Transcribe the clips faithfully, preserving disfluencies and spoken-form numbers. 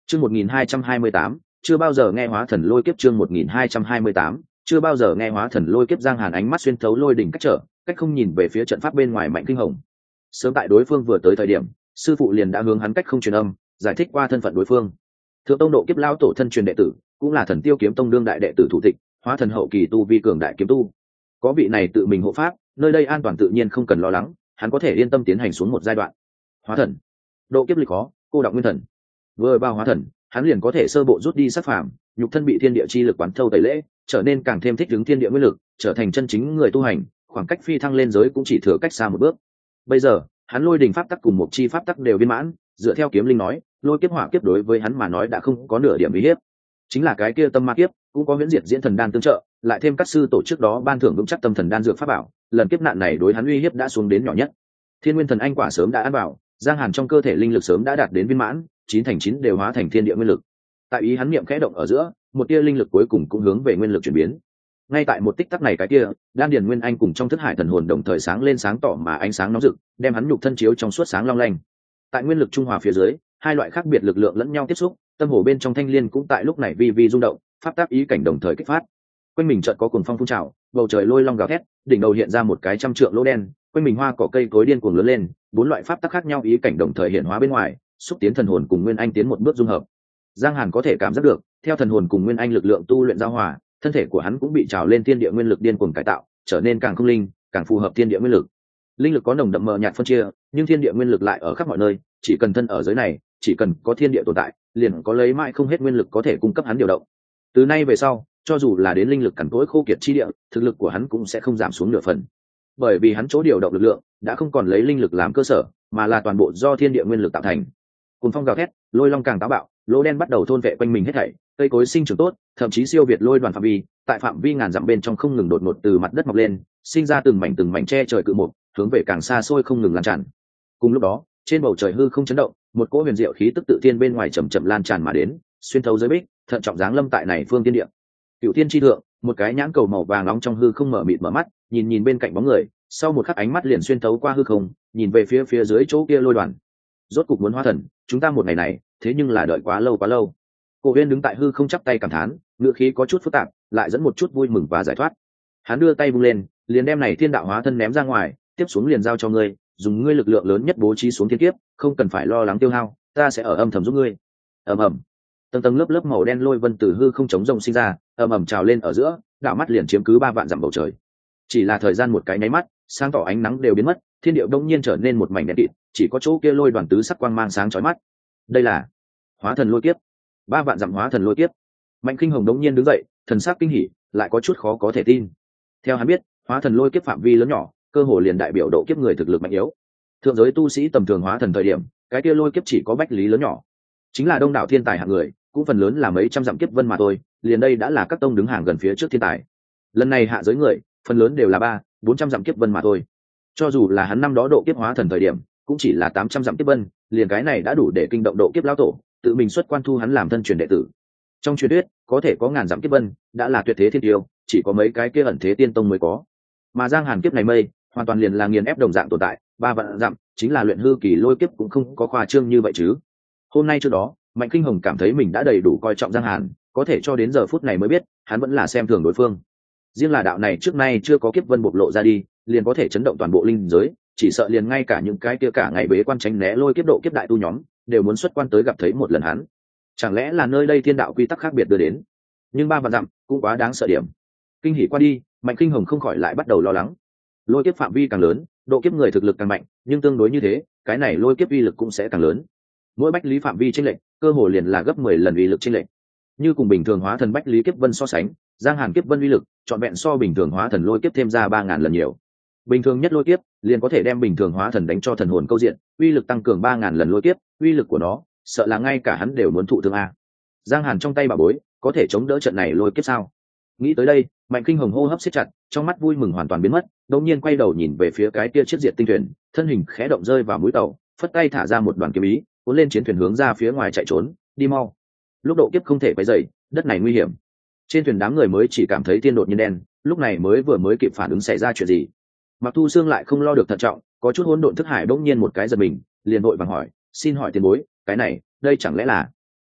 Chương một nghìn hai trăm hai mươi tám, chưa bao giờ nghe hóa thần lôi kiếp. Chương một nghìn hai trăm hai mươi tám, chưa bao giờ nghe hóa thần lôi kiếp. Giang Hàn ánh mắt xuyên thấu lôi đỉnh cách trở, cách không nhìn về phía trận pháp bên ngoài Mạnh Kinh Hồng. Sớm tại đối phương vừa tới thời điểm, sư phụ liền đã hướng hắn cách không truyền âm, giải thích qua thân phận đối phương. Thượng tông độ kiếp lão tổ thân truyền đệ tử, cũng là Thần Tiêu kiếm tông đương đại đệ tử thủ tịch, hóa thần hậu kỳ tu vi cường đại kiếm tu. Có vị này tự mình hộ pháp, nơi đây an toàn tự nhiên không cần lo lắng, hắn có thể yên tâm tiến hành xuống một giai đoạn. Hóa thần, độ kiếp lịch khó, cô đọng nguyên thần. Vừa vào hóa thần, hắn liền có thể sơ bộ rút đi sát phàm, nhục thân bị thiên địa chi lực quán thâu tẩy lễ, trở nên càng thêm thích ứng thiên địa nguyên lực, trở thành chân chính người tu hành, khoảng cách phi thăng lên giới cũng chỉ thừa cách xa một bước. Bây giờ, hắn lôi đình pháp tắc cùng một chi pháp tắc đều viên mãn, dựa theo kiếm linh nói, lôi kiếp hỏa kiếp đối với hắn mà nói đã không có nửa điểm uy hiếp. Chính là cái kia tâm ma kiếp, cũng có huyễn diệt diễn thần đan tương trợ, lại thêm các sư tổ chức đó ban thưởng vững chắc tâm thần đan dược pháp bảo, lần kiếp nạn này đối hắn uy hiếp đã xuống đến nhỏ nhất. Thiên nguyên thần anh quả sớm đã ăn vào, Giang Hàn trong cơ thể linh lực sớm đã đạt đến viên mãn, chín thành chín đều hóa thành thiên địa nguyên lực. Tại ý hắn niệm khẽ động ở giữa, một tia linh lực cuối cùng cũng hướng về nguyên lực chuyển biến. Ngay tại một tích tắc này cái kia, đan điền nguyên anh cùng trong thức hải thần hồn đồng thời sáng lên sáng tỏ mà ánh sáng nóng rực, đem hắn nhục thân chiếu trong suốt sáng long lanh. Tại nguyên lực trung hòa phía dưới, hai loại khác biệt lực lượng lẫn nhau tiếp xúc, tâm hồ bên trong thanh liên cũng tại lúc này vi vi rung động, pháp tác ý cảnh đồng thời kích phát. Quanh mình chợt có cuồng phong phun trào, bầu trời lôi long gào thét, đỉnh đầu hiện ra một cái trăm trượng lỗ đen, quanh mình hoa cỏ cây cối điên cuồng lớn lên, bốn loại pháp tác khác nhau ý cảnh đồng thời hiện hóa bên ngoài, xúc tiến thần hồn cùng nguyên anh tiến một bước dung hợp. Giang Hàn có thể cảm giác được, theo thần hồn cùng nguyên anh lực lượng tu luyện giao hòa, thân thể của hắn cũng bị trào lên thiên địa nguyên lực điên cuồng cải tạo, trở nên càng không linh, càng phù hợp thiên địa nguyên lực. Linh lực có nồng đậm mờ nhạt phân chia, nhưng thiên địa nguyên lực lại ở khắp mọi nơi, chỉ cần thân ở giới này, chỉ cần có thiên địa tồn tại, liền có lấy mãi không hết nguyên lực có thể cung cấp hắn điều động. Từ nay về sau, cho dù là đến linh lực cằn cỗi khô kiệt chi địa, thực lực của hắn cũng sẽ không giảm xuống nửa phần. Bởi vì hắn chỗ điều động lực lượng đã không còn lấy linh lực làm cơ sở, mà là toàn bộ do thiên địa nguyên lực tạo thành. Cùng phong gào thét, lôi long càng táo bạo, lỗ đen bắt đầu thôn vệ quanh mình hết thảy, cây cối sinh trưởng tốt, thậm chí siêu việt lôi đoàn phạm vi, tại phạm vi ngàn dặm bên trong không ngừng đột ngột từ mặt đất mọc lên, sinh ra từng mảnh từng mảnh che trời cự mục, hướng về càng xa xôi không ngừng lan tràn. Cùng lúc đó, trên bầu trời hư không chấn động, một cỗ huyền diệu khí tức tự thiên bên ngoài chậm chậm lan tràn mà đến, xuyên thấu giới bích, thận trọng giáng lâm tại này phương thiên địa. Cửu thiên chi thượng, một cái nhãn cầu màu vàng nóng trong hư không mở mịt mở mắt, nhìn nhìn bên cạnh bóng người, sau một khắc ánh mắt liền xuyên thấu qua hư không, nhìn về phía phía dưới chỗ kia lôi đoàn. Rốt cục muốn hóa thần, chúng ta một ngày này, thế nhưng là đợi quá lâu quá lâu. Cổ Uyên đứng tại hư không chắp tay cảm thán, ngữ khí có chút phức tạp, lại dẫn một chút vui mừng và giải thoát. Hắn đưa tay vung lên, liền đem này thiên đạo hóa thân ném ra ngoài, tiếp xuống liền giao cho ngươi, dùng ngươi lực lượng lớn nhất bố trí xuống thiên kiếp, không cần phải lo lắng tiêu hao, ta sẽ ở âm thầm giúp ngươi. Ầm ầm, tầng tầng lớp lớp màu đen lôi vân từ hư không chống rông sinh ra, ầm ầm trào lên ở giữa, đạo mắt liền chiếm cứ ba vạn dặm bầu trời. Chỉ là thời gian một cái nháy mắt, sáng tỏ ánh nắng đều biến mất, thiên điệu đông nhiên trở nên một mảnh đen kịt, chỉ có chỗ kia lôi đoàn tứ sắc quang mang sáng chói mắt. Đây là hóa thần lôi kiếp, ba vạn dặm hóa thần lôi kiếp. Mạnh Kinh Hồng đống nhiên đứng dậy, thần sắc kinh hỉ, lại có chút khó có thể tin. Theo hắn biết, hóa thần lôi kiếp phạm vi lớn nhỏ, cơ hồ liền đại biểu độ kiếp người thực lực mạnh yếu. Thượng giới tu sĩ tầm thường hóa thần thời điểm, cái kia lôi kiếp chỉ có bách lý lớn nhỏ, chính là đông đảo thiên tài hạng người, cũng phần lớn là mấy trăm dặm kiếp vân mà thôi, liền đây đã là các tông đứng hàng gần phía trước thiên tài. Lần này hạ giới người, phần lớn đều là ba, bốn trăm dặm kiếp vân mà thôi. Cho dù là hắn năm đó độ kiếp hóa thần thời điểm, cũng chỉ là tám trăm dặm kiếp vân, liền cái này đã đủ để kinh động độ kiếp lão tổ, tự mình xuất quan thu hắn làm thân truyền đệ tử. Trong truyền thuyết, có thể có ngàn dặm kiếp vân, đã là tuyệt thế thiên tiêu, chỉ có mấy cái kia ẩn thế tiên tông mới có. Mà Giang Hàn kiếp này mây, hoàn toàn liền là nghiền ép đồng dạng tồn tại, ba vạn dặm, chính là luyện hư kỳ lôi kiếp cũng không có khoa trương như vậy chứ. Hôm nay trước đó, Mạnh Kinh Hồng cảm thấy mình đã đầy đủ coi trọng Giang Hàn, có thể cho đến giờ phút này mới biết, hắn vẫn là xem thường đối phương. Riêng là đạo này trước nay chưa có kiếp vân bộc lộ ra đi, liền có thể chấn động toàn bộ linh giới, chỉ sợ liền ngay cả những cái kia cả ngày bế quan tránh né lôi kiếp độ kiếp đại tu nhóm, đều muốn xuất quan tới gặp thấy một lần hắn. Chẳng lẽ là nơi đây thiên đạo quy tắc khác biệt đưa đến? Nhưng ba vạn dặm cũng quá đáng sợ điểm. Kinh hỉ qua đi, Mạnh Kinh Hồng không khỏi lại bắt đầu lo lắng. Lôi kiếp phạm vi càng lớn, độ kiếp người thực lực càng mạnh, nhưng tương đối như thế, cái này lôi kiếp uy lực cũng sẽ càng lớn. Mỗi bách lý phạm vi chênh lệch, cơ hồ liền là gấp mười lần uy lực chênh lệch. Như cùng bình thường hóa thần bách lý kiếp vân so sánh, Giang Hàn kiếp vân uy lực, trọn vẹn so bình thường hóa thần lôi kiếp thêm ra ba ngàn lần nhiều. Bình thường nhất lôi kiếp, liền có thể đem bình thường hóa thần đánh cho thần hồn câu diện, uy lực tăng cường ba ngàn lần lôi kiếp, uy lực của nó, sợ là ngay cả hắn đều muốn thụ thương a. Giang Hàn trong tay bà bối, có thể chống đỡ trận này lôi kiếp sao? Nghĩ tới đây, Mạnh Kinh Hồng hô hấp siết chặt, trong mắt vui mừng hoàn toàn biến mất, đột nhiên quay đầu nhìn về phía cái kia chiếc diệt tinh thuyền, thân hình khẽ động rơi vào mũi tàu, phất tay thả ra một đoàn kiếm ý, cuốn lên chiến thuyền hướng ra phía ngoài chạy trốn, đi mau. Lúc độ kiếp không thể quấy rầy, đất này nguy hiểm. Trên thuyền đám người mới chỉ cảm thấy thiên đột nhiên đen, lúc này mới vừa mới kịp phản ứng xảy ra chuyện gì. Mặc Thu Xương lại không lo được thận trọng, có chút hỗn độn thức hải bỗng nhiên một cái giật mình, liền vội vàng hỏi, xin hỏi tiền bối, cái này, đây chẳng lẽ là?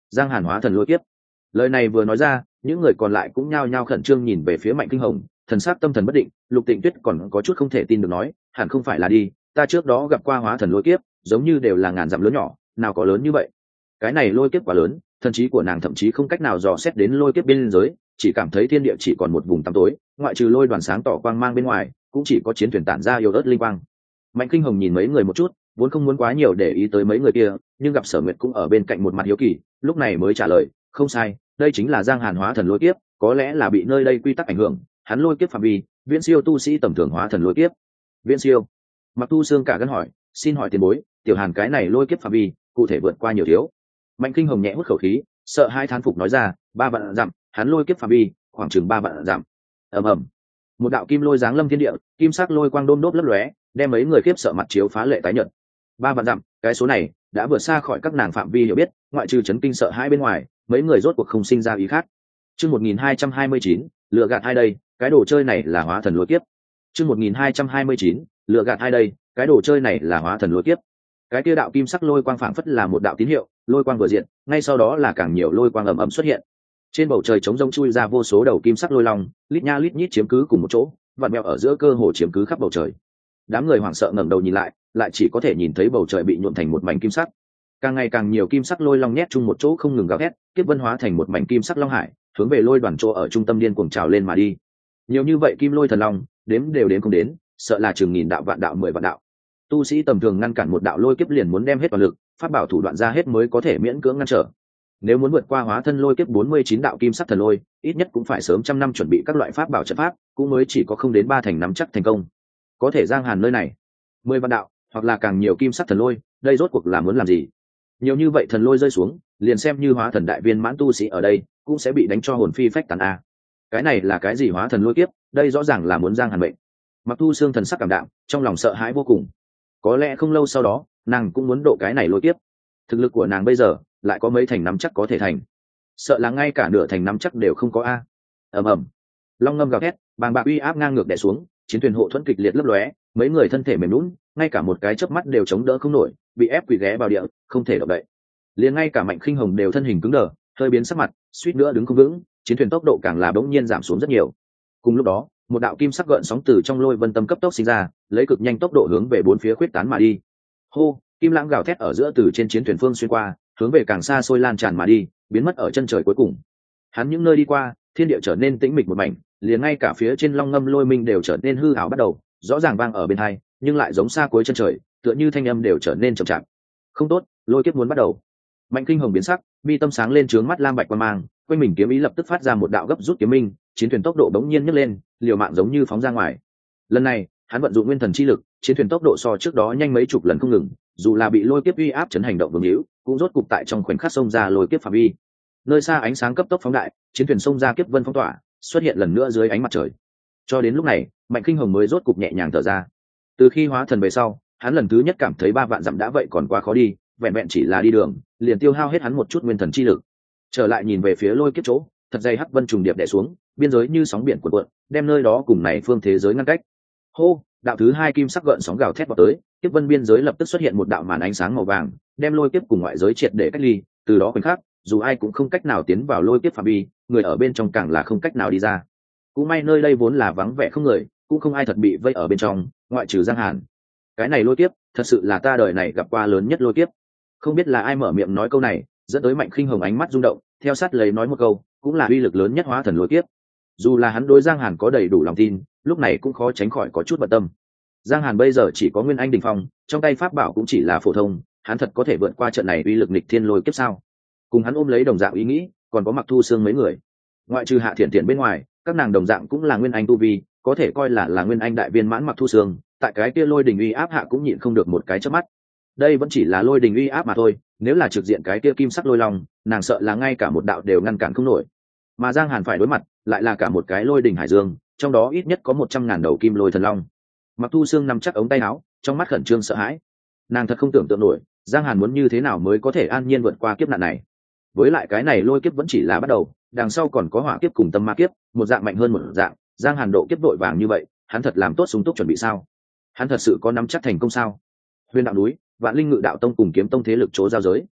Giang Hàn hóa thần lôi kiếp. Lời này vừa nói ra, những người còn lại cũng nhao nhao khẩn trương nhìn về phía Mạnh Kinh Hồng, thần sắc tâm thần bất định. Lục Tịnh Tuyết còn có chút không thể tin được nói, hẳn không phải là đi, ta trước đó gặp qua hóa thần lôi kiếp, giống như đều là ngàn dặm lớn nhỏ, nào có lớn như vậy. Cái này lôi kiếp quá lớn, thần trí của nàng thậm chí không cách nào dò xét đến lôi kiếp biên giới, chỉ cảm thấy thiên địa chỉ còn một vùng tăm tối, ngoại trừ lôi đoàn sáng tỏ quang mang bên ngoài, cũng chỉ có chiến thuyền tản ra yếu ớt linh quang. Mạnh Kinh Hồng nhìn mấy người một chút, vốn không muốn quá nhiều để ý tới mấy người kia, nhưng gặp Sở Nguyệt cũng ở bên cạnh một mặt hiếu kỳ, lúc này mới trả lời, không sai, đây chính là Giang Hàn hóa thần lôi kiếp, có lẽ là bị nơi đây quy tắc ảnh hưởng, hắn lôi kiếp phạm vi viễn siêu tu sĩ tầm thường hóa thần lôi kiếp. Viễn siêu? Mặc Tu Xương cả gân hỏi, xin hỏi tiền bối, tiểu Hàn cái này lôi kiếp phạm vi cụ thể vượt qua nhiều thiếu? Mạnh Kinh Hồng nhẹ hút khẩu khí, sợ hai thán phục nói ra, ba vạn dặm, hắn lôi kiếp phạm vi khoảng chừng ba vạn dặm. Ầm ầm, một đạo kim lôi giáng lâm thiên địa, kim sắc lôi quang đôm đốp lấp lóe, đem mấy người khiếp sợ mặt chiếu phá lệ tái nhợt. Ba vạn dặm, cái số này đã vượt xa khỏi các nàng phạm vi hiểu biết, ngoại trừ chấn kinh sợ hai bên ngoài, mấy người rốt cuộc không sinh ra ý khác. Chương một nghìn hai trăm hai mươi chín, lựa gạt hai đây, cái đồ chơi này là hóa thần lôi kiếp. Chương một nghìn hai trăm hai mươi chín, lựa gạt hai đây, cái đồ chơi này là hóa thần lôi kiếp. Cái kia đạo kim sắc lôi quang phảng phất là một đạo tín hiệu, lôi quang vừa diện, ngay sau đó là càng nhiều lôi quang ầm ầm xuất hiện. Trên bầu trời trống rỗng chui ra vô số đầu kim sắc lôi long, lít nha lít nhít chiếm cứ cùng một chỗ, vặn vẹo ở giữa cơ hồ chiếm cứ khắp bầu trời. Đám người hoảng sợ ngẩng đầu nhìn lại, lại chỉ có thể nhìn thấy bầu trời bị nhuộm thành một mảnh kim sắc. Càng ngày càng nhiều kim sắc lôi long nhét chung một chỗ không ngừng gào thét, kiếp vân hóa thành một mảnh kim sắc long hải, hướng về lôi đoàn chỗ ở trung tâm điên cuồng trào lên mà đi. Nhiều như vậy kim lôi thần long, đếm đều đếm không đến, sợ là chừng nghìn đạo vạn đạo mười vạn đạo. Tu sĩ tầm thường ngăn cản một đạo lôi kiếp liền muốn đem hết toàn lực, pháp bảo thủ đoạn ra hết mới có thể miễn cưỡng ngăn trở. Nếu muốn vượt qua hóa thân lôi kiếp bốn mươi chín đạo kim sắc thần lôi, ít nhất cũng phải sớm trăm năm chuẩn bị các loại pháp bảo trận pháp, cũng mới chỉ có không đến ba thành nắm chắc thành công. Có thể Giang Hàn nơi này, mười vạn đạo, hoặc là càng nhiều kim sắc thần lôi, đây rốt cuộc là muốn làm gì? Nhiều như vậy thần lôi rơi xuống, liền xem như hóa thần đại viên mãn tu sĩ ở đây, cũng sẽ bị đánh cho hồn phi phách tán a. Cái này là cái gì hóa thần lôi kiếp, đây rõ ràng là muốn Giang Hàn mệnh. Mặc Thu Xương thần sắc cảm đạm, trong lòng sợ hãi vô cùng. Có lẽ không lâu sau đó, nàng cũng muốn độ cái này lôi kiếp. Thực lực của nàng bây giờ, lại có mấy thành nắm chắc có thể thành. Sợ là ngay cả nửa thành nắm chắc đều không có a. Ầm ầm. Long ngâm gào thét, bàng bạc uy áp ngang ngược đè xuống, chiến thuyền hộ thuẫn kịch liệt lấp lóe, mấy người thân thể mềm nhũn, ngay cả một cái chớp mắt đều chống đỡ không nổi, bị ép quỳ ghé vào địa, không thể động đậy. Liền ngay cả Mạnh Khinh Hồng đều thân hình cứng đờ, hơi biến sắc mặt, suýt nữa đứng không vững, chiến thuyền tốc độ càng là bỗng nhiên giảm xuống rất nhiều. Cùng lúc đó, một đạo kim sắc gợn sóng từ trong lôi vân tâm cấp tốc sinh ra, lấy cực nhanh tốc độ hướng về bốn phía khuyết tán mà đi. Hô, kim lãng gào thét ở giữa từ trên chiến thuyền phương xuyên qua, hướng về càng xa xôi lan tràn mà đi, biến mất ở chân trời cuối cùng. Hắn những nơi đi qua, thiên địa trở nên tĩnh mịch một mảnh, liền ngay cả phía trên long ngâm lôi minh đều trở nên hư ảo bắt đầu, rõ ràng vang ở bên tai, nhưng lại giống xa cuối chân trời, tựa như thanh âm đều trở nên trầm trọng. Không tốt, lôi kiếp muốn bắt đầu. Mạnh Kinh Hồng biến sắc, mi tâm sáng lên trướng mắt lam bạch quang mang, quanh mình kiếm ý lập tức phát ra một đạo gấp rút kiếm minh, chiến thuyền tốc độ bỗng nhiên nhấc lên, liều mạng giống như phóng ra ngoài. Lần này, hắn vận dụng nguyên thần chi lực, chiến thuyền tốc độ so trước đó nhanh mấy chục lần không ngừng, dù là bị lôi kiếp uy áp chấn hành động vương hữu, cũng rốt cục tại trong khoảnh khắc xông ra lôi kiếp phạm vi. Nơi xa ánh sáng cấp tốc phóng đại, chiến thuyền xông ra kiếp vân phong tỏa, xuất hiện lần nữa dưới ánh mặt trời. Cho đến lúc này, Mạnh Kinh Hồng mới rốt cục nhẹ nhàng thở ra. Từ khi hóa thần về sau, hắn lần thứ nhất cảm thấy ba vạn dặm đã vậy còn quá khó đi, vẹn vẹn chỉ là đi đường, liền tiêu hao hết hắn một chút nguyên thần chi lực. Trở lại nhìn về phía lôi kiếp chỗ, thật dày hắc vân trùng điệp đè xuống, biên giới như sóng biển cuộn cuộn, đem nơi đó cùng này phương thế giới ngăn cách. Hô, đạo thứ hai kim sắc gợn sóng gào thét vào tới, kiếp vân biên giới lập tức xuất hiện một đạo màn ánh sáng màu vàng, đem lôi kiếp cùng ngoại giới triệt để cách ly, từ đó khoảnh khắc, dù ai cũng không cách nào tiến vào lôi kiếp phạm vi, người ở bên trong càng là không cách nào đi ra. Cũng may nơi đây vốn là vắng vẻ không người, cũng không ai thật bị vây ở bên trong, ngoại trừ Giang Hàn. Cái này lôi kiếp, thật sự là ta đời này gặp qua lớn nhất lôi kiếp. Không biết là ai mở miệng nói câu này, dẫn tới Mạnh Khinh Hồng ánh mắt rung động, theo sát lấy nói một câu, cũng là uy lực lớn nhất hóa thần lôi kiếp. Dù là hắn đối Giang Hàn có đầy đủ lòng tin, lúc này cũng khó tránh khỏi có chút bận tâm. Giang Hàn bây giờ chỉ có nguyên anh đỉnh phong, trong tay pháp bảo cũng chỉ là phổ thông, hắn thật có thể vượt qua trận này uy lực nghịch thiên lôi kiếp sao? Cùng hắn ôm lấy đồng dạng ý nghĩ, còn có Mặc Thu Xương mấy người. Ngoại trừ Hạ Thiện Thiện bên ngoài, các nàng đồng dạng cũng là nguyên anh tu vi, có thể coi là là nguyên anh đại viên mãn Mặc Thu Xương, tại cái kia lôi đình uy áp hạ cũng nhịn không được một cái chớp mắt. Đây vẫn chỉ là lôi đình uy áp mà thôi, nếu là trực diện cái kia kim sắc lôi long, nàng sợ là ngay cả một đạo đều ngăn cản không nổi. Mà Giang Hàn phải đối mặt, lại là cả một cái lôi đình hải dương, trong đó ít nhất có một trăm ngàn đầu kim lôi thần long. Mặc Thu Xương nằm chắc ống tay áo, trong mắt khẩn trương sợ hãi. Nàng thật không tưởng tượng nổi, Giang Hàn muốn như thế nào mới có thể an nhiên vượt qua kiếp nạn này. Với lại cái này lôi kiếp vẫn chỉ là bắt đầu, đằng sau còn có hỏa kiếp cùng tâm ma kiếp, một dạng mạnh hơn một dạng. Giang Hàn độ kiếp vội vàng như vậy, hắn thật làm tốt súng túc chuẩn bị sao? Hắn thật sự có nắm chắc thành công sao? Huyền đạo núi, Vạn Linh Ngự đạo tông cùng Kiếm tông thế lực chỗ giao giới.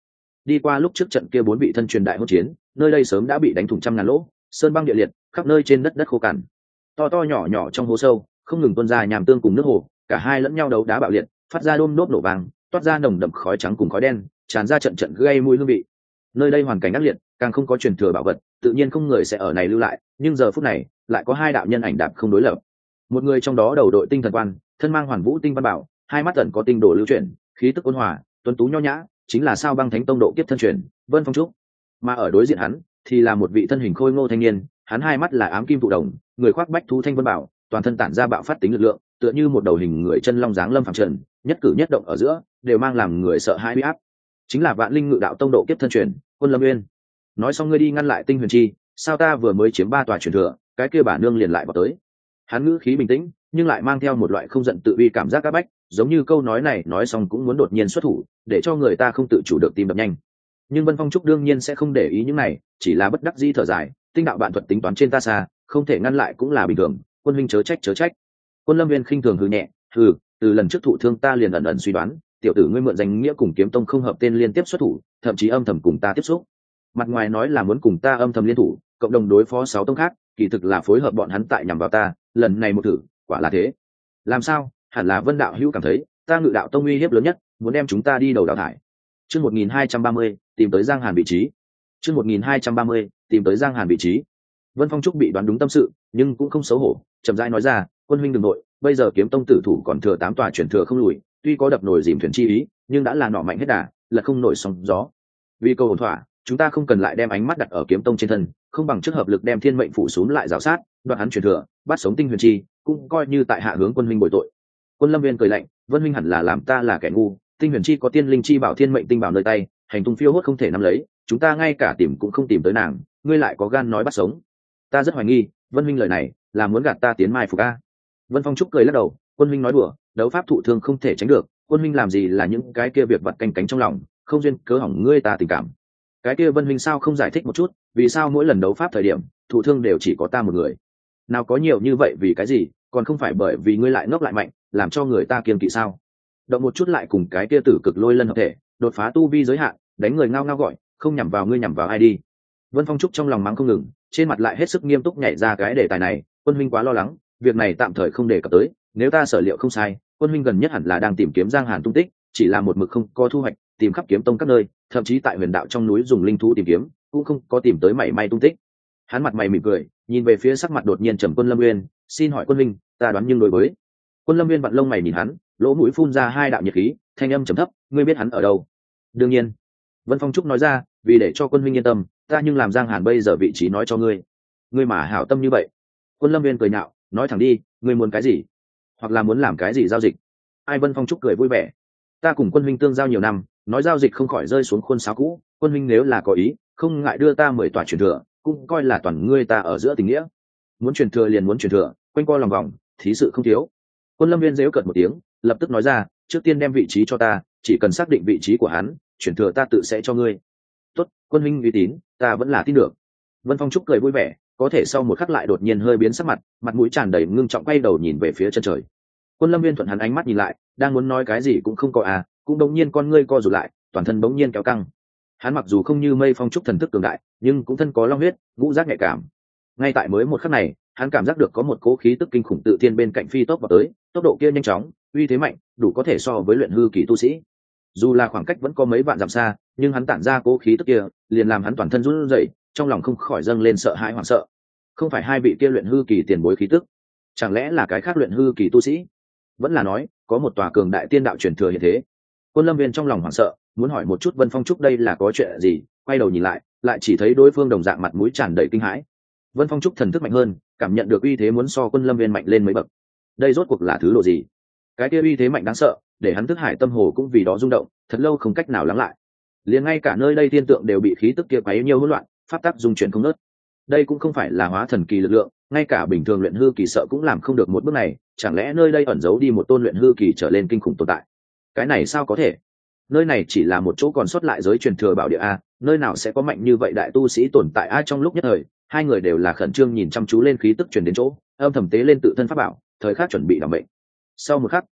đi qua lúc trước trận kia bốn vị thân truyền đại hỗn chiến, nơi đây sớm đã bị đánh thủng trăm ngàn lỗ, sơn băng địa liệt, khắp nơi trên đất đất khô cằn, to to nhỏ nhỏ trong hố sâu không ngừng tuôn ra nhàm tương cùng nước hồ, cả hai lẫn nhau đấu đá bạo liệt, phát ra đôm đốp nổ vàng, toát ra nồng đậm khói trắng cùng khói đen, tràn ra trận trận gây mùi hương vị. Nơi đây hoàn cảnh ác liệt, càng không có truyền thừa bảo vật, tự nhiên không người sẽ ở này lưu lại, nhưng giờ phút này lại có hai đạo nhân ảnh đạp không đối lập. Một người trong đó đầu đội tinh thần quan, thân mang hoàn vũ tinh văn bảo, hai mắt ẩn có tinh đồ lưu chuyển, khí tức ôn hòa, tuấn tú nho nhã, chính là Sao Băng Thánh Tông độ kiếp thân truyền, Vân Phong Trúc. Mà ở đối diện hắn thì là một vị thân hình khôi ngô thanh niên, hắn hai mắt là ám kim thụ đồng, người khoác bách thú thanh vân bảo, toàn thân tản ra bạo phát tính lực lượng, tựa như một đầu hình người chân long dáng lâm phàm trần, nhất cử nhất động ở giữa đều mang làm người sợ hãi uy áp. Chính là Vạn Linh Ngự Đạo Tông độ kiếp thân truyền, Quân Lâm Nguyên. Nói xong ngươi đi ngăn lại Tinh Huyền Chi, sao ta vừa mới chiếm ba tòa truyền thừa, cái kia bà nương liền lại vào tới. Hắn ngữ khí bình tĩnh, nhưng lại mang theo một loại không giận tự uy cảm giác áp bách, giống như câu nói này nói xong cũng muốn đột nhiên xuất thủ, để cho người ta không tự chủ được tim đập nhanh. Nhưng Vân Phong Trúc đương nhiên sẽ không để ý những này, chỉ là bất đắc dĩ thở dài, tinh đạo bạn thuật tính toán trên ta xa, không thể ngăn lại cũng là bình thường, Quân huynh chớ trách chớ trách. Quân Lâm Viên khinh thường hừ nhẹ, hừ, từ lần trước thụ thương ta liền ẩn ẩn suy đoán, tiểu tử ngươi mượn danh nghĩa cùng Kiếm Tông không hợp tên liên tiếp xuất thủ, thậm chí âm thầm cùng ta tiếp xúc. Mặt ngoài nói là muốn cùng ta âm thầm liên thủ, cộng đồng đối phó sáu tông khác, kỳ thực là phối hợp bọn hắn tại nhằm vào ta, lần này một thử, quả là thế. Làm sao? Hẳn là Vân đạo hữu cảm thấy, ta Ngự Đạo Tông uy hiếp lớn nhất, muốn đem chúng ta đi đầu đào thải. Chương một nghìn hai trăm ba mươi, tìm tới Giang Hàn vị trí. Chương một nghìn hai trăm ba mươi, tìm tới Giang Hàn vị trí. Vân Phong Trúc bị đoán đúng tâm sự, nhưng cũng không xấu hổ, chậm rãi nói ra, Quân huynh đừng nội, bây giờ Kiếm Tông tử thủ còn thừa tám tòa chuyển thừa không lùi, tuy có đập nổi dìm thuyền chi ý, nhưng đã là nọ mạnh hết đà, là không nổi sóng gió. Vì câu ổn thỏa, chúng ta không cần lại đem ánh mắt đặt ở Kiếm Tông trên thân, không bằng trước hợp lực đem Thiên Mệnh phủ xuống lại rào sát, đoạt hắn chuyển thừa, bắt sống Tinh Huyền Chi, cũng coi như tại hạ hướng Quân huynh bồi tội. Quân Lâm Viên cười lạnh, Vân huynh hẳn là làm ta là kẻ ngu, Tinh Huyền Chi có Tiên Linh Chi bảo Thiên Mệnh tinh bảo nơi tay, hành tung phiêu hốt không thể nắm lấy, chúng ta ngay cả tìm cũng không tìm tới nàng, ngươi lại có gan nói bắt sống. Ta rất hoài nghi, Vân huynh lời này là muốn gạt ta tiến mai phục a. Vân Phong Trúc cười lắc đầu, Quân huynh nói đùa, đấu pháp thụ thương không thể tránh được, Quân huynh làm gì là những cái kia việc vặt canh cánh trong lòng, không duyên cớ hỏng ngươi ta tình cảm. Cái kia Vân huynh sao không giải thích một chút, vì sao mỗi lần đấu pháp thời điểm thụ thương đều chỉ có ta một người? Nào có nhiều như vậy vì cái gì, còn không phải bởi vì ngươi lại ngốc lại mạnh, làm cho người ta kiêng kỵ sao? Động một chút lại cùng cái kia tử cực lôi lân hợp thể, đột phá tu vi giới hạn, đánh người ngao ngao gọi, không nhằm vào ngươi nhằm vào ai đi? Vân Phong Trúc trong lòng mắng không ngừng, trên mặt lại hết sức nghiêm túc nhảy ra cái đề tài này, Quân huynh quá lo lắng, việc này tạm thời không đề cập tới, nếu ta sở liệu không sai, Quân huynh gần nhất hẳn là đang tìm kiếm Giang Hàn tung tích, chỉ là một mực không có thu hoạch, tìm khắp Kiếm Tông các nơi, thậm chí tại Huyền Đạo trong núi dùng linh thú tìm kiếm, cũng không có tìm tới mảy may tung tích. Hắn mặt mày mỉm cười, nhìn về phía sắc mặt đột nhiên trầm Quân Lâm Nguyên, xin hỏi Quân huynh, ta đoán nhưng đối với. Quân Lâm Nguyên vặn lông mày nhìn hắn, lỗ mũi phun ra hai đạo nhiệt khí, thanh âm trầm thấp, ngươi biết hắn ở đâu? Đương nhiên. Vân Phong Trúc nói ra, vì để cho Quân huynh yên tâm, ta nhưng làm Giang Hàn bây giờ vị trí nói cho ngươi. Ngươi mà hảo tâm như vậy. Quân Lâm Nguyên cười nhạo, nói thẳng đi, ngươi muốn cái gì? Hoặc là muốn làm cái gì giao dịch? Ai? Vân Phong Trúc cười vui vẻ, ta cùng Quân huynh tương giao nhiều năm, nói giao dịch không khỏi rơi xuống khuôn sáo cũ, Quân huynh nếu là có ý, không ngại đưa ta mười tòa truyền thừa, cũng coi là toàn ngươi ta ở giữa tình nghĩa. Muốn truyền thừa liền muốn truyền thừa, quanh co lòng vòng, thí sự không thiếu. Quân Lâm Viên giễu cợt một tiếng, lập tức nói ra, trước tiên đem vị trí cho ta, chỉ cần xác định vị trí của hắn, truyền thừa ta tự sẽ cho ngươi. Tốt, Quân huynh uy tín, ta vẫn là tin được. Vân Phong Trúc cười vui vẻ, có thể sau một khắc lại đột nhiên hơi biến sắc mặt, mặt mũi tràn đầy ngưng trọng quay đầu nhìn về phía chân trời. Quân Lâm Viên thuận hắn ánh mắt nhìn lại, đang muốn nói cái gì cũng không có à, cũng đống nhiên con ngươi co rụt lại, toàn thân bỗng nhiên kéo căng. Hắn mặc dù không như Mây Phong Trúc thần thức cường đại, nhưng cũng thân có long huyết, ngũ giác nhạy cảm. Ngay tại mới một khắc này, hắn cảm giác được có một cỗ khí tức kinh khủng tự thiên bên cạnh phi tốc vào tới, tốc độ kia nhanh chóng, uy thế mạnh, đủ có thể so với luyện hư kỳ tu sĩ. Dù là khoảng cách vẫn có mấy vạn dặm xa, nhưng hắn tản ra cỗ khí tức kia, liền làm hắn toàn thân run rẩy, trong lòng không khỏi dâng lên sợ hãi hoảng sợ. Không phải hai vị kia luyện hư kỳ tiền bối khí tức, chẳng lẽ là cái khác luyện hư kỳ tu sĩ? Vẫn là nói, có một tòa cường đại tiên đạo truyền thừa hiện thế. Quân Lâm Viên trong lòng hoảng sợ, muốn hỏi một chút Vân Phong Trúc đây là có chuyện gì, quay đầu nhìn lại, lại chỉ thấy đối phương đồng dạng mặt mũi tràn đầy kinh hãi. Vân Phong Trúc thần thức mạnh hơn, cảm nhận được uy thế muốn so Quân Lâm Viên mạnh lên mấy bậc. Đây rốt cuộc là thứ độ gì? Cái kia uy thế mạnh đáng sợ, để hắn thức hải tâm hồ cũng vì đó rung động, thật lâu không cách nào lắng lại. Liền ngay cả nơi đây thiên tượng đều bị khí tức kia quấy nhiều hỗn loạn, pháp tắc dung chuyển không ngớt. Đây cũng không phải là hóa thần kỳ lực lượng, ngay cả bình thường luyện hư kỳ sợ cũng làm không được một bước này, chẳng lẽ nơi đây ẩn giấu đi một tôn luyện hư kỳ trở lên kinh khủng tồn tại? Cái này sao có thể? Nơi này chỉ là một chỗ còn sót lại giới truyền thừa bảo địa a, nơi nào sẽ có mạnh như vậy đại tu sĩ tồn tại a? Trong lúc nhất thời, hai người đều là khẩn trương nhìn chăm chú lên khí tức truyền đến chỗ, âm thầm tế lên tự thân pháp bảo, thời khắc chuẩn bị đảm mệnh. Sau một khắc,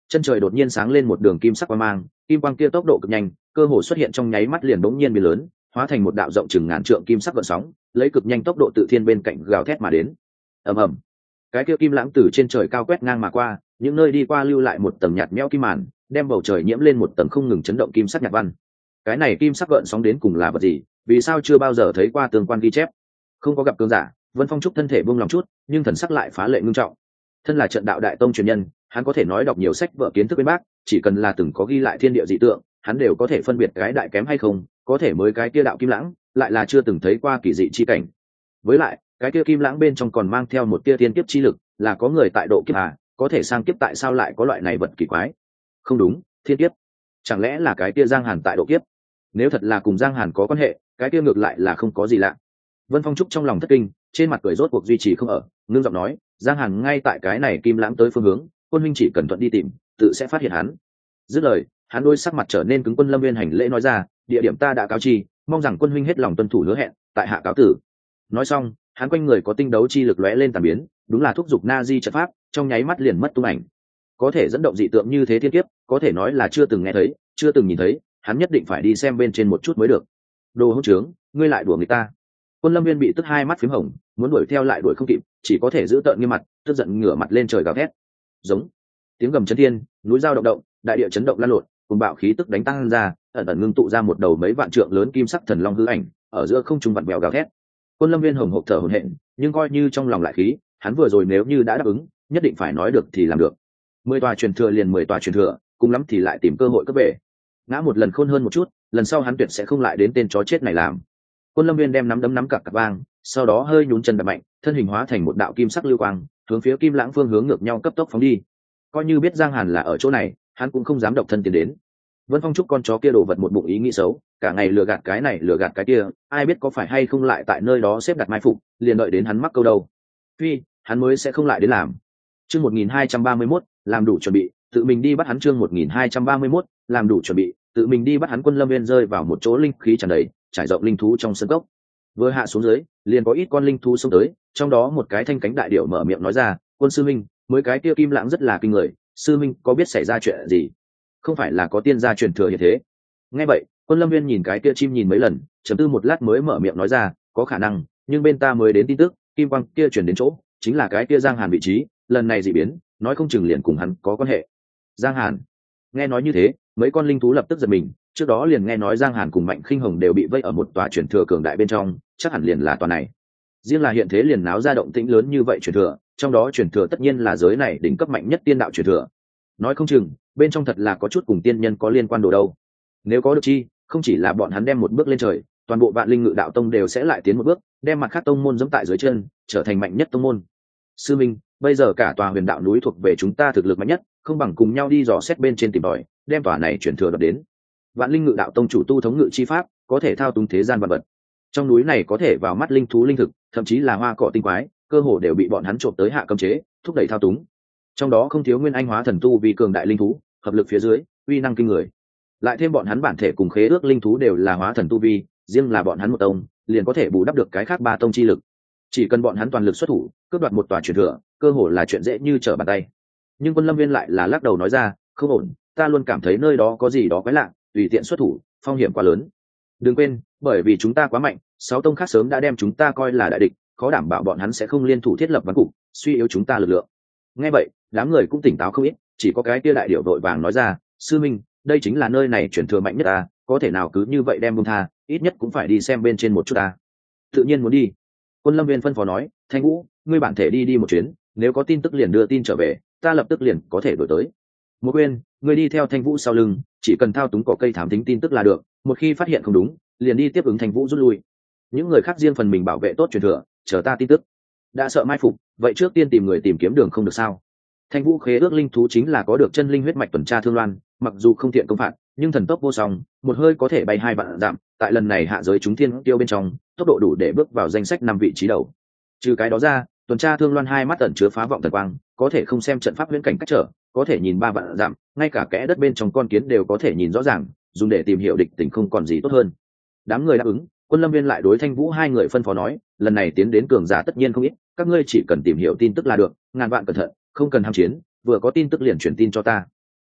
chân trời đột nhiên sáng lên một đường kim sắc quang mang, kim quang kia tốc độ cực nhanh, cơ hồ xuất hiện trong nháy mắt liền bỗng nhiên biến lớn, hóa thành một đạo rộng chừng ngàn trượng kim sắc gợn sóng, lấy cực nhanh tốc độ tự thiên bên cạnh gào thét mà đến. Ầm ầm, cái kia kim lãng từ trên trời cao quét ngang mà qua, những nơi đi qua lưu lại một tầng nhạt nhẽo kim màn, đem bầu trời nhiễm lên một tầng không ngừng chấn động kim sắc nhạt văn. Cái này kim sắc gợn sóng đến cùng là vật gì? Vì sao chưa bao giờ thấy qua tương quan ghi chép? Không có gặp cường giả, Vân Phong Trúc thân thể buông lòng chút, nhưng thần sắc lại phá lệ ngưng trọng. Thân là trận đạo đại tông truyền nhân, hắn có thể nói đọc nhiều sách vở kiến thức bên bác, chỉ cần là từng có ghi lại thiên địa dị tượng, hắn đều có thể phân biệt cái đại kém hay không, có thể mới cái kia đạo kim lãng, lại là chưa từng thấy qua kỳ dị chi cảnh. Với lại, cái kia kim lãng bên trong còn mang theo một tia thiên kiếp chi lực, là có người tại độ kiếp à, có thể sang kiếp tại sao lại có loại này vật kỳ quái? Không đúng, thiên kiếp. Chẳng lẽ là cái kia Giang Hàn tại độ kiếp? Nếu thật là cùng Giang Hàn có quan hệ, cái kia ngược lại là không có gì lạ. Vân Phong Trúc trong lòng thất kinh, trên mặt cười rốt cuộc duy trì không ở, ngưng giọng nói, Giang Hàn ngay tại cái này kim lãng tới phương hướng, quân huynh chỉ cần thuận đi tìm, tự sẽ phát hiện hắn. Dứt lời, hắn đôi sắc mặt trở nên cứng, Quân Lâm Viên hành lễ nói ra, địa điểm ta đã cáo chi, mong rằng quân huynh hết lòng tuân thủ hứa hẹn, tại hạ cáo tử. Nói xong, hắn quanh người có tinh đấu chi lực lóe lên tàn biến, đúng là thúc giục na di trận pháp, trong nháy mắt liền mất tung ảnh. Có thể dẫn động dị tượng như thế thiên kiếp, có thể nói là chưa từng nghe thấy, chưa từng nhìn thấy, hắn nhất định phải đi xem bên trên một chút mới được. Đồ hỗn trướng, ngươi lại đùa người ta. Quân Lâm Viên bị tức hai mắt phím hồng, muốn đuổi theo lại đuổi không kịp, chỉ có thể giữ tợn nghiêm mặt, tức giận ngửa mặt lên trời gào thét. Giống. Tiếng gầm chấn thiên, núi dao động động, đại địa chấn động lan lộn, cùng bạo khí tức đánh tăng ra, ẩn ẩn ngưng tụ ra một đầu mấy vạn trượng lớn kim sắc thần long hư ảnh, ở giữa không trung vặn vẹo gào thét. Quân Lâm Viên hồng hộc thở hổn hển, nhưng coi như trong lòng lại khí, hắn vừa rồi nếu như đã đáp ứng, nhất định phải nói được thì làm được. Mười tòa truyền thừa liền mười tòa truyền thừa, cùng lắm thì lại tìm cơ hội cướp về. Ngã một lần khôn hơn một chút, lần sau hắn tuyệt sẽ không lại đến tên chó chết này làm. Quân Lâm Viên đem nắm đấm nắm cặp cặp vang, sau đó hơi nhún chân đạp mạnh, thân hình hóa thành một đạo kim sắc lưu quang, hướng phía kim lãng phương hướng ngược nhau cấp tốc phóng đi. Coi như biết Giang Hàn là ở chỗ này, hắn cũng không dám độc thân tiến đến. Vân Phong Trúc con chó kia đồ vật một bụng ý nghĩ xấu, cả ngày lừa gạt cái này lừa gạt cái kia, ai biết có phải hay không lại tại nơi đó xếp đặt mai phục, liền đợi đến hắn mắc câu đâu. Phi, hắn mới sẽ không lại đến làm. Chương một nghìn hai trăm ba mươi mốt, làm đủ chuẩn bị, tự mình đi bắt hắn. Chương một nghìn hai trăm ba mươi mốt, làm đủ chuẩn bị, tự mình đi bắt hắn. Quân Lâm Viên rơi vào một chỗ linh khí tràn đầy, trải rộng linh thú trong sân cốc. Vừa hạ xuống dưới, liền có ít con linh thú xông tới, trong đó một cái thanh cánh đại điểu mở miệng nói ra, "Quân sư minh, mới cái kia kim lãng rất là kinh người, sư minh có biết xảy ra chuyện gì? Không phải là có tiên gia truyền thừa như thế?" Nghe vậy, Quân Lâm Viên nhìn cái kia chim nhìn mấy lần, trầm tư một lát mới mở miệng nói ra, "Có khả năng, nhưng bên ta mới đến tin tức, kim quang kia truyền đến chỗ, chính là cái kia Giang Hàn vị trí, lần này dị biến, nói không chừng liền cùng hắn có quan hệ." Giang Hàn. Nghe nói như thế, mấy con linh thú lập tức giật mình, trước đó liền nghe nói Giang Hàn cùng Mạnh Khinh Hồng đều bị vây ở một tòa truyền thừa cường đại bên trong, chắc hẳn liền là tòa này. Riêng là hiện thế liền náo ra động tĩnh lớn như vậy truyền thừa, trong đó truyền thừa tất nhiên là giới này đỉnh cấp mạnh nhất tiên đạo truyền thừa. Nói không chừng, bên trong thật là có chút cùng tiên nhân có liên quan đồ đâu. Nếu có được chi, không chỉ là bọn hắn đem một bước lên trời, toàn bộ Vạn Linh Ngự Đạo Tông đều sẽ lại tiến một bước, đem mặt khác tông môn giẫm tại dưới chân, trở thành mạnh nhất tông môn. Sư minh, bây giờ cả tòa Huyền Đạo núi thuộc về chúng ta thực lực mạnh nhất, không bằng cùng nhau đi dò xét bên trên tìm tòi, đem tòa này truyền thừa đoạt đến. Vạn Linh Ngự Đạo Tông chủ tu thống ngự chi pháp, có thể thao túng thế gian vạn vật. Trong núi này có thể vào mắt linh thú linh thực, thậm chí là hoa cỏ tinh quái, cơ hồ đều bị bọn hắn trộm tới hạ cấm chế, thúc đẩy thao túng. Trong đó không thiếu nguyên anh hóa thần tu vì cường đại linh thú, hợp lực phía dưới, uy năng kinh người. Lại thêm bọn hắn bản thể cùng khế ước linh thú đều là hóa thần tu vi, riêng là bọn hắn một tông, liền có thể bù đắp được cái khác ba tông chi lực. Chỉ cần bọn hắn toàn lực xuất thủ, cướp đoạt một tòa truyền thừa, cơ hồ là chuyện dễ như trở bàn tay. Nhưng Quân Lâm Viên lại là lắc đầu nói ra, không ổn, ta luôn cảm thấy nơi đó có gì đó quái lạ, tùy tiện xuất thủ, phong hiểm quá lớn. Đừng quên, bởi vì chúng ta quá mạnh, sáu tông khác sớm đã đem chúng ta coi là đại địch, khó đảm bảo bọn hắn sẽ không liên thủ thiết lập ván cục, suy yếu chúng ta lực lượng. Nghe vậy, đám người cũng tỉnh táo không ít, chỉ có cái kia đại điểu vội vàng nói ra, sư minh, đây chính là nơi này truyền thừa mạnh nhất ta, có thể nào cứ như vậy đem buông tha, ít nhất cũng phải đi xem bên trên một chút ta. Tự nhiên muốn đi. Quân Lâm Viên phân phó nói, Thanh Vũ, ngươi bản thể đi đi một chuyến, nếu có tin tức liền đưa tin trở về, ta lập tức liền có thể đổi tới. Một quên, ngươi đi theo Thanh Vũ sau lưng, chỉ cần thao túng cỏ cây thám tính tin tức là được, một khi phát hiện không đúng, liền đi tiếp ứng Thanh Vũ rút lui. Những người khác riêng phần mình bảo vệ tốt truyền thừa, chờ ta tin tức. Đã sợ mai phục, vậy trước tiên tìm người tìm kiếm đường không được sao? Thanh Vũ khế ước linh thú chính là có được chân linh huyết mạch tuần tra thương loan, mặc dù không thiện công phạt, nhưng thần tốc vô song, một hơi có thể bay hai vạn dặm, tại lần này hạ giới chúng thiên tiêu bên trong, tốc độ đủ để bước vào danh sách năm vị trí đầu. Trừ cái đó ra, tuần tra thương loan hai mắt ẩn chứa phá vọng thần quang, có thể không xem trận pháp viễn cảnh cách trở, có thể nhìn ba vạn dặm, ngay cả kẽ đất bên trong con kiến đều có thể nhìn rõ ràng, dùng để tìm hiểu địch tình không còn gì tốt hơn. Đám người đáp ứng, Quân Lâm Viên lại đối Thanh Vũ hai người phân phó nói, lần này tiến đến cường giả tất nhiên không ít, các ngươi chỉ cần tìm hiểu tin tức là được, ngàn vạn cẩn thận, không cần ham chiến, vừa có tin tức liền truyền tin cho ta.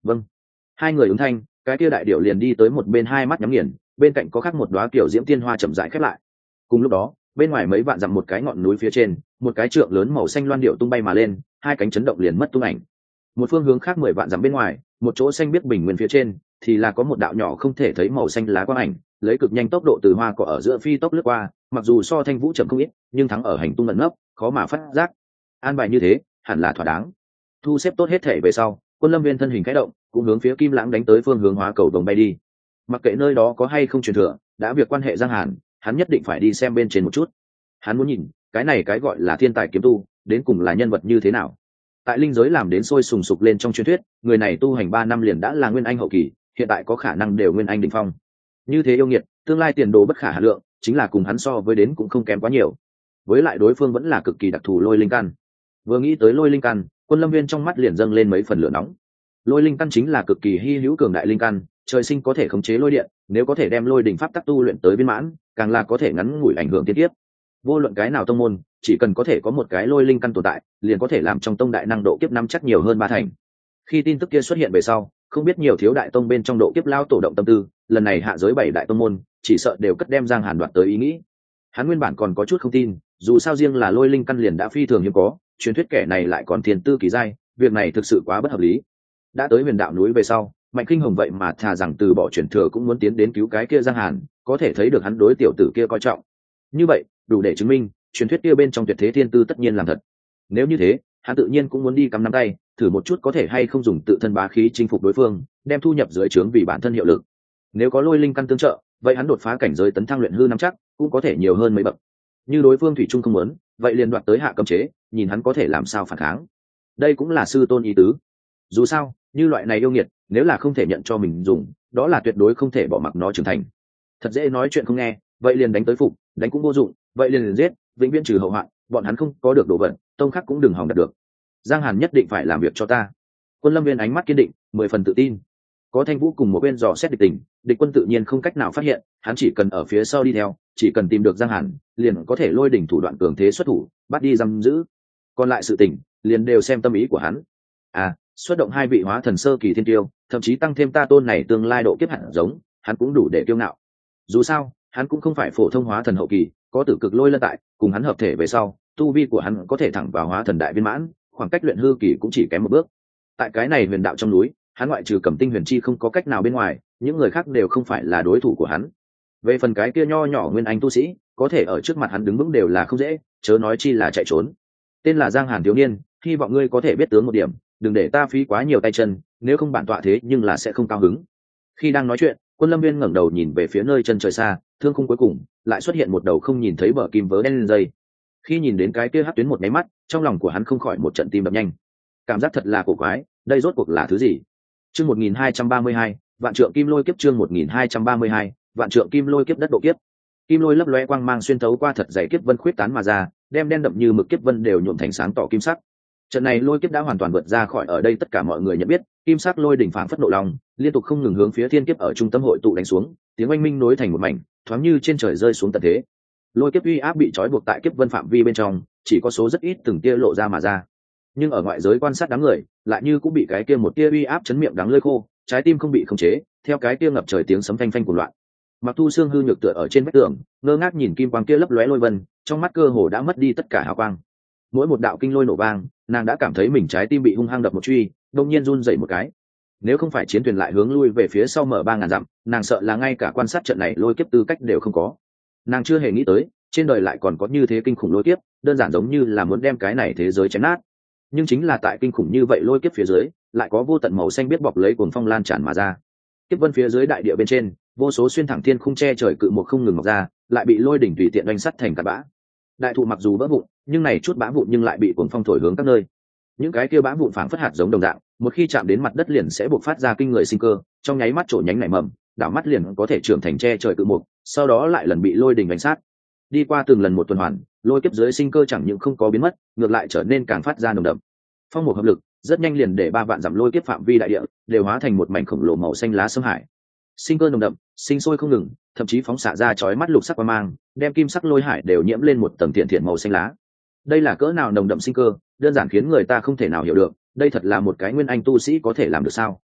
Vâng. Hai người ứng thanh, cái kia đại điệu liền đi tới một bên, hai mắt nhắm nghiền, bên cạnh có khắc một đóa kiểu diễm tiên hoa chậm rãi khép lại. Cùng lúc đó, bên ngoài mấy vạn dặm một cái ngọn núi phía trên, một cái trượng lớn màu xanh loan điệu tung bay mà lên, hai cánh chấn động liền mất tung ảnh. Một phương hướng khác mười vạn dặm bên ngoài, một chỗ xanh biếc bình nguyên phía trên, thì là có một đạo nhỏ không thể thấy màu xanh lá quang ảnh, lấy cực nhanh tốc độ từ hoa cỏ ở giữa phi tốc lướt qua, mặc dù so Thanh Vũ chậm không ít, nhưng thắng ở hành tung ẩn nấp, khó mà phát giác. An bài như thế, hẳn là thỏa đáng. Thu xếp tốt hết thể về sau, Quân Lâm Viên thân hình khẽ động, cũng hướng phía Kim Lãng đánh tới phương hướng hóa cầu đồng bay đi. Mặc kệ nơi đó có hay không truyền thừa, đã việc quan hệ Giang Hàn, hắn nhất định phải đi xem bên trên một chút. Hắn muốn nhìn, cái này cái gọi là thiên tài kiếm tu, đến cùng là nhân vật như thế nào. Tại linh giới làm đến sôi sùng sục lên trong truyền thuyết, người này tu hành ba năm liền đã là nguyên anh hậu kỳ, hiện tại có khả năng đều nguyên anh đỉnh phong. Như thế yêu nghiệt, tương lai tiền đồ bất khả hà lượng, chính là cùng hắn so với đến cũng không kém quá nhiều. Với lại đối phương vẫn là cực kỳ đặc thù lôi linh căn. Vừa nghĩ tới lôi linh căn, Quân Lâm Viên trong mắt liền dâng lên mấy phần lửa nóng. Lôi linh căn chính là cực kỳ hy hữu cường đại linh căn, trời sinh có thể khống chế lôi điện, nếu có thể đem lôi đỉnh pháp tắc tu luyện tới viên mãn, càng là có thể ngắn ngủi ảnh hưởng tiên tiếp. Vô luận cái nào tông môn, chỉ cần có thể có một cái lôi linh căn tồn tại, liền có thể làm trong tông đại năng độ kiếp năm chắc nhiều hơn ba thành. Khi tin tức kia xuất hiện về sau, không biết nhiều thiếu đại tông bên trong độ kiếp lao tổ động tâm tư, lần này hạ giới bảy đại tông môn, chỉ sợ đều cất đem Giang Hàn đoạt tới ý nghĩ. Hắn nguyên bản còn có chút không tin, dù sao riêng là lôi linh căn liền đã phi thường hiếm có, truyền thuyết kẻ này lại còn tiền tư kỳ giai, việc này thực sự quá bất hợp lý. Đã tới Huyền Đạo núi về sau, Mạnh Kinh Hồng vậy mà thà rằng từ bỏ truyền thừa cũng muốn tiến đến cứu cái kia Giang Hàn, có thể thấy được hắn đối tiểu tử kia coi trọng. Như vậy, đủ để chứng minh, truyền thuyết kia bên trong tuyệt thế thiên tư tất nhiên làm thật. Nếu như thế, hắn tự nhiên cũng muốn đi cắm nắm tay, thử một chút có thể hay không dùng tự thân bá khí chinh phục đối phương, đem thu nhập dưới trướng vì bản thân hiệu lực. Nếu có lôi linh căn tương trợ, vậy hắn đột phá cảnh giới tấn thăng luyện hư năm chắc, cũng có thể nhiều hơn mấy bậc. Như đối phương thủy chung không muốn, vậy liền đoạt tới hạ cấm chế, nhìn hắn có thể làm sao phản kháng. Đây cũng là sư tôn ý tứ. Dù sao, như loại này yêu nghiệt, nếu là không thể nhận cho mình dùng, đó là tuyệt đối không thể bỏ mặc nó trưởng thành. Thật dễ nói chuyện không nghe, vậy liền đánh tới phục, đánh cũng vô dụng, vậy liền, liền giết, vĩnh viễn trừ hậu hoạn, bọn hắn không có được đồ vật, tông khác cũng đừng hòng đạt được. Giang Hàn nhất định phải làm việc cho ta. Quân Lâm Viên ánh mắt kiên định, mười phần tự tin. Có Thanh Vũ cùng một bên dò xét địch tình, địch quân tự nhiên không cách nào phát hiện, hắn chỉ cần ở phía sau đi theo, chỉ cần tìm được Giang Hàn, liền có thể lôi đỉnh thủ đoạn cường thế xuất thủ, bắt đi giam giữ. Còn lại sự tình, liền đều xem tâm ý của hắn. À, xuất động hai vị hóa thần sơ kỳ thiên tiêu, thậm chí tăng thêm ta tôn này tương lai độ kiếp hạt giống, hắn cũng đủ để kiêu ngạo. Dù sao, hắn cũng không phải phổ thông hóa thần hậu kỳ, có tử cực lôi lân tại, cùng hắn hợp thể về sau, tu vi của hắn có thể thẳng vào hóa thần đại viên mãn, khoảng cách luyện hư kỳ cũng chỉ kém một bước. Tại cái này huyền đạo trong núi, hắn ngoại trừ Cẩm Tinh Huyền Chi không có cách nào bên ngoài, những người khác đều không phải là đối thủ của hắn. Về phần cái kia nho nhỏ nguyên anh tu sĩ, có thể ở trước mặt hắn đứng vững đều là không dễ, chớ nói chi là chạy trốn. Tên là Giang Hàn thiếu niên, hy vọng ngươi có thể biết tướng một điểm, đừng để ta phí quá nhiều tay chân, nếu không bản tọa thế nhưng là sẽ không cao hứng. Khi đang nói chuyện, Quân Lâm Viên ngẩng đầu nhìn về phía nơi chân trời xa, thương khung cuối cùng lại xuất hiện một đầu không nhìn thấy bờ kim vớ đen lên dây. Khi nhìn đến cái kia hắc tuyến một nháy mắt, trong lòng của hắn không khỏi một trận tim đập nhanh. Cảm giác thật là cổ quái, đây rốt cuộc là thứ gì? Chương một nghìn hai trăm ba mươi hai, vạn trượng kim lôi kiếp. Chương một nghìn hai trăm ba mươi hai, vạn trượng kim lôi kiếp đất độ kiếp. Kim lôi lấp lóe quang mang xuyên thấu qua thật dày kiếp vân khuyết tán mà ra, đem đen đậm như mực kiếp vân đều nhuộm thành sáng tỏ kim sắc. Trận này lôi kiếp đã hoàn toàn vượt ra khỏi ở đây tất cả mọi người nhận biết, kim sắc lôi đỉnh phảng phất nộ long, liên tục không ngừng hướng phía thiên kiếp ở trung tâm hội tụ đánh xuống, tiếng oanh minh nối thành một mảnh, thoáng như trên trời rơi xuống tận thế. Lôi kiếp uy áp bị trói buộc tại kiếp vân phạm vi bên trong, chỉ có số rất ít từng tia lộ ra mà ra. Nhưng ở ngoại giới quan sát đám người, lại như cũng bị cái kia một tia uy áp chấn miệng đắng lưỡi khô, trái tim không bị khống chế, theo cái kia ngập trời tiếng sấm phanh phanh của loạn. Mặc Thu Xương hư nhược tựa ở trên vách tường, ngơ ngác nhìn kim quang kia lấp lóe lôi vân, trong mắt cơ hồ đã mất đi tất cả hào quang. Mỗi một đạo kinh lôi nổ vang, nàng đã cảm thấy mình trái tim bị hung hăng đập một truy, đột nhiên run rẩy một cái. Nếu không phải chiến thuyền lại hướng lui về phía sau mở ba ngàn dặm, nàng sợ là ngay cả quan sát trận này lôi kiếp tư cách đều không có. Nàng chưa hề nghĩ tới, trên đời lại còn có như thế kinh khủng lôi kiếp, đơn giản giống như là muốn đem cái này thế giới chém nát. Nhưng chính là tại kinh khủng như vậy lôi kiếp phía dưới, lại có vô tận màu xanh biết bọc lấy cuồng phong lan tràn mà ra. Kiếp vân phía dưới đại địa bên trên, vô số xuyên thẳng thiên khung che trời cự một không ngừng mọc ra, lại bị lôi đỉnh tùy tiện đánh sắt thành cát bã. Đại thụ mặc dù vỡ vụn, nhưng này chút bã vụn nhưng lại bị cuồng phong thổi hướng các nơi. Những cái kia bã vụn phảng phất hạt giống đồng dạng, một khi chạm đến mặt đất liền sẽ bộc phát ra kinh người sinh cơ, trong nháy mắt trổ nhánh nảy mầm, đảo mắt liền có thể trưởng thành che trời cự mục, sau đó lại lần bị lôi đỉnh đánh sát. Đi qua từng lần một tuần hoàn, lôi kiếp dưới sinh cơ chẳng những không có biến mất, ngược lại trở nên càng phát ra nồng đậm. Phong một hợp lực, rất nhanh liền để ba vạn dặm lôi kiếp phạm vi đại địa đều hóa thành một mảnh khổng lồ màu xanh lá xâm hải. Sinh cơ nồng đậm, sinh sôi không ngừng, thậm chí phóng xạ ra chói mắt lục sắc quang mang, đem kim sắc lôi hải đều nhiễm lên một tầng thiện thiện màu xanh lá. Đây là cỡ nào nồng đậm sinh cơ, đơn giản khiến người ta không thể nào hiểu được, đây thật là một cái nguyên anh tu sĩ có thể làm được sao?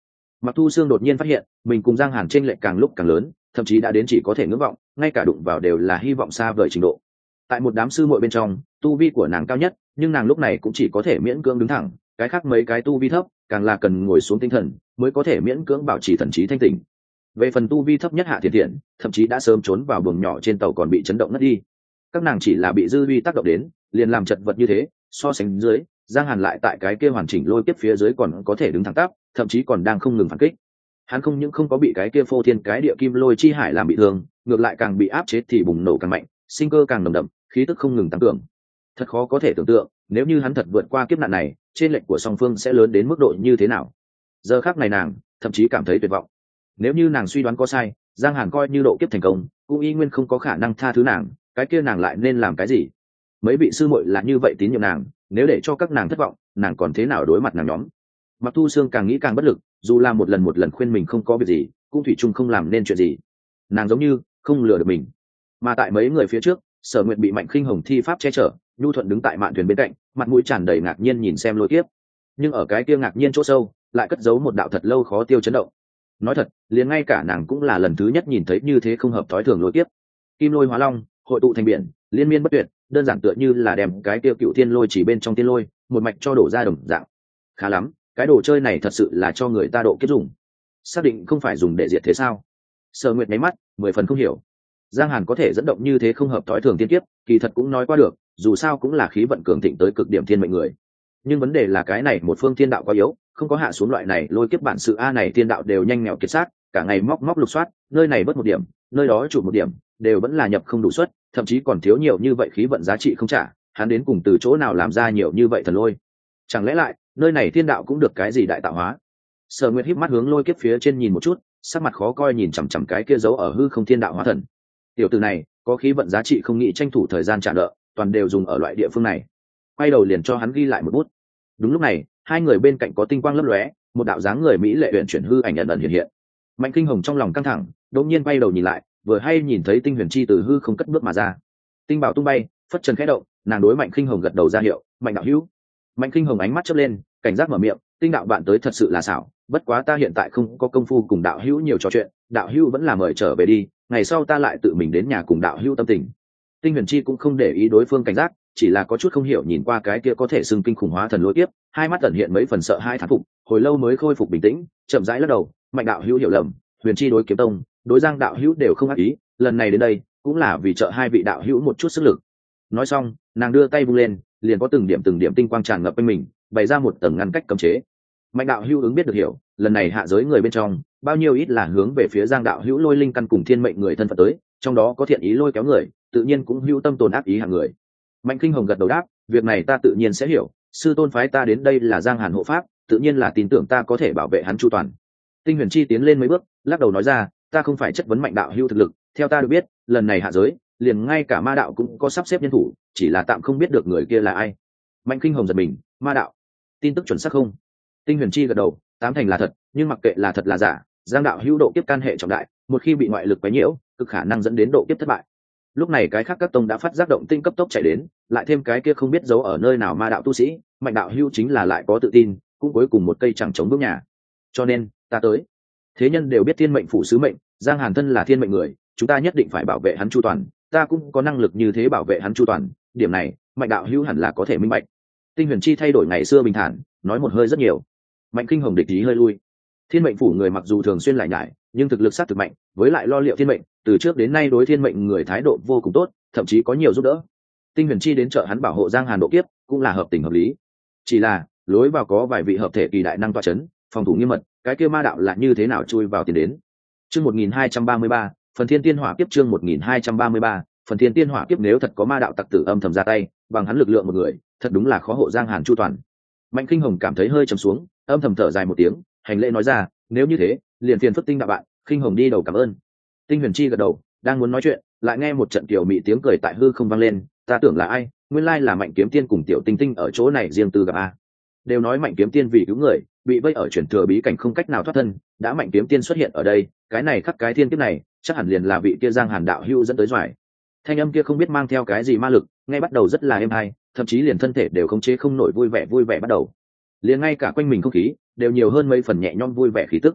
Mặc Thu Sương đột nhiên phát hiện mình cùng Giang Hàn chênh lệch càng lúc càng lớn, thậm chí đã đến chỉ có thể ngưỡng vọng, ngay cả đụng vào đều là hy vọng xa vời trình độ. Tại một đám sư muội bên trong, tu vi của nàng cao nhất, nhưng nàng lúc này cũng chỉ có thể miễn cưỡng đứng thẳng, cái khác mấy cái tu vi thấp, càng là cần ngồi xuống tinh thần mới có thể miễn cưỡng bảo trì thần trí thanh tỉnh. Về phần tu vi thấp nhất Hạ Thiện Thiện, thậm chí đã sớm trốn vào buồng nhỏ trên tàu còn bị chấn động ngất đi. Các nàng chỉ là bị dư uy tác động đến, liền làm chật vật như thế, so sánh dưới, Giang Hàn lại tại cái kia hoàn chỉnh lôi kiếp phía dưới còn có thể đứng thẳng tắp, thậm chí còn đang không ngừng phản kích. Hắn không những không có bị cái kia phô thiên cái địa kim lôi chi hải làm bị thương, ngược lại càng bị áp chế thì bùng nổ càng mạnh, sinh cơ càng nồng đậm, khí tức không ngừng tăng cường. Thật khó có thể tưởng tượng, nếu như hắn thật vượt qua kiếp nạn này, trên lệnh của song phương sẽ lớn đến mức độ như thế nào. Giờ khắc này nàng thậm chí cảm thấy tuyệt vọng. Nếu như nàng suy đoán có sai, Giang Hàn coi như độ kiếp thành công, cũng y nguyên không có khả năng tha thứ nàng, cái kia nàng lại nên làm cái gì? Mấy vị sư muội là như vậy tín nhiệm nàng, nếu để cho các nàng thất vọng, nàng còn thế nào đối mặt nàng nhóm? Mặc Thu Sương càng nghĩ càng bất lực, dù là một lần một lần khuyên mình không có việc gì, cũng thủy chung không làm nên chuyện gì. Nàng giống như không lừa được mình. Mà tại mấy người phía trước, Sở Nguyệt bị Mạnh Khinh Hồng thi pháp che chở, nhu thuận đứng tại mạn thuyền bên cạnh, mặt mũi tràn đầy ngạc nhiên nhìn xem lôi kiếp. Nhưng ở cái kia ngạc nhiên chỗ sâu, lại cất giấu một đạo thật lâu khó tiêu chấn động. Nói thật, liền ngay cả nàng cũng là lần thứ nhất nhìn thấy như thế không hợp thói thường lôi kiếp. Kim lôi hóa long, hội tụ thành biển, liên miên bất tuyệt, đơn giản tựa như là đem cái kia cựu thiên lôi chỉ bên trong tiên lôi, một mạch cho đổ ra đồng dạng. Khá lắm, cái đồ chơi này thật sự là cho người ta độ kiếp dùng. Xác định không phải dùng để diệt thế sao? Sở Nguyệt nháy mắt, mười phần không hiểu. Giang Hàn có thể dẫn động như thế không hợp thói thường tiên kiếp, kỳ thật cũng nói qua được, dù sao cũng là khí vận cường thịnh tới cực điểm thiên mệnh người. Nhưng vấn đề là cái này một phương thiên đạo quá yếu, không có hạ xuống loại này lôi kiếp bản sự a này thiên đạo đều nhanh nghèo kiệt xác, cả ngày móc móc lục soát, nơi này bớt một điểm, nơi đó chụp một điểm, đều vẫn là nhập không đủ suất, thậm chí còn thiếu nhiều như vậy khí vận giá trị không trả, hắn đến cùng từ chỗ nào làm ra nhiều như vậy thần lôi? Chẳng lẽ lại, nơi này thiên đạo cũng được cái gì đại tạo hóa? Sở Nguyệt híp mắt hướng lôi kiếp phía trên nhìn một chút, sắc mặt khó coi nhìn chằm chằm cái kia giấu ở hư không thiên đạo hóa thần. Tiểu tử này, có khí vận giá trị không nghĩ tranh thủ thời gian trả nợ, toàn đều dùng ở loại địa phương này. Quay đầu liền cho hắn ghi lại một bút. Đúng lúc này, hai người bên cạnh có tinh quang lấp lóe, một đạo dáng người mỹ lệ uyển chuyển hư ảnh ẩn ẩn hiện hiện. Mạnh Kinh Hồng trong lòng căng thẳng, đột nhiên quay đầu nhìn lại, vừa hay nhìn thấy Tinh Huyền Chi từ hư không cất bước mà ra. Tinh bảo tung bay, phất trần khẽ động, nàng đối Mạnh Kinh Hồng gật đầu ra hiệu, "Mạnh đạo hữu." Mạnh Kinh Hồng ánh mắt chớp lên, cảnh giác mở miệng, "Tinh đạo bạn tới thật sự là xảo, bất quá ta hiện tại không có công phu cùng đạo hữu nhiều trò chuyện, đạo hữu vẫn là mời trở về đi, ngày sau ta lại tự mình đến nhà cùng đạo hữu tâm tình." Tinh Huyền Chi cũng không để ý đối phương cảnh giác, chỉ là có chút không hiểu nhìn qua cái kia có thể xưng kinh khủng hóa thần lôi kiếp, hai mắt ẩn hiện mấy phần sợ hai thán phục, hồi lâu mới khôi phục bình tĩnh, chậm rãi lắc đầu, "Mạnh đạo hữu hiểu lầm, Huyền Chi đối kiếm tông, đối Giang đạo hữu đều không ác ý, lần này đến đây cũng là vì trợ hai vị đạo hữu một chút sức lực." Nói xong, nàng đưa tay vung lên, liền có từng điểm từng điểm tinh quang tràn ngập quanh mình, bày ra một tầng ngăn cách cấm chế. Mạnh đạo hữu ứng biết được hiểu, lần này hạ giới người bên trong, bao nhiêu ít là hướng về phía Giang đạo hữu lôi linh căn cùng thiên mệnh người thân phận tới, trong đó có thiện ý lôi kéo người, tự nhiên cũng hữu tâm tồn ác ý hàng người. Mạnh Kinh Hồng gật đầu đáp, "Việc này ta tự nhiên sẽ hiểu, sư tôn phái ta đến đây là Giang Hàn hộ pháp, tự nhiên là tin tưởng ta có thể bảo vệ hắn chu toàn." Tinh Huyền Chi tiến lên mấy bước, lắc đầu nói ra, "Ta không phải chất vấn Mạnh đạo hữu thực lực, theo ta được biết, lần này hạ giới, liền ngay cả ma đạo cũng có sắp xếp nhân thủ, chỉ là tạm không biết được người kia là ai." Mạnh Kinh Hồng giật mình, "Ma đạo? Tin tức chuẩn xác không?" Tinh Huyền Chi gật đầu, "Tám thành là thật, nhưng mặc kệ là thật là giả, Giang đạo hữu độ kiếp can hệ trọng đại, một khi bị ngoại lực quấy nhiễu, cực khả năng dẫn đến độ kiếp thất bại." Lúc này cái khác các tông đã phát giác động tinh cấp tốc chạy đến, lại thêm cái kia không biết giấu ở nơi nào ma đạo tu sĩ, Mạnh đạo hữu chính là lại có tự tin, cũng cuối cùng một cây chẳng chống bước nhà. Cho nên, ta tới. Thế nhân đều biết thiên mệnh phụ sứ mệnh, Giang Hàn thân là thiên mệnh người, chúng ta nhất định phải bảo vệ hắn chu toàn, ta cũng có năng lực như thế bảo vệ hắn chu toàn, điểm này, Mạnh đạo hữu hẳn là có thể minh bạch. Tinh Huyền Chi thay đổi ngày xưa bình thản, nói một hơi rất nhiều. Mạnh Kinh Hồng địch ý hơi lui. Thiên mệnh phủ người mặc dù thường xuyên lại nhải, nhưng thực lực sát thực mạnh, với lại lo liệu thiên mệnh, từ trước đến nay đối thiên mệnh người thái độ vô cùng tốt, thậm chí có nhiều giúp đỡ. Tinh Huyền Chi đến trợ hắn bảo hộ Giang Hàn độ kiếp, cũng là hợp tình hợp lý. Chỉ là, lối vào có vài vị hợp thể kỳ đại năng tọa chấn, phòng thủ nghiêm mật, cái kia ma đạo là như thế nào chui vào tiền đến. Chương một nghìn hai trăm ba mươi ba, phần Thiên Tiên Hỏa kiếp chương một nghìn hai trăm ba mươi ba, phần Thiên Tiên Hỏa kiếp nếu thật có ma đạo tặc tử âm thầm ra tay, bằng hắn lực lượng một người, thật đúng là khó hộ Giang Hàn chu toàn. Mạnh Kinh Hồng cảm thấy hơi trầm xuống, âm thầm thở dài một tiếng, hành lễ nói ra, "Nếu như thế, liền phiền phức Tinh đạo bạn." Kinh Hồng đi đầu cảm ơn. Tinh Huyền Chi gật đầu, đang muốn nói chuyện, lại nghe một trận tiểu mị tiếng cười tại hư không vang lên, "Ta tưởng là ai, nguyên lai là Mạnh Kiếm Tiên cùng Tiểu Tinh Tinh ở chỗ này riêng tư gặp a." Đều nói Mạnh Kiếm Tiên vì cứu người, bị vây ở chuyển thừa bí cảnh không cách nào thoát thân, đã Mạnh Kiếm Tiên xuất hiện ở đây, cái này khắc cái thiên kiếp này, chắc hẳn liền là vị kia Giang Hàn đạo hữu dẫn tới doài. Thanh âm kia không biết mang theo cái gì ma lực, nghe bắt đầu rất là êm hay, thậm chí liền thân thể đều không chế không nổi vui vẻ vui vẻ bắt đầu. Liền ngay cả quanh mình không khí đều nhiều hơn mấy phần nhẹ nhõm vui vẻ khí tức.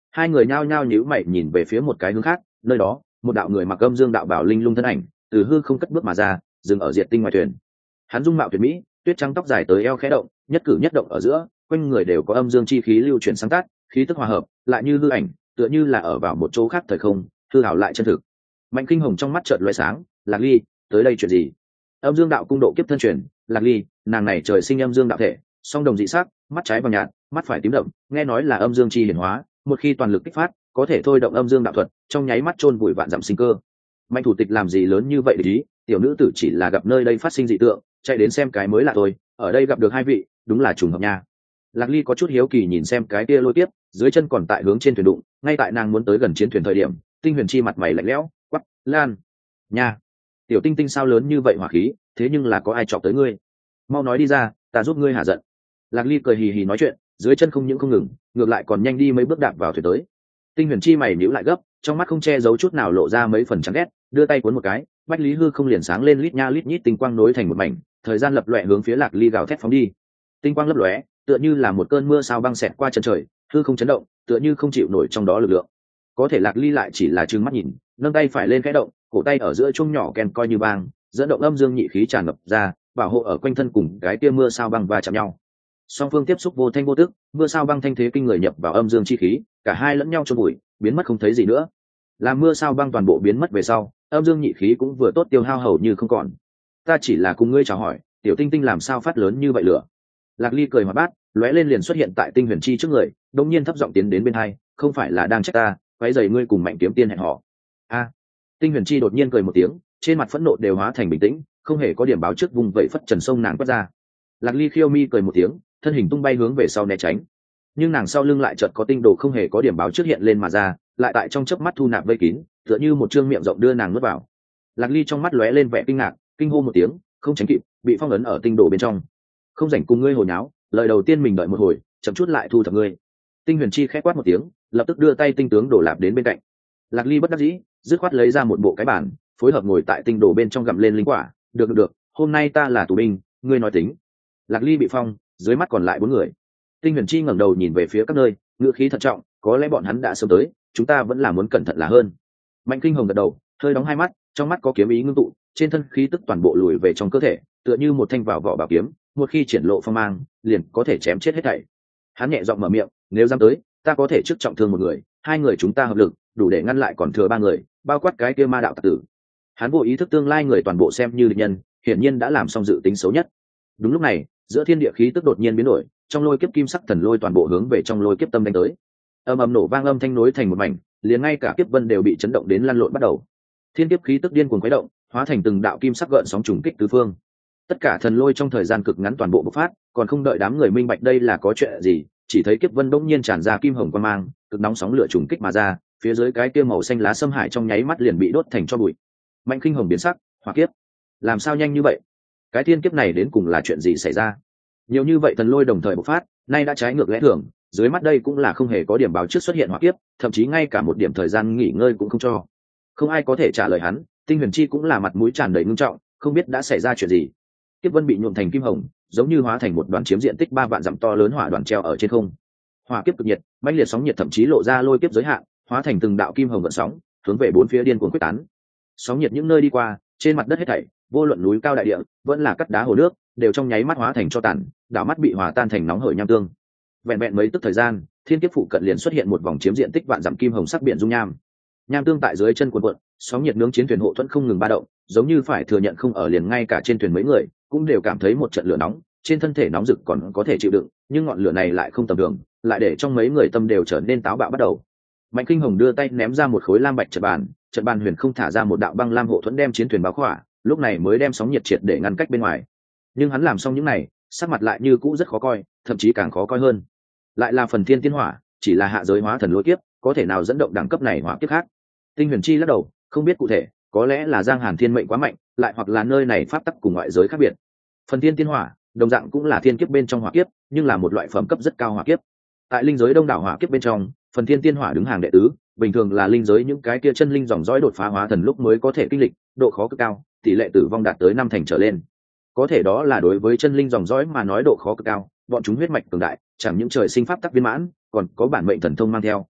Hai người nhao nhao nhíu mày nhìn về phía một cái hướng khác, nơi đó một đạo người mặc âm dương đạo bảo linh lung thân ảnh từ hư không cất bước mà ra, dừng ở diệt tinh ngoài thuyền. Hắn dung mạo tuyệt mỹ, tuyết trắng tóc dài tới eo khẽ động, nhất cử nhất động ở giữa quanh người đều có âm dương chi khí lưu chuyển sáng tác, khí tức hòa hợp lại như hư ảnh, tựa như là ở vào một chỗ khác thời không, hư hảo lại chân thực. Mạnh Kinh Hồng trong mắt chợt lóe sáng, Lạc Ly, tới đây chuyện gì? Âm dương đạo cung độ kiếp thân truyền, Lạc Ly, nàng này trời sinh âm dương đạo thể, song đồng dị sắc, mắt trái vàng nhạt, mắt phải tím đậm, nghe nói là âm dương chi hiển hóa, một khi toàn lực kích phát, có thể thôi động âm dương đạo thuật, trong nháy mắt chôn vùi vạn dặm sinh cơ. Mạnh thủ tịch làm gì lớn như vậy để ý, tiểu nữ tử chỉ là gặp nơi đây phát sinh dị tượng, chạy đến xem cái mới lạ thôi, ở đây gặp được hai vị, đúng là trùng hợp nha. Lạc Ly có chút hiếu kỳ nhìn xem cái kia lôi tiếp, dưới chân còn tại hướng trên thuyền đụng, ngay tại nàng muốn tới gần chiến thuyền thời điểm, Tinh Huyền Chi mặt mày lạnh lẽo, quắc, Lan, nha, tiểu tinh tinh sao lớn như vậy hỏa khí, thế nhưng là có ai chọc tới ngươi? Mau nói đi ra, ta giúp ngươi hạ giận. Lạc Ly cười hì hì nói chuyện, dưới chân không những không ngừng, ngược lại còn nhanh đi mấy bước đạp vào thuyền tới. Tinh Huyền Chi mày nhíu lại gấp, trong mắt không che giấu chút nào lộ ra mấy phần chán ghét, đưa tay cuốn một cái, bách lý hư không liền sáng lên lít nha lít nhít tinh quang nối thành một mảnh, thời gian lập lòe hướng phía Lạc Ly gào thét phóng đi. Tinh quang lấp lóe, tựa như là một cơn mưa sao băng xẹt qua chân trời, hư không chấn động, tựa như không chịu nổi trong đó lực lượng. Có thể Lạc Ly lại chỉ là trừng mắt nhìn, nâng tay phải lên khẽ động, cổ tay ở giữa chuông nhỏ ken coi như bang, dẫn động âm dương nhị khí tràn ngập ra, bảo hộ ở quanh thân cùng cái kia mưa sao băng va chạm nhau. Song phương tiếp xúc vô thanh vô tức, mưa sao băng thanh thế kinh người nhập vào âm dương chi khí, cả hai lẫn nhau chôn bụi, biến mất không thấy gì nữa. Làm mưa sao băng toàn bộ biến mất về sau, âm dương nhị khí cũng vừa tốt tiêu hao hầu như không còn. Ta chỉ là cùng ngươi chào hỏi, tiểu tinh tinh làm sao phát lớn như vậy lửa? Lạc Ly cười hoạt bát, lóe lên liền xuất hiện tại Tinh Huyền Chi trước người, đột nhiên thấp giọng tiến đến bên hai, không phải là đang trách ta, quấy rầy ngươi cùng Mạnh Kiếm Tiên hẹn hò. A. Tinh Huyền Chi đột nhiên cười một tiếng, trên mặt phẫn nộ đều hóa thành bình tĩnh, không hề có điểm báo trước vùng vẫy phất trần sông nàng quét ra. Lạc Ly khiêu mi cười một tiếng, thân hình tung bay hướng về sau né tránh, nhưng nàng sau lưng lại chợt có tinh đồ không hề có điểm báo trước hiện lên mà ra, lại tại trong chớp mắt thu nạp vây kín, tựa như một trương miệng rộng đưa nàng nuốt vào. Lạc Ly trong mắt lóe lên vẻ kinh ngạc, kinh hô một tiếng, không tránh kịp, bị phong ấn ở tinh đồ bên trong. Không rảnh cùng ngươi hồ nháo, lời đầu tiên mình đợi một hồi, chậm chút lại thu thập ngươi. Tinh Huyền Chi khẽ quát một tiếng, lập tức đưa tay tinh tướng đổ lạp đến bên cạnh. Lạc Ly bất đắc dĩ, dứt khoát lấy ra một bộ cái bản, phối hợp ngồi tại tinh đồ bên trong gặm lên linh quả. Được được được, hôm nay ta là tù binh, ngươi nói tính. Lạc Ly bị phong, dưới mắt còn lại bốn người. Tinh Huyền Chi ngẩng đầu nhìn về phía các nơi, ngữ khí thận trọng, có lẽ bọn hắn đã sớm tới, chúng ta vẫn là muốn cẩn thận là hơn. Mạnh Kinh Hồng gật đầu, hơi đóng hai mắt, trong mắt có kiếm ý ngưng tụ, trên thân khí tức toàn bộ lùi về trong cơ thể, tựa như một thanh vào vỏ bảo kiếm, một khi triển lộ phong mang, liền có thể chém chết hết thảy. Hắn nhẹ giọng mở miệng, nếu dám tới, ta có thể trước trọng thương một người, hai người chúng ta hợp lực, đủ để ngăn lại còn thừa ba người, bao quát cái kia ma đạo tặc tử. Hắn vô ý thức tương lai người toàn bộ xem như địch nhân, hiển nhiên đã làm xong dự tính xấu nhất. Đúng lúc này, giữa thiên địa khí tức đột nhiên biến đổi, trong lôi kiếp kim sắc thần lôi toàn bộ hướng về trong lôi kiếp tâm đánh tới. Âm ầm nổ vang âm thanh nối thành một mảnh, liền ngay cả kiếp vân đều bị chấn động đến lăn lộn bắt đầu. Thiên kiếp khí tức điên cuồng khuấy động, hóa thành từng đạo kim sắc gợn sóng trùng kích tứ phương. Tất cả thần lôi trong thời gian cực ngắn toàn bộ bộc phát, còn không đợi đám người minh bạch đây là có chuyện gì, chỉ thấy kiếp vân bỗng nhiên tràn ra kim hồng quang mang, cực nóng sóng lửa trùng kích mà ra, phía dưới cái kia màu xanh lá xâm hải trong nháy mắt liền bị đốt thành tro bụi. Mạnh Kinh Hồng biến sắc, hỏa kiếp, làm sao nhanh như vậy? Cái thiên kiếp này đến cùng là chuyện gì xảy ra? Nhiều như vậy thần lôi đồng thời bộc phát, nay đã trái ngược lẽ thường, dưới mắt đây cũng là không hề có điểm báo trước xuất hiện hỏa kiếp, thậm chí ngay cả một điểm thời gian nghỉ ngơi cũng không cho. Không ai có thể trả lời hắn, Tinh Huyền Chi cũng là mặt mũi tràn đầy ngưng trọng, không biết đã xảy ra chuyện gì. Kiếp vân bị nhuộm thành kim hồng, giống như hóa thành một đoàn chiếm diện tích ba vạn dặm to lớn hỏa đoàn treo ở trên không. Hỏa kiếp cực nhiệt, mãnh liệt sóng nhiệt thậm chí lộ ra lôi kiếp giới hạn, hóa thành từng đạo kim hồng gợn sóng, hướng về bốn phía điên cuồng quyết tán. Sóng nhiệt những nơi đi qua, trên mặt đất hết thảy, vô luận núi cao đại địa, vẫn là cắt đá hồ nước, đều trong nháy mắt hóa thành tro tàn, đảo mắt bị hòa tan thành nóng hởi nham tương. Vẹn vẹn mấy tức thời gian, thiên kiếp phụ cận liền xuất hiện một vòng chiếm diện tích vạn dặm kim hồng sắc biển dung nham. Nham tương tại dưới chân cuộn cuộn, sóng nhiệt nướng chiến thuyền hộ thuẫn không ngừng ba động, giống như phải thừa nhận không ở liền ngay cả trên thuyền mấy người cũng đều cảm thấy một trận lửa nóng, trên thân thể nóng rực còn có thể chịu đựng, nhưng ngọn lửa này lại không tầm thường, lại để trong mấy người tâm đều trở nên táo bạo bắt đầu. Mạnh Kinh Hồng đưa tay ném ra một khối lam bạch trận bàn, trận bàn huyền không thả ra một đạo băng lam hộ thuẫn đem chiến thuyền bao khỏa, lúc này mới đem sóng nhiệt triệt để ngăn cách bên ngoài. Nhưng hắn làm xong những này, sắc mặt lại như cũ rất khó coi, thậm chí càng khó coi hơn. Lại là phần thiên tiên hỏa, chỉ là hạ giới hóa thần lôi kiếp, có thể nào dẫn động đẳng cấp này hỏa kiếp khác? Tinh Huyền Chi lắc đầu, không biết cụ thể, có lẽ là Giang Hàn Thiên mệnh quá mạnh, lại hoặc là nơi này pháp tắc cùng ngoại giới khác biệt. Phần thiên tiên hỏa, đồng dạng cũng là thiên kiếp bên trong hỏa kiếp, nhưng là một loại phẩm cấp rất cao hỏa kiếp. Tại linh giới đông đảo hỏa kiếp bên trong, phần thiên tiên hỏa đứng hàng đệ tứ, bình thường là linh giới những cái kia chân linh dòng dõi đột phá hóa thần lúc mới có thể kinh lịch, độ khó cực cao, tỷ lệ tử vong đạt tới năm thành trở lên. Có thể đó là đối với chân linh dòng dõi mà nói độ khó cực cao, bọn chúng huyết mạch cường đại, chẳng những trời sinh pháp tắc viên mãn, còn có bản mệnh thần thông mang theo,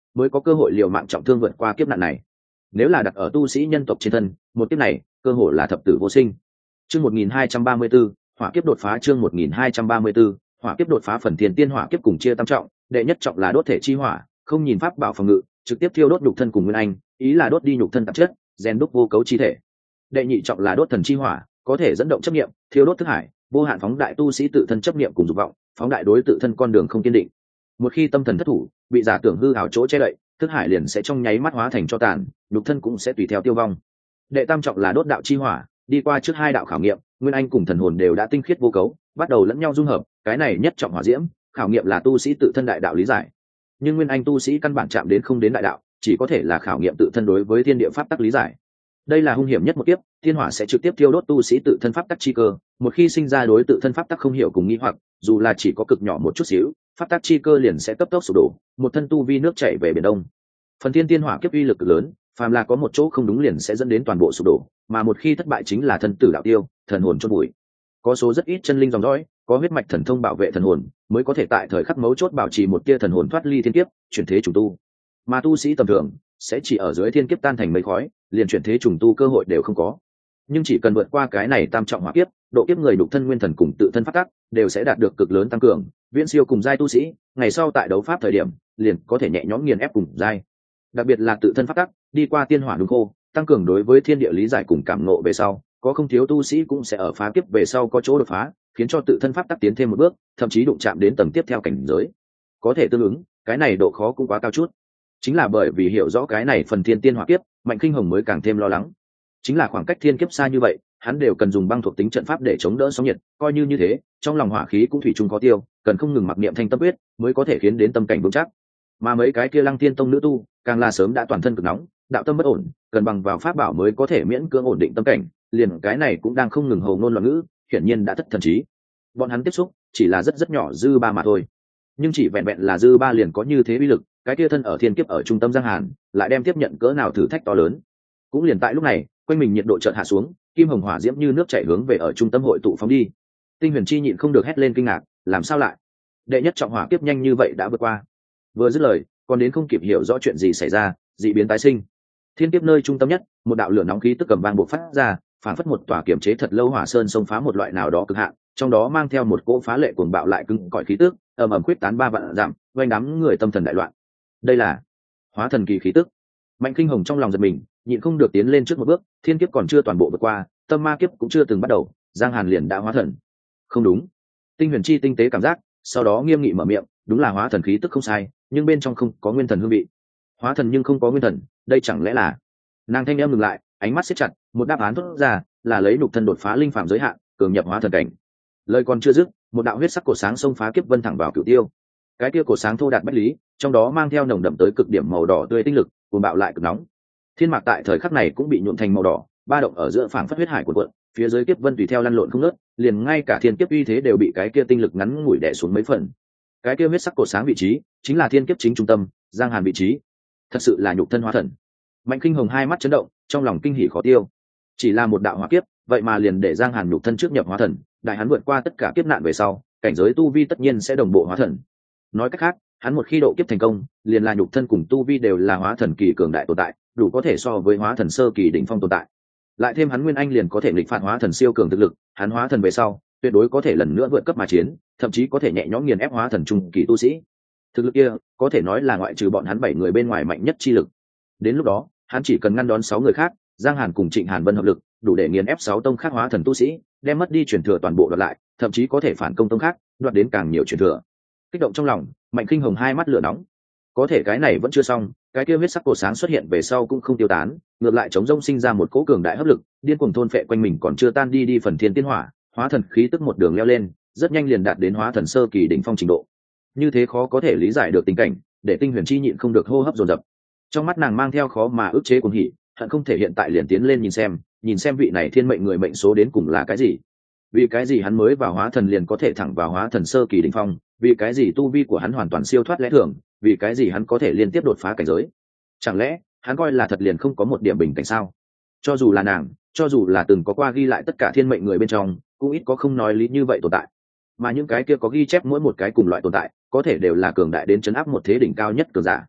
mới có cơ hội liều mạng trọng thương vượt qua kiếp nạn này. Nếu là đặt ở tu sĩ nhân tộc trên thân, một kiếp này cơ hội là thập tử vô sinh. Chương một nghìn hai trăm ba mươi 1.234, hỏa kiếp đột phá. Chương một nghìn hai trăm ba mươi 1.234, hỏa kiếp đột phá. Phần thiên tiên hỏa kiếp cùng chia tam trọng, đệ nhất trọng là đốt thể chi hỏa, không nhìn pháp bảo phòng ngự, trực tiếp thiêu đốt nhục thân cùng nguyên anh, ý là đốt đi nhục thân tạp chất, rèn đúc vô cấu chi thể. Đệ nhị trọng là đốt thần chi hỏa, có thể dẫn động chấp niệm, thiêu đốt thức hải, vô hạn phóng đại tu sĩ tự thân chấp niệm cùng dục vọng, phóng đại đối tự thân con đường không kiên định. Một khi tâm thần thất thủ, bị giả tưởng hư ảo chỗ che đậy, thức hải liền sẽ trong nháy mắt hóa thành cho tàn, nhục thân cũng sẽ tùy theo tiêu vong. Đệ tam trọng là đốt đạo chi hỏa, đi qua trước hai đạo khảo nghiệm, nguyên anh cùng thần hồn đều đã tinh khiết vô cấu, bắt đầu lẫn nhau dung hợp, cái này nhất trọng hỏa diễm, khảo nghiệm là tu sĩ tự thân đại đạo lý giải. Nhưng nguyên anh tu sĩ căn bản chạm đến không đến đại đạo, chỉ có thể là khảo nghiệm tự thân đối với thiên địa pháp tắc lý giải. Đây là hung hiểm nhất một kiếp, thiên hỏa sẽ trực tiếp thiêu đốt tu sĩ tự thân pháp tắc chi cơ, một khi sinh ra đối tự thân pháp tắc không hiểu cùng nghi hoặc, dù là chỉ có cực nhỏ một chút xíu, pháp tắc chi cơ liền sẽ cấp tốc sụp đổ, một thân tu vi nước chảy về biển đông. Phần thiên tiên hỏa kiếp uy lực lớn, phàm là có một chỗ không đúng liền sẽ dẫn đến toàn bộ sụp đổ, mà một khi thất bại chính là thân tử đạo tiêu, thần hồn chôn bụi. Có số rất ít chân linh dòng dõi, có huyết mạch thần thông bảo vệ thần hồn, mới có thể tại thời khắc mấu chốt bảo trì một tia thần hồn thoát ly thiên kiếp, chuyển thế trùng tu. Mà tu sĩ tầm thường sẽ chỉ ở dưới thiên kiếp tan thành mây khói, liền chuyển thế trùng tu cơ hội đều không có. Nhưng chỉ cần vượt qua cái này tam trọng hỏa kiếp, độ kiếp người đục thân nguyên thần cùng tự thân pháp tắc đều sẽ đạt được cực lớn tăng cường, viễn siêu cùng giai tu sĩ, ngày sau tại đấu pháp thời điểm, liền có thể nhẹ nhõm nghiền ép cùng giai. Đặc biệt là tự thân pháp tắc, đi qua tiên hỏa đúng khô, tăng cường đối với thiên địa lý giải cùng cảm ngộ về sau, có không thiếu tu sĩ cũng sẽ ở phá kiếp về sau có chỗ đột phá, khiến cho tự thân pháp tắc tiến thêm một bước, thậm chí đụng chạm đến tầng tiếp theo cảnh giới. Có thể tương ứng, cái này độ khó cũng quá cao chút. Chính là bởi vì hiểu rõ cái này phần thiên tiên hỏa kiếp, Mạnh Kinh Hồng mới càng thêm lo lắng. Chính là khoảng cách thiên kiếp xa như vậy, hắn đều cần dùng băng thuộc tính trận pháp để chống đỡ sóng nhiệt, coi như như thế, trong lòng hỏa khí cũng thủy chung có tiêu, cần không ngừng mặc niệm thanh tâm quyết, mới có thể khiến đến tâm cảnh vững chắc. Mà mấy cái kia Lăng Tiên Tông nữ tu, càng là sớm đã toàn thân cực nóng, đạo tâm bất ổn, cần bằng vào pháp bảo mới có thể miễn cưỡng ổn định tâm cảnh, liền cái này cũng đang không ngừng hầu ngôn loạn ngữ, hiển nhiên đã thất thần trí. Bọn hắn tiếp xúc chỉ là rất rất nhỏ dư ba mà thôi, nhưng chỉ vẹn vẹn là dư ba liền có như thế uy lực, cái kia thân ở thiên kiếp ở trung tâm Giang Hàn, lại đem tiếp nhận cỡ nào thử thách to lớn. Cũng liền tại lúc này, quanh mình nhiệt độ chợt hạ xuống, kim hồng hỏa diễm như nước chảy hướng về ở trung tâm hội tụ phóng đi. Tinh Huyền Chi nhịn không được hét lên kinh ngạc, làm sao lại? Đệ nhất trọng hỏa kiếp nhanh như vậy đã vượt qua. Vừa dứt lời, còn đến không kịp hiểu rõ chuyện gì xảy ra, dị biến tái sinh. Thiên kiếp nơi trung tâm nhất, một đạo lửa nóng khí tức cầm vang bộc phát ra, phản phất một tòa kiểm chế thật lâu hỏa sơn xông phá một loại nào đó cực hạn, trong đó mang theo một cỗ phá lệ cuồng bạo lại cứng cỏi khí tức, ầm ầm khuyết tán ba vạn dặm, vây đám người tâm thần đại loạn. Đây là hóa thần kỳ khí tức. Mạnh Kinh Hồng trong lòng giật mình, nhịn không được tiến lên trước một bước, thiên kiếp còn chưa toàn bộ vượt qua, tâm ma kiếp cũng chưa từng bắt đầu, Giang Hàn liền đã hóa thần. Không đúng. Tinh Huyền Chi tinh tế cảm giác, sau đó nghiêm nghị mở miệng, đúng là hóa thần khí tức không sai, nhưng bên trong không có nguyên thần hương vị. Hóa thần nhưng không có nguyên thần, đây chẳng lẽ là? Nàng thanh em ngừng lại, ánh mắt siết chặt, một đáp án thốt ra, là lấy nhục thân đột phá linh phàm giới hạn, cường nhập hóa thần cảnh. Lời còn chưa dứt, một đạo huyết sắc cổ sáng xông phá kiếp vân thẳng vào cửu tiêu. Cái kia cổ sáng thô đạt bách lý, trong đó mang theo nồng đậm tới cực điểm màu đỏ tươi tinh lực, cuồng bạo lại cực nóng. Thiên mạc tại thời khắc này cũng bị nhuộm thành màu đỏ, ba động ở giữa phảng phất huyết hải của cuộn, phía dưới kiếp vân tùy theo lăn lộn không ngớt, liền ngay cả thiên kiếp uy thế đều bị cái kia tinh lực ngắn ngủi đè xuống mấy phần. Cái kia huyết sắc cổ sáng vị trí, chính là thiên kiếp chính trung tâm, Giang Hàn vị trí. Thật sự là nhục thân hóa thần. Mạnh Kinh Hồng hai mắt chấn động, trong lòng kinh hỉ khó tiêu. Chỉ là một đạo hỏa kiếp, vậy mà liền để Giang Hàn nhục thân trước nhập hóa thần, đại hắn vượt qua tất cả kiếp nạn về sau, cảnh giới tu vi tất nhiên sẽ đồng bộ hóa thần. Nói cách khác, hắn một khi độ kiếp thành công, liền là nhục thân cùng tu vi đều là hóa thần kỳ cường đại tồn tại, đủ có thể so với hóa thần sơ kỳ đỉnh phong tồn tại. Lại thêm hắn nguyên anh liền có thể nghịch phạt hóa thần siêu cường thực lực, hắn hóa thần về sau, tuyệt đối có thể lần nữa vượt cấp mà chiến, thậm chí có thể nhẹ nhõm nghiền ép hóa thần trung kỳ tu sĩ. Thực lực kia, có thể nói là ngoại trừ bọn hắn bảy người bên ngoài mạnh nhất chi lực. Đến lúc đó, hắn chỉ cần ngăn đón sáu người khác, Giang Hàn cùng Trịnh Hàn Vân hợp lực, đủ để nghiền ép sáu tông khác hóa thần tu sĩ, đem mất đi truyền thừa toàn bộ đoạt lại, thậm chí có thể phản công tông khác, đoạt đến càng nhiều truyền thừa. Kích động trong lòng, Mạnh Kinh Hồng hai mắt lửa nóng. Có thể cái này vẫn chưa xong, cái kia huyết sắc cổ sáng xuất hiện về sau cũng không tiêu tán, ngược lại chống rông sinh ra một cỗ cường đại hấp lực, điên cuồng thôn phệ quanh mình còn chưa tan đi đi phần thiên tiên hỏa, hóa thần khí tức một đường leo lên, rất nhanh liền đạt đến hóa thần sơ kỳ đỉnh phong trình độ. Như thế khó có thể lý giải được tình cảnh, để Tinh Huyền Chi nhịn không được hô hấp dồn dập. Trong mắt nàng mang theo khó mà ức chế cuồng hỉ, hận không thể hiện tại liền tiến lên nhìn xem, nhìn xem vị này thiên mệnh người mệnh số đến cùng là cái gì. Vì cái gì hắn mới vào hóa thần liền có thể thẳng vào hóa thần sơ kỳ đỉnh phong, vì cái gì tu vi của hắn hoàn toàn siêu thoát lẽ thường, vì cái gì hắn có thể liên tiếp đột phá cảnh giới. Chẳng lẽ hắn coi là thật liền không có một điểm bình cảnh sao? Cho dù là nàng, cho dù là từng có qua ghi lại tất cả thiên mệnh người bên trong, cũng ít có không nói lý như vậy tồn tại. Mà những cái kia có ghi chép mỗi một cái cùng loại tồn tại, có thể đều là cường đại đến chấn áp một thế đỉnh cao nhất cường giả.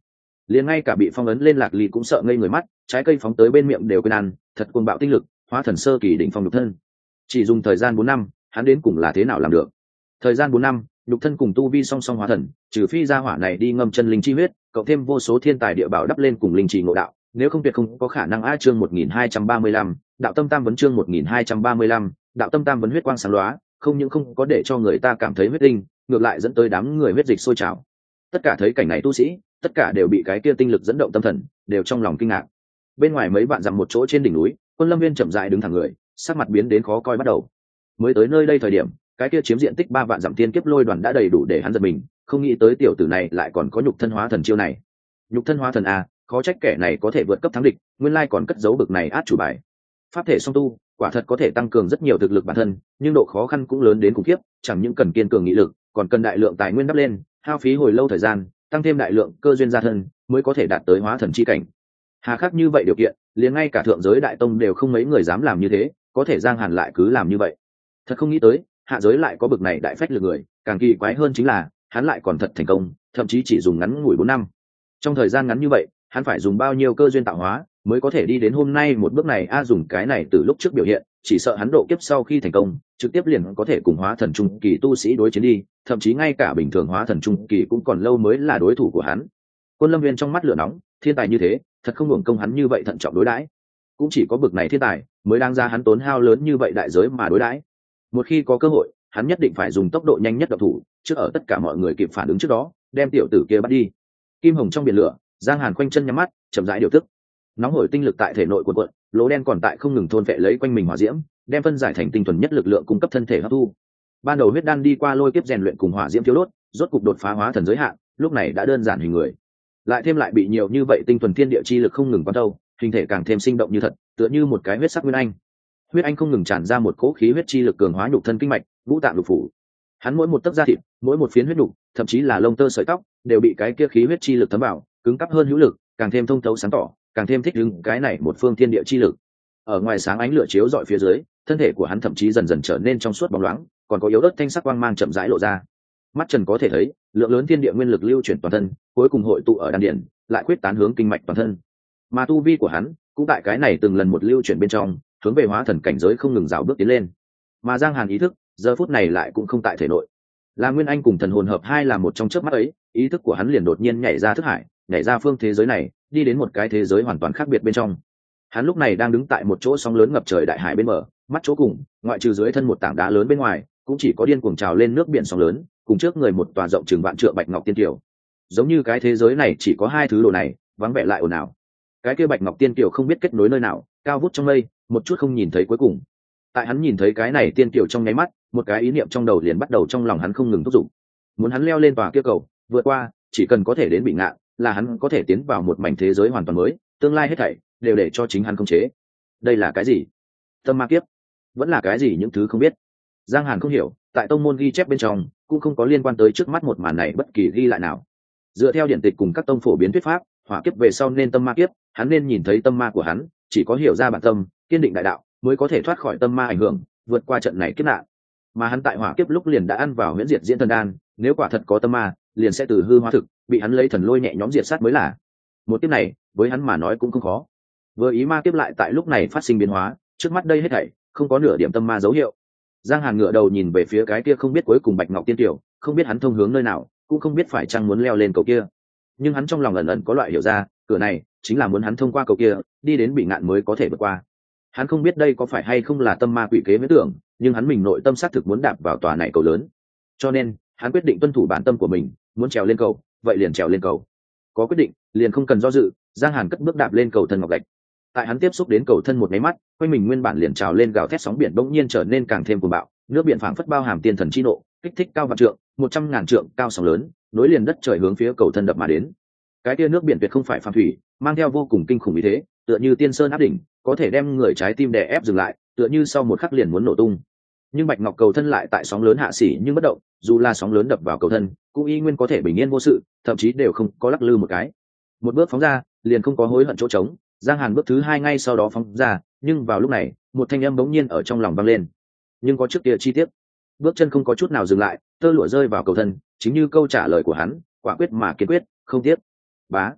liền ngay cả bị phong ấn lên Lạc Ly cũng sợ ngây người mắt, trái cây phóng tới bên miệng đều quên ăn, thật cuồng bạo tinh lực, hóa thần sơ kỳ đỉnh phong nhục thân. Chỉ dùng thời gian bốn năm, hắn đến cùng là thế nào làm được? Thời gian bốn năm, nhục thân cùng tu vi song song hóa thần, trừ phi gia hỏa này đi ngâm chân linh chi huyết, cộng thêm vô số thiên tài địa bảo đắp lên cùng linh trì ngộ đạo, nếu không tuyệt không có khả năng. A chương một nghìn hai trăm ba mươi lăm, đạo tâm tam vấn chương một nghìn hai trăm ba mươi lăm, đạo tâm tam vấn huyết quang sáng lóa, không những không có để cho người ta cảm thấy huyết tinh, ngược lại dẫn tới đám người huyết dịch sôi trào. Tất cả thấy cảnh này tu sĩ, tất cả đều bị cái kia tinh lực dẫn động tâm thần, đều trong lòng kinh ngạc. Bên ngoài mấy bạn dặm một chỗ trên đỉnh núi, Quân Lâm Viên chậm rãi đứng thẳng người, sắc mặt biến đến khó coi bắt đầu. Mới tới nơi đây thời điểm, cái kia chiếm diện tích ba vạn dặm tiên kiếp lôi đoàn đã đầy đủ để hắn giật mình, không nghĩ tới tiểu tử này lại còn có nhục thân hóa thần chiêu này. Nhục thân hóa thần a, khó trách kẻ này có thể vượt cấp thắng địch, nguyên lai còn cất giấu bực này át chủ bài. Pháp thể song tu, quả thật có thể tăng cường rất nhiều thực lực bản thân, nhưng độ khó khăn cũng lớn đến khủng khiếp, chẳng những cần kiên cường nghị lực, còn cần đại lượng tài nguyên đắp lên, hao phí hồi lâu thời gian, tăng thêm đại lượng cơ duyên gia thân, mới có thể đạt tới hóa thần chi cảnh. Hà khắc như vậy điều kiện, liền ngay cả thượng giới đại tông đều không mấy người dám làm như thế, có thể Giang Hàn lại cứ làm như vậy. Thật không nghĩ tới, hạ giới lại có bực này đại phách lực người, càng kỳ quái hơn chính là, hắn lại còn thật thành công, thậm chí chỉ dùng ngắn ngủi bốn năm. Trong thời gian ngắn như vậy, hắn phải dùng bao nhiêu cơ duyên tạo hóa, mới có thể đi đến hôm nay một bước này. A dùng cái này từ lúc trước biểu hiện, chỉ sợ hắn độ kiếp sau khi thành công, trực tiếp liền có thể cùng hóa thần trung kỳ tu sĩ đối chiến đi, thậm chí ngay cả bình thường hóa thần trung kỳ cũng còn lâu mới là đối thủ của hắn. Quân Lâm Viên trong mắt lửa nóng, thiên tài như thế, thật không hưởng công hắn như vậy thận trọng đối đãi. Cũng chỉ có bực này thiên tài, mới đang ra hắn tốn hao lớn như vậy đại giới mà đối đãi. Một khi có cơ hội, hắn nhất định phải dùng tốc độ nhanh nhất độc thủ, trước ở tất cả mọi người kịp phản ứng trước đó, đem tiểu tử kia bắt đi. Kim hồng trong biển lửa, Giang Hàn khoanh chân nhắm mắt, chậm rãi điều tức. Nóng hổi tinh lực tại thể nội cuộn cuộn, lỗ đen còn tại không ngừng thôn phệ lấy quanh mình hỏa diễm, đem phân giải thành tinh thuần nhất lực lượng cung cấp thân thể hấp thu. Ban đầu huyết đan đi qua lôi kiếp rèn luyện cùng hỏa diễm thiếu đốt, rốt cục đột phá hóa thần giới hạn, lúc này đã đơn giản hình người. Lại thêm lại bị nhiều như vậy tinh thuần thiên địa chi lực không ngừng quán thâu, hình thể càng thêm sinh động như thật, tựa như một cái huyết sắc nguyên anh. Huyết anh không ngừng tràn ra một cỗ khí huyết chi lực cường hóa nhục thân kinh mạch, ngũ tạng lục phủ. Hắn mỗi một tấc da thịt, mỗi một phiến huyết nhục, thậm chí là lông tơ sợi tóc, đều bị cái kia khí huyết chi lực thấm vào, cứng cáp hơn hữu lực, càng thêm thông thấu sáng tỏ, càng thêm thích ứng cái này một phương thiên địa chi lực. Ở ngoài sáng ánh lửa chiếu rọi phía dưới, thân thể của hắn thậm chí dần dần trở nên trong suốt bóng loáng, còn có yếu ớt thanh sắc quang mang chậm rãi lộ ra. Mắt trần có thể thấy, lượng lớn thiên địa nguyên lực lưu chuyển toàn thân, cuối cùng hội tụ ở đan điền, lại quyết tán hướng kinh mạch toàn thân. Mà tu vi của hắn cũng tại cái này từng lần một lưu chuyển bên trong, hướng về hóa thần cảnh giới không ngừng dạo bước tiến lên. Mà Giang Hàn ý thức, giờ phút này lại cũng không tại thể nội. Là Nguyên Anh cùng thần hồn hợp hai là một trong chớp mắt ấy, ý thức của hắn liền đột nhiên nhảy ra thức hải, nhảy ra phương thế giới này, đi đến một cái thế giới hoàn toàn khác biệt bên trong. Hắn lúc này đang đứng tại một chỗ sóng lớn ngập trời đại hải bên bờ, mắt chỗ cùng, ngoại trừ dưới thân một tảng đá lớn bên ngoài, cũng chỉ có điên cuồng trào lên nước biển sóng lớn, cùng trước người một tòa rộng chừng vạn trượng bạch ngọc tiên kiều. Giống như cái thế giới này chỉ có hai thứ đồ này, vắng vẻ lại ồn ào. Cái kia bạch ngọc tiên kiều không biết kết nối nơi nào, cao vút trong mây, một chút không nhìn thấy cuối cùng. Tại hắn nhìn thấy cái này tiên kiều trong nháy mắt, một cái ý niệm trong đầu liền bắt đầu trong lòng hắn không ngừng thúc giục. Muốn hắn leo lên tòa kia cầu, vượt qua, chỉ cần có thể đến bị ngạn, là hắn có thể tiến vào một mảnh thế giới hoàn toàn mới, tương lai hết thảy đều để cho chính hắn khống chế. Đây là cái gì? Tâm ma kiếp? Vẫn là cái gì những thứ không biết? Giang Hàn không hiểu, tại tông môn ghi chép bên trong cũng không có liên quan tới trước mắt một màn này bất kỳ ghi lại nào. Dựa theo điển tịch cùng các tông phổ biến thuyết pháp, hỏa kiếp về sau nên tâm ma kiếp, hắn nên nhìn thấy tâm ma của hắn, chỉ có hiểu ra bản tâm, kiên định đại đạo, mới có thể thoát khỏi tâm ma ảnh hưởng, vượt qua trận này kiếp nạn. Mà hắn tại hỏa kiếp lúc liền đã ăn vào huyễn diệt diễn thần đan, nếu quả thật có tâm ma, liền sẽ từ hư hóa thực, bị hắn lấy thần lôi nhẹ nhõm diệt sát mới là. Một kiếp này, với hắn mà nói cũng không khó. Vừa ý ma kiếp lại tại lúc này phát sinh biến hóa, trước mắt đây hết thảy không có nửa điểm tâm ma dấu hiệu. Giang Hàn ngửa đầu nhìn về phía cái kia không biết cuối cùng bạch ngọc tiên tiểu, không biết hắn thông hướng nơi nào, cũng không biết phải chăng muốn leo lên cầu kia. Nhưng hắn trong lòng ẩn ẩn có loại hiểu ra, cửa này chính là muốn hắn thông qua cầu kia, đi đến bị ngạn mới có thể vượt qua. Hắn không biết đây có phải hay không là tâm ma quỷ kế miễn tưởng, nhưng hắn mình nội tâm xác thực muốn đạp vào tòa này cầu lớn. Cho nên, hắn quyết định tuân thủ bản tâm của mình, muốn trèo lên cầu, vậy liền trèo lên cầu. Có quyết định, liền không cần do dự, Giang Hàn cất bước đạp lên cầu thân ngọc gạch. Tại hắn tiếp xúc đến cầu thân một máy mắt, quanh mình nguyên bản liền trào lên gào thét sóng biển bỗng nhiên trở nên càng thêm cuồng bạo, nước biển phảng phất bao hàm tiên thần chi nộ, kích thích cao vạn trượng, một trăm ngàn trượng cao sóng lớn, nối liền đất trời hướng phía cầu thân đập mà đến. Cái kia nước biển tuyệt không phải phàm thủy, mang theo vô cùng kinh khủng ý thế, tựa như tiên sơn áp đỉnh, có thể đem người trái tim đè ép dừng lại, tựa như sau một khắc liền muốn nổ tung. Nhưng bạch ngọc cầu thân lại tại sóng lớn hạ xỉ nhưng bất động, dù là sóng lớn đập vào cầu thân, cũng y nguyên có thể bình yên vô sự, thậm chí đều không có lắc lư một cái. Một bước phóng ra, liền không có hối hận chỗ trống. Giang Hàn bước thứ hai ngay sau đó phóng ra, nhưng vào lúc này, một thanh âm bỗng nhiên ở trong lòng vang lên. Nhưng có trước kia chi tiết, bước chân không có chút nào dừng lại, tơ lụa rơi vào cầu thân, chính như câu trả lời của hắn, quả quyết mà kiên quyết, không tiếc. Bá,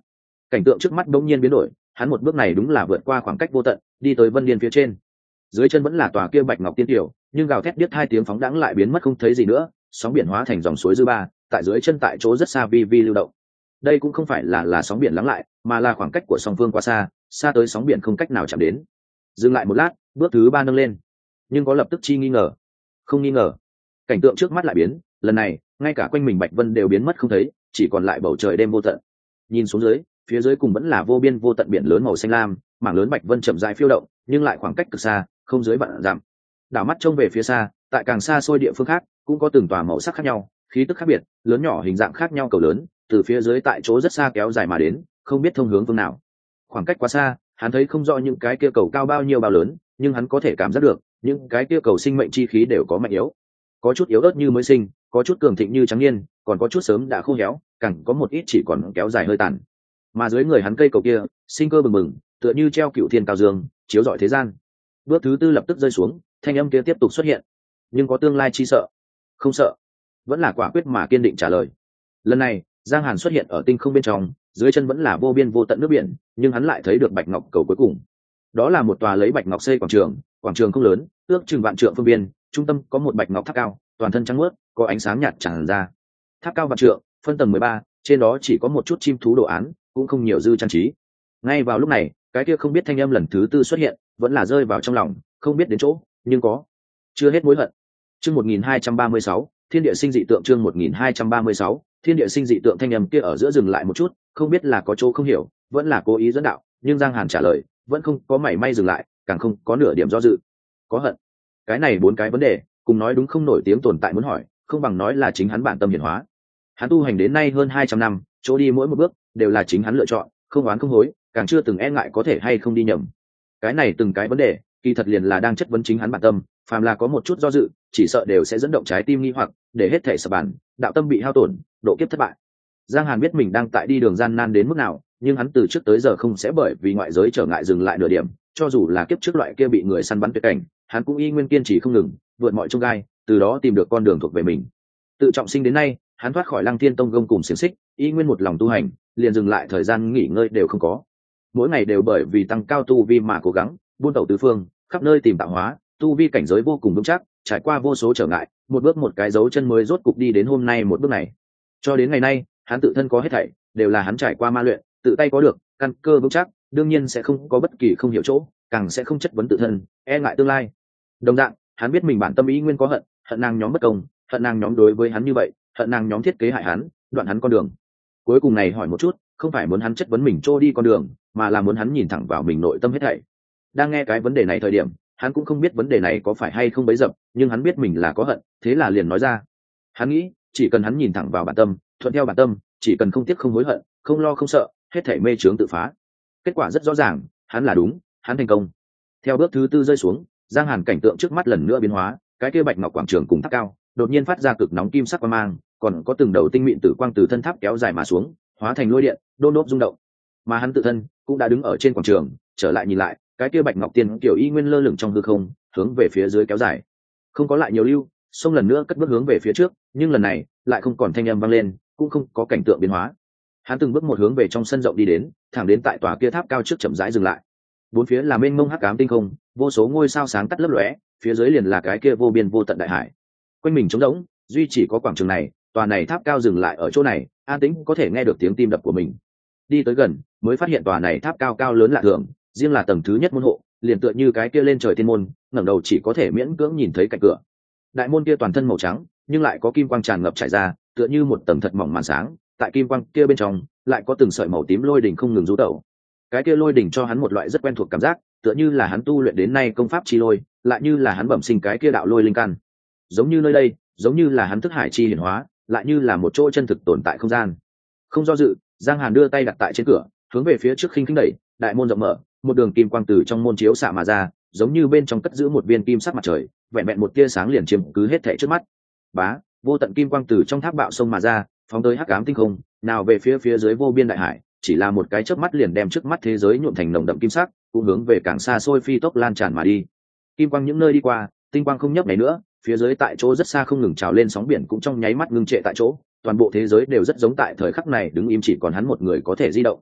cảnh tượng trước mắt bỗng nhiên biến đổi, hắn một bước này đúng là vượt qua khoảng cách vô tận, đi tới vân điên phía trên. Dưới chân vẫn là tòa kia bạch ngọc tiên tiểu, nhưng gào thét biết hai tiếng phóng đãng lại biến mất không thấy gì nữa, sóng biển hóa thành dòng suối dư ba, tại dưới chân tại chỗ rất xa vi vi lưu động. Đây cũng không phải là là sóng biển lắng lại, mà là khoảng cách của song phương quá xa, xa tới sóng biển không cách nào chạm đến. Dừng lại một lát, bước thứ ba nâng lên, nhưng có lập tức chi nghi ngờ. Không nghi ngờ, cảnh tượng trước mắt lại biến, lần này ngay cả quanh mình bạch vân đều biến mất không thấy, chỉ còn lại bầu trời đêm vô tận. Nhìn xuống dưới, phía dưới cùng vẫn là vô biên vô tận biển lớn màu xanh lam, mảng lớn bạch vân chậm rãi phiêu động, nhưng lại khoảng cách cực xa, không dưới vạn dặm. Đảo mắt trông về phía xa, tại càng xa xôi địa phương khác cũng có từng tòa màu sắc khác nhau, khí tức khác biệt, lớn nhỏ hình dạng khác nhau cầu lớn từ phía dưới tại chỗ rất xa kéo dài mà đến, không biết thông hướng phương nào. Khoảng cách quá xa, hắn thấy không rõ những cái kia cầu cao bao nhiêu bao lớn, nhưng hắn có thể cảm giác được những cái kia cầu sinh mệnh chi khí đều có mạnh yếu, có chút yếu ớt như mới sinh, có chút cường thịnh như trắng niên, còn có chút sớm đã khô héo, càng có một ít chỉ còn kéo dài hơi tàn. Mà dưới người hắn cây cầu kia sinh cơ bừng bừng, tựa như treo cựu thiên cao dương chiếu rọi thế gian. Bước thứ tư lập tức rơi xuống, thanh âm kia tiếp tục xuất hiện, nhưng có tương lai chi sợ? Không sợ. Vẫn là quả quyết mà kiên định trả lời. Lần này Giang Hàn xuất hiện ở tinh không bên trong, dưới chân vẫn là vô biên vô tận nước biển, nhưng hắn lại thấy được bạch ngọc cầu cuối cùng. Đó là một tòa lấy bạch ngọc xây quảng trường, quảng trường không lớn, ước chừng vạn trượng phương biên, trung tâm có một bạch ngọc tháp cao, toàn thân trắng muốt, có ánh sáng nhạt tràn ra. Tháp cao vạn trượng, phân tầng mười ba, trên đó chỉ có một chút chim thú đồ án, cũng không nhiều dư trang trí. Ngay vào lúc này, cái kia không biết thanh âm lần thứ tư xuất hiện, vẫn là rơi vào trong lòng, không biết đến chỗ, nhưng có chưa hết mối hận. Chương một nghìn hai trăm ba mươi sáu, thiên địa sinh dị tượng. Chương một nghìn hai trăm ba mươi sáu, thiên địa sinh dị tượng. Thanh âm kia ở giữa dừng lại một chút, không biết là có chỗ không hiểu, vẫn là cố ý dẫn đạo, nhưng Giang Hàn trả lời vẫn không có mảy may dừng lại, càng không có nửa điểm do dự. Có hận. Cái này bốn cái vấn đề, cùng nói đúng không nổi tiếng tồn tại muốn hỏi, không bằng nói là chính hắn bản tâm hiển hóa. Hắn tu hành đến nay hơn hai trăm năm, chỗ đi mỗi một bước đều là chính hắn lựa chọn, không oán không hối, càng chưa từng e ngại có thể hay không đi nhầm. Cái này từng cái vấn đề, kỳ thật liền là đang chất vấn chính hắn bản tâm, phàm là có một chút do dự, chỉ sợ đều sẽ dẫn động trái tim nghi hoặc, để hết thể sập bàn, đạo tâm bị hao tổn, độ kiếp thất bại. Giang Hàn biết mình đang tại đi đường gian nan đến mức nào, nhưng hắn từ trước tới giờ không sẽ bởi vì ngoại giới trở ngại dừng lại nửa điểm, cho dù là kiếp trước loại kia bị người săn bắn tuyệt cảnh, hắn cũng y nguyên kiên trì không ngừng, vượt mọi chông gai, từ đó tìm được con đường thuộc về mình. Tự trọng sinh đến nay, hắn thoát khỏi Lăng Thiên Tông gông cùng xiềng xích, y nguyên một lòng tu hành, liền dừng lại thời gian nghỉ ngơi đều không có. Mỗi ngày đều bởi vì tăng cao tu vi mà cố gắng, buôn tẩu tứ phương, khắp nơi tìm tạo hóa, tu vi cảnh giới vô cùng vững chắc, trải qua vô số trở ngại, một bước một cái dấu chân mới rốt cục đi đến hôm nay một bước này. Cho đến ngày nay, hắn tự thân có hết thảy, đều là hắn trải qua ma luyện, tự tay có được, căn cơ vững chắc, đương nhiên sẽ không có bất kỳ không hiểu chỗ, càng sẽ không chất vấn tự thân, e ngại tương lai. Đồng dạng, hắn biết mình bản tâm ý nguyên có hận, hận nàng nhóm bất công, hận nàng nhóm đối với hắn như vậy, hận nàng nhóm thiết kế hại hắn, đoạn hắn con đường. Cuối cùng này hỏi một chút, không phải muốn hắn chất vấn mình trôi đi con đường, mà là muốn hắn nhìn thẳng vào mình nội tâm hết thảy. Đang nghe cái vấn đề này thời điểm, hắn cũng không biết vấn đề này có phải hay không bấy dập, nhưng hắn biết mình là có hận, thế là liền nói ra. Hắn nghĩ, chỉ cần hắn nhìn thẳng vào bản tâm, thuận theo bản tâm, chỉ cần không tiếc không hối hận, không lo không sợ, hết thảy mê chướng tự phá. Kết quả rất rõ ràng, hắn là đúng, hắn thành công. Theo bước thứ tư rơi xuống, Giang Hàn cảnh tượng trước mắt lần nữa biến hóa, cái kia bạch ngọc quảng trường cùng tháp cao, đột nhiên phát ra cực nóng kim sắc quang mang, còn có từng đầu tinh mịn tử quang từ thân tháp kéo dài mà xuống, hóa thành lôi điện, đôn đốp rung động. Mà hắn tự thân cũng đã đứng ở trên quảng trường, trở lại nhìn lại, cái kia bạch ngọc tiên kiểu y nguyên lơ lửng trong hư không, hướng về phía dưới kéo dài. Không có lại nhiều lưu, xông lần nữa cất bước hướng về phía trước, nhưng lần này lại không còn thanh âm vang lên, cũng không có cảnh tượng biến hóa. Hắn từng bước một hướng về trong sân rộng đi đến, thẳng đến tại tòa kia tháp cao trước chậm rãi dừng lại. Bốn phía là mênh mông hắc ám tinh không, vô số ngôi sao sáng tắt lấp lóe, phía dưới liền là cái kia vô biên vô tận đại hải. Quanh mình trống rỗng, duy chỉ có quảng trường này, tòa này tháp cao dừng lại ở chỗ này, an tĩnh có thể nghe được tiếng tim đập của mình. Đi tới gần, mới phát hiện tòa này tháp cao cao lớn lạ thường, riêng là tầng thứ nhất môn hộ, liền tựa như cái kia lên trời thiên môn, ngẩng đầu chỉ có thể miễn cưỡng nhìn thấy cạnh cửa. Đại môn kia toàn thân màu trắng, nhưng lại có kim quang tràn ngập trải ra, tựa như một tầng thật mỏng màn sáng, tại kim quang kia bên trong, lại có từng sợi màu tím lôi đỉnh không ngừng rú tẩu. Cái kia lôi đỉnh cho hắn một loại rất quen thuộc cảm giác, tựa như là hắn tu luyện đến nay công pháp chi lôi, lại như là hắn bẩm sinh cái kia đạo lôi linh căn. Giống như nơi đây, giống như là hắn thức hải chi hiển hóa, lại như là một chỗ chân thực tồn tại không gian. Không do dự, Giang Hàn đưa tay đặt tại trên cửa, hướng về phía trước khinh khinh đẩy, đại môn rộng mở, một đường kim quang từ trong môn chiếu xạ mà ra, giống như bên trong cất giữ một viên kim sắc mặt trời, vẹn vẹn một tia sáng liền chiếm cứ hết thảy trước mắt. Bá, vô tận kim quang từ trong tháp bạo sông mà ra, phóng tới hắc ám tinh không, nào về phía phía dưới vô biên đại hải, chỉ là một cái chớp mắt liền đem trước mắt thế giới nhuộm thành nồng đậm kim sắc, cũng hướng về càng xa xôi phi tốc lan tràn mà đi. Kim quang những nơi đi qua, tinh quang không nhấp này nữa, phía dưới tại chỗ rất xa không ngừng trào lên sóng biển cũng trong nháy mắt ngưng trệ tại chỗ, toàn bộ thế giới đều rất giống tại thời khắc này đứng im, chỉ còn hắn một người có thể di động.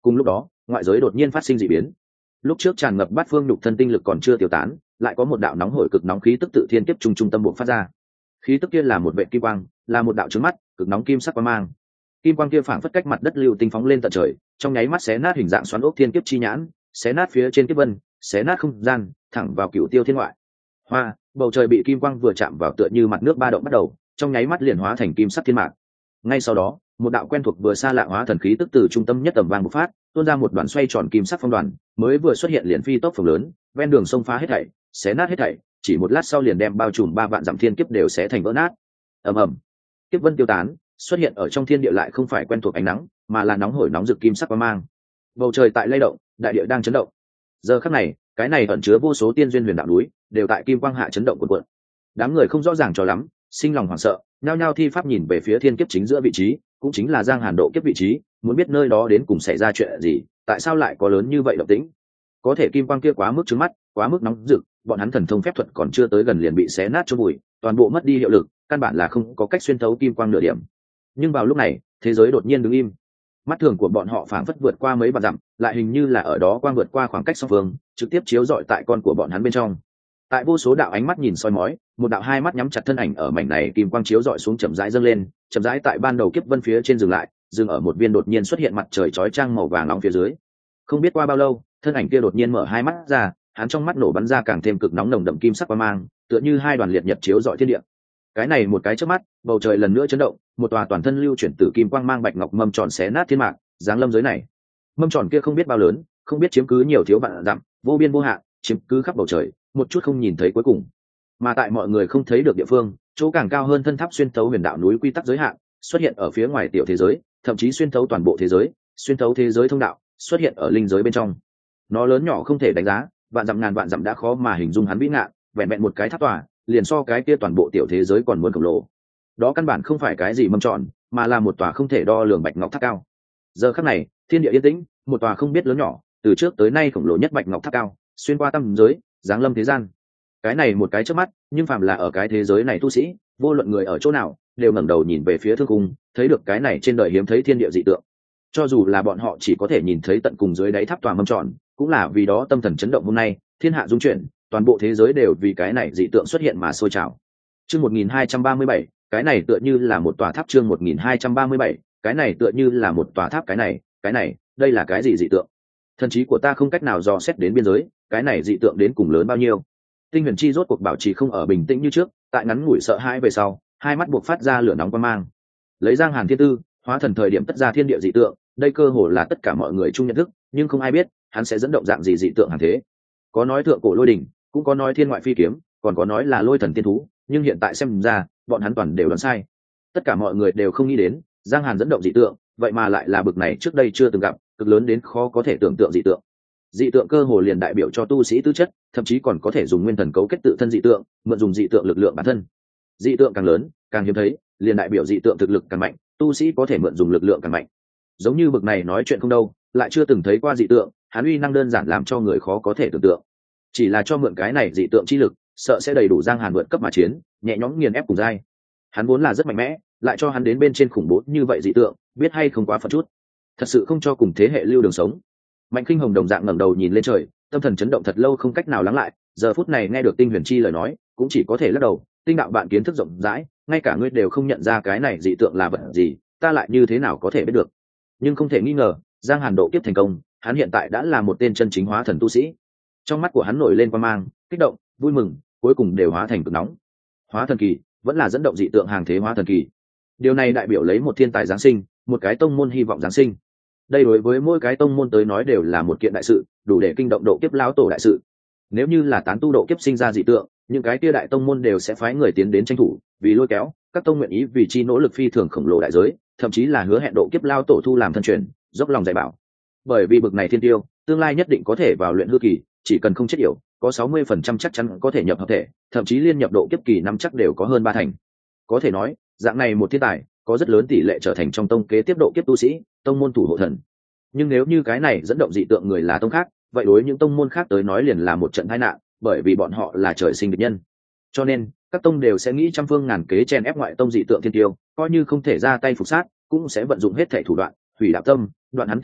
Cùng lúc đó ngoại giới đột nhiên phát sinh dị biến. Lúc trước tràn ngập bát phương nhục thân tinh lực còn chưa tiêu tán, lại có một đạo nóng hổi cực nóng khí tức tự thiên kiếp trung trung tâm buộc phát ra. Khí tức kia là một vệ kim quang, là một đạo trứng mắt cực nóng kim sắc quang mang. Kim quang kia phảng phất cách mặt đất lưu tinh phóng lên tận trời, trong nháy mắt xé nát hình dạng xoắn ốc thiên kiếp chi nhãn, xé nát phía trên kiếp vân, xé nát không gian, thẳng vào cửu tiêu thiên ngoại. Hoa, bầu trời bị kim quang vừa chạm vào tựa như mặt nước ba động bắt đầu, trong nháy mắt liền hóa thành kim sắc thiên mạc. Ngay sau đó, một đạo quen thuộc vừa xa lạ hóa thần khí tức từ trung tâm nhất tầm vang bộc phát, tuôn ra một đoàn xoay tròn kim sắc phong đoàn, mới vừa xuất hiện liền phi tốc phồng lớn, ven đường sông phá hết thảy, xé nát hết thảy, chỉ một lát sau liền đem bao trùm ba vạn dặm thiên kiếp đều xé thành vỡ nát. Ầm ầm, kiếp vân tiêu tán, xuất hiện ở trong thiên địa lại không phải quen thuộc ánh nắng, mà là nóng hổi nóng rực kim sắc quang mang. Bầu trời tại lay động, đại địa đang chấn động. Giờ khắc này, cái này ẩn chứa vô số tiên duyên huyền đạo núi, đều tại kim quang hạ chấn động cuộn cuộn. Đám người không rõ ràng cho lắm, sinh lòng hoảng sợ, nhao nhao thi pháp nhìn về phía thiên kiếp chính giữa vị trí, cũng chính là Giang Hàn độ kiếp vị trí, muốn biết nơi đó đến cùng xảy ra chuyện gì, tại sao lại có lớn như vậy động tĩnh. Có thể kim quang kia quá mức trứng mắt, quá mức nóng rực, bọn hắn thần thông phép thuật còn chưa tới gần liền bị xé nát chôn bụi, toàn bộ mất đi hiệu lực, căn bản là không có cách xuyên thấu kim quang nửa điểm. Nhưng vào lúc này, thế giới đột nhiên đứng im. Mắt thường của bọn họ phảng phất vượt qua mấy vạn dặm, lại hình như là ở đó quang vượt qua khoảng cách song phương, trực tiếp chiếu rọi tại con của bọn hắn bên trong. Tại vô số đạo ánh mắt nhìn soi mói, một đạo hai mắt nhắm chặt thân ảnh ở mảnh này kim quang chiếu rọi xuống chậm rãi dâng lên, chậm rãi tại ban đầu kiếp vân phía trên dừng lại, dừng ở một viên đột nhiên xuất hiện mặt trời chói chang màu vàng nóng phía dưới. Không biết qua bao lâu, thân ảnh kia đột nhiên mở hai mắt ra, hắn trong mắt nổ bắn ra càng thêm cực nóng nồng đậm kim sắc quang mang, tựa như hai đoàn liệt nhật chiếu rọi thiên địa. Cái này một cái chớp mắt, bầu trời lần nữa chấn động, một tòa toàn thân lưu chuyển tử kim quang mang bạch ngọc mâm tròn xé nát thiên mạc, giáng lâm giới này. Mâm tròn kia không biết bao lớn, không biết chiếm cứ nhiều thiếu vạn dặm, vô biên vô hạn, chiếm cứ khắp bầu trời, một chút không nhìn thấy cuối cùng. Mà tại mọi người không thấy được địa phương, chỗ càng cao hơn thân tháp xuyên thấu huyền đạo núi quy tắc giới hạn, xuất hiện ở phía ngoài tiểu thế giới, thậm chí xuyên thấu toàn bộ thế giới, xuyên thấu thế giới thông đạo, xuất hiện ở linh giới bên trong. Nó lớn nhỏ không thể đánh giá, vạn dặm ngàn vạn dặm đã khó mà hình dung hắn vĩ ngạn, vẹn vẹn một cái tháp tòa, liền so cái kia toàn bộ tiểu thế giới còn muốn khổng lồ. Đó căn bản không phải cái gì mâm tròn, mà là một tòa không thể đo lường bạch ngọc tháp cao. Giờ khắc này, thiên địa yên tĩnh, một tòa không biết lớn nhỏ, từ trước tới nay khổng lồ nhất bạch ngọc tháp cao, xuyên qua tam giới, giáng lâm thế gian. Cái này một cái chớp mắt, nhưng phàm là ở cái thế giới này tu sĩ, vô luận người ở chỗ nào, đều ngẩng đầu nhìn về phía thương cung, thấy được cái này trên đời hiếm thấy thiên địa dị tượng. Cho dù là bọn họ chỉ có thể nhìn thấy tận cùng dưới đáy tháp tòa mâm tròn, cũng là vì đó tâm thần chấn động hôm nay, thiên hạ dung chuyển, toàn bộ thế giới đều vì cái này dị tượng xuất hiện mà sôi trào. Chương một nghìn hai trăm ba mươi bảy, cái này tựa như là một tòa tháp. Chương một nghìn hai trăm ba mươi bảy, cái này tựa như là một tòa tháp. Cái này, cái này, đây là cái gì dị tượng? Thần trí của ta không cách nào dò xét đến biên giới, cái này dị tượng đến cùng lớn bao nhiêu? Tinh huyền chi rốt cuộc bảo trì không ở bình tĩnh như trước, tại ngắn ngủi sợ hãi về sau, hai mắt buộc phát ra lửa nóng quan mang. Lấy Giang Hàn thiên tư, hóa thần thời điểm tất ra thiên địa dị tượng, đây cơ hồ là tất cả mọi người chung nhận thức, nhưng không ai biết hắn sẽ dẫn động dạng gì dị tượng hàng thế. Có nói thượng cổ lôi đỉnh, cũng có nói thiên ngoại phi kiếm, còn có nói là lôi thần tiên thú, nhưng hiện tại xem ra, bọn hắn toàn đều đoán sai. Tất cả mọi người đều không nghĩ đến, Giang Hàn dẫn động dị tượng, vậy mà lại là bực này trước đây chưa từng gặp, cực lớn đến khó có thể tưởng tượng dị tượng. Dị tượng cơ hồ liền đại biểu cho tu sĩ tư chất, thậm chí còn có thể dùng nguyên thần cấu kết tự thân dị tượng, mượn dùng dị tượng lực lượng bản thân. Dị tượng càng lớn, càng hiếm thấy, liền đại biểu dị tượng thực lực càng mạnh, tu sĩ có thể mượn dùng lực lượng càng mạnh. Giống như bực này nói chuyện không đâu, lại chưa từng thấy qua dị tượng, hắn uy năng đơn giản làm cho người khó có thể tưởng tượng. Chỉ là cho mượn cái này dị tượng chi lực, sợ sẽ đầy đủ Giang Hàn vượt cấp mà chiến, nhẹ nhõm nghiền ép cùng giai. Hắn vốn là rất mạnh mẽ, lại cho hắn đến bên trên khủng bố như vậy dị tượng, biết hay không quá phận chút. Thật sự không cho cùng thế hệ lưu đường sống. Mạnh Kinh Hồng đồng dạng ngẩng đầu nhìn lên trời, tâm thần chấn động thật lâu không cách nào lắng lại, giờ phút này nghe được Tinh Huyền Chi lời nói, cũng chỉ có thể lắc đầu, tinh đạo bạn kiến thức rộng rãi, ngay cả ngươi đều không nhận ra cái này dị tượng là vật gì, ta lại như thế nào có thể biết được. Nhưng không thể nghi ngờ, Giang Hàn độ kiếp thành công, hắn hiện tại đã là một tên chân chính hóa thần tu sĩ. Trong mắt của hắn nổi lên quang mang, kích động, vui mừng, cuối cùng đều hóa thành cực nóng. Hóa thần kỳ, vẫn là dẫn động dị tượng hàng thế hóa thần kỳ. Điều này đại biểu lấy một thiên tài giáng sinh, một cái tông môn hy vọng giáng sinh. Đây đối với mỗi cái tông môn tới nói đều là một kiện đại sự, đủ để kinh động độ kiếp lão tổ đại sự. Nếu như là tán tu độ kiếp sinh ra dị tượng, những cái kia đại tông môn đều sẽ phái người tiến đến tranh thủ, vì lôi kéo, các tông nguyện ý vì chi nỗ lực phi thường khổng lồ đại giới, thậm chí là hứa hẹn độ kiếp lão tổ thu làm thân truyền, dốc lòng dạy bảo. Bởi vì bực này thiên tiêu, tương lai nhất định có thể vào luyện hư kỳ, chỉ cần không chết yểu, có sáu mươi phần trăm chắc chắn có thể nhập hợp thể, thậm chí liên nhập độ kiếp kỳ năm chắc đều có hơn ba thành. Có thể nói, dạng này một thiên tài, có rất lớn tỷ lệ trở thành trong tông kế tiếp độ kiếp tu sĩ, tông môn thủ hộ thần. Nhưng nếu như cái này dẫn động dị tượng người là tông khác, vậy đối những tông môn khác tới nói liền là một trận tai nạn, bởi vì bọn họ là trời sinh địch nhân. Cho nên, các tông đều sẽ nghĩ trăm phương ngàn kế chen ép ngoại tông dị tượng thiên tiêu, coi như không thể ra tay phục sát, cũng sẽ vận dụng hết thể thủ đoạn, hủy đạo tâm, đoạn hắn tiền đồ,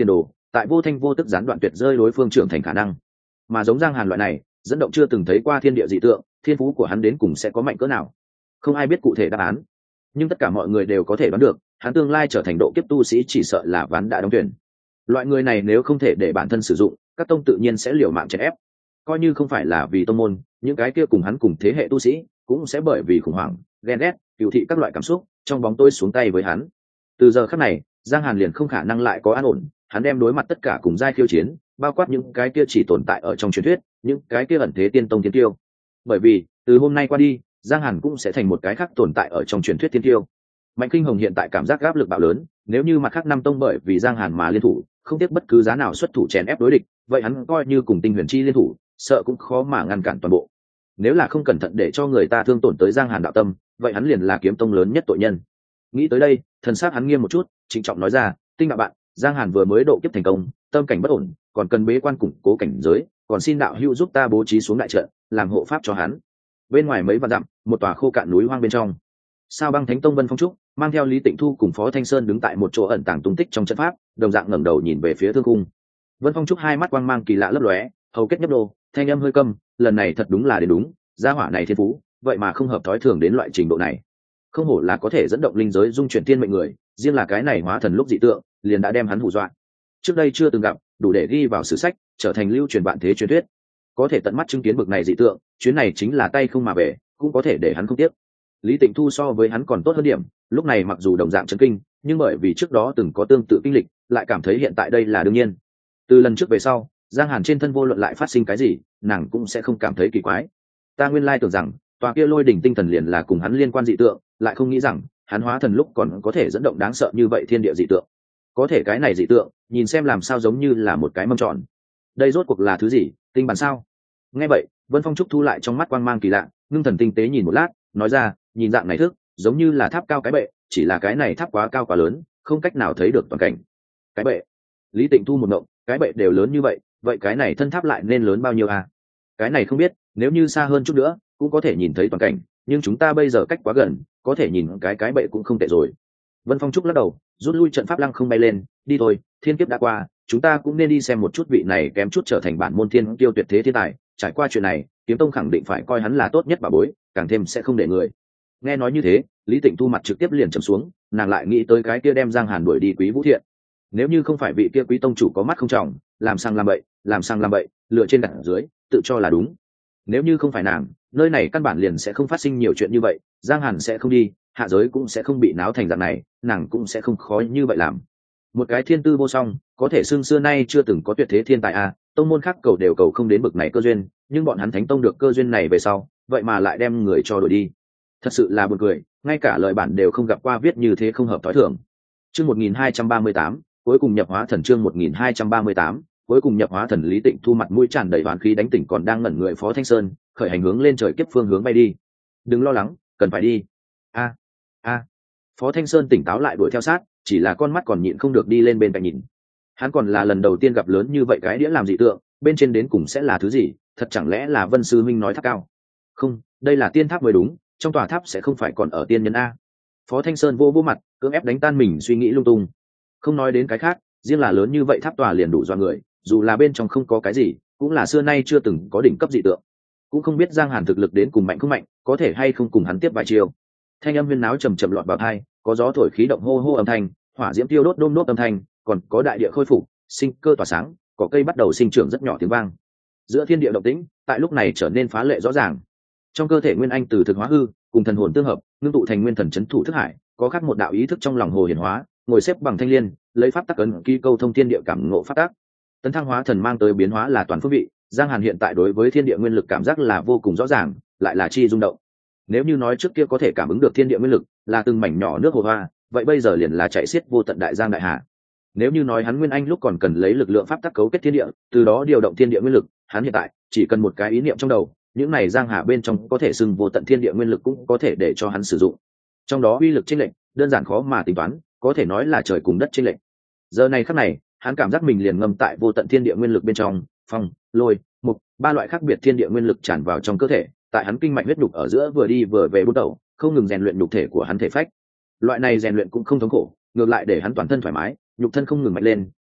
tại vô thanh vô tức gián đoạn tuyệt rơi đối phương trưởng thành khả năng. Mà giống Giang Hàn loại này dẫn động chưa từng thấy qua thiên địa dị tượng, thiên phú của hắn đến cùng sẽ có mạnh cỡ nào, không ai biết cụ thể đáp án, nhưng tất cả mọi người đều có thể đoán được hắn tương lai trở thành độ kiếp tu sĩ chỉ sợ là ván đã đóng tuyển. Loại người này nếu không thể để bản thân sử dụng, các tông tự nhiên sẽ liều mạng chèn ép, coi như không phải là vì tông môn, những cái kia cùng hắn cùng thế hệ tu sĩ cũng sẽ bởi vì khủng hoảng, ghen ghét, cựu thị các loại cảm xúc trong bóng tối xuống tay với hắn. Từ giờ khắc này, Giang Hàn liền không khả năng lại có an ổn, hắn đem đối mặt tất cả cùng giai khiêu chiến, bao quát những cái kia chỉ tồn tại ở trong truyền thuyết, những cái kia ẩn thế tiên tông tiên tiêu. Bởi vì từ hôm nay qua đi, Giang Hàn cũng sẽ thành một cái khác tồn tại ở trong truyền thuyết tiên tiêu. Mạnh Kinh Hồng hiện tại cảm giác áp lực bạo lớn, nếu như mặt khác năm tông bởi vì Giang Hàn mà liên thủ, không tiếc bất cứ giá nào xuất thủ chèn ép đối địch, vậy hắn coi như cùng Tinh Huyền Chi liên thủ, sợ cũng khó mà ngăn cản toàn bộ. Nếu là không cẩn thận để cho người ta thương tổn tới Giang Hàn đạo tâm, vậy hắn liền là kiếm tông lớn nhất tội nhân. Nghĩ tới đây, thần sắc hắn nghiêm một chút, trịnh trọng nói ra, Tinh đạo bạn, Giang Hàn vừa mới độ kiếp thành công, tâm cảnh bất ổn, còn cần bế quan củng cố cảnh giới, còn xin đạo hữu giúp ta bố trí xuống đại trận, làm hộ pháp cho hắn. Bên ngoài mấy vạn dặm, một tòa khô cạn núi hoang bên trong, Sao Băng Thánh Tông Vân Phong Trúc mang theo Lý Tịnh Thu cùng Phó Thanh Sơn đứng tại một chỗ ẩn tàng tung tích trong trận pháp, đồng dạng ngẩng đầu nhìn về phía thương cung. Vân Phong Trúc hai mắt quang mang kỳ lạ lấp lóe, hầu kết nhấp đô, thanh âm hơi câm, lần này thật đúng là đến đúng, gia hỏa này thiên phú, vậy mà không hợp thói thường đến loại trình độ này. Không hổ là có thể dẫn động linh giới dung chuyển thiên mệnh người, riêng là cái này hóa thần lúc dị tượng, liền đã đem hắn hù dọa. Trước đây chưa từng gặp, đủ để ghi vào sử sách, trở thành lưu truyền vạn thế truyền thuyết. Có thể tận mắt chứng kiến bực này dị tượng, chuyến này chính là tay không mà về, cũng có thể để hắn không tiếc. Lý Tịnh Thu so với hắn còn tốt hơn điểm, lúc này mặc dù đồng dạng chấn kinh, nhưng bởi vì trước đó từng có tương tự kinh lịch, lại cảm thấy hiện tại đây là đương nhiên. Từ lần trước về sau, Giang Hàn trên thân vô luận lại phát sinh cái gì, nàng cũng sẽ không cảm thấy kỳ quái. Ta nguyên lai tưởng rằng, tòa kia lôi đỉnh tinh thần liền là cùng hắn liên quan dị tượng, lại không nghĩ rằng, hắn hóa thần lúc còn có thể dẫn động đáng sợ như vậy thiên địa dị tượng. Có thể cái này dị tượng, nhìn xem làm sao giống như là một cái mâm tròn. Đây rốt cuộc là thứ gì, tinh bản sao? Nghe vậy, Vân Phong Trúc thu lại trong mắt quang mang kỳ lạ, ngưng thần tinh tế nhìn một lát, nói ra, nhìn dạng này thức, giống như là tháp cao cái bệ, chỉ là cái này tháp quá cao quá lớn, không cách nào thấy được toàn cảnh. Cái bệ? Lý Tịnh Thu một ngộng, cái bệ đều lớn như vậy, vậy cái này thân tháp lại nên lớn bao nhiêu à? Cái này không biết, nếu như xa hơn chút nữa, cũng có thể nhìn thấy toàn cảnh, nhưng chúng ta bây giờ cách quá gần, có thể nhìn cái cái bệ cũng không tệ rồi. Vân Phong Trúc lắc đầu, rút lui trận pháp lăng không bay lên, đi thôi, thiên kiếp đã qua, chúng ta cũng nên đi xem một chút vị này kém chút trở thành bản môn thiên tiêu tuyệt thế thiên tài. Trải qua chuyện này, kiếm tông khẳng định phải coi hắn là tốt nhất bà bối, càng thêm sẽ không để người. Nghe nói như thế, Lý Tịnh Thu mặt trực tiếp liền trầm xuống, nàng lại nghĩ tới cái kia đem Giang Hàn đuổi đi Quý Vũ Thiện. Nếu như không phải vị kia quý tông chủ có mắt không trọng, làm sang làm bậy, làm sang làm bậy, lựa trên đặt dưới, tự cho là đúng. Nếu như không phải nàng, nơi này căn bản liền sẽ không phát sinh nhiều chuyện như vậy, Giang Hàn sẽ không đi, hạ giới cũng sẽ không bị náo thành dạng này, nàng cũng sẽ không khó như vậy làm. Một cái thiên tư vô song, có thể xương xưa nay chưa từng có tuyệt thế thiên tài a, tông môn khác cầu đều cầu không đến bực này cơ duyên, nhưng bọn hắn thánh tông được cơ duyên này về sau, vậy mà lại đem người cho đuổi đi. Thật sự là buồn cười, ngay cả lời bản đều không gặp qua viết như thế không hợp thói thường. Chương một nghìn hai trăm ba mươi tám, cuối cùng nhập hóa thần. Chương một nghìn hai trăm ba mươi tám, cuối cùng nhập hóa thần. Lý Tịnh Thu mặt mũi tràn đầy oán khí đánh tỉnh còn đang ngẩn người Phó Thanh Sơn, khởi hành hướng lên trời kiếp phương hướng bay đi. Đừng lo lắng, cần phải đi. A a. Phó Thanh Sơn tỉnh táo lại đuổi theo sát, chỉ là con mắt còn nhịn không được đi lên bên cạnh nhìn. Hắn còn là lần đầu tiên gặp lớn như vậy cái đĩa làm dị tượng, bên trên đến cùng sẽ là thứ gì, thật chẳng lẽ là Vân sư huynh nói tháp cao? Không, đây là tiên tháp mới đúng, trong tòa tháp sẽ không phải còn ở tiên nhân a. Phó Thanh Sơn vô vô mặt, cưỡng ép đánh tan mình suy nghĩ lung tung. Không nói đến cái khác, riêng là lớn như vậy tháp tòa liền đủ do người, dù là bên trong không có cái gì, cũng là xưa nay chưa từng có đỉnh cấp dị tượng. Cũng không biết Giang Hàn thực lực đến cùng mạnh không mạnh, có thể hay không cùng hắn tiếp vài chiêu. Thanh âm huyên náo trầm trầm lọt vào tai, có gió thổi khí động hô hô âm thanh, hỏa diễm tiêu đốt đôm đốt âm thanh, còn có đại địa khôi phục, sinh cơ tỏa sáng, có cây bắt đầu sinh trưởng rất nhỏ tiếng vang. Giữa thiên địa động tĩnh, tại lúc này trở nên phá lệ rõ ràng. Trong cơ thể nguyên anh từ thực hóa hư, cùng thần hồn tương hợp, ngưng tụ thành nguyên thần chấn thủ thức hải, có khác một đạo ý thức trong lòng hồ hiển hóa, ngồi xếp bằng thanh liên, lấy pháp tắc ấn ký câu thông thiên địa cảm ngộ pháp tắc. Tấn thăng hóa thần mang tới biến hóa là toàn phương vị, Giang Hàn hiện tại đối với thiên địa nguyên lực cảm giác là vô cùng rõ ràng, lại là chi rung động. Nếu như nói trước kia có thể cảm ứng được thiên địa nguyên lực là từng mảnh nhỏ nước hồ hoa, vậy bây giờ liền là chạy xiết vô tận đại giang đại hà. Nếu như nói hắn nguyên anh lúc còn cần lấy lực lượng pháp tắc cấu kết thiên địa, từ đó điều động thiên địa nguyên lực, hắn hiện tại chỉ cần một cái ý niệm trong đầu, những này giang hà bên trong có thể xưng vô tận thiên địa nguyên lực cũng có thể để cho hắn sử dụng. Trong đó uy lực chênh lệch đơn giản khó mà tính toán, có thể nói là trời cùng đất chênh lệch. Giờ này khắc này, hắn cảm giác mình liền ngâm tại vô tận thiên địa nguyên lực bên trong, phong, lôi, mục, ba loại khác biệt thiên địa nguyên lực tràn vào trong cơ thể, tại hắn kinh mạch huyết nhục ở giữa vừa đi vừa về bút đầu, không ngừng rèn luyện nhục thể của hắn thể phách. Loại này rèn luyện cũng không thống khổ, ngược lại để hắn toàn thân thoải mái, nhục thân không ngừng mạnh lên,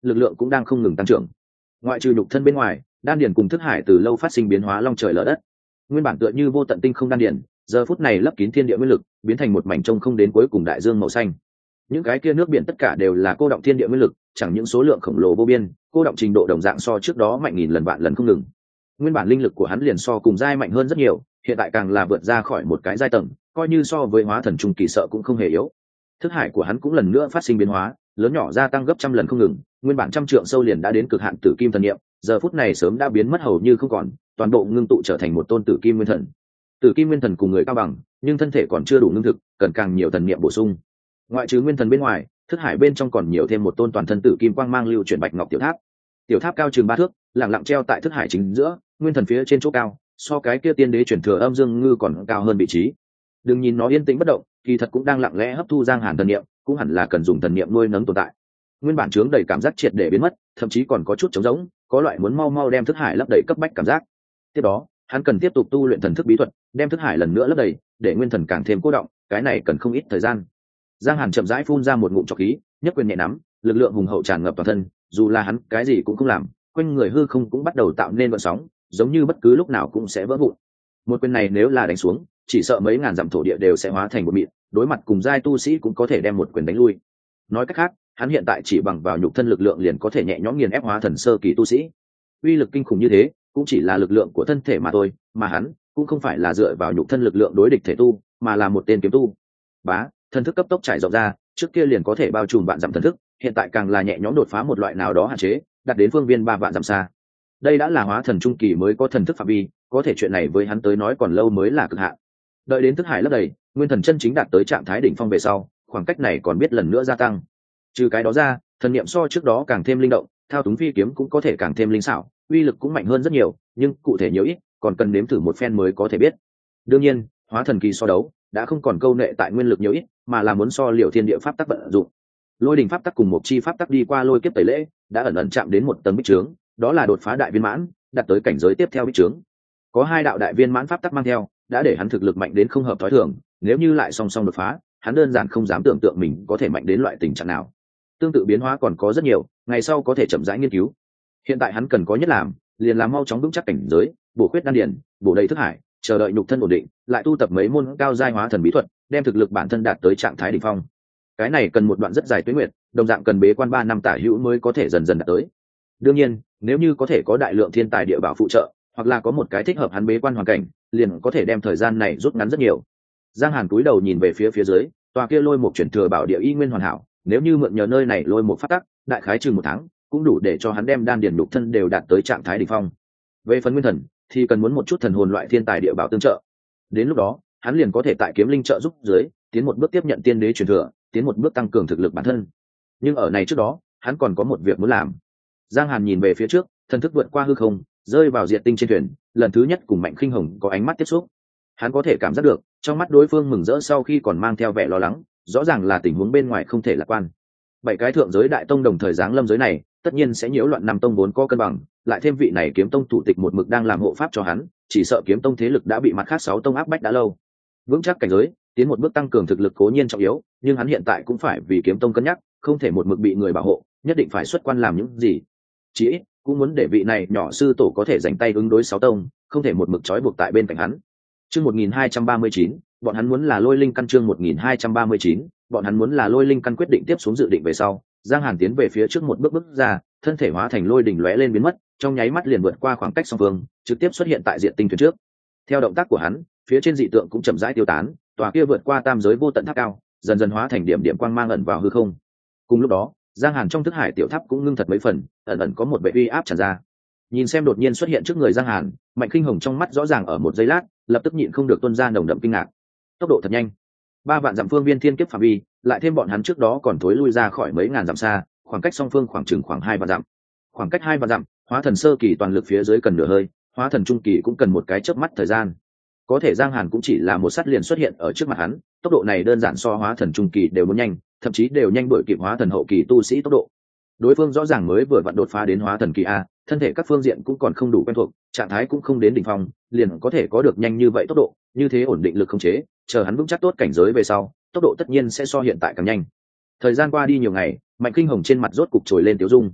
lực lượng cũng đang không ngừng tăng trưởng. Ngoại trừ nhục thân bên ngoài, đan điền cùng thức hải từ lâu phát sinh biến hóa long trời lở đất. Nguyên bản tựa như vô tận tinh không đan điền, giờ phút này lấp kín thiên địa nguyên lực, biến thành một mảnh trông không đến cuối cùng đại dương màu xanh. Những cái kia nước biển tất cả đều là cô động thiên địa nguyên lực, chẳng những số lượng khổng lồ vô biên, cô động trình độ đồng dạng so trước đó mạnh nghìn lần vạn lần không ngừng. Nguyên bản linh lực của hắn liền so cùng giai mạnh hơn rất nhiều, hiện tại càng là vượt ra khỏi một cái giai tầng, coi như so với hóa thần trung kỳ sợ cũng không hề yếu. Thức hải của hắn cũng lần nữa phát sinh biến hóa, lớn nhỏ gia tăng gấp trăm lần không ngừng, nguyên bản trăm trượng sâu liền đã đến cực hạn tử kim thần niệm, giờ phút này sớm đã biến mất hầu như không còn, toàn bộ ngưng tụ trở thành một tôn tử kim nguyên thần. Tử kim nguyên thần cùng người cao bằng, nhưng thân thể còn chưa đủ ngưng thực, cần càng nhiều thần niệm bổ sung. Ngoại trừ nguyên thần bên ngoài, thức hải bên trong còn nhiều thêm một tôn toàn thân tử kim quang mang lưu chuyển bạch ngọc tiểu tháp. Tiểu tháp cao chừng ba thước, lẳng lặng treo tại thức hải chính giữa, nguyên thần phía trên chỗ cao, so cái kia tiên đế chuyển thừa âm dương ngư còn cao hơn vị trí. Đừng nhìn nó yên tĩnh bất động, kỳ thật cũng đang lặng lẽ hấp thu Giang Hàn thần niệm, cũng hẳn là cần dùng thần niệm nuôi nấng tồn tại. Nguyên bản chướng đầy cảm giác triệt để biến mất, thậm chí còn có chút trống rỗng, có loại muốn mau mau đem thức hải lấp đầy cấp bách cảm giác. Tiếp đó, hắn cần tiếp tục tu luyện thần thức bí thuật, đem thức hải lần nữa lấp đầy, để nguyên thần càng thêm cố động, cái này cần không ít thời gian. Giang Hàn chậm rãi phun ra một ngụm trọc khí, nhất quyền nhẹ nắm, lực lượng hùng hậu tràn ngập toàn thân, dù là hắn cái gì cũng không làm, quanh người hư không cũng bắt đầu tạo nên gợn sóng, giống như bất cứ lúc nào cũng sẽ vỡ vụn. Một quyền này nếu là đánh xuống, chỉ sợ mấy ngàn dặm thổ địa đều sẽ hóa thành một mịn, đối mặt cùng giai tu sĩ cũng có thể đem một quyền đánh lui. Nói cách khác, hắn hiện tại chỉ bằng vào nhục thân lực lượng liền có thể nhẹ nhõm nghiền ép hóa thần sơ kỳ tu sĩ. Uy lực kinh khủng như thế, cũng chỉ là lực lượng của thân thể mà thôi, mà hắn cũng không phải là dựa vào nhục thân lực lượng đối địch thể tu, mà là một tên kiếm tu. Bá, thần thức cấp tốc trải rộng ra, trước kia liền có thể bao trùm vạn dặm thần thức, hiện tại càng là nhẹ nhõm đột phá một loại nào đó hạn chế, đạt đến phương viên ba vạn dặm xa. Đây đã là hóa thần trung kỳ mới có thần thức phạm vi, có thể chuyện này với hắn tới nói còn lâu mới là cực hạn. Đợi đến thức hải lấp đầy, nguyên thần chân chính đạt tới trạng thái đỉnh phong về sau, khoảng cách này còn biết lần nữa gia tăng. Trừ cái đó ra, thần niệm so trước đó càng thêm linh động, thao túng phi kiếm cũng có thể càng thêm linh xảo, uy lực cũng mạnh hơn rất nhiều, nhưng cụ thể nhiều ít, còn cần nếm thử một phen mới có thể biết. Đương nhiên, hóa thần kỳ so đấu đã không còn câu nệ tại nguyên lực nhiều ít, mà là muốn so liều thiên địa pháp tắc vận dụng. Lôi đỉnh pháp tắc cùng một chi pháp tắc đi qua lôi kiếp tẩy lễ, đã ẩn ẩn chạm đến một tầng bích trướng, đó là đột phá đại viên mãn, đạt tới cảnh giới tiếp theo bích trướng. Có hai đạo đại viên mãn pháp tắc mang theo, đã để hắn thực lực mạnh đến không hợp thói thường, nếu như lại song song đột phá, hắn đơn giản không dám tưởng tượng mình có thể mạnh đến loại tình trạng nào. Tương tự biến hóa còn có rất nhiều, ngày sau có thể chậm rãi nghiên cứu. Hiện tại hắn cần có nhất làm, liền làm mau chóng vững chắc cảnh giới, bổ khuyết đan điền, bổ đầy thức hải, chờ đợi nhục thân ổn định, lại tu tập mấy môn cao giai hóa thần bí thuật, đem thực lực bản thân đạt tới trạng thái đỉnh phong. Cái này cần một đoạn rất dài tuế nguyệt, đồng dạng cần bế quan ba năm tả hữu mới có thể dần dần đạt tới. Đương nhiên, nếu như có thể có đại lượng thiên tài địa bảo phụ trợ, hoặc là có một cái thích hợp hắn bế quan hoàn cảnh, liền có thể đem thời gian này rút ngắn rất nhiều. Giang Hàn cúi đầu nhìn về phía phía dưới, tòa kia lôi một chuyển thừa bảo địa y nguyên hoàn hảo, nếu như mượn nhờ nơi này lôi một phát tắc, đại khái chừng một tháng, cũng đủ để cho hắn đem đan điền nhục thân đều đạt tới trạng thái đỉnh phong. Về phần nguyên thần, thì cần muốn một chút thần hồn loại thiên tài địa bảo tương trợ. Đến lúc đó, hắn liền có thể tại kiếm linh trợ giúp dưới, tiến một bước tiếp nhận tiên đế truyền thừa, tiến một bước tăng cường thực lực bản thân. Nhưng ở này trước đó, hắn còn có một việc muốn làm. Giang Hàn nhìn về phía trước, thần thức vượt qua hư không, rơi vào diệt tinh trên thuyền, lần thứ nhất cùng Mạnh Khinh Hồng có ánh mắt tiếp xúc. Hắn có thể cảm giác được, trong mắt đối phương mừng rỡ sau khi còn mang theo vẻ lo lắng, rõ ràng là tình huống bên ngoài không thể lạc quan. Bảy cái thượng giới đại tông đồng thời giáng lâm giới này, tất nhiên sẽ nhiễu loạn năm tông vốn có cân bằng, lại thêm vị này kiếm tông thủ tịch một mực đang làm hộ pháp cho hắn, chỉ sợ kiếm tông thế lực đã bị mặt khác sáu tông áp bách đã lâu. Vững chắc cảnh giới, tiến một bước tăng cường thực lực cố nhiên trọng yếu, nhưng hắn hiện tại cũng phải vì kiếm tông cân nhắc, không thể một mực bị người bảo hộ, nhất định phải xuất quan làm những gì. Chỉ ít cũng muốn để vị này nhỏ sư tổ có thể giành tay ứng đối sáu tông, không thể một mực trói buộc tại bên cạnh hắn. Chương một nghìn hai trăm ba mươi chín, bọn hắn muốn là lôi linh căn. Chương một nghìn hai trăm ba mươi chín, bọn hắn muốn là lôi linh căn. Quyết định tiếp xuống dự định về sau, Giang Hàn tiến về phía trước một bước bước ra, thân thể hóa thành lôi đỉnh lóe lên biến mất, trong nháy mắt liền vượt qua khoảng cách song phương, trực tiếp xuất hiện tại diện tinh thuyền trước. Theo động tác của hắn, phía trên dị tượng cũng chậm rãi tiêu tán, tòa kia vượt qua tam giới vô tận tháp cao, dần dần hóa thành điểm điểm quang mang ẩn vào hư không. Cùng lúc đó, Giang Hàn trong thức hải tiểu tháp cũng ngưng thật mấy phần, ẩn ẩn có một vẻ uy áp tràn ra. Nhìn xem đột nhiên xuất hiện trước người Giang Hàn, Mạnh Khinh Hồng trong mắt rõ ràng ở một giây lát, lập tức nhịn không được tuôn ra nồng đậm kinh ngạc. Tốc độ thật nhanh, ba vạn dặm phương viên thiên kiếp phạm vi, lại thêm bọn hắn trước đó còn thối lui ra khỏi mấy ngàn dặm xa, khoảng cách song phương khoảng chừng khoảng hai vạn dặm. Khoảng cách hai vạn dặm, hóa thần sơ kỳ toàn lực phía dưới cần nửa hơi, hóa thần trung kỳ cũng cần một cái chớp mắt thời gian. Có thể Giang Hàn cũng chỉ là một sát liền xuất hiện ở trước mặt hắn, tốc độ này đơn giản so hóa thần trung kỳ đều muốn nhanh, thậm chí đều nhanh đuổi kịp hóa thần hậu kỳ tu sĩ tốc độ. Đối phương rõ ràng mới vừa vặn đột phá đến hóa thần kỳ a, thân thể các phương diện cũng còn không đủ quen thuộc, trạng thái cũng không đến đỉnh phong, liền có thể có được nhanh như vậy tốc độ, như thế ổn định lực không chế, chờ hắn vững chắc tốt cảnh giới về sau, tốc độ tất nhiên sẽ so hiện tại càng nhanh. Thời gian qua đi nhiều ngày, Mạnh Khinh Hồng trên mặt rốt cục trồi lên tiêu dung.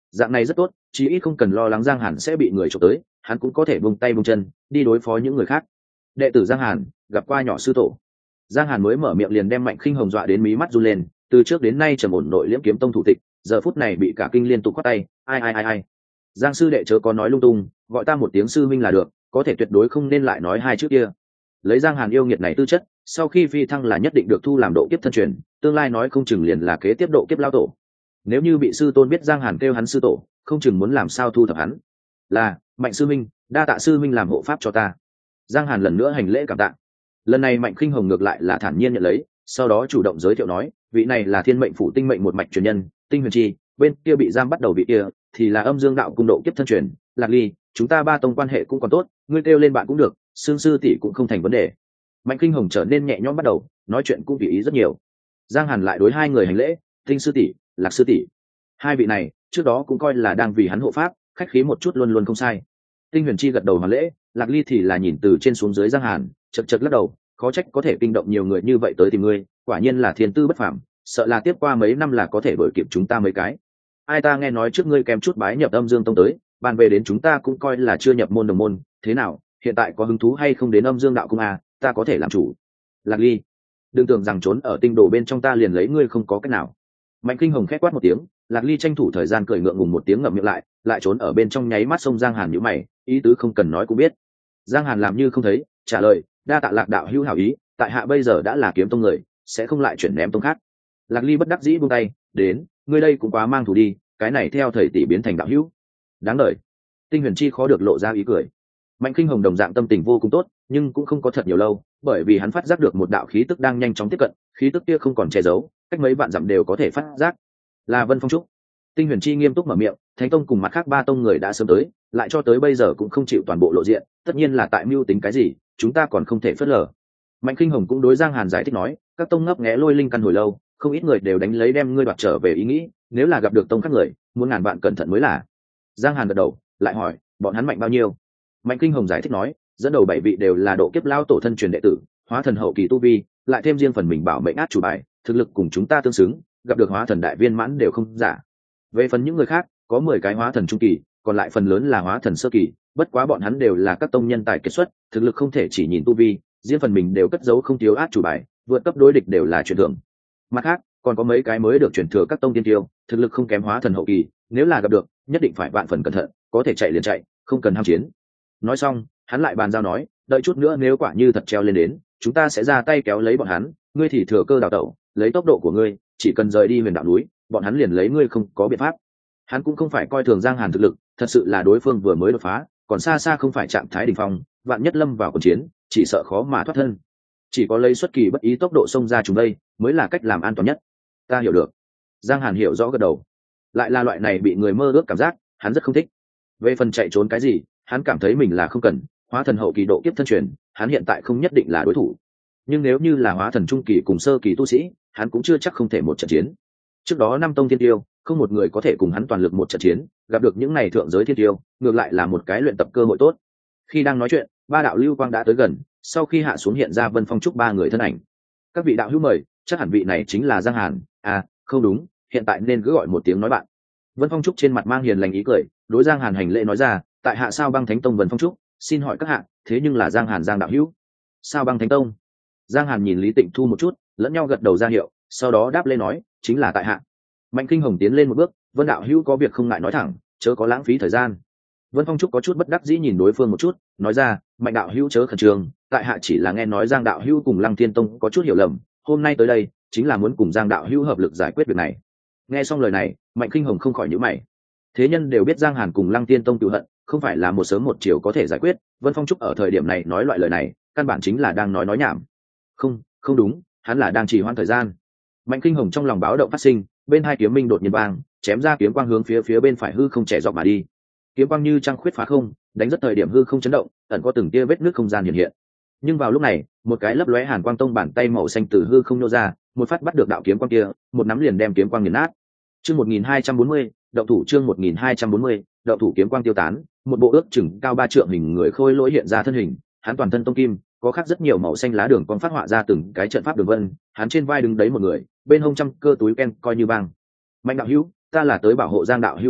dạng này rất tốt, chí ít không cần lo lắng Giang Hàn sẽ bị người trộm tới, hắn cũng có thể buông tay buông chân đi đối phó những người khác. Đệ tử Giang Hàn gặp qua nhỏ sư tổ. Giang Hàn mới mở miệng liền đem Mạnh Khinh Hồng dọa đến mí mắt run lên, từ trước đến nay trầm ổn nội liễm kiếm tông thủ tịch, giờ phút này bị cả kinh liên tục quát tay, ai ai ai ai. Giang sư đệ chớ có nói lung tung, gọi ta một tiếng sư minh là được, có thể tuyệt đối không nên lại nói hai chữ kia. Lấy Giang Hàn yêu nghiệt này tư chất, sau khi phi thăng là nhất định được thu làm độ kiếp thân truyền, tương lai nói không chừng liền là kế tiếp độ kiếp lao tổ. Nếu như bị sư tôn biết Giang Hàn kêu hắn sư tổ, không chừng muốn làm sao thu thập hắn. Là, Mạnh sư minh, đa tạ sư minh làm hộ pháp cho ta. Giang Hàn lần nữa hành lễ cảm tạ. Lần này Mạnh Khinh Hồng ngược lại là thản nhiên nhận lấy, sau đó chủ động giới thiệu nói, vị này là Thiên Mệnh phủ tinh mệnh một mạch truyền nhân, Tinh Huyền Chi, bên kia bị giam bắt đầu vị kia thì là Âm Dương đạo cung độ kiếp thân truyền, Lạc Ly, chúng ta ba tông quan hệ cũng còn tốt, ngươi kêu lên bạn cũng được, Sương sư tỷ cũng không thành vấn đề. Mạnh Khinh Hồng trở nên nhẹ nhõm bắt đầu, nói chuyện cũng tùy ý rất nhiều. Giang Hàn lại đối hai người hành lễ, Tinh sư tỷ, Lạc sư tỷ. Hai vị này trước đó cũng coi là đang vì hắn hộ pháp, khách khí một chút luôn luôn không sai. Tinh Huyền Chi gật đầu hoàn lễ, Lạc Ly thì là nhìn từ trên xuống dưới Giang Hàn, chật chật lắc đầu, khó trách có thể kinh động nhiều người như vậy tới tìm ngươi, quả nhiên là thiên tư bất phàm, sợ là tiếp qua mấy năm là có thể đuổi kịp chúng ta mấy cái. Ai ta nghe nói trước ngươi kém chút bái nhập Âm Dương tông tới, bàn về đến chúng ta cũng coi là chưa nhập môn đồng môn, thế nào, hiện tại có hứng thú hay không đến Âm Dương đạo cung à, ta có thể làm chủ. Lạc Ly, đừng tưởng rằng trốn ở tinh đồ bên trong ta liền lấy ngươi không có cách nào. Mạnh Kinh Hồng khét quát một tiếng, Lạc Ly tranh thủ thời gian cười ngượng ngùng một tiếng ngậm miệng lại, lại trốn ở bên trong nháy mắt xông Giang Hàn nhíu mày, ý tứ không cần nói cũng biết. Giang Hàn làm như không thấy, trả lời, đa tạ Lạc đạo hữu hảo ý, tại hạ bây giờ đã là kiếm tông người, sẽ không lại chuyển ném tông khác. Lạc Ly bất đắc dĩ buông tay, đến, ngươi đây cũng quá mang thủ đi, cái này theo thầy tỷ biến thành đạo hữu, đáng đời. Tinh Huyền Chi khó được lộ ra ý cười. Mạnh Kinh Hồng đồng dạng tâm tình vô cùng tốt, nhưng cũng không có thật nhiều lâu, bởi vì hắn phát giác được một đạo khí tức đang nhanh chóng tiếp cận, khí tức kia không còn che giấu, cách mấy vạn dặm đều có thể phát giác. Là Vân Phong trúc. Tinh Huyền Chi nghiêm túc mở miệng, Thánh tông cùng mặt khác ba tông người đã sớm tới, lại cho tới bây giờ cũng không chịu toàn bộ lộ diện, tất nhiên là tại mưu tính cái gì, chúng ta còn không thể phớt lờ. Mạnh Kinh Hồng cũng đối Giang Hàn giải thích nói, các tông ngấp nghé lôi linh căn hồi lâu, không ít người đều đánh lấy đem ngươi đoạt trở về ý nghĩ, nếu là gặp được tông các người, muốn ngàn vạn cẩn thận mới là. Giang Hàn gật đầu, lại hỏi, bọn hắn mạnh bao nhiêu? Mạnh Kinh Hồng giải thích nói, dẫn đầu bảy vị đều là độ kiếp lao tổ thân truyền đệ tử, hóa thần hậu kỳ tu vi, lại thêm riêng phần mình bảo mệnh át chủ bài, thực lực cùng chúng ta tương xứng, gặp được hóa thần đại viên mãn đều không giả. Về phần những người khác, có mười cái hóa thần trung kỳ, còn lại phần lớn là hóa thần sơ kỳ, bất quá bọn hắn đều là các tông nhân tài kết xuất, thực lực không thể chỉ nhìn tu vi, riêng phần mình đều cất giấu không thiếu át chủ bài, vượt cấp đối địch đều là chuyện thường. Mặt khác, còn có mấy cái mới được chuyển thừa các tông tiên tiêu, thực lực không kém hóa thần hậu kỳ, nếu là gặp được, nhất định phải vạn phần cẩn thận, có thể chạy liền chạy, không cần ham chiến. Nói xong, hắn lại bàn giao nói, đợi chút nữa nếu quả như thật treo lên đến, chúng ta sẽ ra tay kéo lấy bọn hắn, ngươi thì thừa cơ đào tẩu, lấy tốc độ của ngươi, chỉ cần rời đi huyền đạo núi, bọn hắn liền lấy ngươi không có biện pháp. Hắn cũng không phải coi thường Giang Hàn thực lực, thật sự là đối phương vừa mới đột phá, còn xa xa không phải trạng thái đỉnh phong, vạn nhất lâm vào cuộc chiến, chỉ sợ khó mà thoát thân. Chỉ có lấy xuất kỳ bất ý tốc độ xông ra chúng đây, mới là cách làm an toàn nhất. Ta hiểu được. Giang Hàn hiểu rõ gật đầu. Lại là loại này bị người mơ ước cảm giác, hắn rất không thích. Về phần chạy trốn cái gì, hắn cảm thấy mình là không cần, hóa thần hậu kỳ độ kiếp thân truyền, hắn hiện tại không nhất định là đối thủ. Nhưng nếu như là hóa thần trung kỳ cùng sơ kỳ tu sĩ, hắn cũng chưa chắc không thể một trận chiến. Trước đó năm tông thiên tiêu, không một người có thể cùng hắn toàn lực một trận chiến, gặp được những này thượng giới thiên tiêu, ngược lại là một cái luyện tập cơ hội tốt. Khi đang nói chuyện, ba đạo lưu quang đã tới gần, sau khi hạ xuống hiện ra Vân Phong trúc ba người thân ảnh. Các vị đạo hữu mời, chắc hẳn vị này chính là Giang Hàn, à, không đúng, hiện tại nên cứ gọi một tiếng nói bạn. Vân Phong trúc trên mặt mang hiền lành ý cười, đối Giang Hàn hành lễ nói ra, tại hạ Sao Băng Thánh tông Vân Phong trúc, xin hỏi các hạ, thế nhưng là Giang Hàn Giang đạo hữu. Sao Băng Thánh tông? Giang Hàn nhìn Lý Tịnh Thu một chút, lẫn nhau gật đầu ra hiệu, sau đó đáp lên nói, chính là tại hạ. Mạnh Kinh Hồng tiến lên một bước, Vân đạo hữu có việc không ngại nói thẳng, chớ có lãng phí thời gian. Vân Phong trúc có chút bất đắc dĩ nhìn đối phương một chút, nói ra, Mạnh đạo hữu chớ khẩn trương, tại hạ chỉ là nghe nói Giang đạo hữu cùng Lăng Thiên tông có chút hiểu lầm, hôm nay tới đây chính là muốn cùng Giang đạo hữu hợp lực giải quyết việc này. Nghe xong lời này, Mạnh Kinh Hồng không khỏi nhíu mày. Thế nhân đều biết Giang Hàn cùng Lăng Thiên tông cựu hận, không phải là một sớm một chiều có thể giải quyết, Vân Phong trúc ở thời điểm này nói loại lời này, căn bản chính là đang nói nói nhảm. Không, không đúng, hắn là đang trì hoãn thời gian. Mạnh Kinh Hồng trong lòng báo động phát sinh, bên hai kiếm minh đột nhiên vang, chém ra kiếm quang hướng phía phía bên phải hư không trẻ dọc mà đi. Kiếm quang như trăng khuyết phá không, đánh rất thời điểm hư không chấn động, ẩn có từng tia vết nước không gian hiện hiện. Nhưng vào lúc này, một cái lấp lóe hàn quang tông bàn tay màu xanh từ hư không nô ra, một phát bắt được đạo kiếm quang kia, một nắm liền đem kiếm quang nghiền nát. Chương một nghìn hai trăm bốn mươi, động thủ chương một nghìn hai trăm bốn mươi, động thủ kiếm quang tiêu tán, một bộ ước chừng cao ba trượng hình người khôi lỗi hiện ra thân hình, hắn toàn thân tông kim, có khắc rất nhiều màu xanh lá đường con phát họa ra từng cái trận pháp đường vân, hắn trên vai đứng đấy một người, bên hông trăm cơ túi ken coi như băng. Mạnh đạo hữu, ta là tới bảo hộ Giang đạo hữu độ kiếp,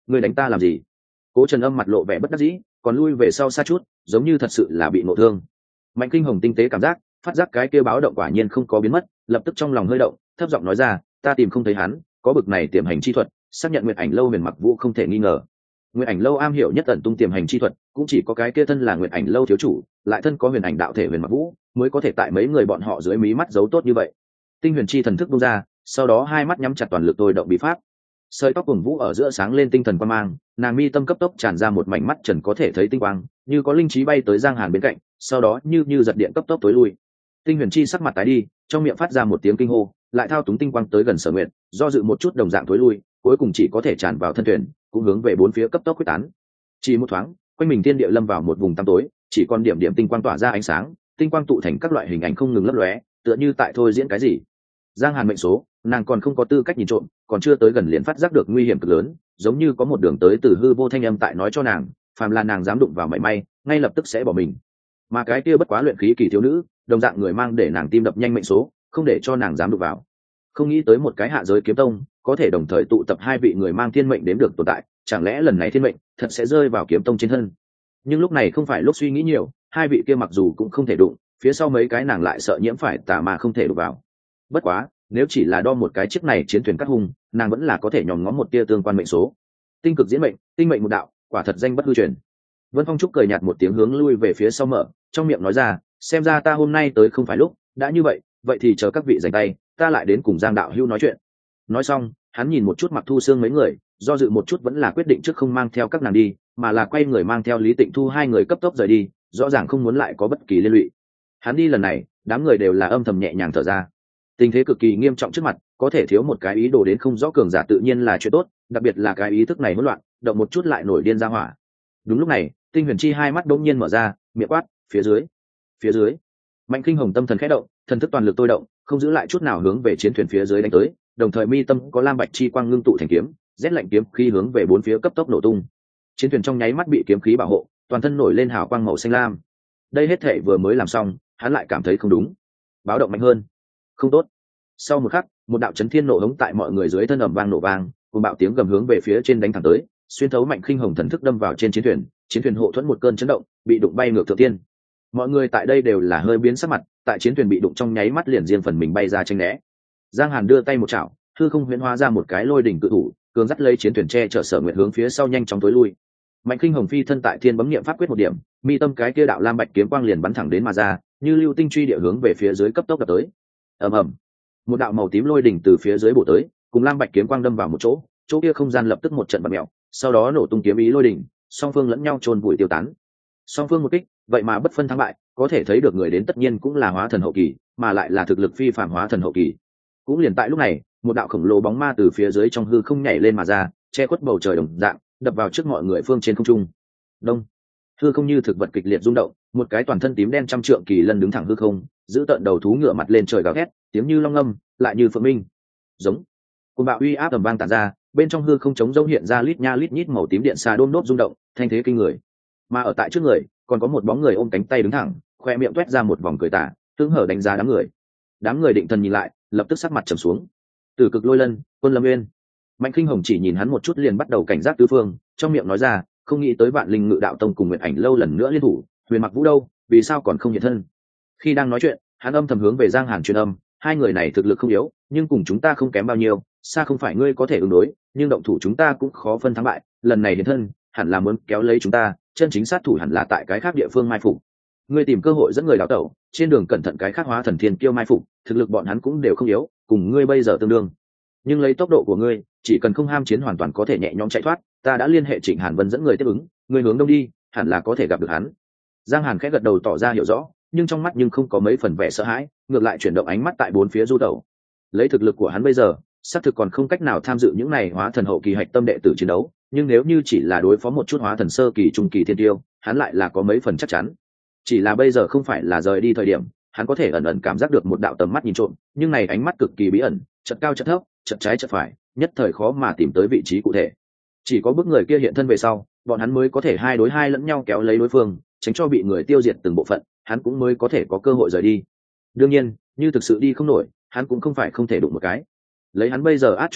ngươi đánh ta làm gì? Cố Trần Âm mặt lộ vẻ bất đắc dĩ, còn lui về sau xa chút, giống như thật sự là bị ngộ thương. Mạnh Kinh Hồng tinh tế cảm giác, phát giác cái kia báo động quả nhiên không có biến mất, lập tức trong lòng hơi động, thấp giọng nói ra, ta tìm không thấy hắn, có bực này tiềm hành chi thuật, xác nhận Nguyệt Ảnh lâu Huyền Mặc Vũ không thể nghi ngờ. Nguyệt Ảnh lâu am hiểu nhất ẩn tung tiềm hành chi thuật, cũng chỉ có cái kia thân là Nguyệt Ảnh lâu thiếu chủ, lại thân có Huyền Ảnh đạo thể Huyền Mặc Vũ, mới có thể tại mấy người bọn họ dưới mí mắt giấu tốt như vậy. Tinh huyền chi thần thức bung ra, sau đó hai mắt nhắm chặt toàn lực tôi động bí pháp. Sợi tóc cuồng vũ ở giữa sáng lên tinh thần quang mang, nàng mi tâm cấp tốc tràn ra một mảnh mắt trần có thể thấy tinh quang, như có linh trí bay tới Giang Hàn bên cạnh, sau đó như như giật điện cấp tốc tối lui. Tinh huyền chi sắc mặt tái đi, trong miệng phát ra một tiếng kinh hô, lại thao túng tinh quang tới gần Sở Nguyệt, do dự một chút đồng dạng tối lui, cuối cùng chỉ có thể tràn vào thân thuyền, cũng hướng về bốn phía cấp tốc quyết tán. Chỉ một thoáng, quanh mình thiên địa lâm vào một vùng tăm tối, chỉ còn điểm điểm tinh quang tỏa ra ánh sáng, tinh quang tụ thành các loại hình ảnh không ngừng lấp lóe, tựa như tại thôi diễn cái gì. Giang Hàn mệnh số, nàng còn không có tư cách nhìn trộm, còn chưa tới gần liền phát giác được nguy hiểm cực lớn, giống như có một đường tới từ hư vô thanh âm tại nói cho nàng, phàm là nàng dám đụng vào mảy may, ngay lập tức sẽ bỏ mình. Mà cái kia bất quá luyện khí kỳ thiếu nữ, đồng dạng người mang để nàng tim đập nhanh mệnh số, không để cho nàng dám đụng vào. Không nghĩ tới một cái hạ giới kiếm tông, có thể đồng thời tụ tập hai vị người mang thiên mệnh đến được tồn tại, chẳng lẽ lần này thiên mệnh thật sẽ rơi vào kiếm tông trên thân. Nhưng lúc này không phải lúc suy nghĩ nhiều, hai vị kia mặc dù cũng không thể đụng, phía sau mấy cái nàng lại sợ nhiễm phải tà mà không thể đụng vào. Bất quá, nếu chỉ là đo một cái chiếc này chiến thuyền cắt hung, nàng vẫn là có thể nhòm ngó một tia tương quan mệnh số. Tinh cực diễn mệnh, tinh mệnh một đạo, quả thật danh bất hư truyền. Vân Phong Trúc cười nhạt một tiếng hướng lui về phía sau mở, trong miệng nói ra, xem ra ta hôm nay tới không phải lúc, đã như vậy, vậy thì chờ các vị dành tay, ta lại đến cùng Giang đạo hữu nói chuyện. Nói xong, hắn nhìn một chút Mặc Thu Xương mấy người, do dự một chút vẫn là quyết định trước không mang theo các nàng đi, mà là quay người mang theo Lý Tịnh Thu hai người cấp tốc rời đi, rõ ràng không muốn lại có bất kỳ liên lụy. Hắn đi lần này, đám người đều là âm thầm nhẹ nhàng thở ra. Tình thế cực kỳ nghiêm trọng trước mặt, có thể thiếu một cái ý đồ đến không rõ cường giả tự nhiên là chuyện tốt, đặc biệt là cái ý thức này hỗn loạn, động một chút lại nổi điên ra hỏa. Đúng lúc này, Tinh Huyền Chi hai mắt đột nhiên mở ra, miệng quát, phía dưới, phía dưới. Mạnh Kinh Hồng tâm thần khẽ động, thần thức toàn lực tôi động, không giữ lại chút nào hướng về chiến thuyền phía dưới đánh tới, đồng thời mi tâm có lam bạch chi quang ngưng tụ thành kiếm, rét lạnh kiếm khí hướng về bốn phía cấp tốc nổ tung. Chiến thuyền trong nháy mắt bị kiếm khí bảo hộ, toàn thân nổi lên hào quang màu xanh lam. Đây hết thể vừa mới làm xong, hắn lại cảm thấy không đúng, báo động mạnh hơn, không tốt. Sau một khắc, một đạo chấn thiên nổ hống tại mọi người dưới thân ầm vang nổ vang, cùng bạo tiếng gầm hướng về phía trên đánh thẳng tới, xuyên thấu Mạnh Kinh Hồng thần thức đâm vào trên chiến thuyền, chiến thuyền hộ thuẫn một cơn chấn động, bị đụng bay ngược thượng tiên. Mọi người tại đây đều là hơi biến sắc mặt, tại chiến thuyền bị đụng trong nháy mắt liền riêng phần mình bay ra tranh né. Giang Hàn đưa tay một chảo, hư không huyễn hóa ra một cái lôi đỉnh cự thủ, cường dắt lấy chiến thuyền che chở Sở Nguyệt hướng phía sau nhanh chóng tối lui. Mạnh Kinh Hồng phi thân tại thiên bấm niệm pháp quyết một điểm, mi tâm cái kia đạo lam bạch kiếm quang liền bắn thẳng đến mà ra, như lưu tinh truy địa hướng về phía dưới cấp tốc đập tới. Ầm ầm, một đạo màu tím lôi đỉnh từ phía dưới bổ tới, cùng lam bạch kiếm quang đâm vào một chỗ, chỗ kia không gian lập tức một trận bật mèo, sau đó nổ tung kiếm ý lôi đỉnh, song phương lẫn nhau chôn vùi tiêu tán. Song phương một kích, vậy mà bất phân thắng bại, có thể thấy được người đến tất nhiên cũng là hóa thần hậu kỳ, mà lại là thực lực phi phàm hóa thần hậu kỳ. Cũng liền tại lúc này, một đạo khổng lồ bóng ma từ phía dưới trong hư không nhảy lên mà ra, che khuất bầu trời đồng dạng, đập vào trước mọi người phương trên không trung. Đông, hư không như thực vật kịch liệt rung động, một cái toàn thân tím đen trăm trượng kỳ lân đứng thẳng hư không, giữ tận đầu thú ngựa mặt lên trời gào thét, tiếng như long ngâm, lại như phượng minh. Giống, cơn bạo uy áp tầm vang tản ra, bên trong hư không trống rỗng hiện ra lít nha lít nhít màu tím điện xà đôm nốt rung động, thanh thế kinh người. Mà ở tại trước người, còn có một bóng người ôm cánh tay đứng thẳng, khoe miệng toét ra một vòng cười tà, hứng hở đánh giá đám người. Đám người định thần nhìn lại, lập tức sắc mặt trầm xuống. Từ Cực Lôi Lân, Quân Lâm Nguyên. Mạnh Kinh Hồng chỉ nhìn hắn một chút liền bắt đầu cảnh giác tứ phương, trong miệng nói ra, không nghĩ tới Vạn Linh Ngự Đạo Tông cùng Nguyệt Ảnh lâu lần nữa liên thủ, Huyền Mặc Vũ đâu, vì sao còn không hiện thân? Khi đang nói chuyện, hắn âm thầm hướng về Giang Hàn truyền âm, hai người này thực lực không yếu, nhưng cùng chúng ta không kém bao nhiêu, xa không phải ngươi có thể ứng đối, nhưng động thủ chúng ta cũng khó phân thắng bại, lần này hiện thân, hẳn là muốn kéo lấy chúng ta, chân chính sát thủ hẳn là tại cái khác địa phương mai phục. Ngươi tìm cơ hội dẫn người đào tẩu, trên đường cẩn thận cái khác hóa thần thiên kiêu mai phục, thực lực bọn hắn cũng đều không yếu, cùng ngươi bây giờ tương đương. Nhưng lấy tốc độ của ngươi, chỉ cần không ham chiến hoàn toàn có thể nhẹ nhõm chạy thoát, ta đã liên hệ Trịnh Hàn Vân dẫn người tiếp ứng, ngươi hướng đông đi, hẳn là có thể gặp được hắn. Giang Hàn khẽ gật đầu tỏ ra hiểu rõ, nhưng trong mắt nhưng không có mấy phần vẻ sợ hãi, ngược lại chuyển động ánh mắt tại bốn phía du tẩu. Lấy thực lực của hắn bây giờ, xác thực còn không cách nào tham dự những này hóa thần hậu kỳ hạch tâm đệ tử chiến đấu, nhưng nếu như chỉ là đối phó một chút hóa thần sơ kỳ trung kỳ thiên tiêu, hắn lại là có mấy phần chắc chắn. Chỉ là bây giờ không phải là rời đi thời điểm, hắn có thể ẩn ẩn cảm giác được một đạo tầm mắt nhìn trộm, nhưng này ánh mắt cực kỳ bí ẩn, chật cao chật thấp, chật trái chật phải, nhất thời khó mà tìm tới vị trí cụ thể. Chỉ có bước người kia hiện thân về sau, bọn hắn mới có thể hai đối hai lẫn nhau kéo lấy đối phương, tránh cho bị người tiêu diệt từng bộ phận, hắn cũng mới có thể có cơ hội rời đi. Đương nhiên, như thực sự đi không nổi, hắn cũng không phải không thể đụng một cái. Lấy hắn bây giờ át chủ bài,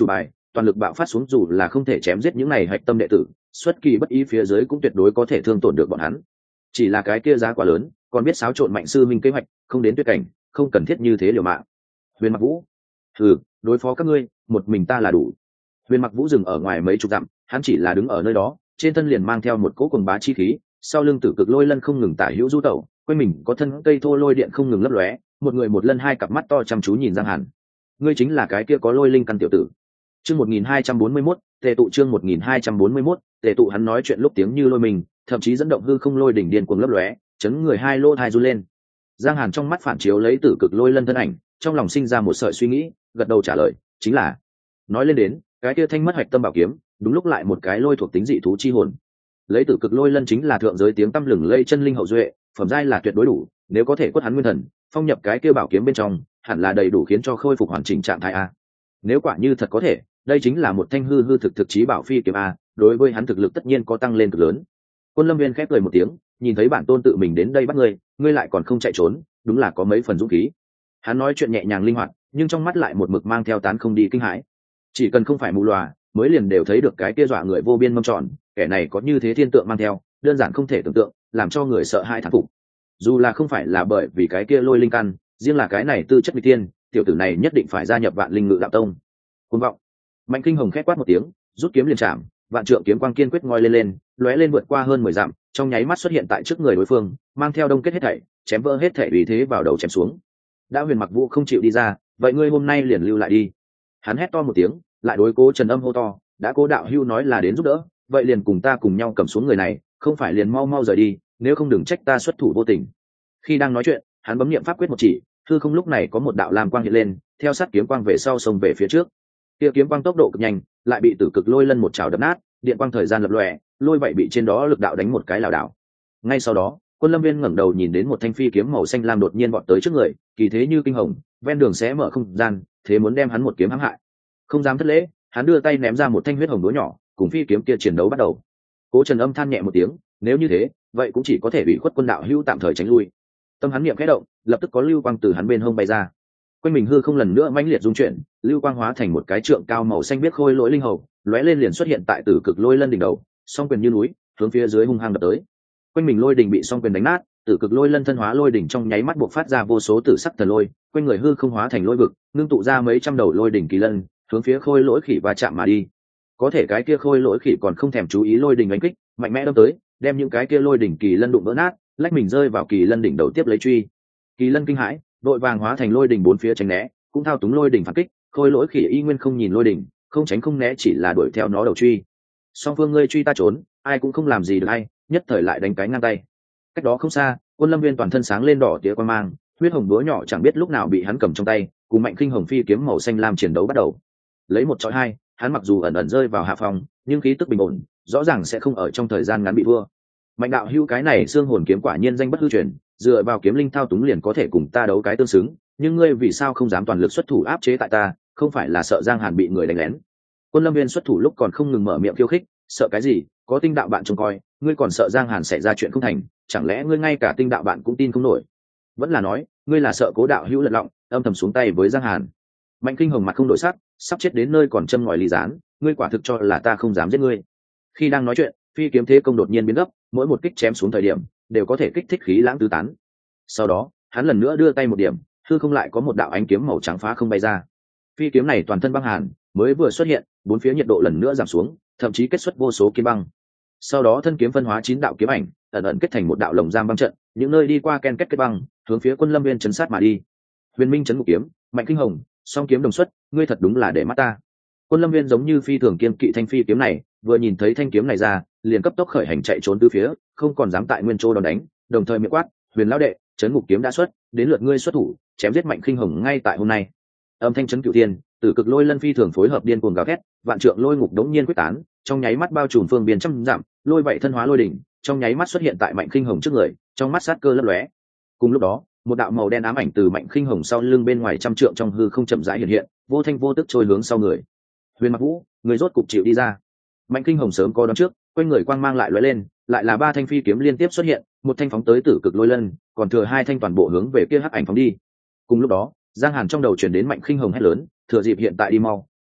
toàn lực bạo phát xuống dù là không thể chém giết những này hạch tâm đệ tử, xuất kỳ bất ý phía dưới cũng tuyệt đối có thể thương tổn được bọn hắn. Chỉ là cái kia giá quá lớn, còn biết xáo trộn Mạnh sư minh kế hoạch, không đến tuyệt cảnh, không cần thiết như thế liều mạng. Huyền Mặc Vũ, ừ, đối phó các ngươi, một mình ta là đủ. Huyền Mặc Vũ dừng ở ngoài mấy chục dặm, hắn chỉ là đứng ở nơi đó, trên thân liền mang theo một cỗ cuồng bá chi khí, sau lưng Tử Cực Lôi Lân không ngừng tả hữu du tẩu, quanh mình có thân cây thô lôi điện không ngừng lấp lóe, một người một lân hai cặp mắt to chăm chú nhìn Giang Hàn. Ngươi chính là cái kia có lôi linh căn tiểu tử. Chương một nghìn hai trăm bốn mươi mốt, tề tụ chương một nghìn hai trăm bốn mươi mốt, tề tụ hắn nói chuyện lúc tiếng như lôi mình, thậm chí dẫn động hư không lôi đỉnh điên cuồng lấp lóe, chấn người hai lô thai run lên. Giang Hàn trong mắt phản chiếu lấy Tử Cực Lôi Lân thân ảnh, trong lòng sinh ra một sợi suy nghĩ, gật đầu trả lời, chính là. Nói lên đến, cái kia thanh mất hạch tâm bảo kiếm, đúng lúc lại một cái lôi thuộc tính dị thú chi hồn. Lấy Tử Cực Lôi Lân chính là thượng giới tiếng tăm lừng lây chân linh hậu duệ, phẩm giai là tuyệt đối đủ, nếu có thể quất hắn nguyên thần, phong nhập cái kia bảo kiếm bên trong, hẳn là đầy đủ khiến cho khôi phục hoàn chỉnh trạng thái a. Nếu quả như thật có thể, đây chính là một thanh hư hư thực thực chí bảo phi kiếm a, đối với hắn thực lực tất nhiên có tăng lên cực lớn. Quân Lâm Viên khép cười một tiếng, nhìn thấy bản tôn tự mình đến đây bắt ngươi, ngươi lại còn không chạy trốn, đúng là có mấy phần dũng khí. Hắn nói chuyện nhẹ nhàng linh hoạt, nhưng trong mắt lại một mực mang theo tán không đi kinh hãi. Chỉ cần không phải mù lòa, mới liền đều thấy được cái kia dọa người vô biên mâm tròn, kẻ này có như thế thiên tượng mang theo, đơn giản không thể tưởng tượng, làm cho người sợ hãi thán phục. Dù là không phải là bởi vì cái kia lôi linh căn, riêng là cái này tư chất vị tiên, tiểu tử này nhất định phải gia nhập Vạn Linh Ngự Đạo Tông. Cuồng vọng. Mạnh Kinh Hồng khét quát một tiếng, rút kiếm liền chạm, vạn trượng kiếm quang kiên quyết ngoi lên lên, lóe lên vượt qua hơn mười dặm, trong nháy mắt xuất hiện tại trước người đối phương, mang theo đông kết hết thảy, chém vỡ hết thảy vì thế vào đầu chém xuống. Đã Huyền Mặc Vũ không chịu đi ra, vậy ngươi hôm nay liền lưu lại đi. Hắn hét to một tiếng, lại đối Cố Trần Âm hô to, đã Cố đạo hưu nói là đến giúp đỡ, vậy liền cùng ta cùng nhau cầm xuống người này, không phải liền mau mau rời đi, nếu không đừng trách ta xuất thủ vô tình. Khi đang nói chuyện, hắn bấm niệm pháp quyết một chỉ, hư không lúc này có một đạo lam quang hiện lên, theo sát kiếm quang về sau sông về phía trước. Kia kiếm quang tốc độ cực nhanh, lại bị Tử Cực Lôi Lân một chảo đập nát, điện quang thời gian lập lòe, lôi vậy bị trên đó lực đạo đánh một cái lảo đảo. Ngay sau đó, Quân Lâm Viên ngẩng đầu nhìn đến một thanh phi kiếm màu xanh lam đột nhiên vọt tới trước người, kỳ thế như kinh hồng, ven đường xé mở không gian, thế muốn đem hắn một kiếm hãm hại. Không dám thất lễ, hắn đưa tay ném ra một thanh huyết hồng đũa nhỏ, cùng phi kiếm kia chiến đấu bắt đầu. Cố Trần Âm than nhẹ một tiếng, nếu như thế, vậy cũng chỉ có thể bị khuất Quân đạo hữu tạm thời tránh lui. Tâm hắn niệm khẽ động, lập tức có lưu quang từ hắn bên hông bay ra. Quanh mình hư không lần nữa mãnh liệt rung chuyển, lưu quang hóa thành một cái trượng cao màu xanh biếc khôi lỗi linh hầu, lóe lên liền xuất hiện tại Tử Cực Lôi Lân đỉnh đầu, song quyền như núi, hướng phía dưới hung hăng đập tới. Quanh mình lôi đỉnh bị song quyền đánh nát, Tử Cực Lôi Lân thân hóa lôi đỉnh trong nháy mắt bộc phát ra vô số tử sắc thần lôi, quanh người hư không hóa thành lôi vực, ngưng tụ ra mấy trăm đầu lôi đỉnh kỳ lân, hướng phía khôi lỗi khỉ va chạm mà đi. Có thể cái kia khôi lỗi khỉ còn không thèm chú ý lôi đỉnh đánh kích, mạnh mẽ đâm tới, đem những cái kia lôi đỉnh kỳ lân đụng vỡ nát, lách mình rơi vào kỳ lân đỉnh đầu tiếp lấy truy. Kỳ lân kinh hãi, đội vàng hóa thành lôi đỉnh bốn phía tránh né, cũng thao túng lôi đỉnh phản kích, khôi lỗi khỉ y nguyên không nhìn lôi đỉnh, không tránh không né chỉ là đuổi theo nó đầu truy. Song phương ngươi truy ta trốn, ai cũng không làm gì được ai, nhất thời lại đánh cái ngang tay. Cách đó không xa, Quân Lâm Viên toàn thân sáng lên đỏ tía quan mang, huyết hồng búa nhỏ chẳng biết lúc nào bị hắn cầm trong tay, cùng Mạnh Kinh Hồng phi kiếm màu xanh lam chiến đấu bắt đầu. Lấy một chọi hai, hắn mặc dù ẩn ẩn rơi vào hạ phòng, nhưng khí tức bình ổn, rõ ràng sẽ không ở trong thời gian ngắn bị thua. Mạnh đạo hữu cái này xương hồn kiếm quả nhiên danh bất hư truyền, dựa vào kiếm linh thao túng liền có thể cùng ta đấu cái tương xứng, nhưng ngươi vì sao không dám toàn lực xuất thủ áp chế tại ta, không phải là sợ Giang Hàn bị người đánh lén? Quân Lâm Viên xuất thủ lúc còn không ngừng mở miệng khiêu khích, sợ cái gì, có tinh đạo bạn trông coi, ngươi còn sợ Giang Hàn xảy ra chuyện không thành, chẳng lẽ ngươi ngay cả tinh đạo bạn cũng tin không nổi? Vẫn là nói, ngươi là sợ Cố đạo hữu lật lọng, âm thầm xuống tay với Giang Hàn? Mạnh Kinh Hồng mặt không đổi sắc, sắp chết đến nơi còn châm ngòi ly gián, ngươi quả thực cho là ta không dám giết ngươi? Khi đang nói chuyện, phi kiếm thế công đột nhiên biến gấp, mỗi một kích chém xuống thời điểm đều có thể kích thích khí lãng tứ tán. Sau đó, hắn lần nữa đưa tay một điểm, hư không lại có một đạo ánh kiếm màu trắng phá không bay ra. Phi kiếm này toàn thân băng hàn, mới vừa xuất hiện, bốn phía nhiệt độ lần nữa giảm xuống, thậm chí kết xuất vô số kiếm băng. Sau đó thân kiếm phân hóa chín đạo kiếm ảnh, ẩn ẩn kết thành một đạo lồng giam băng trận, những nơi đi qua ken kết kết băng, hướng phía Quân Lâm Viên chấn sát mà đi. Huyền Minh chấn ngục kiếm, Mạnh Kinh Hồng, song kiếm đồng xuất, ngươi thật đúng là để mắt ta. Quân Lâm Viên giống như phi thường kiên kỵ thanh phi kiếm này, vừa nhìn thấy thanh kiếm này ra, liền cấp tốc khởi hành chạy trốn từ phía, không còn dám tại nguyên chỗ đòn đánh, đồng thời miệng quát, Huyền lão đệ, chấn ngục kiếm đã xuất, đến lượt ngươi xuất thủ, chém giết Mạnh Kinh Hồng ngay tại hôm nay. Âm thanh chấn cửu thiên, Tử Cực Lôi Lân phi thường phối hợp điên cuồng gào thét, vạn trượng lôi ngục đống nhiên quyết tán, trong nháy mắt bao trùm phương biên trăm dặm, lôi vậy thân hóa lôi đỉnh, trong nháy mắt xuất hiện tại Mạnh Kinh Hồng trước người, trong mắt sát cơ lấp lóe. Cùng lúc đó, một đạo màu đen ám ảnh từ Mạnh Kinh Hồng sau lưng bên ngoài trăm trượng trong hư không chậm rãi hiện hiện, vô thanh vô tức trôi hướng sau người. Huyền Mặc Vũ, người rốt cục chịu đi ra. Mạnh Kinh Hồng sớm có đón trước, quanh người quang mang lại lóe lên, lại là ba thanh phi kiếm liên tiếp xuất hiện, một thanh phóng tới Tử Cực Lôi Lân, còn thừa hai thanh toàn bộ hướng về kia hắc ảnh phóng đi. Cùng lúc đó, Giang Hàn trong đầu truyền đến Mạnh Kinh Hồng hét lớn, thừa dịp hiện tại đi mau,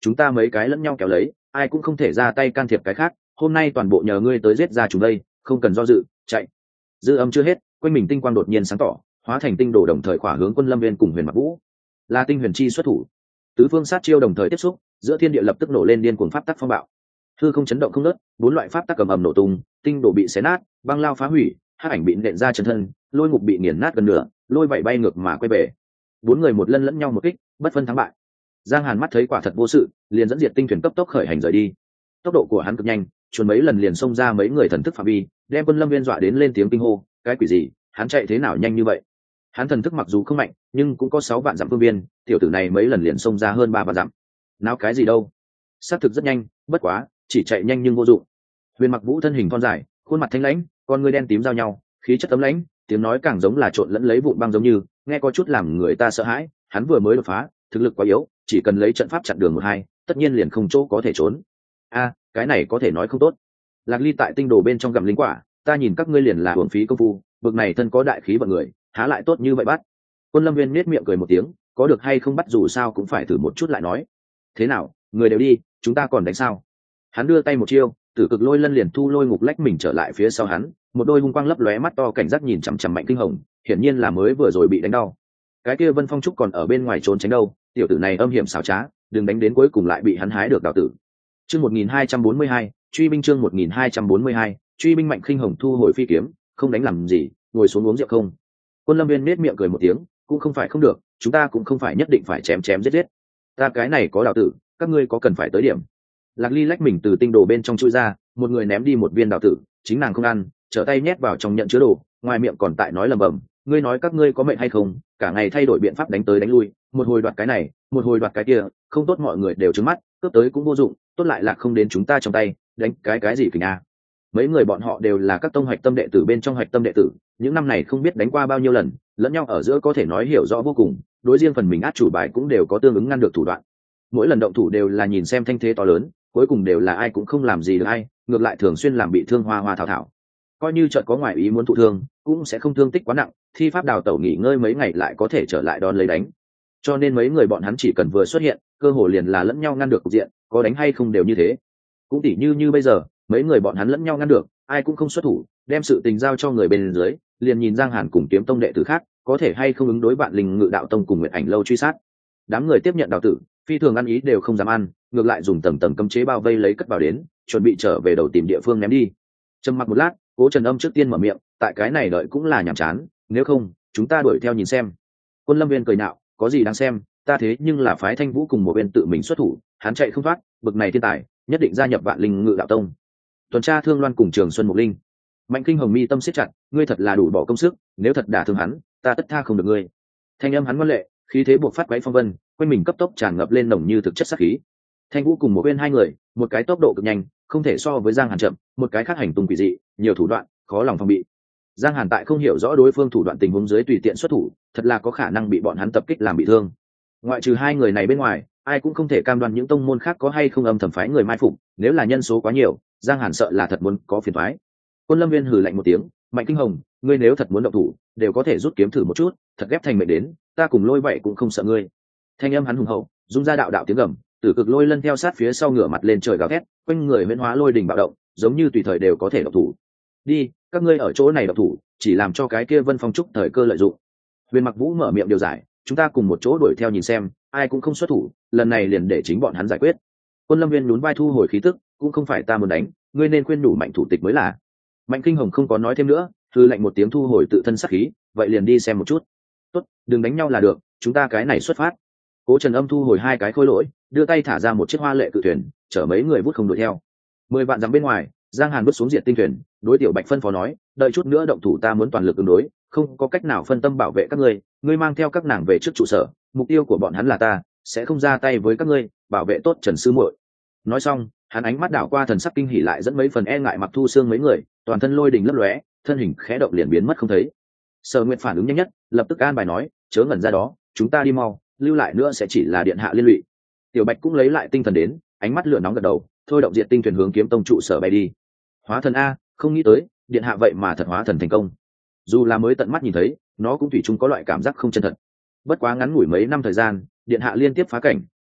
chúng ta mấy cái lẫn nhau kéo lấy, ai cũng không thể ra tay can thiệp cái khác, hôm nay toàn bộ nhờ ngươi tới giết ra chúng đây, không cần do dự, chạy. Dư âm chưa hết, quanh mình tinh quang đột nhiên sáng tỏ, hóa thành tinh đồ đồng thời khỏa hướng Quân Lâm Viên cùng Huyền Mặc Vũ. Là tinh huyền chi xuất thủ, tứ phương sát chiêu đồng thời tiếp xúc, giữa thiên địa lập tức nổ lên điên cuồng pháp tắc phong bạo. Hư không chấn động không ngớt, bốn loại pháp tắc cầm ầm nổ tung, tinh đồ bị xé nát, băng lao phá hủy, hắc ảnh bị nện ra chân thân, lôi ngục bị nghiền nát gần nửa, lôi vảy bay ngược mà quay về. Bốn người một lần lẫn nhau một kích, bất phân thắng bại. Giang Hàn mắt thấy quả thật vô sự, liền dẫn diệt tinh thuyền cấp tốc khởi hành rời đi. Tốc độ của hắn cực nhanh, chuồn mấy lần liền xông ra mấy người thần thức phạm vi, đem Quân Lâm Viên dọa đến lên tiếng kinh hô, cái quỷ gì, hắn chạy thế nào nhanh như vậy? Hắn thần thức mặc dù không mạnh, nhưng cũng có sáu vạn dặm phương viên, tiểu tử này mấy lần liền xông ra hơn ba vạn dặm. Nào cái gì đâu? Xác thực rất nhanh, bất quá, chỉ chạy nhanh nhưng vô dụng. Huyền Mặc Vũ thân hình thon dài, khuôn mặt thanh lãnh, con ngươi đen tím giao nhau, khí chất tấm lãnh, tiếng nói càng giống là trộn lẫn lấy vụn băng giống như, nghe có chút làm người ta sợ hãi. Hắn vừa mới đột phá, thực lực quá yếu, chỉ cần lấy trận pháp chặn đường một hai, tất nhiên liền không chỗ có thể trốn. A, cái này có thể nói không tốt. Lạc Ly tại tinh đồ bên trong gặm linh quả, ta nhìn các ngươi liền là hưởng phí công phu, bực này thân có đại khí vận người, há lại tốt như vậy bắt. Quân Lâm Viên nết miệng cười một tiếng, có được hay không bắt dù sao cũng phải thử một chút lại nói. Thế nào, người đều đi, chúng ta còn đánh sao? Hắn đưa tay một chiêu, Tử Cực Lôi Lân liền thu lôi ngục lách mình trở lại phía sau hắn, một đôi hung quang lấp lóe mắt to cảnh giác nhìn chằm chằm Mạnh Kinh Hồng, hiển nhiên là mới vừa rồi bị đánh đau. Cái kia Vân Phong Trúc còn ở bên ngoài trốn tránh đâu, tiểu tử này âm hiểm xảo trá, đừng đánh đến cuối cùng lại bị hắn hái được đạo tử. Chương một nghìn hai trăm bốn mươi hai, truy binh chương một nghìn hai trăm bốn mươi hai, truy binh. Mạnh Kinh Hồng thu hồi phi kiếm, không đánh làm gì, ngồi xuống uống rượu không. Quân Lâm Viên nết miệng cười một tiếng, cũng không phải không được, chúng ta cũng không phải nhất định phải chém chém giết giết. Ta cái này có đạo tử, các ngươi có cần phải tới điểm. Lạc Ly lách mình từ tinh đồ bên trong chui ra, một người ném đi một viên đạo tử, chính nàng không ăn, trở tay nhét vào trong nhận chứa đồ, ngoài miệng còn tại nói lầm bầm, ngươi nói các ngươi có mệnh hay không, cả ngày thay đổi biện pháp đánh tới đánh lui, một hồi đoạt cái này, một hồi đoạt cái kia, không tốt mọi người đều trừng mắt, cướp tới cũng vô dụng, tốt lại là không đến chúng ta trong tay, đánh cái cái gì kình a. Mấy người bọn họ đều là các tông hoạch tâm đệ tử bên trong hoạch tâm đệ tử, những năm này không biết đánh qua bao nhiêu lần, lẫn nhau ở giữa có thể nói hiểu rõ vô cùng, đối riêng phần mình át chủ bài cũng đều có tương ứng ngăn được thủ đoạn. Mỗi lần động thủ đều là nhìn xem thanh thế to lớn, cuối cùng đều là ai cũng không làm gì được ai, ngược lại thường xuyên làm bị thương hoa hoa thảo thảo. Coi như chợt có ngoại ý muốn thụ thương, cũng sẽ không thương tích quá nặng, thi pháp đào tẩu nghỉ ngơi mấy ngày lại có thể trở lại đón lấy đánh. Cho nên mấy người bọn hắn chỉ cần vừa xuất hiện, cơ hội liền là lẫn nhau ngăn được cục diện, có đánh hay không đều như thế. Cũng tỉ như như bây giờ, mấy người bọn hắn lẫn nhau ngăn được, ai cũng không xuất thủ, đem sự tình giao cho người bên dưới, liền nhìn Giang Hàn cùng Kiếm Tông đệ tử khác, có thể hay không ứng đối bạn Linh Ngự Đạo Tông cùng Nguyệt Ảnh Lâu truy sát. Đám người tiếp nhận đạo tử, phi thường ăn ý đều không dám ăn, ngược lại dùng tầng tầng cấm chế bao vây lấy cất vào đến, chuẩn bị trở về đầu tìm địa phương ném đi. Trầm mặc một lát, Cố Trần Âm trước tiên mở miệng, tại cái này đợi cũng là nhàm chán, nếu không, chúng ta đuổi theo nhìn xem. Quân Lâm Viên cười nhạo, có gì đáng xem, ta thế nhưng là phái Thanh Vũ cùng một bên tự mình xuất thủ, hắn chạy không thoát, bực này thiên tài, nhất định gia nhập Vạn Linh Ngự Đạo Tông. Tuần tra Thương Loan cùng Trường Xuân Mục Linh. Mạnh Kinh Hồng mi tâm siết chặt, ngươi thật là đủ bỏ công sức, nếu thật đả thương hắn, ta tất tha không được ngươi. Thanh âm hắn ngoan lệ, khí thế buộc phát quấy phong vân, quanh mình cấp tốc tràn ngập lên nồng như thực chất sát khí. Thanh Vũ cùng một bên hai người, một cái tốc độ cực nhanh, không thể so với Giang Hàn chậm, một cái khác hành tung quỷ dị, nhiều thủ đoạn, khó lòng phòng bị. Giang Hàn tại không hiểu rõ đối phương thủ đoạn tình huống dưới tùy tiện xuất thủ, thật là có khả năng bị bọn hắn tập kích làm bị thương. Ngoại trừ hai người này bên ngoài, ai cũng không thể cam đoan những tông môn khác có hay không âm thầm phái người mai phục, nếu là nhân số quá nhiều, Giang Hàn sợ là thật muốn có phiền toái. Quân Lâm Viên hừ lạnh một tiếng, Mạnh Kinh Hồng, ngươi nếu thật muốn động thủ, đều có thể rút kiếm thử một chút, thật ghép thành mệnh đến, ta cùng lôi vậy cũng không sợ ngươi. Thanh âm hắn hùng hậu, dung ra đạo đạo tiếng gầm, Tử Cực Lôi Lân theo sát phía sau ngửa mặt lên trời gào thét, quanh người huyễn hóa lôi đình bạo động, giống như tùy thời đều có thể động thủ. Đi, các ngươi ở chỗ này động thủ, chỉ làm cho cái kia Vân Phong Trúc thời cơ lợi dụng. Huyền Mặc Vũ mở miệng điều giải, chúng ta cùng một chỗ đuổi theo nhìn xem, ai cũng không xuất thủ, lần này liền để chính bọn hắn giải quyết. Quân Lâm Viên nhún vai thu hồi khí tức, cũng không phải ta muốn đánh, ngươi nên khuyên đủ Mạnh thủ tịch mới là. Mạnh Kinh Hồng không có nói thêm nữa, hư lạnh một tiếng thu hồi tự thân sát khí, vậy liền đi xem một chút. Tốt, đừng đánh nhau là được, chúng ta cái này xuất phát. Cố Trần Âm thu hồi hai cái khôi lỗi, đưa tay thả ra một chiếc hoa lệ cự thuyền, chở mấy người vút không đuổi theo. Mười vạn dặm bên ngoài, Giang Hàn bước xuống diện tinh thuyền, đối Tiểu Bạch phân phó nói, đợi chút nữa động thủ ta muốn toàn lực ứng đối, không có cách nào phân tâm bảo vệ các ngươi, ngươi mang theo các nàng về trước trụ sở, mục tiêu của bọn hắn là ta, sẽ không ra tay với các ngươi, bảo vệ tốt Trần sư muội. Nói xong, hắn ánh mắt đảo qua thần sắc kinh hỉ lại dẫn mấy phần e ngại Mặc Thu Xương mấy người, toàn thân lôi đình lấp lóe, thân hình khẽ động liền biến mất không thấy. Sở Nguyệt phản ứng nhanh nhất, lập tức an bài nói, chớ ngẩn ra đó, chúng ta đi mau, lưu lại nữa sẽ chỉ là điện hạ liên lụy. Tiểu Bạch cũng lấy lại tinh thần đến, ánh mắt lửa nóng gật đầu, thôi động diện tinh thuyền hướng Kiếm Tông trụ sở bay đi. Hóa thần a, không nghĩ tới, điện hạ vậy mà thật hóa thần thành công. Dù là mới tận mắt nhìn thấy, nó cũng thủy chung có loại cảm giác không chân thật. Bất quá ngắn ngủi mấy năm thời gian, điện hạ liên tiếp phá cảnh,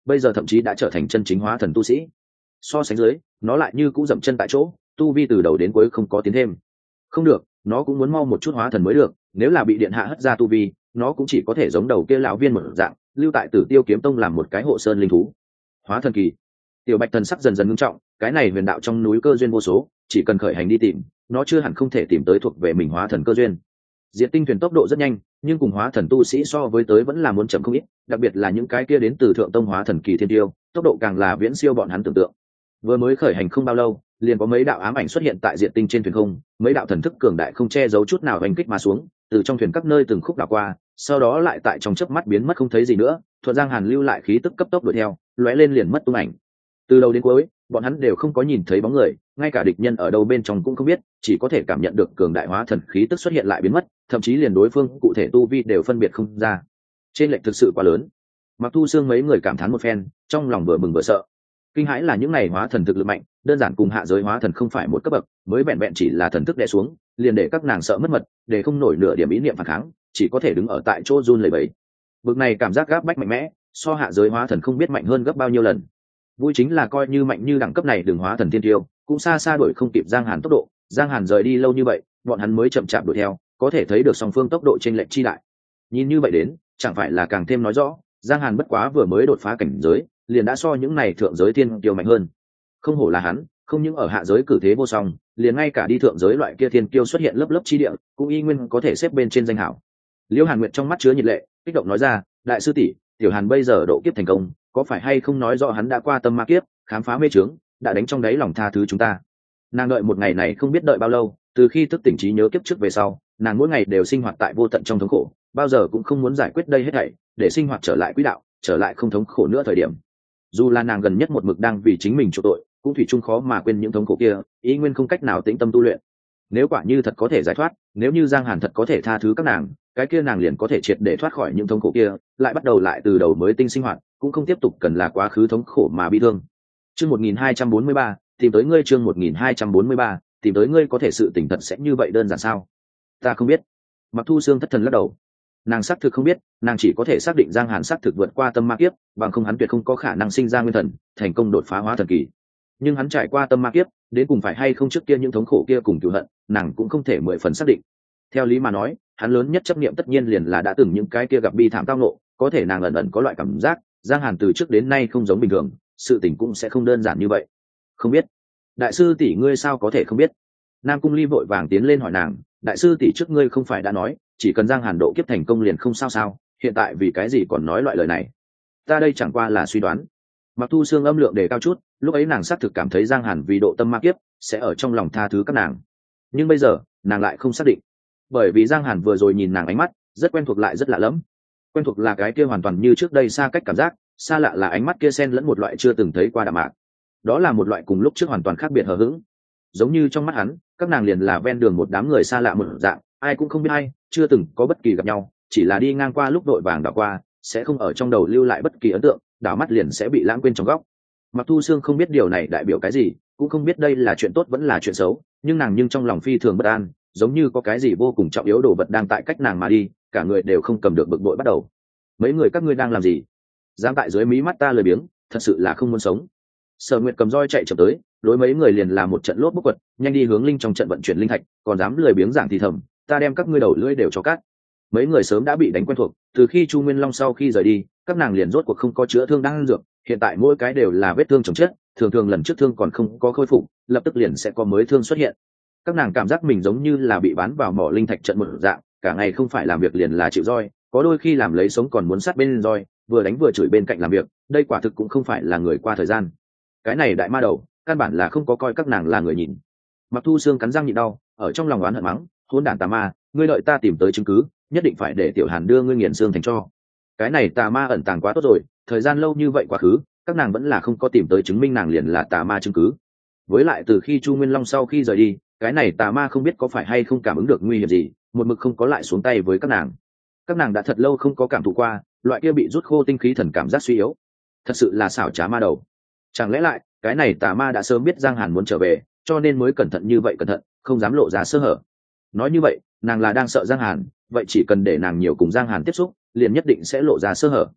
bây giờ thậm chí đã trở thành chân chính hóa thần tu sĩ. So sánh dưới, nó lại như cũ dậm chân tại chỗ, tu vi từ đầu đến cuối không có tiến thêm. Không được, nó cũng muốn mau một chút hóa thần mới được, nếu là bị điện hạ hất ra tu vi, nó cũng chỉ có thể giống đầu kia lão viên một dạng, lưu tại Tử Tiêu kiếm tông làm một cái hộ sơn linh thú. Hóa thần kỳ. Tiểu Bạch thần sắc dần dần ngưng trọng, cái này huyền đạo trong núi cơ duyên vô số, chỉ cần khởi hành đi tìm, nó chưa hẳn không thể tìm tới thuộc về mình hóa thần cơ duyên. Diệt tinh thuyền tốc độ rất nhanh, nhưng cùng hóa thần tu sĩ so với tới vẫn là muốn chậm không ít, đặc biệt là những cái kia đến từ thượng tông hóa thần kỳ thiên tiêu, tốc độ càng là viễn siêu bọn hắn tưởng tượng. Vừa mới khởi hành không bao lâu, liền có mấy đạo ám ảnh xuất hiện tại diệt tinh trên thuyền không, mấy đạo thần thức cường đại không che giấu chút nào đánh kích mà xuống, từ trong thuyền các nơi từng khúc đảo qua, sau đó lại tại trong chớp mắt biến mất không thấy gì nữa. Thuận Giang Hàn lưu lại khí tức cấp tốc đuổi theo, lóe lên liền mất tung ảnh. Từ đầu đến cuối, bọn hắn đều không có nhìn thấy bóng người, ngay cả địch nhân ở đâu bên trong cũng không biết, chỉ có thể cảm nhận được cường đại hóa thần khí tức xuất hiện lại biến mất, thậm chí liền đối phương cụ thể tu vi đều phân biệt không ra. Trên lệch thực sự quá lớn. Mặc Thu Xương mấy người cảm thán một phen, trong lòng vừa mừng vừa sợ. Kinh hãi là những này hóa thần thực lực mạnh, đơn giản cùng hạ giới hóa thần không phải một cấp bậc, mới vẹn vẹn chỉ là thần thức đè xuống, liền để các nàng sợ mất mật, để không nổi nửa điểm ý niệm phản kháng, chỉ có thể đứng ở tại chỗ run lẩy bẩy. Bực này cảm giác gáp bách mạnh mẽ, so hạ giới hóa thần không biết mạnh hơn gấp bao nhiêu lần. Vui chính là coi như mạnh như đẳng cấp này đường hóa thần thiên tiêu, cũng xa xa đuổi không kịp Giang Hàn tốc độ. Giang Hàn rời đi lâu như vậy, bọn hắn mới chậm chạp đuổi theo, có thể thấy được song phương tốc độ chênh lệch chi đại. Nhìn như vậy đến, chẳng phải là càng thêm nói rõ, Giang Hàn bất quá vừa mới đột phá cảnh giới, liền đã so những này thượng giới thiên kiêu mạnh hơn. Không hổ là hắn, không những ở hạ giới cử thế vô song, liền ngay cả đi thượng giới loại kia thiên kiêu xuất hiện lớp lớp chi địa, cũng y nguyên có thể xếp bên trên danh hảo. Liễu Hàn Nguyệt trong mắt chứa nhiệt lệ, kích động nói ra, đại sư tỷ, tiểu Hàn bây giờ độ kiếp thành công, có phải hay không nói rõ hắn đã qua tâm ma kiếp, khám phá mê trướng, đã đánh trong đáy lòng tha thứ chúng ta. Nàng đợi một ngày này không biết đợi bao lâu, từ khi thức tỉnh trí nhớ kiếp trước về sau, nàng mỗi ngày đều sinh hoạt tại vô tận trong thống khổ, bao giờ cũng không muốn giải quyết đây hết thảy, để sinh hoạt trở lại quỹ đạo, trở lại không thống khổ nữa thời điểm. Dù là nàng gần nhất một mực đang vì chính mình chỗ tội, cũng thủy chung khó mà quên những thống khổ kia, ý nguyên không cách nào tĩnh tâm tu luyện. Nếu quả như thật có thể giải thoát, nếu như Giang Hàn thật có thể tha thứ các nàng, cái kia nàng liền có thể triệt để thoát khỏi những thống khổ kia, lại bắt đầu lại từ đầu mới tinh sinh hoạt, cũng không tiếp tục cần là quá khứ thống khổ mà bị thương. Chương một nghìn hai trăm bốn mươi ba, tìm tới ngươi. Chương một nghìn hai trăm bốn mươi ba, tìm tới ngươi. Có thể sự tình thật sẽ như vậy đơn giản sao? Ta không biết. Mặc Thu Xương thất thần lắc đầu. Nàng xác thực không biết, nàng chỉ có thể xác định Giang Hàn xác thực vượt qua tâm ma kiếp, bằng không hắn tuyệt không có khả năng sinh ra nguyên thần, thành công đột phá hóa thần kỳ. Nhưng hắn trải qua tâm ma kiếp, đến cùng phải hay không trước kia những thống khổ kia cùng cừu hận, nàng cũng không thể mười phần xác định. Theo lý mà nói, hắn lớn nhất chấp niệm tất nhiên liền là đã từng những cái kia gặp bi thảm tao nộ, có thể nàng ẩn ẩn có loại cảm giác, Giang Hàn từ trước đến nay không giống bình thường, sự tình cũng sẽ không đơn giản như vậy. Không biết. Đại sư tỷ ngươi sao có thể không biết? Nam Cung Ly vội vàng tiến lên hỏi nàng, đại sư tỷ trước ngươi không phải đã nói, chỉ cần Giang Hàn độ kiếp thành công liền không sao sao, hiện tại vì cái gì còn nói loại lời này? Ta đây chẳng qua là suy đoán. Mặc Thu Xương âm lượng đề cao chút, lúc ấy nàng xác thực cảm thấy Giang Hàn vì độ tâm ma kiếp sẽ ở trong lòng tha thứ các nàng, nhưng bây giờ nàng lại không xác định, bởi vì Giang Hàn vừa rồi nhìn nàng ánh mắt rất quen thuộc lại rất lạ lẫm. Quen thuộc là cái kia hoàn toàn như trước đây xa cách cảm giác, xa lạ là ánh mắt kia xen lẫn một loại chưa từng thấy qua đạm mạc, đó là một loại cùng lúc trước hoàn toàn khác biệt hờ hững, giống như trong mắt hắn các nàng liền là ven đường một đám người xa lạ một dạng, ai cũng không biết ai, chưa từng có bất kỳ gặp nhau, chỉ là đi ngang qua lúc đội vàng đảo qua, sẽ không ở trong đầu lưu lại bất kỳ ấn tượng, đảo mắt liền sẽ bị lãng quên trong góc. Mặc Thu Xương không biết điều này đại biểu cái gì, cũng không biết đây là chuyện tốt vẫn là chuyện xấu, nhưng nàng nhưng trong lòng phi thường bất an, giống như có cái gì vô cùng trọng yếu đồ vật đang tại cách nàng mà đi, cả người đều không cầm được bực bội bắt đầu. Mấy người các ngươi đang làm gì? Dám tại dưới mí mắt ta lười biếng, thật sự là không muốn sống. Sở Nguyệt cầm roi chạy chậm tới, đối mấy người liền làm một trận lốt bốc quật, nhanh đi hướng linh trong trận vận chuyển linh thạch, còn dám lười biếng giảng thì thầm, ta đem các ngươi đầu lưỡi đều cho cắt. Mấy người sớm đã bị đánh quen thuộc, từ khi Chu Nguyên Long sau khi rời đi, các nàng liền rốt cuộc không có chữa thương đang ăn dược, hiện tại mỗi cái đều là vết thương chồng chết, thường thường lần trước thương còn không có khôi phục, lập tức liền sẽ có mới thương xuất hiện. Các nàng cảm giác mình giống như là bị bán vào mỏ linh thạch trận một dạng, cả ngày không phải làm việc liền là chịu roi, có đôi khi làm lấy sống còn muốn sát bên roi, vừa đánh vừa chửi bên cạnh làm việc, đây quả thực cũng không phải là người qua thời gian. Cái này đại ma đầu, căn bản là không có coi các nàng là người nhìn. Mặc Thu Xương cắn răng nhịn đau, ở trong lòng oán hận mắng, hỗn đản tà ma, ngươi đợi ta tìm tới chứng cứ, nhất định phải để Tiểu Hàn đưa ngươi nghiền xương thành cho. Cái này tà ma ẩn tàng quá tốt rồi, thời gian lâu như vậy quá khứ, các nàng vẫn là không có tìm tới chứng minh nàng liền là tà ma chứng cứ. Với lại từ khi Chu Nguyên Long sau khi rời đi, cái này tà ma không biết có phải hay không cảm ứng được nguy hiểm gì, một mực không có lại xuống tay với các nàng. Các nàng đã thật lâu không có cảm thụ qua loại kia bị rút khô tinh khí thần cảm giác suy yếu, thật sự là xảo trá ma đầu. Chẳng lẽ lại cái này tà ma đã sớm biết Giang Hàn muốn trở về, cho nên mới cẩn thận như vậy, cẩn thận không dám lộ ra sơ hở. Nói như vậy nàng là đang sợ Giang Hàn, vậy chỉ cần để nàng nhiều cùng Giang Hàn tiếp xúc, liền nhất định sẽ lộ ra sơ hở.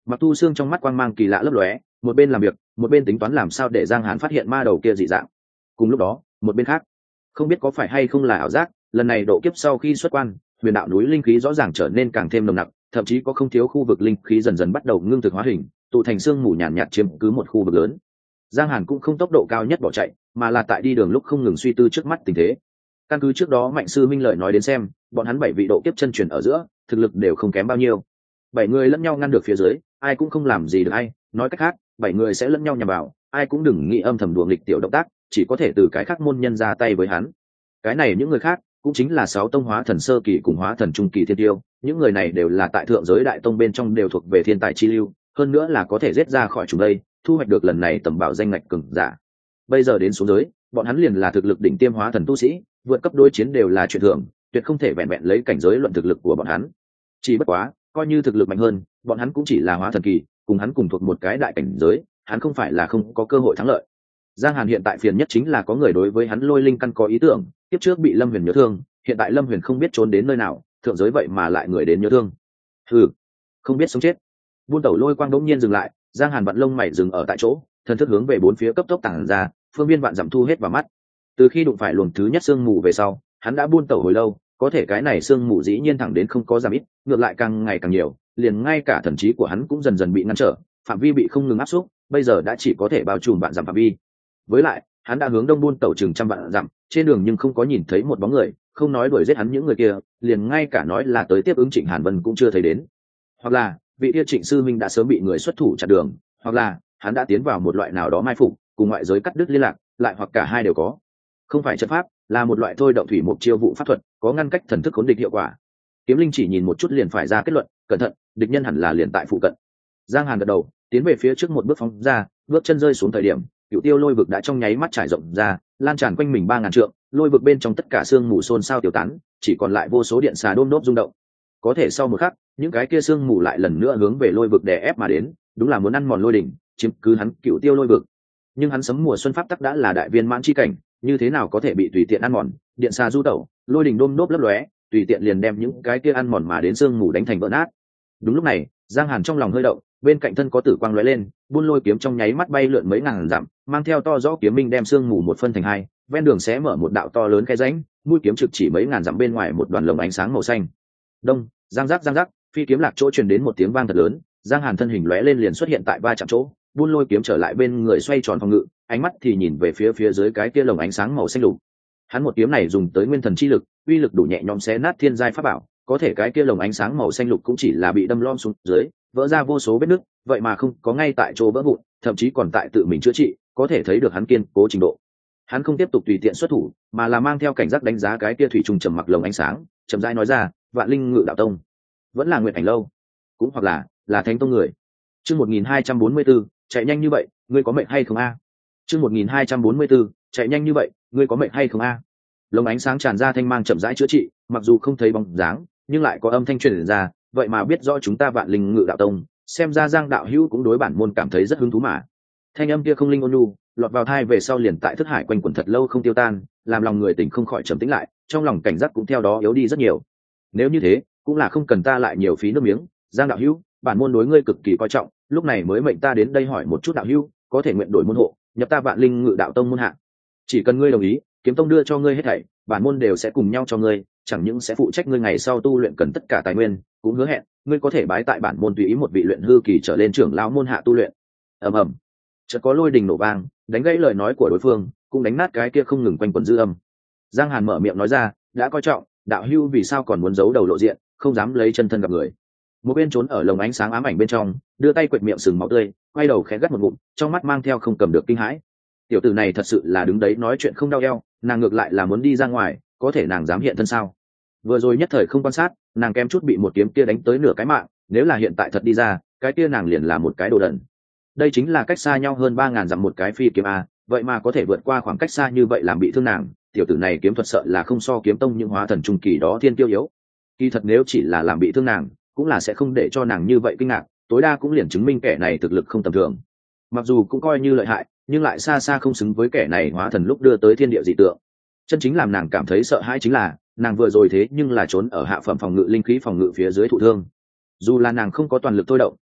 Mặc Tu Xương trong mắt quang mang kỳ lạ lấp lóe, một bên làm việc một bên tính toán làm sao để Giang Hàn phát hiện ma đầu kia dị dạng. Cùng lúc đó một bên khác, không biết có phải hay không là ảo giác, lần này độ kiếp sau khi xuất quan, huyền đạo núi linh khí rõ ràng trở nên càng thêm nồng nặc, thậm chí có không thiếu khu vực linh khí dần dần bắt đầu ngưng thực hóa hình, tụ thành xương mù nhàn nhạt chiếm cứ một khu vực lớn. Giang Hàn cũng không tốc độ cao nhất bỏ chạy, mà là tại đi đường lúc không ngừng suy tư trước mắt tình thế. Căn cứ trước đó Mạnh sư minh lợi nói đến xem, bọn hắn bảy vị độ kiếp chân truyền ở giữa, thực lực đều không kém bao nhiêu. Bảy người lẫn nhau ngăn được phía dưới, ai cũng không làm gì được ai, nói cách khác, bảy người sẽ lẫn nhau nhằm vào, ai cũng đừng nghĩ âm thầm đùa nghịch tiểu động tác, chỉ có thể từ cái khác môn nhân ra tay với hắn. Cái này những người khác cũng chính là sáu tông hóa thần sơ kỳ cùng hóa thần trung kỳ thiên tiêu, những người này đều là tại thượng giới đại tông bên trong đều thuộc về thiên tài chi lưu, hơn nữa là có thể giết ra khỏi chúng đây, thu hoạch được lần này tầm bảo danh ngạch cường giả. Bây giờ đến xuống giới, bọn hắn liền là thực lực đỉnh tiêm hóa thần tu sĩ, vượt cấp đối chiến đều là chuyện thường, tuyệt không thể vẹn vẹn lấy cảnh giới luận thực lực của bọn hắn. Chỉ bất quá, coi như thực lực mạnh hơn, bọn hắn cũng chỉ là hóa thần kỳ, cùng hắn cùng thuộc một cái đại cảnh giới, hắn không phải là không có cơ hội thắng lợi. Giang Hàn hiện tại phiền nhất chính là có người đối với hắn lôi linh căn có ý tưởng, tiếp trước bị Lâm Huyền nhớ thương, hiện tại Lâm Huyền không biết trốn đến nơi nào, thượng giới vậy mà lại người đến nhớ thương. Hừ, không biết sống chết. Buôn tẩu lôi quang đống nhiên dừng lại, Giang Hàn vặn lông mày dừng ở tại chỗ, thần thức hướng về bốn phía cấp tốc tản ra, phương viên vạn dặm thu hết vào mắt. Từ khi đụng phải luồng thứ nhất sương mù về sau, hắn đã buôn tẩu hồi lâu, có thể cái này sương mù dĩ nhiên thẳng đến không có giảm ít, ngược lại càng ngày càng nhiều, liền ngay cả thần trí của hắn cũng dần dần bị ngăn trở, phạm vi bị không ngừng áp xúc, bây giờ đã chỉ có thể bao trùm vạn dặm phạm vi. Với lại, hắn đã hướng đông buôn tẩu chừng trăm vạn dặm, trên đường nhưng không có nhìn thấy một bóng người, không nói đuổi giết hắn những người kia, liền ngay cả nói là tới tiếp ứng Trịnh Hàn Vân cũng chưa thấy đến. Hoặc là, vị kia Trịnh sư minh đã sớm bị người xuất thủ chặn đường, hoặc là hắn đã tiến vào một loại nào đó mai phục, cùng ngoại giới cắt đứt liên lạc, lại hoặc cả hai đều có. Không phải trận pháp, là một loại thôi động thủy mục chiêu vụ pháp thuật, có ngăn cách thần thức khốn địch hiệu quả. Kiếm Linh chỉ nhìn một chút liền phải ra kết luận, cẩn thận, địch nhân hẳn là liền tại phụ cận. Giang Hàn gật đầu, tiến về phía trước một bước phóng ra, bước chân rơi xuống thời điểm, Cựu Tiêu lôi vực đã trong nháy mắt trải rộng ra, lan tràn quanh mình ba ngàn trượng, lôi vực bên trong tất cả sương mù xôn xao tiêu tán, chỉ còn lại vô số điện xà đôm đốp rung động. Có thể sau một khắc, những cái kia sương mù lại lần nữa hướng về lôi vực đè ép mà đến, đúng là muốn ăn mòn lôi đỉnh, chiếm cứ hắn Cựu Tiêu lôi vực. Nhưng hắn sấm mùa xuân pháp tắc đã là đại viên mãn chi cảnh, như thế nào có thể bị tùy tiện ăn mòn, điện xà du tẩu, lôi đỉnh đôm đốp lấp lóe, tùy tiện liền đem những cái kia ăn mòn mà đến sương mù đánh thành vỡ nát. Đúng lúc này, Giang Hàn trong lòng hơi động, bên cạnh thân có tử quang lóe lên, buôn lôi kiếm trong nháy mắt bay lượn mấy ngàn dặm, mang theo to rõ kiếm minh đem sương mù một phân thành hai, ven đường xé mở một đạo to lớn khe rãnh, mũi kiếm trực chỉ mấy ngàn dặm bên ngoài một đoàn lồng ánh sáng màu xanh. Đông, giang giác giang giác, phi kiếm lạc chỗ truyền đến một tiếng vang thật lớn, Giang Hàn thân hình lóe lên liền xuất hiện tại ba chạm chỗ, buôn lôi kiếm trở lại bên người xoay tròn phòng ngự, ánh mắt thì nhìn về phía phía dưới cái kia lồng ánh sáng màu xanh lục. Hắn một kiếm này dùng tới nguyên thần chi lực, uy lực đủ nhẹ nhõm xé nát thiên giai pháp bảo, có thể cái kia lồng ánh sáng màu xanh lục cũng chỉ là bị đâm lom xuống dưới, vỡ ra vô số vết nứt, vậy mà không có ngay tại chỗ vỡ vụn, thậm chí còn tại tự mình chữa trị, có thể thấy được hắn kiên cố trình độ. Hắn không tiếp tục tùy tiện xuất thủ, mà là mang theo cảnh giác đánh giá cái kia thủy trùng trầm mặc lồng ánh sáng, chậm rãi nói ra, Vạn Linh Ngự Đạo Tông, vẫn là Nguyệt Ảnh lâu, cũng hoặc là là Thánh Tông người. Chương một nghìn hai trăm bốn mươi tư, chạy nhanh như vậy, ngươi có mệnh hay không a? Chương một nghìn hai trăm bốn mươi tư, chạy nhanh như vậy, ngươi có mệnh hay không a? Lồng ánh sáng tràn ra thanh mang chậm rãi chữa trị, mặc dù không thấy bóng dáng, nhưng lại có âm thanh truyền ra, vậy mà biết rõ chúng ta Vạn Linh Ngự Đạo Tông, xem ra Giang đạo hữu cũng đối bản môn cảm thấy rất hứng thú mà. Thanh âm kia không linh ôn nhu, lọt vào thai về sau liền tại thức hải quanh quẩn thật lâu không tiêu tan, làm lòng người tỉnh không khỏi trầm tĩnh lại, trong lòng cảnh giác cũng theo đó yếu đi rất nhiều. Nếu như thế, cũng là không cần ta lại nhiều phí nước miếng, Giang đạo hữu, bản môn đối ngươi cực kỳ coi trọng, lúc này mới mệnh ta đến đây hỏi một chút đạo hữu, có thể nguyện đổi môn hộ, nhập ta Vạn Linh Ngự Đạo Tông môn hạ. Chỉ cần ngươi đồng ý, Kiếm Tông đưa cho ngươi hết thảy, bản môn đều sẽ cùng nhau cho ngươi, chẳng những sẽ phụ trách ngươi ngày sau tu luyện cần tất cả tài nguyên, cũng hứa hẹn, ngươi có thể bái tại bản môn tùy ý một vị luyện hư kỳ trở lên trưởng lão môn hạ tu luyện. Ầm ầm, chợt có lôi đình nổ vang, đánh gãy lời nói của đối phương, cũng đánh nát cái kia không ngừng quanh quẩn dư âm. Giang Hàn mở miệng nói ra, đã coi trọng, đạo hưu vì sao còn muốn giấu đầu lộ diện, không dám lấy chân thân gặp người. Một bên trốn ở lồng ánh sáng ám ảnh bên trong, đưa tay quệt miệng sừng máu tươi, quay đầu khẽ gắt một ngụm, trong mắt mang theo không cầm được kinh hãi. Tiểu tử này thật sự là đứng đấy nói chuyện không đau eo, nàng ngược lại là muốn đi ra ngoài, có thể nàng dám hiện thân sao? Vừa rồi nhất thời không quan sát, nàng kém chút bị một kiếm kia đánh tới nửa cái mạng, nếu là hiện tại thật đi ra, cái kia nàng liền là một cái đồ đần. Đây chính là cách xa nhau hơn ba ngàn dặm một cái phi kiếm a, vậy mà có thể vượt qua khoảng cách xa như vậy làm bị thương nàng, tiểu tử này kiếm thuật sợ là không so Kiếm Tông những hóa thần trung kỳ đó thiên kiêu yếu. Kỳ thật nếu chỉ là làm bị thương nàng, cũng là sẽ không để cho nàng như vậy kinh ngạc, tối đa cũng liền chứng minh kẻ này thực lực không tầm thường. Mặc dù cũng coi như lợi hại, nhưng lại xa xa không xứng với kẻ này hóa thần lúc đưa tới thiên địa dị tượng. Chân chính làm nàng cảm thấy sợ hãi chính là, nàng vừa rồi thế nhưng là trốn ở hạ phẩm phòng ngự linh khí phòng ngự phía dưới thụ thương. Dù là nàng không có toàn lực thôi động,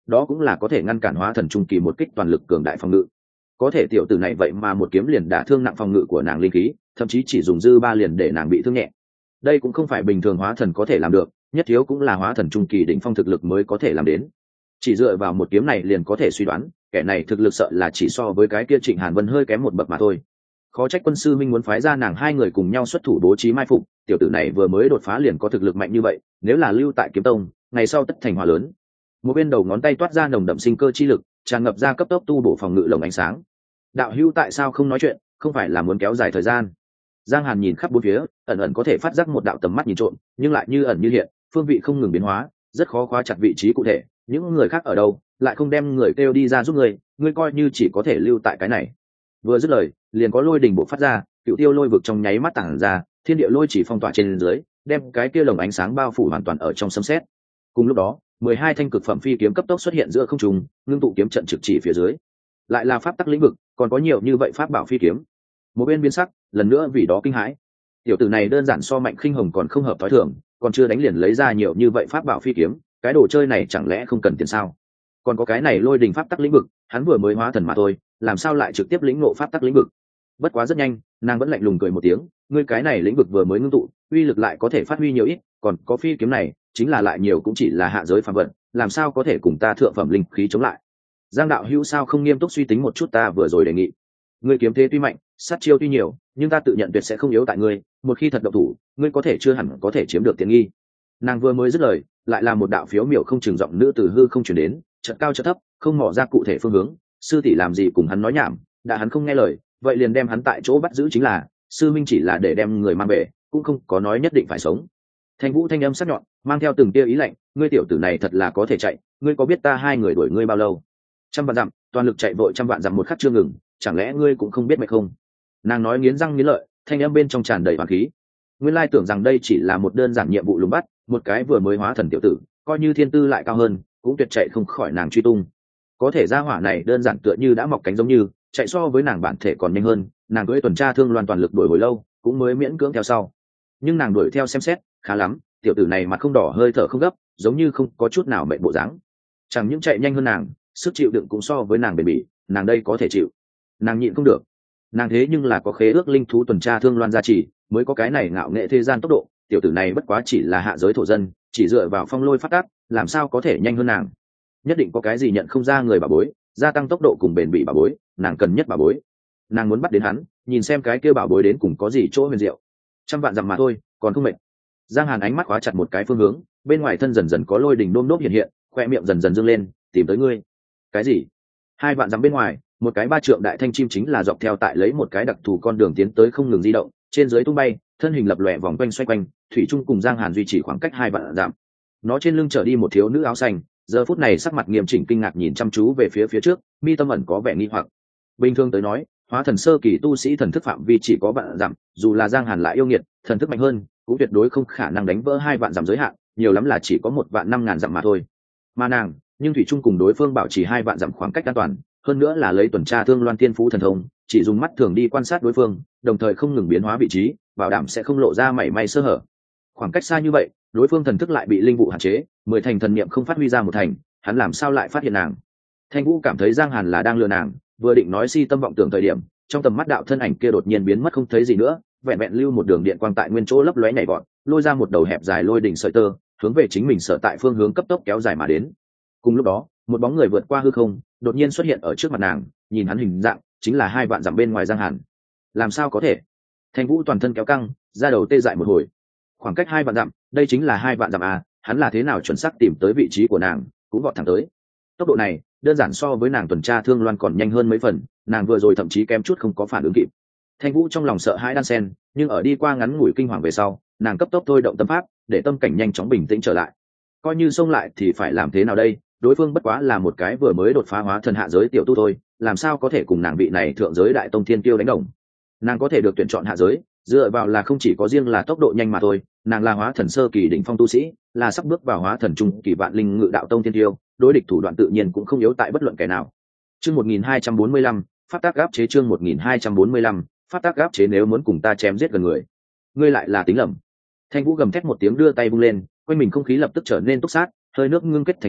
đó cũng là có thể ngăn cản hóa thần trung kỳ một kích toàn lực cường đại phòng ngự. Có thể tiểu tử này vậy mà một kiếm liền đả thương nặng phòng ngự của nàng linh khí, thậm chí chỉ dùng dư ba liền để nàng bị thương nhẹ. Đây cũng không phải bình thường hóa thần có thể làm được, nhất thiếu cũng là hóa thần trung kỳ đỉnh phong thực lực mới có thể làm đến. Chỉ dựa vào một kiếm này liền có thể suy đoán, kẻ này thực lực sợ là chỉ so với cái kia Trịnh Hàn Vân hơi kém một bậc mà thôi. Khó trách quân sư minh muốn phái ra nàng hai người cùng nhau xuất thủ bố trí mai phục, tiểu tử này vừa mới đột phá liền có thực lực mạnh như vậy, nếu là lưu tại kiếm tông, ngày sau tất thành hỏa lớn. Một bên đầu ngón tay toát ra nồng đậm sinh cơ chi lực, tràn ngập ra cấp tốc tu bổ phòng ngự lồng ánh sáng. Đạo hữu tại sao không nói chuyện, không phải là muốn kéo dài thời gian? Giang Hàn nhìn khắp bốn phía, ẩn ẩn có thể phát giác một đạo tầm mắt nhìn trộm, nhưng lại như ẩn như hiện, phương vị không ngừng biến hóa, rất khó khóa chặt vị trí cụ thể. Những người khác ở đâu, lại không đem người kêu đi ra giúp người, ngươi coi như chỉ có thể lưu tại cái này. Vừa dứt lời, liền có lôi đình bộ phát ra, cựu tiêu lôi vực trong nháy mắt tản ra, thiên địa lôi chỉ phong tỏa trên dưới, đem cái kia lồng ánh sáng bao phủ hoàn toàn ở trong sấm sét. Cùng lúc đó, mười hai thanh cực phẩm phi kiếm cấp tốc xuất hiện giữa không trung, ngưng tụ kiếm trận trực chỉ phía dưới. Lại là pháp tắc lĩnh vực, còn có nhiều như vậy pháp bảo phi kiếm. Một bên biến sắc, lần nữa vì đó kinh hãi. Tiểu tử này đơn giản so Mạnh Khinh Hồng còn không hợp thói thường, còn chưa đánh liền lấy ra nhiều như vậy pháp bảo phi kiếm, cái đồ chơi này chẳng lẽ không cần tiền sao? Còn có cái này lôi đình pháp tắc lĩnh vực, hắn vừa mới hóa thần mà thôi, làm sao lại trực tiếp lĩnh ngộ pháp tắc lĩnh vực? Bất quá rất nhanh, nàng vẫn lạnh lùng cười một tiếng, ngươi cái này lĩnh vực vừa mới ngưng tụ, uy lực lại có thể phát huy nhiều ít, còn có phi kiếm này, chính là lại nhiều cũng chỉ là hạ giới phàm vật, làm sao có thể cùng ta thượng phẩm linh khí chống lại? Giang đạo hữu sao không nghiêm túc suy tính một chút ta vừa rồi đề nghị? Ngươi kiếm thế tuy mạnh, sát chiêu tuy nhiều, nhưng ta tự nhận tuyệt sẽ không yếu tại ngươi, một khi thật động thủ, ngươi có thể chưa hẳn có thể chiếm được tiện nghi. Nàng vừa mới dứt lời, lại là một đạo phiếu miểu không chừng giọng nữ từ hư không truyền đến, chợt cao chợt thấp, không mò ra cụ thể phương hướng. Sư tỷ làm gì cùng hắn nói nhảm, đã hắn không nghe lời, vậy liền đem hắn tại chỗ bắt giữ chính là. Sư minh chỉ là để đem người mang về, cũng không có nói nhất định phải sống. Thanh Vũ thanh âm sắc nhọn, mang theo từng tia ý lạnh, ngươi tiểu tử này thật là có thể chạy, ngươi có biết ta hai người đuổi ngươi bao lâu? Trăm vạn dặm, toàn lực chạy vội trăm vạn dặm một khắc chưa ngừng, chẳng lẽ ngươi cũng không biết mệt không? Nàng nói nghiến răng nghiến lợi, thanh âm bên trong tràn đầy hoàn khí. Nguyên lai tưởng rằng đây chỉ là một đơn giản nhiệm vụ lùng bắt, một cái vừa mới hóa thần tiểu tử, coi như thiên tư lại cao hơn, cũng tuyệt chạy không khỏi nàng truy tung. Có thể gia hỏa này đơn giản tựa như đã mọc cánh giống như, chạy so với nàng bản thể còn nhanh hơn, nàng cưỡi tuần tra thương loan toàn lực đuổi hồi lâu, cũng mới miễn cưỡng theo sau. Nhưng nàng đuổi theo xem xét, khá lắm, tiểu tử này mặt không đỏ hơi thở không gấp, giống như không có chút nào mệt bộ dáng. Chẳng những chạy nhanh hơn nàng, sức chịu đựng cũng so với nàng bền bỉ, nàng đây có thể chịu. Nàng nhịn không được. Nàng thế nhưng là có khế ước linh thú tuần tra thương loan gia trì, mới có cái này ngạo nghệ thế gian tốc độ, tiểu tử này bất quá chỉ là hạ giới thổ dân, chỉ dựa vào phong lôi phát tác, làm sao có thể nhanh hơn nàng? Nhất định có cái gì nhận không ra người bà bối, gia tăng tốc độ cùng bền bỉ bà bối, nàng cần nhất bà bối. Nàng muốn bắt đến hắn, nhìn xem cái kia bảo bối đến cùng có gì chỗ huyền diệu. Trăm vạn dặm mà thôi, còn không mệt. Giang Hàn ánh mắt khóa chặt một cái phương hướng, bên ngoài thân dần dần có lôi đỉnh đôm đốp hiện hiện, khoe miệng dần dần dương lên, tìm tới ngươi. Cái gì? Hai vạn dặm bên ngoài, một cái ba trượng đại thanh chim chính là dọc theo tại lấy một cái đặc thù con đường tiến tới không ngừng di động, trên dưới tung bay, thân hình lập lòe vòng quanh xoay quanh, thủy chung cùng Giang Hàn duy trì khoảng cách hai vạn dặm. Nó trên lưng trở đi một thiếu nữ áo xanh, giờ phút này sắc mặt nghiêm chỉnh kinh ngạc nhìn chăm chú về phía phía trước, mi tâm ẩn có vẻ nghi hoặc. Bình thường tới nói, hóa thần sơ kỳ tu sĩ thần thức phạm vi chỉ có vạn dặm, dù là Giang Hàn lại yêu nghiệt, thần thức mạnh hơn, cũng tuyệt đối không khả năng đánh vỡ hai vạn dặm giới hạn, nhiều lắm là chỉ có một vạn năm ngàn dặm mà thôi. Mà nàng, nhưng thủy chung cùng đối phương bảo trì hai vạn dặm khoảng cách an toàn, hơn nữa là lấy tuần tra thương loan tiên phú thần thông, chỉ dùng mắt thường đi quan sát đối phương, đồng thời không ngừng biến hóa vị trí, bảo đảm sẽ không lộ ra mảy may sơ hở. Khoảng cách xa như vậy, đối phương thần thức lại bị linh vụ hạn chế, mười thành thần niệm không phát huy ra một thành, hắn làm sao lại phát hiện nàng? Thanh Vũ cảm thấy Giang Hàn là đang lừa nàng, vừa định nói si tâm vọng tưởng thời điểm, trong tầm mắt đạo thân ảnh kia đột nhiên biến mất không thấy gì nữa, vẹn vẹn lưu một đường điện quang tại nguyên chỗ lấp lóe nhảy vọt, lôi ra một đầu hẹp dài lôi đỉnh sợi tơ, hướng về chính mình sở tại phương hướng cấp tốc kéo dài mà đến. Cùng lúc đó, một bóng người vượt qua hư không, đột nhiên xuất hiện ở trước mặt nàng, nhìn hắn hình dạng, chính là hai vạn dặm bên ngoài Giang Hàn. Làm sao có thể? Thanh Vũ toàn thân kéo căng, da đầu tê dại một hồi. Khoảng cách hai vạn dặm, đây chính là hai vạn dặm à, hắn là thế nào chuẩn xác tìm tới vị trí của nàng, cũng vọt thẳng tới. Tốc độ này, đơn giản so với nàng tuần tra thương loan còn nhanh hơn mấy phần, nàng vừa rồi thậm chí kém chút không có phản ứng kịp. Thanh Vũ trong lòng sợ hãi đan sen, nhưng ở đi qua ngắn ngủi kinh hoàng về sau, nàng cấp tốc thôi động tâm pháp, để tâm cảnh nhanh chóng bình tĩnh trở lại. Coi như xông lại thì phải làm thế nào đây? Đối phương bất quá là một cái vừa mới đột phá hóa thần hạ giới tiểu tu thôi, làm sao có thể cùng nàng vị này thượng giới đại tông thiên kiêu đánh đồng? Nàng có thể được tuyển chọn hạ giới, dựa vào là không chỉ có riêng là tốc độ nhanh mà thôi, nàng là hóa thần sơ kỳ đỉnh phong tu sĩ, là sắp bước vào hóa thần trung kỳ vạn linh ngự đạo tông thiên kiêu, đối địch thủ đoạn tự nhiên cũng không yếu tại bất luận kẻ nào. Chương một nghìn hai trăm bốn mươi lăm, pháp tác áp chế chương một nghìn hai trăm bốn mươi lăm, pháp tác áp chế nếu muốn cùng ta chém giết gần người, ngươi lại là tính lầm. Thanh Vũ gầm thét một tiếng đưa tay vung lên, quanh mình không khí lập tức trở nên túc sát, hơi nước ngưng kết thành vũ,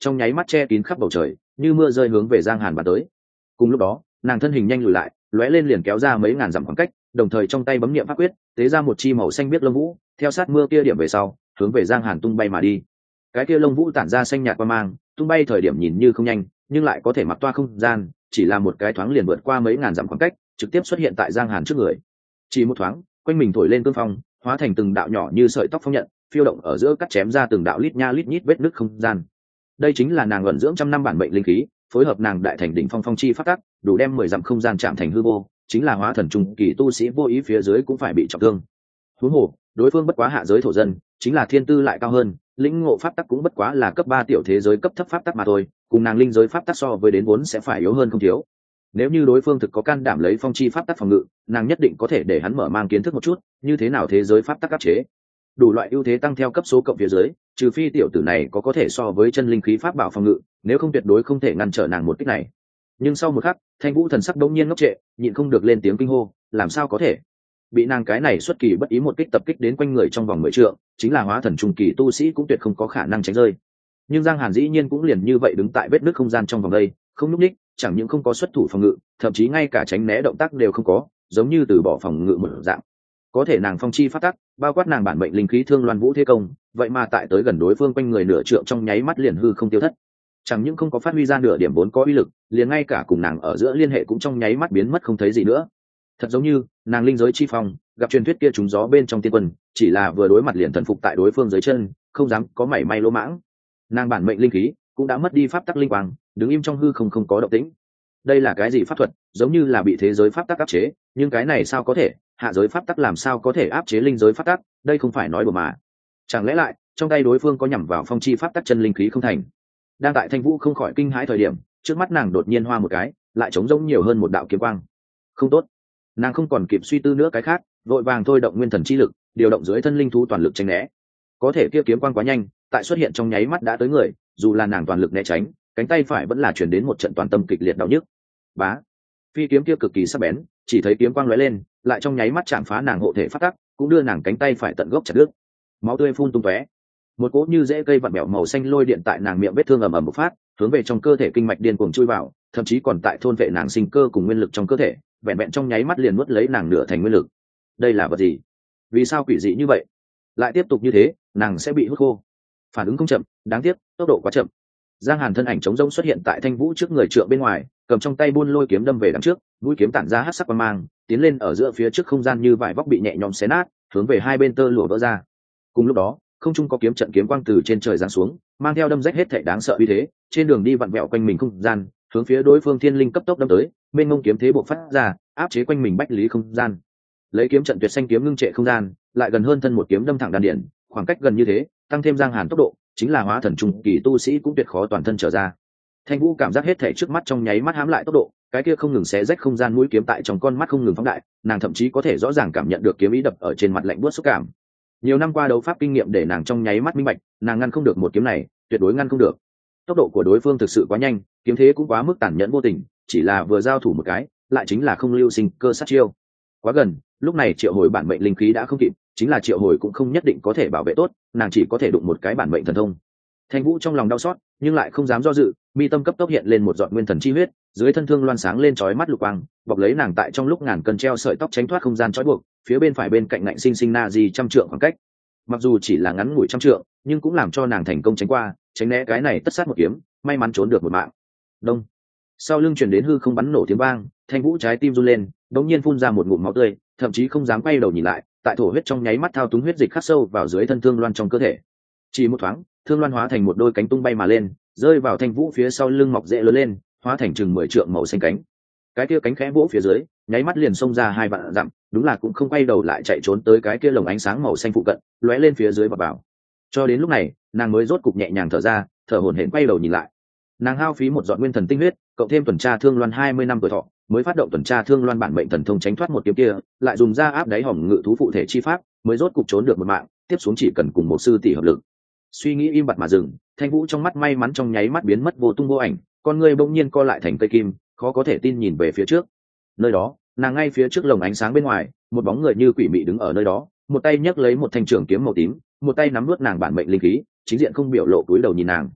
trong nháy mắt che kín khắp bầu trời, như mưa rơi hướng về Giang Hàn bắn tới. Cùng lúc đó, nàng thân hình nhanh lùi lại, lóe lên liền kéo ra mấy ngàn dặm khoảng cách, đồng thời trong tay bấm niệm pháp quyết, tế ra một chi màu xanh biếc lông vũ, theo sát mưa kia điểm về sau, hướng về Giang Hàn tung bay mà đi. Cái kia lông vũ tản ra xanh nhạt qua mang, tung bay thời điểm nhìn như không nhanh, nhưng lại có thể mặc toa không gian, chỉ là một cái thoáng liền vượt qua mấy ngàn dặm khoảng cách, trực tiếp xuất hiện tại Giang Hàn trước người. Chỉ một thoáng, quanh mình thổi lên cương phong, hóa thành từng đạo nhỏ như sợi tóc phong nhận, phiêu động ở giữa cắt chém ra từng đạo lít nha lít nhít vết nứt không gian. Đây chính là nàng ẩn dưỡng trăm năm bản mệnh linh khí, phối hợp nàng đại thành đỉnh phong phong chi phát tắc, đủ đem mười dặm không gian chạm thành hư vô, chính là hóa thần trung kỳ tu sĩ vô ý phía dưới cũng phải bị trọng thương. Huống hồ, đối phương bất quá hạ giới thổ dân, chính là thiên tư lại cao hơn, lĩnh ngộ pháp tắc cũng bất quá là cấp ba tiểu thế giới cấp thấp pháp tắc mà thôi, cùng nàng linh giới pháp tắc so với đến vốn sẽ phải yếu hơn không thiếu. Nếu như đối phương thực có can đảm lấy phong chi pháp tắc phòng ngự, nàng nhất định có thể để hắn mở mang kiến thức một chút, như thế nào thế giới pháp tắc áp chế. Đủ loại ưu thế tăng theo cấp số cộng phía dưới, trừ phi tiểu tử này có có thể so với chân linh khí pháp bảo phòng ngự, nếu không tuyệt đối không thể ngăn trở nàng một kích này. Nhưng sau một khắc, Thanh Vũ thần sắc đống nhiên ngốc trệ, nhịn không được lên tiếng kinh hô, làm sao có thể? Bị nàng cái này xuất kỳ bất ý một kích tập kích đến quanh người trong vòng mười trượng, chính là hóa thần trung kỳ tu sĩ cũng tuyệt không có khả năng tránh rơi. Nhưng Giang Hàn dĩ nhiên cũng liền như vậy đứng tại vết nứt không gian trong vòng đây, không lúc ních, chẳng những không có xuất thủ phòng ngự, thậm chí ngay cả tránh né động tác đều không có, giống như từ bỏ phòng ngự một dạng. Có thể nàng phong chi phát tắc, bao quát nàng bản mệnh linh khí thương loan vũ thế công, vậy mà tại tới gần đối phương quanh người nửa trượng trong nháy mắt liền hư không tiêu thất. Chẳng những không có phát huy ra nửa điểm vốn có uy lực, liền ngay cả cùng nàng ở giữa liên hệ cũng trong nháy mắt biến mất không thấy gì nữa. Thật giống như nàng linh giới chi phong, gặp truyền thuyết kia trúng gió bên trong tiên quân, chỉ là vừa đối mặt liền thần phục tại đối phương dưới chân, không dám có mảy may lỗ mãng. Nàng bản mệnh linh khí cũng đã mất đi pháp tắc linh quang, đứng im trong hư không không có động tĩnh. Đây là cái gì pháp thuật? Giống như là bị thế giới pháp tắc áp chế, nhưng cái này sao có thể? Hạ giới pháp tắc làm sao có thể áp chế linh giới pháp tắc? Đây không phải nói đùa mà. Chẳng lẽ lại trong tay đối phương có nhằm vào phong chi pháp tắc chân linh khí không thành? Đang tại Thanh Vũ không khỏi kinh hãi thời điểm, trước mắt nàng đột nhiên hoa một cái, lại trống rỗng nhiều hơn một đạo kiếm quang. Không tốt, nàng không còn kịp suy tư nữa cái khác, vội vàng thôi động nguyên thần chi lực, điều động dưới thân linh thú toàn lực tránh né. Có thể kia kiếm quang quá nhanh, tại xuất hiện trong nháy mắt đã tới người, dù là nàng toàn lực né tránh, cánh tay phải vẫn là chuyển đến một trận toàn tâm kịch liệt đau nhức. Bá, phi kiếm kia cực kỳ sắc bén, chỉ thấy kiếm quang lóe lên, lại trong nháy mắt chạm phá nàng hộ thể phát tắc, cũng đưa nàng cánh tay phải tận gốc chặt đứt. Máu tươi phun tung tóe, một cỗ như rễ cây vặn bẹo màu xanh lôi điện tại nàng miệng vết thương ầm ầm bộc phát, hướng về trong cơ thể kinh mạch điên cuồng chui vào, thậm chí còn tại thôn vệ nàng sinh cơ cùng nguyên lực trong cơ thể, vẹn vẹn trong nháy mắt liền nuốt lấy nàng nửa thành nguyên lực. Đây là vật gì? Vì sao quỷ dị như vậy? Lại tiếp tục như thế, nàng sẽ bị hút khô. Phản ứng không chậm, đáng tiếc, tốc độ quá chậm. Giang Hàn thân ảnh trống rỗng xuất hiện tại Thanh Vũ trước người trượng bên ngoài, cầm trong tay buôn lôi kiếm đâm về đằng trước, mũi kiếm tản ra hắc sắc quang mang, tiến lên ở giữa phía trước không gian như vải vóc bị nhẹ nhõm xé nát, hướng về hai bên tơ lụa vỡ ra. Cùng lúc đó, không trung có kiếm trận kiếm quang từ trên trời giáng xuống, mang theo đâm rách hết thảy đáng sợ uy thế, trên đường đi vặn vẹo quanh mình không gian, hướng phía đối phương thiên linh cấp tốc đâm tới, mênh mông kiếm thế bộc phát ra, áp chế quanh mình bách lý không gian. Lấy kiếm trận tuyệt xanh kiếm ngưng trệ không gian, lại gần hơn thân một kiếm đâm thẳng đan điền, khoảng cách gần như thế, tăng thêm Giang Hàn tốc độ, chính là hóa thần trung kỳ tu sĩ cũng tuyệt khó toàn thân trở ra. Thanh Vũ cảm giác hết thảy trước mắt trong nháy mắt hãm lại tốc độ, cái kia không ngừng xé rách không gian mũi kiếm tại trong con mắt không ngừng phóng đại, nàng thậm chí có thể rõ ràng cảm nhận được kiếm ý đập ở trên mặt lạnh buốt xúc cảm. Nhiều năm qua đấu pháp kinh nghiệm để nàng trong nháy mắt minh bạch, nàng ngăn không được một kiếm này, tuyệt đối ngăn không được. Tốc độ của đối phương thực sự quá nhanh, kiếm thế cũng quá mức tàn nhẫn vô tình, chỉ là vừa giao thủ một cái, lại chính là không lưu sinh cơ sát chiêu. Quá gần, lúc này triệu hồi bản mệnh linh khí đã không kịp, chính là triệu hồi cũng không nhất định có thể bảo vệ tốt, nàng chỉ có thể đụng một cái bản mệnh thần thông. Thanh Vũ trong lòng đau xót, nhưng lại không dám do dự, mi tâm cấp tốc hiện lên một giọt nguyên thần chi huyết, dưới thân thương loan sáng lên chói mắt lục quang, bọc lấy nàng tại trong lúc ngàn cân treo sợi tóc tránh thoát không gian trói buộc, phía bên phải bên cạnh ngạnh sinh sinh na di trăm trượng khoảng cách. Mặc dù chỉ là ngắn ngủi trăm trượng, nhưng cũng làm cho nàng thành công tránh qua, tránh né cái này tất sát một kiếm, may mắn trốn được một mạng. Đông. Sau lưng truyền đến hư không bắn nổ tiếng vang, Thanh Vũ trái tim run lên, đột nhiên phun ra một ngụm máu tươi, thậm chí không dám quay đầu nhìn lại, tại thổ huyết trong nháy mắt thao túng huyết dịch khắc sâu vào dưới thân thương loan trong cơ thể. Chỉ một thoáng, thương loan hóa thành một đôi cánh tung bay mà lên, rơi vào Thanh Vũ phía sau lưng mọc rễ lớn lên, hóa thành chừng mười trượng màu xanh cánh. Cái kia cánh khẽ vỗ phía dưới, nháy mắt liền xông ra hai vạn dặm, đúng là cũng không quay đầu lại chạy trốn tới cái kia lồng ánh sáng màu xanh phụ cận, lóe lên phía dưới và vào. Cho đến lúc này, nàng mới rốt cục nhẹ nhàng thở ra, thở hổn hển quay đầu nhìn lại. Nàng hao phí một giọt nguyên thần tinh huyết, cộng thêm tuần tra thương loan hai mươi năm tuổi thọ, mới phát động tuần tra thương loan bản mệnh thần thông tránh thoát một kiếm kia, lại dùng ra áp đáy hòm ngự thú phụ thể chi pháp, mới rốt cục trốn được một mạng, tiếp xuống chỉ cần cùng một sư tỷ hợp lực. Suy nghĩ im bặt mà dừng, Thanh Vũ trong mắt may mắn trong nháy mắt biến mất vô tung vô ảnh, con người bỗng nhiên co lại thành cây kim, khó có thể tin nhìn về phía trước. Nơi đó, nàng ngay phía trước lồng ánh sáng bên ngoài, một bóng người như quỷ mị đứng ở nơi đó, một tay nhấc lấy một thanh trường kiếm màu tím, một tay nắm nuốt nàng bản mệnh linh khí, chính diện không biểu lộ túi đầu nhìn nàng.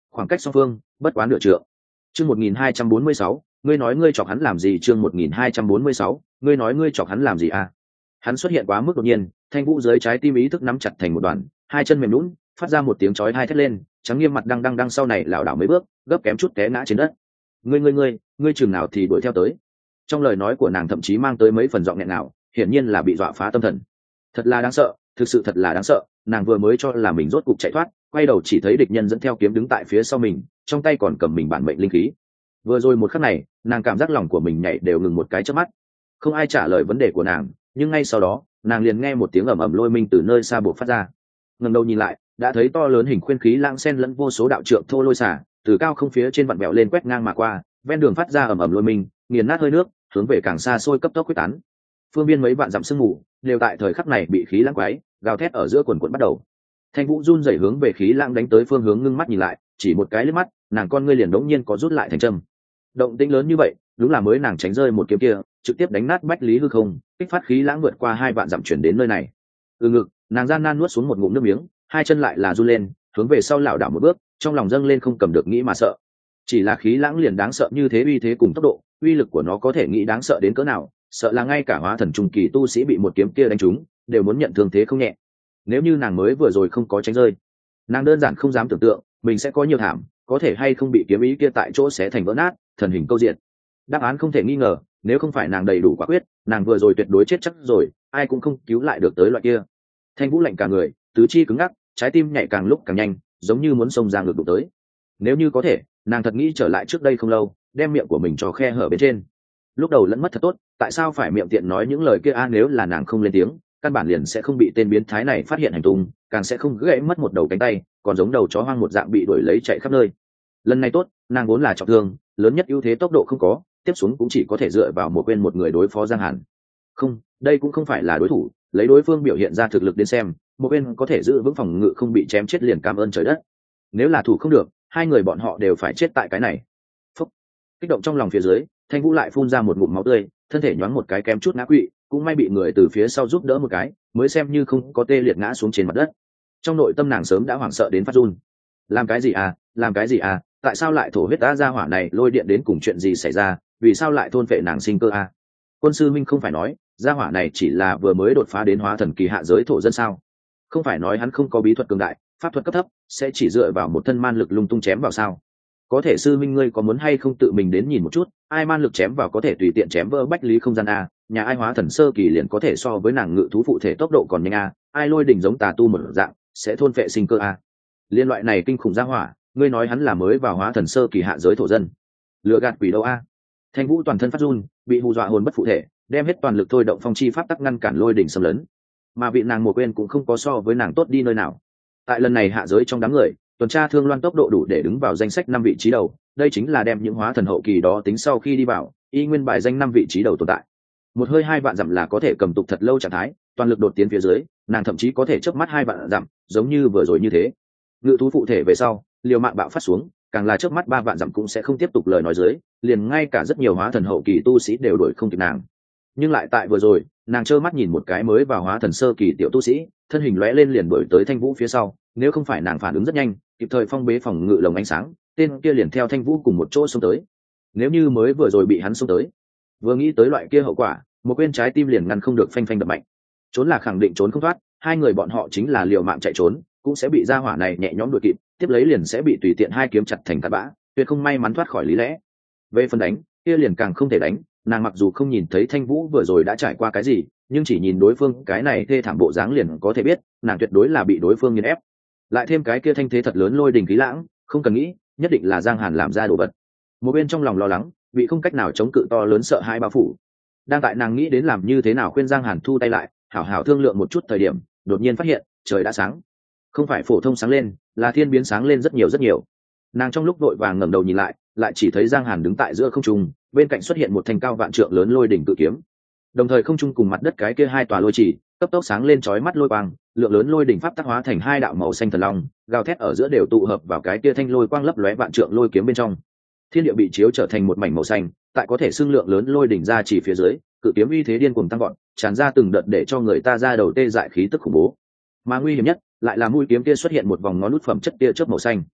khoảng cách song phương bất quá nửa trượng. Chương một nghìn hai trăm bốn mươi sáu, ngươi nói ngươi chọc hắn làm gì? Chương một nghìn hai trăm bốn mươi sáu, ngươi nói ngươi chọc hắn làm gì à? Hắn xuất hiện quá mức đột nhiên, Thanh Vũ dưới trái tim ý thức nắm chặt thành một đoàn, hai chân mềm nhũn, phát ra một tiếng chói tai thét lên, trắng nghiêm mặt đang đang đang sau này lảo đảo mấy bước, gấp kém chút té ngã trên đất. Ngươi ngươi ngươi, ngươi chừng nào thì đuổi theo tới. Trong lời nói của nàng thậm chí mang tới mấy phần giọng nghẹn ngào, hiển nhiên là bị dọa phá tâm thần. Thật là đáng sợ, thực sự thật là đáng sợ, nàng vừa mới cho là mình rốt cục chạy thoát, quay đầu chỉ thấy địch nhân dẫn theo kiếm đứng tại phía sau mình, trong tay còn cầm mình bản mệnh linh khí. Vừa rồi một khắc này, nàng cảm giác lòng của mình nhảy đều ngừng một cái chớp mắt. Không ai trả lời vấn đề của nàng, nhưng ngay sau đó, nàng liền nghe một tiếng ầm ầm lôi minh từ nơi xa buộc phát ra. Ngẩng đầu nhìn lại, đã thấy to lớn hình khuyên khí lãng xen lẫn vô số đạo trượng thô lôi xả, từ cao không phía trên vặn bèo lên quét ngang mà qua, ven đường phát ra ầm ầm lôi minh, nghiền nát hơi nước, hướng về càng xa xôi cấp tốc quyết tán. Phương biên mấy vạn dặm sương mù, đều tại thời khắc này bị khí lãng quấy, gào thét ở giữa quần quần bắt đầu. Thanh Vũ run rẩy hướng về khí lãng đánh tới phương hướng ngưng mắt nhìn lại, chỉ một cái liếc mắt, nàng con ngươi liền đống nhiên có rút lại thành châm. Động tĩnh lớn như vậy, đúng là mới nàng tránh rơi một kiếm kia, trực tiếp đánh nát bách lý hư không, kích phát khí lãng vượt qua hai vạn dặm chuyển đến nơi này. Từ ngực, nàng gian nan nuốt xuống một ngụm nước miếng, hai chân lại là run lên, hướng về sau lảo đảo một bước, trong lòng dâng lên không cầm được nghĩ mà sợ. Chỉ là khí lãng liền đáng sợ như thế, uy thế cùng tốc độ, uy lực của nó có thể nghĩ đáng sợ đến cỡ nào, sợ là ngay cả hóa thần trung kỳ tu sĩ bị một kiếm kia đánh trúng, đều muốn nhận thương thế không nhẹ. Nếu như nàng mới vừa rồi không có tránh rơi, nàng đơn giản không dám tưởng tượng mình sẽ có nhiều thảm, có thể hay không bị kiếm ý kia tại chỗ xé thành vỡ nát, thần hình câu diện. Đáp án không thể nghi ngờ, nếu không phải nàng đầy đủ quả quyết, nàng vừa rồi tuyệt đối chết chắc rồi, ai cũng không cứu lại được tới loại kia. Thanh Vũ lạnh cả người, tứ chi cứng ngắc, trái tim nhảy càng lúc càng nhanh, giống như muốn xông ra ngược đụng tới. Nếu như có thể, nàng thật nghĩ trở lại trước đây không lâu, đem miệng của mình cho khe hở bên trên. Lúc đầu lẫn mất thật tốt, tại sao phải miệng tiện nói những lời kia a? À, nếu là nàng không lên tiếng, căn bản liền sẽ không bị tên biến thái này phát hiện hành tung, càng sẽ không gãy mất một đầu cánh tay, còn giống đầu chó hoang một dạng bị đuổi lấy chạy khắp nơi. Lần này tốt, nàng vốn là trọng thương, lớn nhất ưu thế tốc độ không có, tiếp xuống cũng chỉ có thể dựa vào một bên một người đối phó Giang Hàn. Không, đây cũng không phải là đối thủ, lấy đối phương biểu hiện ra thực lực đến xem, một bên có thể giữ vững phòng ngự không bị chém chết liền cảm ơn trời đất. Nếu là thủ không được, hai người bọn họ đều phải chết tại cái này. Phúc. Kích động trong lòng phía dưới, Thanh Vũ lại phun ra một ngụm máu tươi, thân thể nhoáng một cái kém chút ngã quỵ, cũng may bị người từ phía sau giúp đỡ một cái, mới xem như không có tê liệt ngã xuống trên mặt đất. Trong nội tâm nàng sớm đã hoảng sợ đến phát run. Làm cái gì à, làm cái gì à, tại sao lại thổ huyết ta ra hỏa này lôi điện đến cùng chuyện gì xảy ra, vì sao lại thôn phệ nàng sinh cơ à? Quân sư minh không phải nói, gia hỏa này chỉ là vừa mới đột phá đến hóa thần kỳ hạ giới thổ dân sao? Không phải nói hắn không có bí thuật cường đại, pháp thuật cấp thấp, sẽ chỉ dựa vào một thân man lực lung tung chém vào sao? Có thể sư minh ngươi có muốn hay không tự mình đến nhìn một chút, ai man lực chém vào có thể tùy tiện chém vỡ bách lý không gian a, nhà ai hóa thần sơ kỳ liền có thể so với nàng ngự thú phụ thể tốc độ còn nhanh a, ai lôi đỉnh giống tà tu một dạng sẽ thôn phệ sinh cơ a. Liên loại này kinh khủng gia hỏa, ngươi nói hắn là mới vào hóa thần sơ kỳ hạ giới thổ dân, lừa gạt quỷ đâu a? Thanh Vũ toàn thân phát run, bị hù dọa hồn bất phụ thể, đem hết toàn lực thôi động phong chi pháp tắc ngăn cản lôi đỉnh xâm lấn, mà vị nàng một quên cũng không có so với nàng tốt đi nơi nào. Tại lần này hạ giới trong đám người, tuần tra Thương Loan tốc độ đủ để đứng vào danh sách năm vị trí đầu, đây chính là đem những hóa thần hậu kỳ đó tính sau khi đi vào, y nguyên bài danh năm vị trí đầu tồn tại. Một hơi hai vạn dặm là có thể cầm tục thật lâu trạng thái, toàn lực đột tiến phía dưới, nàng thậm chí có thể chớp mắt hai vạn dặm, giống như vừa rồi như thế. Ngự thú phụ thể về sau, liều mạng bạo phát xuống, càng là chớp mắt ba vạn dặm cũng sẽ không tiếp tục lời nói dưới, liền ngay cả rất nhiều hóa thần hậu kỳ tu sĩ đều đuổi không kịp nàng. Nhưng lại tại vừa rồi, nàng trơ mắt nhìn một cái mới vào hóa thần sơ kỳ tiểu tu sĩ, thân hình lóe lên liền đuổi tới Thanh Vũ phía sau, nếu không phải nàng phản ứng rất nhanh, kịp thời phong bế phòng ngự lồng ánh sáng, tên kia liền theo Thanh Vũ cùng một chỗ xông tới. Nếu như mới vừa rồi bị hắn xông tới, vừa nghĩ tới loại kia hậu quả, một bên trái tim liền ngăn không được phanh phanh đập mạnh. Trốn là khẳng định trốn không thoát, hai người bọn họ chính là liều mạng chạy trốn, cũng sẽ bị gia hỏa này nhẹ nhõm đuổi kịp, tiếp lấy liền sẽ bị tùy tiện hai kiếm chặt thành tạt bã, tuyệt không may mắn thoát khỏi lý lẽ. Về phần đánh, kia liền càng không thể đánh, nàng mặc dù không nhìn thấy Thanh Vũ vừa rồi đã trải qua cái gì, nhưng chỉ nhìn đối phương cái này thê thảm bộ dáng liền có thể biết, nàng tuyệt đối là bị đối phương nghiền ép. Lại thêm cái kia thanh thế thật lớn lôi đình khí lãng, không cần nghĩ, nhất định là Giang Hàn làm ra đồ vật. Một bên trong lòng lo lắng, bị không cách nào chống cự to lớn sợ hãi bao phủ. Đang tại nàng nghĩ đến làm như thế nào khuyên Giang Hàn thu tay lại, hảo hảo thương lượng một chút thời điểm, đột nhiên phát hiện, trời đã sáng. Không phải phổ thông sáng lên, là thiên biến sáng lên rất nhiều rất nhiều. Nàng trong lúc vội vàng ngẩng đầu nhìn lại, lại chỉ thấy Giang Hàn đứng tại giữa không trung, bên cạnh xuất hiện một thanh cao vạn trượng lớn lôi đỉnh cự kiếm. Đồng thời không trung cùng mặt đất cái kia hai tòa lôi chỉ, cấp tốc sáng lên chói mắt lôi quang, lượng lớn lôi đỉnh pháp tác hóa thành hai đạo màu xanh thần long, gào thét ở giữa đều tụ hợp vào cái kia thanh lôi quang lấp lóe vạn trượng lôi kiếm bên trong. Thiên địa bị chiếu trở thành một mảnh màu xanh, tại có thể xương lượng lớn lôi đỉnh ra chỉ phía dưới, cự kiếm uy thế điên cuồng tăng gọn, tràn ra từng đợt để cho người ta ra đầu tê dại khí tức khủng bố. Mà nguy hiểm nhất, lại là mũi kiếm kia xuất hiện một vòng ngón nút phẩm chất tia chớp màu xanh.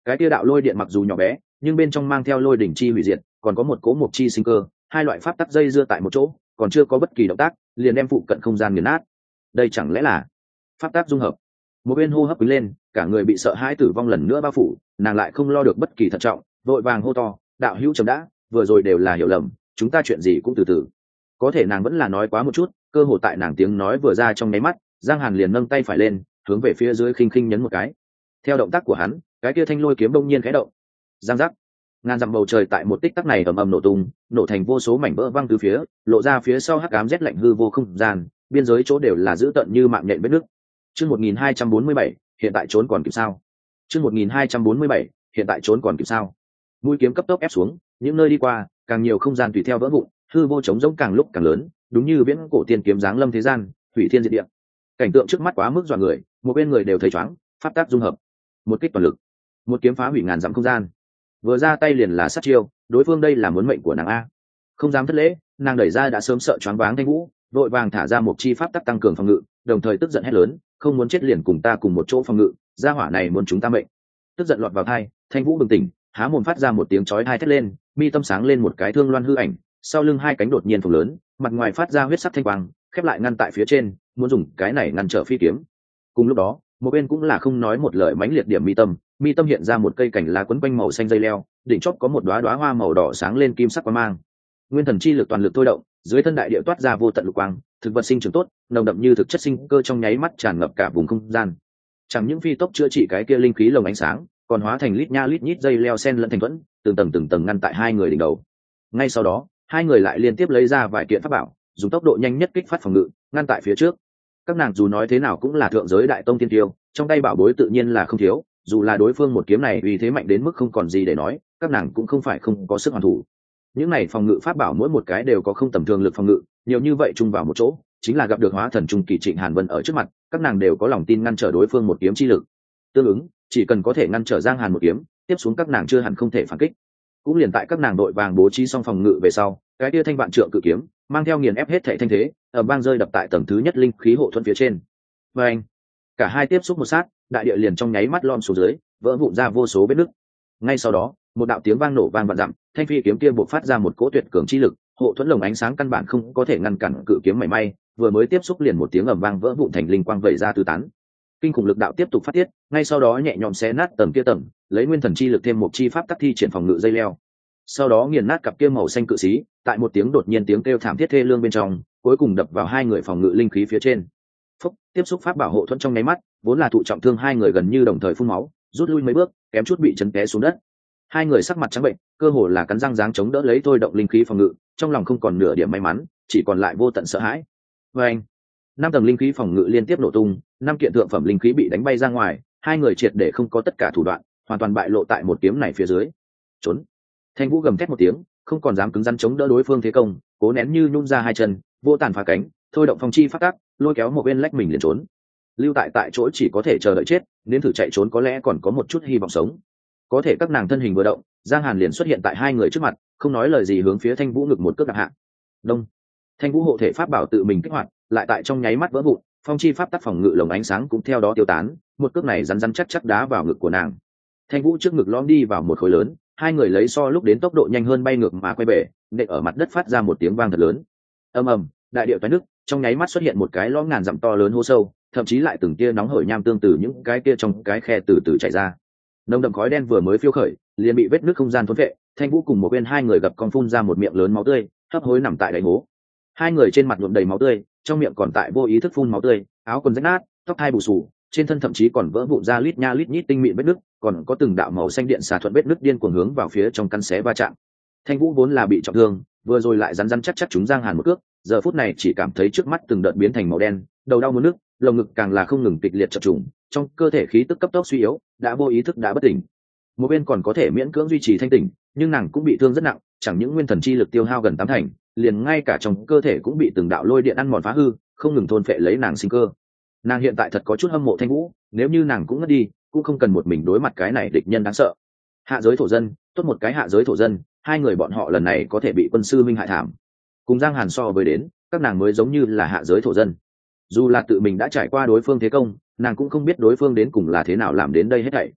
cái tia đạo lôi điện mặc dù nhỏ bé nhưng bên trong mang theo lôi đỉnh chi hủy diệt, còn có một cỗ mộc chi sinh cơ, hai loại pháp tắc dây dưa tại một chỗ, còn chưa có bất kỳ động tác liền đem phụ cận không gian nghiền nát. Đây chẳng lẽ là pháp tắc dung hợp? Một bên hô hấp quý lên, cả người bị sợ hãi tử vong lần nữa bao phủ, nàng lại không lo được bất kỳ thận trọng, vội vàng hô to, đạo hữu chấm đã, vừa rồi đều là hiểu lầm, chúng ta chuyện gì cũng từ từ. Có thể nàng vẫn là nói quá một chút, cơ hồ tại nàng tiếng nói vừa ra trong nháy mắt, Giang Hàn liền nâng tay phải lên, hướng về phía dưới khinh khinh nhấn một cái. Theo động tác của hắn, cái kia thanh lôi kiếm đông nhiên khẽ động. Giang giác, ngàn dặm bầu trời tại một tích tắc này ầm ầm nổ tung, nổ thành vô số mảnh vỡ văng từ phía, lộ ra phía sau hắc ám rét lạnh hư vô không gian, biên giới chỗ đều là dữ tợn như mạng nhện vết nước. Chương một nghìn hai trăm bốn mươi bảy, hiện tại trốn còn kịp sao? Chương một nghìn hai trăm bốn mươi bảy, hiện tại trốn còn kịp sao? Mũi kiếm cấp tốc ép xuống, những nơi đi qua, càng nhiều không gian tùy theo vỡ vụn, hư vô trống rỗng càng lúc càng lớn, đúng như viễn cổ tiên kiếm giáng lâm thế gian, hủy thiên diệt địa. Cảnh tượng trước mắt quá mức dọa người, một bên người đều thấy choáng, pháp tắc dung hợp, một kích toàn lực, một kiếm phá hủy ngàn dặm không gian. Vừa ra tay liền là sát chiêu, đối phương đây là muốn mệnh của nàng a. Không dám thất lễ, nàng đẩy ra đã sớm sợ choáng váng Thanh Vũ, vội vàng thả ra một chi pháp tắc tăng cường phòng ngự, đồng thời tức giận hét lớn, không muốn chết liền cùng ta cùng một chỗ phòng ngự, gia hỏa này muốn chúng ta mệnh. Tức giận lọt vào tai, Thanh Vũ bừng tỉnh, há mồm phát ra một tiếng chói tai thét lên, mi tâm sáng lên một cái thương loan hư ảnh, sau lưng hai cánh đột nhiên phồng lớn, mặt ngoài phát ra huyết sắc thanh quang, khép lại ngăn tại phía trên, muốn dùng cái này ngăn trở phi kiếm. Cùng lúc đó, một bên cũng là không nói một lời mãnh liệt điểm mi tâm, mi tâm hiện ra một cây cảnh lá quấn quanh màu xanh dây leo, đỉnh chóp có một đóa đóa hoa màu đỏ sáng lên kim sắc quang mang. Nguyên thần chi lực toàn lực thôi động, dưới thân đại địa toát ra vô tận lục quang, thực vật sinh trưởng tốt, nồng đậm như thực chất sinh cơ trong nháy mắt tràn ngập cả vùng không gian. Chẳng những phi tốc chữa trị cái kia linh khí lồng ánh sáng, còn hóa thành lít nha lít nhít dây leo sen lẫn thành thuẫn, từng tầng từng tầng ngăn tại hai người đỉnh đầu. Ngay sau đó, hai người lại liên tiếp lấy ra vài kiện pháp bảo, dùng tốc độ nhanh nhất kích phát phòng ngự, ngăn tại phía trước. Các nàng dù nói thế nào cũng là thượng giới đại tông tiên tiêu, trong tay bảo bối tự nhiên là không thiếu, dù là đối phương một kiếm này uy thế mạnh đến mức không còn gì để nói, các nàng cũng không phải không có sức hoàn thủ. Những này phòng ngự pháp bảo mỗi một cái đều có không tầm thường lực phòng ngự, nhiều như vậy chung vào một chỗ, chính là gặp được hóa thần trung kỳ Trịnh Hàn Vân ở trước mặt, các nàng đều có lòng tin ngăn trở đối phương một kiếm chi lực. Tương ứng, chỉ cần có thể ngăn trở Giang Hàn một kiếm, tiếp xuống các nàng chưa hẳn không thể phản kích. Cũng liền tại các nàng đội vàng bố trí xong phòng ngự về sau, cái kia thanh vạn trượng cự kiếm mang theo nghiền ép hết thảy thanh thế, ở bang rơi đập tại tầng thứ nhất linh khí hộ thuẫn phía trên. Và anh, cả hai tiếp xúc một sát, đại địa liền trong nháy mắt lom xuống dưới, vỡ vụn ra vô số vết nứt. Ngay sau đó, một đạo tiếng vang nổ vang vạn dặm, thanh phi kiếm kia bộc phát ra một cỗ tuyệt cường chi lực, hộ thuẫn lồng ánh sáng căn bản không có thể ngăn cản cự kiếm mảy may, vừa mới tiếp xúc liền một tiếng ầm vang vỡ vụn thành linh quang vẩy ra tứ tán. Kinh khủng lực đạo tiếp tục phát tiết, ngay sau đó nhẹ nhõm xé nát tầng kia tầng, lấy nguyên thần chi lực thêm một chi pháp tắc thi triển phòng ngự dây leo. Sau đó nghiền nát cặp kia màu xanh cự xí, tại một tiếng đột nhiên tiếng kêu thảm thiết thê lương bên trong, cuối cùng đập vào hai người phòng ngự linh khí phía trên. Phúc, tiếp xúc pháp bảo hộ thuẫn trong nháy mắt, vốn là thụ trọng thương hai người gần như đồng thời phun máu, rút lui mấy bước, kém chút bị chấn té xuống đất. Hai người sắc mặt trắng bệnh, cơ hồ là cắn răng giáng chống đỡ lấy thôi động linh khí phòng ngự, trong lòng không còn nửa điểm may mắn, chỉ còn lại vô tận sợ hãi. Và anh, năm tầng linh khí phòng ngự liên tiếp nổ tung, năm kiện thượng phẩm linh khí bị đánh bay ra ngoài, hai người triệt để không có tất cả thủ đoạn, hoàn toàn bại lộ tại một kiếm này phía dưới. Trốn! Thanh Vũ gầm thét một tiếng, không còn dám cứng rắn chống đỡ đối phương thế công, cố nén như nhún ra hai chân, vô tàn phá cánh, thôi động phong chi phát tác, lôi kéo một bên lách mình liền trốn. Lưu tại tại chỗ chỉ có thể chờ đợi chết, nên thử chạy trốn có lẽ còn có một chút hy vọng sống. Có thể các nàng thân hình vừa động, Giang Hàn liền xuất hiện tại hai người trước mặt, không nói lời gì hướng phía Thanh Vũ ngực một cước đạp hạ. Đông. Thanh Vũ hộ thể pháp bảo tự mình kích hoạt, lại tại trong nháy mắt vỡ vụn, phong chi pháp tắc phòng ngự lồng ánh sáng cũng theo đó tiêu tán, một cước này rắn rắn chắc chắc đá vào ngực của nàng. Thanh Vũ trước ngực lõm đi vào một khối lớn, hai người lấy so lúc đến tốc độ nhanh hơn bay ngược mà quay bể, nện ở mặt đất phát ra một tiếng vang thật lớn. Ầm ầm, đại địa toái nước, trong nháy mắt xuất hiện một cái lõm ngàn dặm to lớn hố sâu, thậm chí lại từng tia nóng hổi nham tương từ những cái kia trong cái khe từ từ chảy ra. Nồng đậm khói đen vừa mới phiêu khởi, liền bị vết nước không gian thôn vệ. Thanh Vũ cùng một bên hai người gặp con phun ra một miệng lớn máu tươi, hấp hối nằm tại đáy hố. Hai người trên mặt nhuộm đầy máu tươi, trong miệng còn tại vô ý thức phun máu tươi, áo quần rách nát, tóc hai bù xù, trên thân thậm chí còn vỡ vụn ra lít nha lít nhít tinh mịn vết nứt, còn có từng đạo màu xanh điện xà thuận vết nứt điên cuồng hướng vào phía trong căn xé va chạm. Thanh Vũ vốn là bị trọng thương, vừa rồi lại rắn rắn chắc chắc chúng Giang Hàn một cước, giờ phút này chỉ cảm thấy trước mắt từng đợt biến thành màu đen, đầu đau muốn nức, lồng ngực càng là không ngừng kịch liệt chập trùng, trong cơ thể khí tức cấp tốc suy yếu, đã vô ý thức đã bất tỉnh. Một bên còn có thể miễn cưỡng duy trì thanh tỉnh, nhưng nàng cũng bị thương rất nặng, chẳng những nguyên thần chi lực tiêu hao gần tám thành, liền ngay cả trong cơ thể cũng bị từng đạo lôi điện ăn mòn phá hư, không ngừng thôn phệ lấy nàng sinh cơ. Nàng hiện tại thật có chút hâm mộ Thanh Vũ, nếu như nàng cũng ngất đi, cũng không cần một mình đối mặt cái này địch nhân đáng sợ. Hạ giới thổ dân, tốt một cái hạ giới thổ dân, hai người bọn họ lần này có thể bị quân sư minh hại thảm. Cùng Giang Hàn so với đến, các nàng mới giống như là hạ giới thổ dân. Dù là tự mình đã trải qua đối phương thế công, nàng cũng không biết đối phương đến cùng là thế nào làm đến đây hết thảy.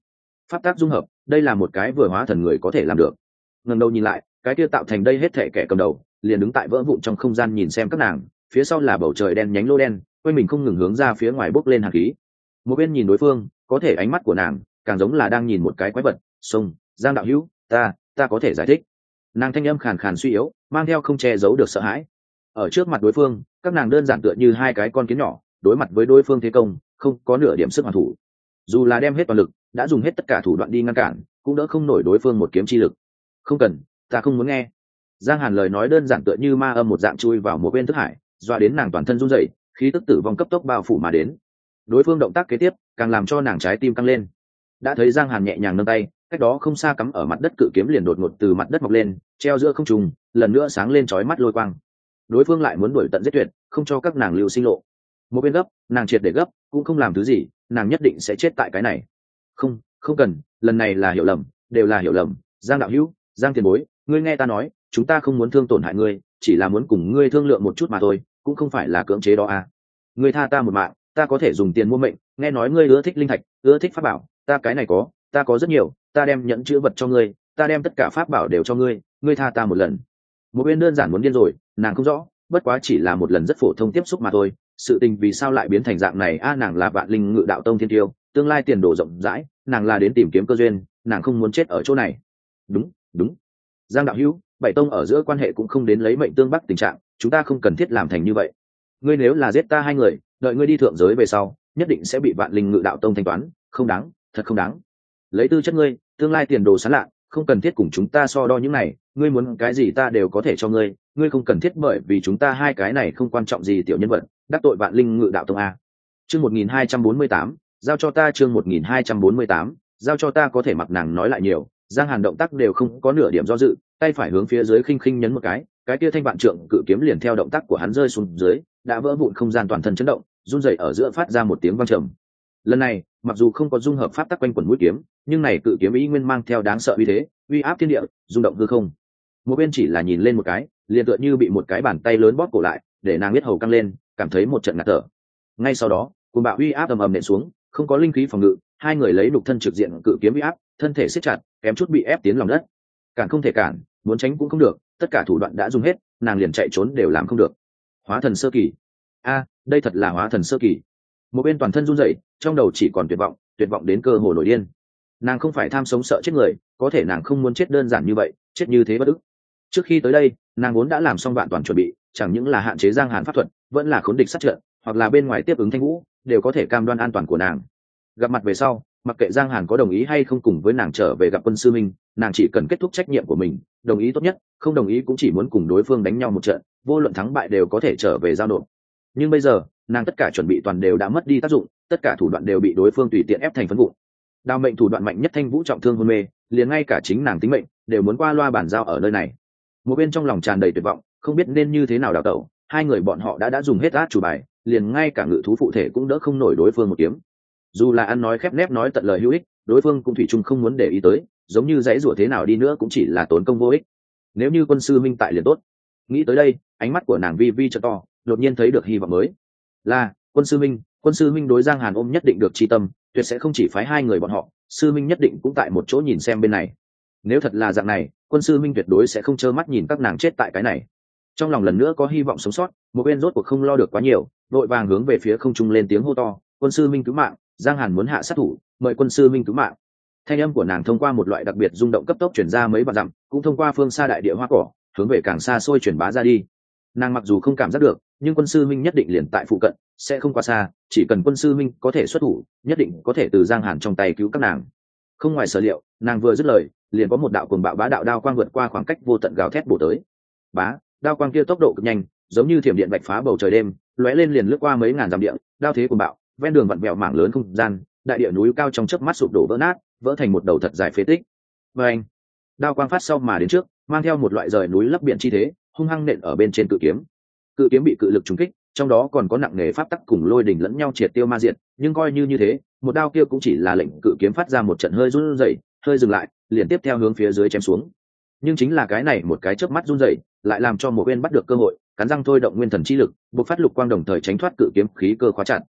pháp tác dung hợp, đây là một cái vừa hóa thần người có thể làm được. Ngẩng đầu nhìn lại, cái kia tạo thành đây hết thể kẻ cầm đầu liền đứng tại vỡ vụn trong không gian nhìn xem các nàng, phía sau là bầu trời đen nhánh lô đen, quanh mình không ngừng hướng ra phía ngoài bốc lên hàn khí. Một bên nhìn đối phương, có thể ánh mắt của nàng càng giống là đang nhìn một cái quái vật. Sông Giang đạo hữu, ta ta có thể giải thích. Nàng thanh âm khàn khàn suy yếu, mang theo không che giấu được sợ hãi. Ở trước mặt đối phương, các nàng đơn giản tựa như hai cái con kiến nhỏ, đối mặt với đối phương thế công không có nửa điểm sức hoàn thủ. Dù là đem hết toàn lực, đã dùng hết tất cả thủ đoạn đi ngăn cản, cũng đỡ không nổi đối phương một kiếm chi lực. Không cần, ta không muốn nghe. Giang Hàn lời nói đơn giản tựa như ma âm một dạng chui vào một bên thức hải, dọa đến nàng toàn thân run rẩy, khí tức tử vong cấp tốc bao phủ mà đến. Đối phương động tác kế tiếp càng làm cho nàng trái tim căng lên. Đã thấy Giang Hàn nhẹ nhàng nâng tay, cách đó không xa cắm ở mặt đất cự kiếm liền đột ngột từ mặt đất mọc lên, treo giữa không trung, lần nữa sáng lên chói mắt lôi quang. Đối phương lại muốn đuổi tận giết tuyệt, không cho các nàng lưu sinh lộ. Một bên gấp, nàng triệt để gấp, cũng không làm thứ gì, nàng nhất định sẽ chết tại cái này. Không, không cần, lần này là hiểu lầm, đều là hiểu lầm. Giang đạo hữu, Giang tiền bối, ngươi nghe ta nói, chúng ta không muốn thương tổn hại ngươi, chỉ là muốn cùng ngươi thương lượng một chút mà thôi, cũng không phải là cưỡng chế đó à. Ngươi tha ta một mạng, ta có thể dùng tiền mua mệnh, nghe nói ngươi ưa thích linh thạch, ưa thích pháp bảo, ta cái này có, ta có rất nhiều, ta đem nhẫn chữ vật cho ngươi, ta đem tất cả pháp bảo đều cho ngươi, ngươi tha ta một lần. Một bên đơn giản muốn điên rồi, nàng không rõ, bất quá chỉ là một lần rất phổ thông tiếp xúc mà thôi, sự tình vì sao lại biến thành dạng này a? À, nàng là Vạn Linh Ngự Đạo Tông thiên tiêu, tương lai tiền đồ rộng rãi, nàng là đến tìm kiếm cơ duyên, nàng không muốn chết ở chỗ này. Đúng, đúng. Giang đạo hữu, bảy tông ở giữa quan hệ cũng không đến lấy mệnh tương bắc tình trạng, chúng ta không cần thiết làm thành như vậy. Ngươi nếu là giết ta hai người, đợi ngươi đi thượng giới về sau, nhất định sẽ bị Vạn Linh Ngự Đạo Tông thanh toán, không đáng, thật không đáng. Lấy tư chất ngươi, tương lai tiền đồ sáng lạ, không cần thiết cùng chúng ta so đo những này, ngươi muốn cái gì ta đều có thể cho ngươi, ngươi không cần thiết bởi vì chúng ta hai cái này không quan trọng gì tiểu nhân vật, đắc tội Vạn Linh Ngự Đạo Tông a. Chương một nghìn hai trăm bốn mươi tám, giao cho ta. Chương một nghìn hai trăm bốn mươi tám, giao cho ta. Có thể mặc nàng nói lại nhiều, Giang Hàn động tác đều không có nửa điểm do dự, tay phải hướng phía dưới khinh khinh nhấn một cái, cái kia thanh vạn trượng cự kiếm liền theo động tác của hắn rơi xuống dưới, đã vỡ vụn không gian toàn thân chấn động, run rẩy ở giữa phát ra một tiếng vang trầm. Lần này, mặc dù không có dung hợp pháp tắc quanh quần mũi kiếm, nhưng này cự kiếm ý nguyên mang theo đáng sợ uy thế, uy áp thiên địa, rung động hư không. Một bên chỉ là nhìn lên một cái, liền tựa như bị một cái bàn tay lớn bóp cổ lại, để nàng biết hầu căng lên, cảm thấy một trận ngạt thở. Ngay sau đó, cuồng bạo uy áp ầm ầm nện xuống, không có linh khí phòng ngự, hai người lấy đục thân trực diện cự kiếm uy áp, thân thể siết chặt, kém chút bị ép tiến lòng đất. Cản không thể cản, muốn tránh cũng không được, tất cả thủ đoạn đã dùng hết, nàng liền chạy trốn đều làm không được. Hóa thần sơ kỳ. A, đây thật là hóa thần sơ kỳ. Một bên toàn thân run rẩy, trong đầu chỉ còn tuyệt vọng, tuyệt vọng đến cơ hồ nổi điên. Nàng không phải tham sống sợ chết người, có thể nàng không muốn chết đơn giản như vậy, chết như thế bất ức. Trước khi tới đây, nàng vốn đã làm xong vạn toàn chuẩn bị, chẳng những là hạn chế Giang Hàn pháp thuật, vẫn là khốn địch sát trận, hoặc là bên ngoài tiếp ứng Thanh Vũ, đều có thể cam đoan an toàn của nàng. Gặp mặt về sau, mặc kệ Giang Hàn có đồng ý hay không cùng với nàng trở về gặp Quân sư Minh, nàng chỉ cần kết thúc trách nhiệm của mình, đồng ý tốt nhất, không đồng ý cũng chỉ muốn cùng đối phương đánh nhau một trận, vô luận thắng bại đều có thể trở về giao nộp. Nhưng bây giờ, nàng tất cả chuẩn bị toàn đều đã mất đi tác dụng, tất cả thủ đoạn đều bị đối phương tùy tiện ép thành phấn vụn. Đao mệnh thủ đoạn mạnh nhất Thanh Vũ trọng thương hôn mê, liền ngay cả chính nàng tính mệnh đều muốn qua loa bàn giao ở nơi này. Một bên trong lòng tràn đầy tuyệt vọng, không biết nên như thế nào đào tẩu, hai người bọn họ đã đã dùng hết át chủ bài, liền ngay cả ngự thú phụ thể cũng đỡ không nổi đối phương một kiếm. Dù là ăn nói khép nép nói tận lời hữu ích, đối phương cũng thủy chung không muốn để ý tới, giống như dãy rủa thế nào đi nữa cũng chỉ là tốn công vô ích. Nếu như Quân sư Minh tại liền tốt. Nghĩ tới đây, ánh mắt của nàng vi vi trợ to, đột nhiên thấy được hy vọng mới. Là Quân sư Minh. Quân sư Minh đối Giang Hàn ôm nhất định được chi tâm, tuyệt sẽ không chỉ phái hai người bọn họ, sư Minh nhất định cũng tại một chỗ nhìn xem bên này. Nếu thật là dạng này, Quân sư Minh tuyệt đối sẽ không trơ mắt nhìn các nàng chết tại cái này. Trong lòng lần nữa có hy vọng sống sót, một bên rốt cuộc không lo được quá nhiều, vội vàng hướng về phía không trung lên tiếng hô to, Quân sư Minh cứu mạng, Giang Hàn muốn hạ sát thủ, mời Quân sư Minh cứu mạng. Thanh âm của nàng thông qua một loại đặc biệt rung động cấp tốc truyền ra mấy vạn dặm, cũng thông qua phương xa đại địa hoa cỏ, hướng về càng xa xôi truyền bá ra đi. Nàng mặc dù không cảm giác được, nhưng Quân sư Minh nhất định liền tại phụ cận, sẽ không quá xa, chỉ cần Quân sư Minh có thể xuất thủ, nhất định có thể từ Giang Hàn trong tay cứu các nàng. Không ngoài sở liệu, nàng vừa dứt lời, liền có một đạo cuồng bạo bá đạo đao quang vượt qua khoảng cách vô tận gào thét bổ tới. Bá, đao quang kia tốc độ cực nhanh, giống như thiểm điện vạch phá bầu trời đêm, lóe lên liền lướt qua mấy ngàn dặm địa, đao thế cuồng bạo, ven đường vặn vẹo mảng lớn không gian, đại địa núi cao trong chớp mắt sụp đổ vỡ nát, vỡ thành một đầu thật dài phế tích. Và anh, đao quang phát sau mà đến trước, mang theo một loại rời núi lấp biển chi thế, hung hăng nện ở bên trên cự kiếm. Cự kiếm bị cự lực trúng kích, trong đó còn có nặng nề pháp tắc cùng lôi đỉnh lẫn nhau triệt tiêu ma diệt, nhưng coi như như thế, một đao kia cũng chỉ là lệnh cự kiếm phát ra một trận hơi run rẩy, hơi dừng lại, liền tiếp theo hướng phía dưới chém xuống. Nhưng chính là cái này một cái chớp mắt run rẩy, lại làm cho một bên bắt được cơ hội, cắn răng thôi động nguyên thần chi lực, bộc phát lục quang đồng thời tránh thoát cự kiếm khí cơ khóa chặt.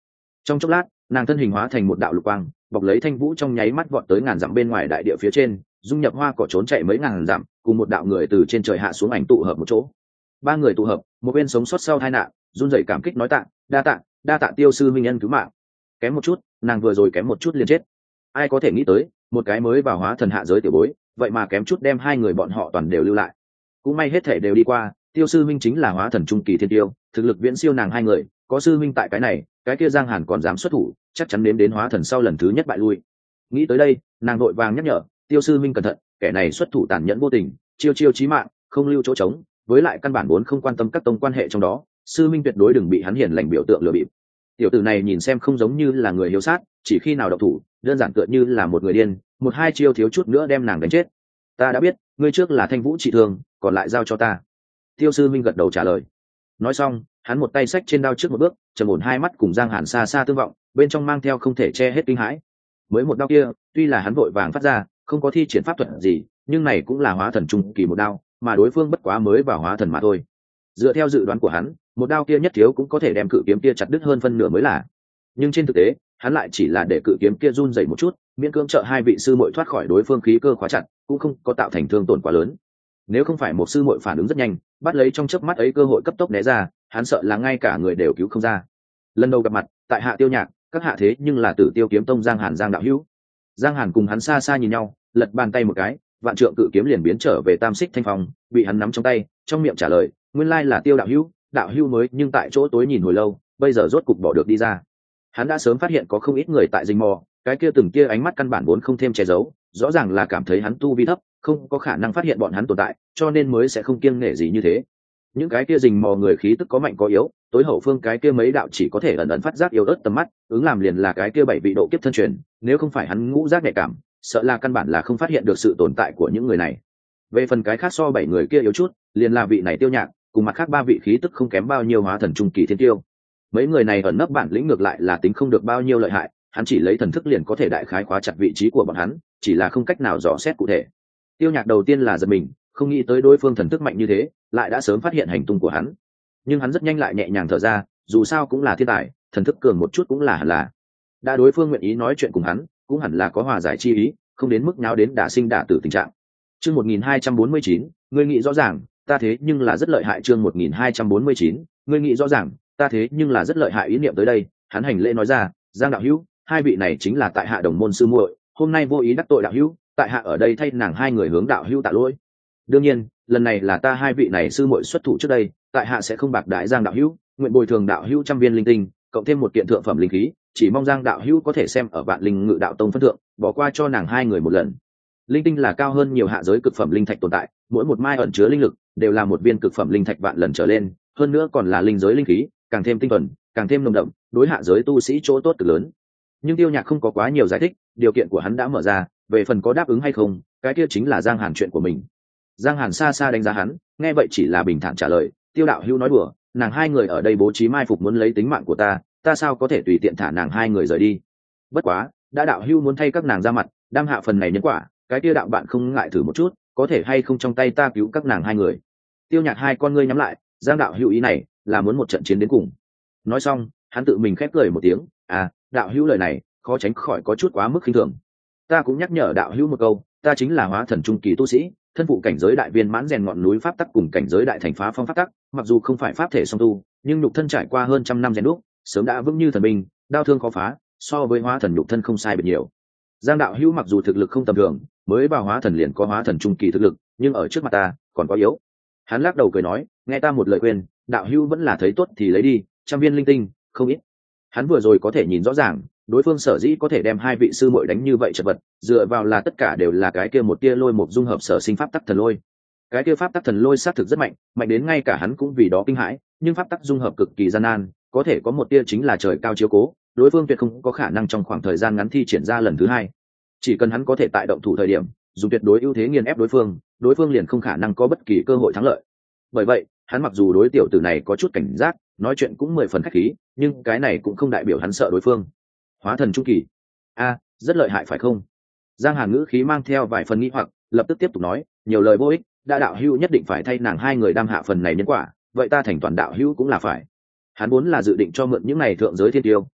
Trong chốc lát nàng thân hình hóa thành một đạo lục quang, bọc lấy Thanh Vũ trong nháy mắt vọt tới ngàn dặm bên ngoài đại địa phía trên, dung nhập hoa cỏ trốn chạy mấy ngàn dặm, cùng một đạo người từ trên trời hạ xuống ảnh tụ hợp một chỗ. Ba người tụ hợp, một bên sống sót sau tai nạn, run rẩy cảm kích nói tạ, đa tạ, đa tạ Tiêu sư minh nhân cứu mạng. Kém một chút, nàng vừa rồi kém một chút liền chết. Ai có thể nghĩ tới, một cái mới vào hóa thần hạ giới tiểu bối, vậy mà kém chút đem hai người bọn họ toàn đều lưu lại. Cũng may hết thể đều đi qua, Tiêu sư minh chính là hóa thần trung kỳ thiên tiêu, thực lực viễn siêu nàng hai người, có sư minh tại cái này, cái kia Giang Hàn còn dám xuất thủ, chắc chắn đến đến hóa thần sau lần thứ nhất bại lui. Nghĩ tới đây, nàng vội vàng nhắc nhở, Tiêu sư minh cẩn thận, kẻ này xuất thủ tàn nhẫn vô tình, chiêu chiêu chí mạng, không lưu chỗ trống, với lại căn bản vốn không quan tâm các tông quan hệ trong đó, sư minh tuyệt đối đừng bị hắn hiển lành biểu tượng lừa bịp. Tiểu tử này nhìn xem không giống như là người hiếu sát, chỉ khi nào độc thủ, đơn giản tựa như là một người điên, một hai chiêu thiếu chút nữa đem nàng đánh chết. Ta đã biết, ngươi trước là Thanh Vũ trị thương, còn lại giao cho ta. Tiêu sư minh gật đầu trả lời. Nói xong, hắn một tay xách trên đao trước một bước, trầm ổn hai mắt cùng Giang Hàn xa xa tương vọng, bên trong mang theo không thể che hết kinh hãi. Mới một đao kia, tuy là hắn vội vàng phát ra, không có thi triển pháp thuật gì, nhưng này cũng là hóa thần trung kỳ một đao, mà đối phương bất quá mới vào hóa thần mà thôi. Dựa theo dự đoán của hắn, một đao kia nhất thiếu cũng có thể đem cự kiếm kia chặt đứt hơn phân nửa mới là. Nhưng trên thực tế, hắn lại chỉ là để cự kiếm kia run rẩy một chút, miễn cưỡng trợ hai vị sư muội thoát khỏi đối phương khí cơ khóa chặt, cũng không có tạo thành thương tổn quá lớn. Nếu không phải một sư muội phản ứng rất nhanh, bắt lấy trong chớp mắt ấy cơ hội cấp tốc né ra, hắn sợ là ngay cả người đều cứu không ra. Lần đầu gặp mặt, tại Hạ Tiêu Nhạc, các hạ thế nhưng là Tử Tiêu kiếm tông Giang Hàn Giang đạo hữu. Giang Hàn cùng hắn xa xa nhìn nhau, lật bàn tay một cái, vạn trượng cự kiếm liền biến trở về tam xích thanh phong, bị hắn nắm trong tay, trong miệng trả lời, nguyên lai là Tiêu đạo hữu, đạo hữu mới nhưng tại chỗ tối nhìn hồi lâu, bây giờ rốt cục bỏ được đi ra. Hắn đã sớm phát hiện có không ít người tại rình mò, cái kia từng kia ánh mắt căn bản vốn không thêm che giấu, rõ ràng là cảm thấy hắn tu vi thấp, không có khả năng phát hiện bọn hắn tồn tại, cho nên mới sẽ không kiêng nể gì như thế. Những cái kia rình mò người khí tức có mạnh có yếu, tối hậu phương cái kia mấy đạo chỉ có thể ẩn ẩn phát giác yếu ớt tầm mắt, ứng làm liền là cái kia bảy vị độ kiếp thân truyền, nếu không phải hắn ngũ giác nhạy cảm, sợ là căn bản là không phát hiện được sự tồn tại của những người này. Về phần cái khác so bảy người kia yếu chút, liền là vị này Tiêu Nhạc, cùng mặt khác ba vị khí tức không kém bao nhiêu hóa thần trung kỳ thiên tiêu. Mấy người này ẩn nấp bản lĩnh ngược lại là tính không được bao nhiêu lợi hại, hắn chỉ lấy thần thức liền có thể đại khái khóa chặt vị trí của bọn hắn, chỉ là không cách nào dò xét cụ thể. Tiêu Nhạc đầu tiên là giật mình, không nghĩ tới đối phương thần thức mạnh như thế, lại đã sớm phát hiện hành tung của hắn. Nhưng hắn rất nhanh lại nhẹ nhàng thở ra, dù sao cũng là thiên tài, thần thức cường một chút cũng là hẳn là. Đã đối phương nguyện ý nói chuyện cùng hắn, cũng hẳn là có hòa giải chi ý, không đến mức nháo đến đả sinh đả tử tình trạng. Chương một nghìn hai trăm bốn mươi chín, ngươi nghĩ rõ ràng, ta thế nhưng là rất lợi hại. Chương một nghìn hai trăm bốn mươi chín, ngươi nghĩ rõ ràng, ta thế nhưng là rất lợi hại. Ý niệm tới đây, hắn hành lễ nói ra, Giang đạo hữu, hai vị này chính là tại hạ đồng môn sư muội, hôm nay vô ý đắc tội đạo hữu, tại hạ ở đây thay nàng hai người hướng đạo hữu tạ lỗi. Đương nhiên, lần này là ta hai vị này sư muội xuất thủ trước đây, tại hạ sẽ không bạc đãi Giang đạo hữu, nguyện bồi thường đạo hữu trăm viên linh tinh, cộng thêm một kiện thượng phẩm linh khí, chỉ mong Giang đạo hữu có thể xem ở vạn linh ngự đạo tông phân thượng, bỏ qua cho nàng hai người một lần. Linh tinh là cao hơn nhiều hạ giới cực phẩm linh thạch tồn tại, mỗi một mai ẩn chứa linh lực đều là một viên cực phẩm linh thạch vạn lần trở lên, hơn nữa còn là linh giới linh khí, càng thêm tinh thuần, càng thêm nồng đậm, đối hạ giới tu sĩ chỗ tốt cực lớn. Nhưng Tiêu Nhạc không có quá nhiều giải thích, điều kiện của hắn đã mở ra, về phần có đáp ứng hay không, cái kia chính là Giang Hàn chuyện của mình. Giang Hàn xa xa đánh giá hắn, nghe vậy chỉ là bình thản trả lời, Tiêu đạo hữu nói đùa, nàng hai người ở đây bố trí mai phục muốn lấy tính mạng của ta, ta sao có thể tùy tiện thả nàng hai người rời đi. Bất quá, đã đạo hữu muốn thay các nàng ra mặt, đam hạ phần này nhân quả, cái kia đạo bạn không ngại thử một chút, có thể hay không trong tay ta cứu các nàng hai người. Tiêu Nhạc hai con ngươi nhắm lại, Giang đạo hữu ý này là muốn một trận chiến đến cùng. Nói xong, hắn tự mình khép cười một tiếng, à, đạo hữu lời này khó tránh khỏi có chút quá mức khinh thường. Ta cũng nhắc nhở đạo hữu một câu, ta chính là hóa thần trung kỳ tu sĩ, thân phụ cảnh giới đại viên mãn rèn ngọn núi pháp tắc cùng cảnh giới đại thành phá phong pháp tắc, mặc dù không phải pháp thể song tu, nhưng nhục thân trải qua hơn trăm năm rèn đúc, sớm đã vững như thần binh, đao thương khó phá, so với hóa thần nhục thân không sai biệt nhiều. Giang đạo hữu mặc dù thực lực không tầm thường, mới vào hóa thần liền có hóa thần trung kỳ thực lực, nhưng ở trước mặt ta còn có yếu. Hắn lắc đầu cười nói, nghe ta một lời khuyên, đạo hữu vẫn là thấy tốt thì lấy đi, trăm viên linh tinh, không ít. Hắn vừa rồi có thể nhìn rõ ràng, đối phương sở dĩ có thể đem hai vị sư muội đánh như vậy chật vật, dựa vào là tất cả đều là cái kia một tia lôi một dung hợp sở sinh pháp tắc thần lôi. Cái kia pháp tắc thần lôi xác thực rất mạnh, mạnh đến ngay cả hắn cũng vì đó kinh hãi, nhưng pháp tắc dung hợp cực kỳ gian nan, có thể có một tia chính là trời cao chiếu cố, đối phương tuyệt không có khả năng trong khoảng thời gian ngắn thi triển ra lần thứ hai. Chỉ cần hắn có thể tại động thủ thời điểm, dùng tuyệt đối ưu thế nghiền ép đối phương, đối phương liền không khả năng có bất kỳ cơ hội thắng lợi. Bởi vậy, hắn mặc dù đối tiểu tử này có chút cảnh giác, nói chuyện cũng mười phần khách khí, nhưng cái này cũng không đại biểu hắn sợ đối phương. Hóa thần trung kỳ, a, rất lợi hại phải không? Giang Hàn ngữ khí mang theo vài phần nghi hoặc, lập tức tiếp tục nói, nhiều lời vô ích, đã đạo hữu nhất định phải thay nàng hai người đam hạ phần này nhân quả, vậy ta thành toàn đạo hữu cũng là phải. Hắn vốn là dự định cho mượn những này thượng giới thiên tiêu,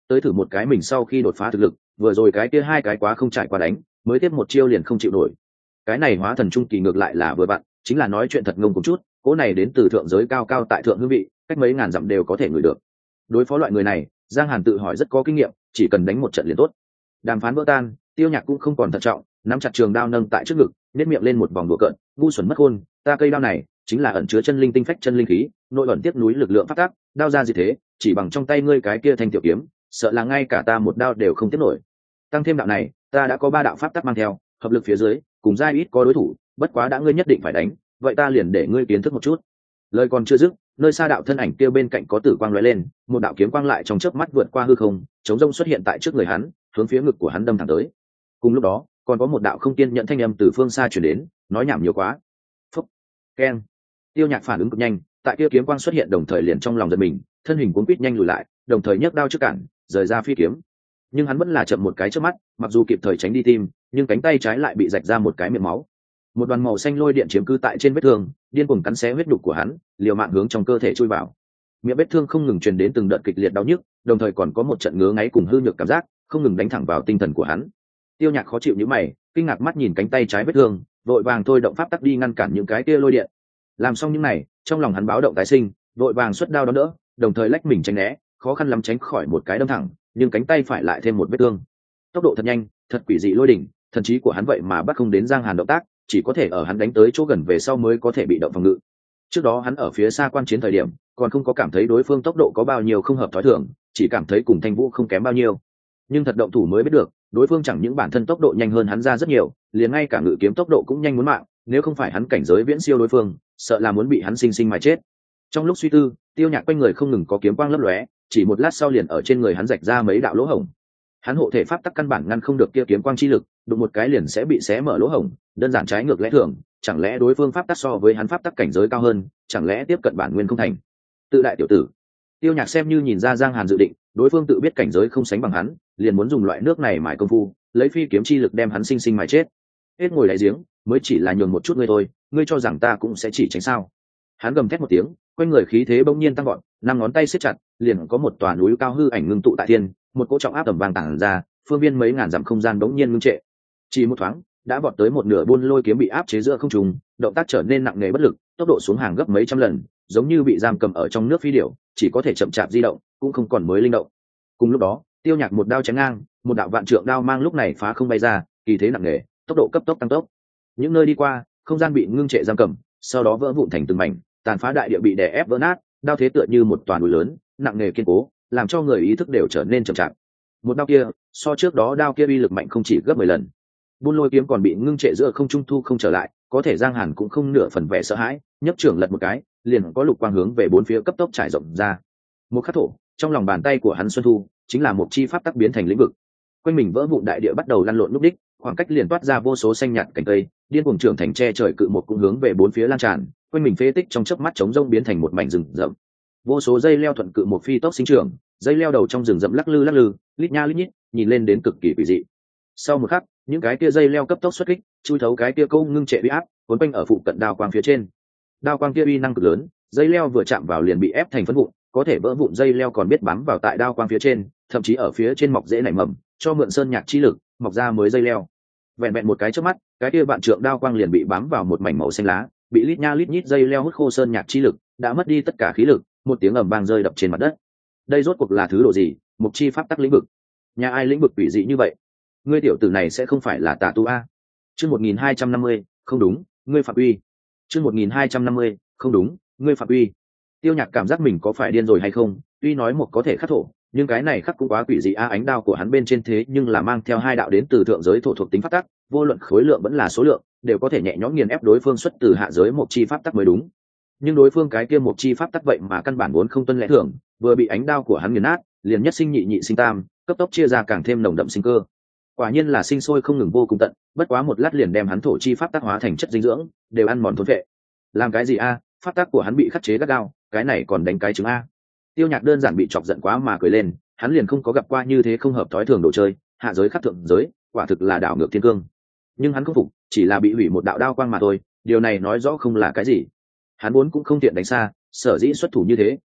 tới thử một cái mình sau khi đột phá thực lực, vừa rồi cái kia hai cái quá không trải qua đánh, mới tiếp một chiêu liền không chịu nổi. Cái này hóa thần trung kỳ ngược lại là vừa vặn, chính là nói chuyện thật ngông cùng chút, cỗ này đến từ thượng giới cao cao tại thượng hương vị, cách mấy ngàn dặm đều có thể ngửi được. Đối phó loại người này, Giang Hàn tự hỏi rất có kinh nghiệm, chỉ cần đánh một trận liền tốt. Đàm phán vỡ tan, Tiêu Nhạc cũng không còn thận trọng, nắm chặt trường đao nâng tại trước ngực, nhếch miệng lên một vòng đùa cợt, ngu xuẩn mất khôn, ta cây đao này chính là ẩn chứa chân linh tinh phách chân linh khí, nội ẩn tiếp núi lực lượng phát tác, đao ra gì thế, chỉ bằng trong tay ngươi cái kia thanh tiểu kiếm, sợ là ngay cả ta một đao đều không tiếp nổi. Tăng thêm đạo này, ta đã có ba đạo pháp tắc mang theo, hợp lực phía dưới, cùng giai ít có đối thủ, bất quá đã ngươi nhất định phải đánh, vậy ta liền để ngươi kiến thức một chút. Lời còn chưa dứt, nơi xa đạo thân ảnh kia bên cạnh có tử quang lóe lên, một đạo kiếm quang lại trong chớp mắt vượt qua hư không, chống rông xuất hiện tại trước người hắn, hướng phía ngực của hắn đâm thẳng tới. Cùng lúc đó, còn có một đạo không kiên nhận thanh âm từ phương xa truyền đến, nói nhảm nhiều quá. Phúc, keng. Tiêu Nhạc phản ứng cực nhanh, tại kia kiếm quang xuất hiện đồng thời liền trong lòng giật mình, thân hình cuốn quýt nhanh lùi lại, đồng thời nhấc đao trước cản, rời ra phi kiếm. Nhưng hắn vẫn là chậm một cái trước mắt, mặc dù kịp thời tránh đi tim, nhưng cánh tay trái lại bị rạch ra một cái miệng máu. Một đoàn màu xanh lôi điện chiếm cư tại trên vết thương, điên cuồng cắn xé huyết nhục của hắn, liều mạng hướng trong cơ thể chui vào. Miệng vết thương không ngừng truyền đến từng đợt kịch liệt đau nhức, đồng thời còn có một trận ngứa ngáy cùng hư nhược cảm giác, không ngừng đánh thẳng vào tinh thần của hắn. Tiêu Nhạc khó chịu nhíu mày, kinh ngạc mắt nhìn cánh tay trái vết thương, vội vàng thôi động pháp tắc đi ngăn cản những cái kia lôi điện. Làm xong những này, trong lòng hắn báo động tái sinh, vội vàng xuất đao đón đỡ, đồng thời lách mình tránh né, khó khăn lắm tránh khỏi một cái đâm thẳng, nhưng cánh tay phải lại thêm một vết thương. Tốc độ thật nhanh, thật quỷ dị lôi đỉnh, thần trí của hắn vậy mà bắt không đến Giang Hàn động tác, chỉ có thể ở hắn đánh tới chỗ gần về sau mới có thể bị động phòng ngự. Trước đó hắn ở phía xa quan chiến thời điểm, còn không có cảm thấy đối phương tốc độ có bao nhiêu không hợp thói thường, chỉ cảm thấy cùng Thanh Vũ không kém bao nhiêu. Nhưng thật động thủ mới biết được, đối phương chẳng những bản thân tốc độ nhanh hơn hắn ra rất nhiều, liền ngay cả ngự kiếm tốc độ cũng nhanh muốn mạng, nếu không phải hắn cảnh giới viễn siêu đối phương, sợ là muốn bị hắn sinh sinh mà chết. Trong lúc suy tư, Tiêu Nhạc quanh người không ngừng có kiếm quang lấp lóe, chỉ một lát sau liền ở trên người hắn rạch ra mấy đạo lỗ hổng. Hắn hộ thể pháp tắc căn bản ngăn không được kia kiếm quang chi lực, đụng một cái liền sẽ bị xé mở lỗ hổng, đơn giản trái ngược lẽ thường, chẳng lẽ đối phương pháp tắc so với hắn pháp tắc cảnh giới cao hơn, chẳng lẽ tiếp cận bản nguyên không thành. Tự đại tiểu tử. Tiêu Nhạc xem như nhìn ra Giang Hàn dự định, đối phương tự biết cảnh giới không sánh bằng hắn, liền muốn dùng loại nước này mài công phu, lấy phi kiếm chi lực đem hắn sinh sinh mài chết. Hết ngồi đáy giếng, mới chỉ là nhường một chút ngươi thôi, ngươi cho rằng ta cũng sẽ chỉ tránh sao? Hắn gầm thét một tiếng, quanh người khí thế bỗng nhiên tăng vọt, năm ngón tay siết chặt, liền có một tòa núi cao hư ảnh ngưng tụ tại thiên, một cỗ trọng áp tầm vang tản ra, phương viên mấy ngàn dặm không gian bỗng nhiên ngưng trệ. Chỉ một thoáng, đã vọt tới một nửa buôn lôi kiếm bị áp chế giữa không trung, động tác trở nên nặng nề bất lực, tốc độ xuống hàng gấp mấy trăm lần, giống như bị giam cầm ở trong nước phi điểu, chỉ có thể chậm chạp di động, cũng không còn mới linh động. Cùng lúc đó, Tiêu Nhạc một đao chém ngang, một đạo vạn trượng đao mang lúc này phá không bay ra, kỳ thế nặng nề, tốc độ cấp tốc tăng tốc. Những nơi đi qua, không gian bị ngưng trệ giam cầm, sau đó vỡ vụn thành từng mảnh, tàn phá đại địa bị đè ép vỡ nát, đao thế tựa như một toàn núi lớn, nặng nề kiên cố, làm cho người ý thức đều trở nên chậm chạp. Một đao kia, so trước đó đao kia uy lực mạnh không chỉ gấp mười lần. Buôn lôi kiếm còn bị ngưng trệ giữa không trung thu không trở lại, có thể Giang Hàn cũng không nửa phần vẻ sợ hãi, nhấc trưởng lật một cái, liền có lục quang hướng về bốn phía cấp tốc trải rộng ra. Một khắc thổ, trong lòng bàn tay của hắn xuân thu, chính là một chi pháp tắc biến thành lĩnh vực. Quanh mình vỡ vụn đại địa bắt đầu lăn lộn lúc đích, khoảng cách liền toát ra vô số xanh nhạt cành cây, điên cuồng trưởng thành che trời cự một cũng hướng về bốn phía lan tràn, quanh mình phế tích trong chớp mắt trống rông biến thành một mảnh rừng rậm. Vô số dây leo thuận cự một phi tốc sinh trưởng, dây leo đầu trong rừng rậm lắc lư lắc lư, lít nha lít nhít, nhìn lên đến cực kỳ quỷ dị. Sau một khắc, những cái kia dây leo cấp tốc xuất kích, chui thấu cái kia câu ngưng trệ uy áp, cuốn quanh ở phụ cận đao quang phía trên. Đao quang kia uy năng cực lớn, dây leo vừa chạm vào liền bị ép thành phấn vụn, có thể vỡ vụn dây leo còn biết bám vào tại đao quang phía trên, thậm chí ở phía trên mọc rễ nảy mầm, cho mượn sơn nhạc chi lực, mọc ra mới dây leo. Vẹn vẹn một cái chớp mắt, cái kia vạn trượng đao quang liền bị bám vào một mảnh màu xanh lá, bị lít nha lít nhít dây leo hút khô sơn nhạc chi lực, đã mất đi tất cả khí lực, một tiếng ầm vang rơi đập trên mặt đất. Đây rốt cuộc là thứ độ gì? Một chi pháp tắc lĩnh vực. Nhà ai lĩnh vực quỷ dị như vậy? Ngươi tiểu tử này sẽ không phải là tà tu a? Chương một nghìn hai trăm năm mươi, không đúng, ngươi phạm uy. Chương một nghìn hai trăm năm mươi, không đúng, ngươi phạm uy. Tiêu Nhạc cảm giác mình có phải điên rồi hay không, tuy nói một có thể khắc thổ, nhưng cái này khắc cũng quá quỷ dị a, ánh đao của hắn bên trên thế nhưng là mang theo hai đạo đến từ thượng giới thổ thuộc tính pháp tắc, vô luận khối lượng vẫn là số lượng, đều có thể nhẹ nhõm nghiền ép đối phương xuất từ hạ giới một chi pháp tắc mới đúng. Nhưng đối phương cái kia một chi pháp tắc vậy mà căn bản vốn không tuân lẽ thường, vừa bị ánh đao của hắn nghiền nát, liền nhất sinh nhị nhị sinh tam, cấp tốc chia ra càng thêm nồng đậm sinh cơ. Quả nhiên là sinh sôi không ngừng vô cùng tận, bất quá một lát liền đem hắn thổ chi pháp tắc hóa thành chất dinh dưỡng, đều ăn mòn thốn vệ. Làm cái gì a? Pháp tắc của hắn bị khắc chế gắt gao, cái này còn đánh cái trứng a? Tiêu Nhạc đơn giản bị chọc giận quá mà cười lên, hắn liền không có gặp qua như thế không hợp thói thường đồ chơi, hạ giới khắc thượng giới, quả thực là đảo ngược thiên cương. Nhưng hắn không phục, chỉ là bị hủy một đạo đao quang mà thôi, điều này nói rõ không là cái gì. Hắn muốn cũng không tiện đánh xa, sở dĩ xuất thủ như thế,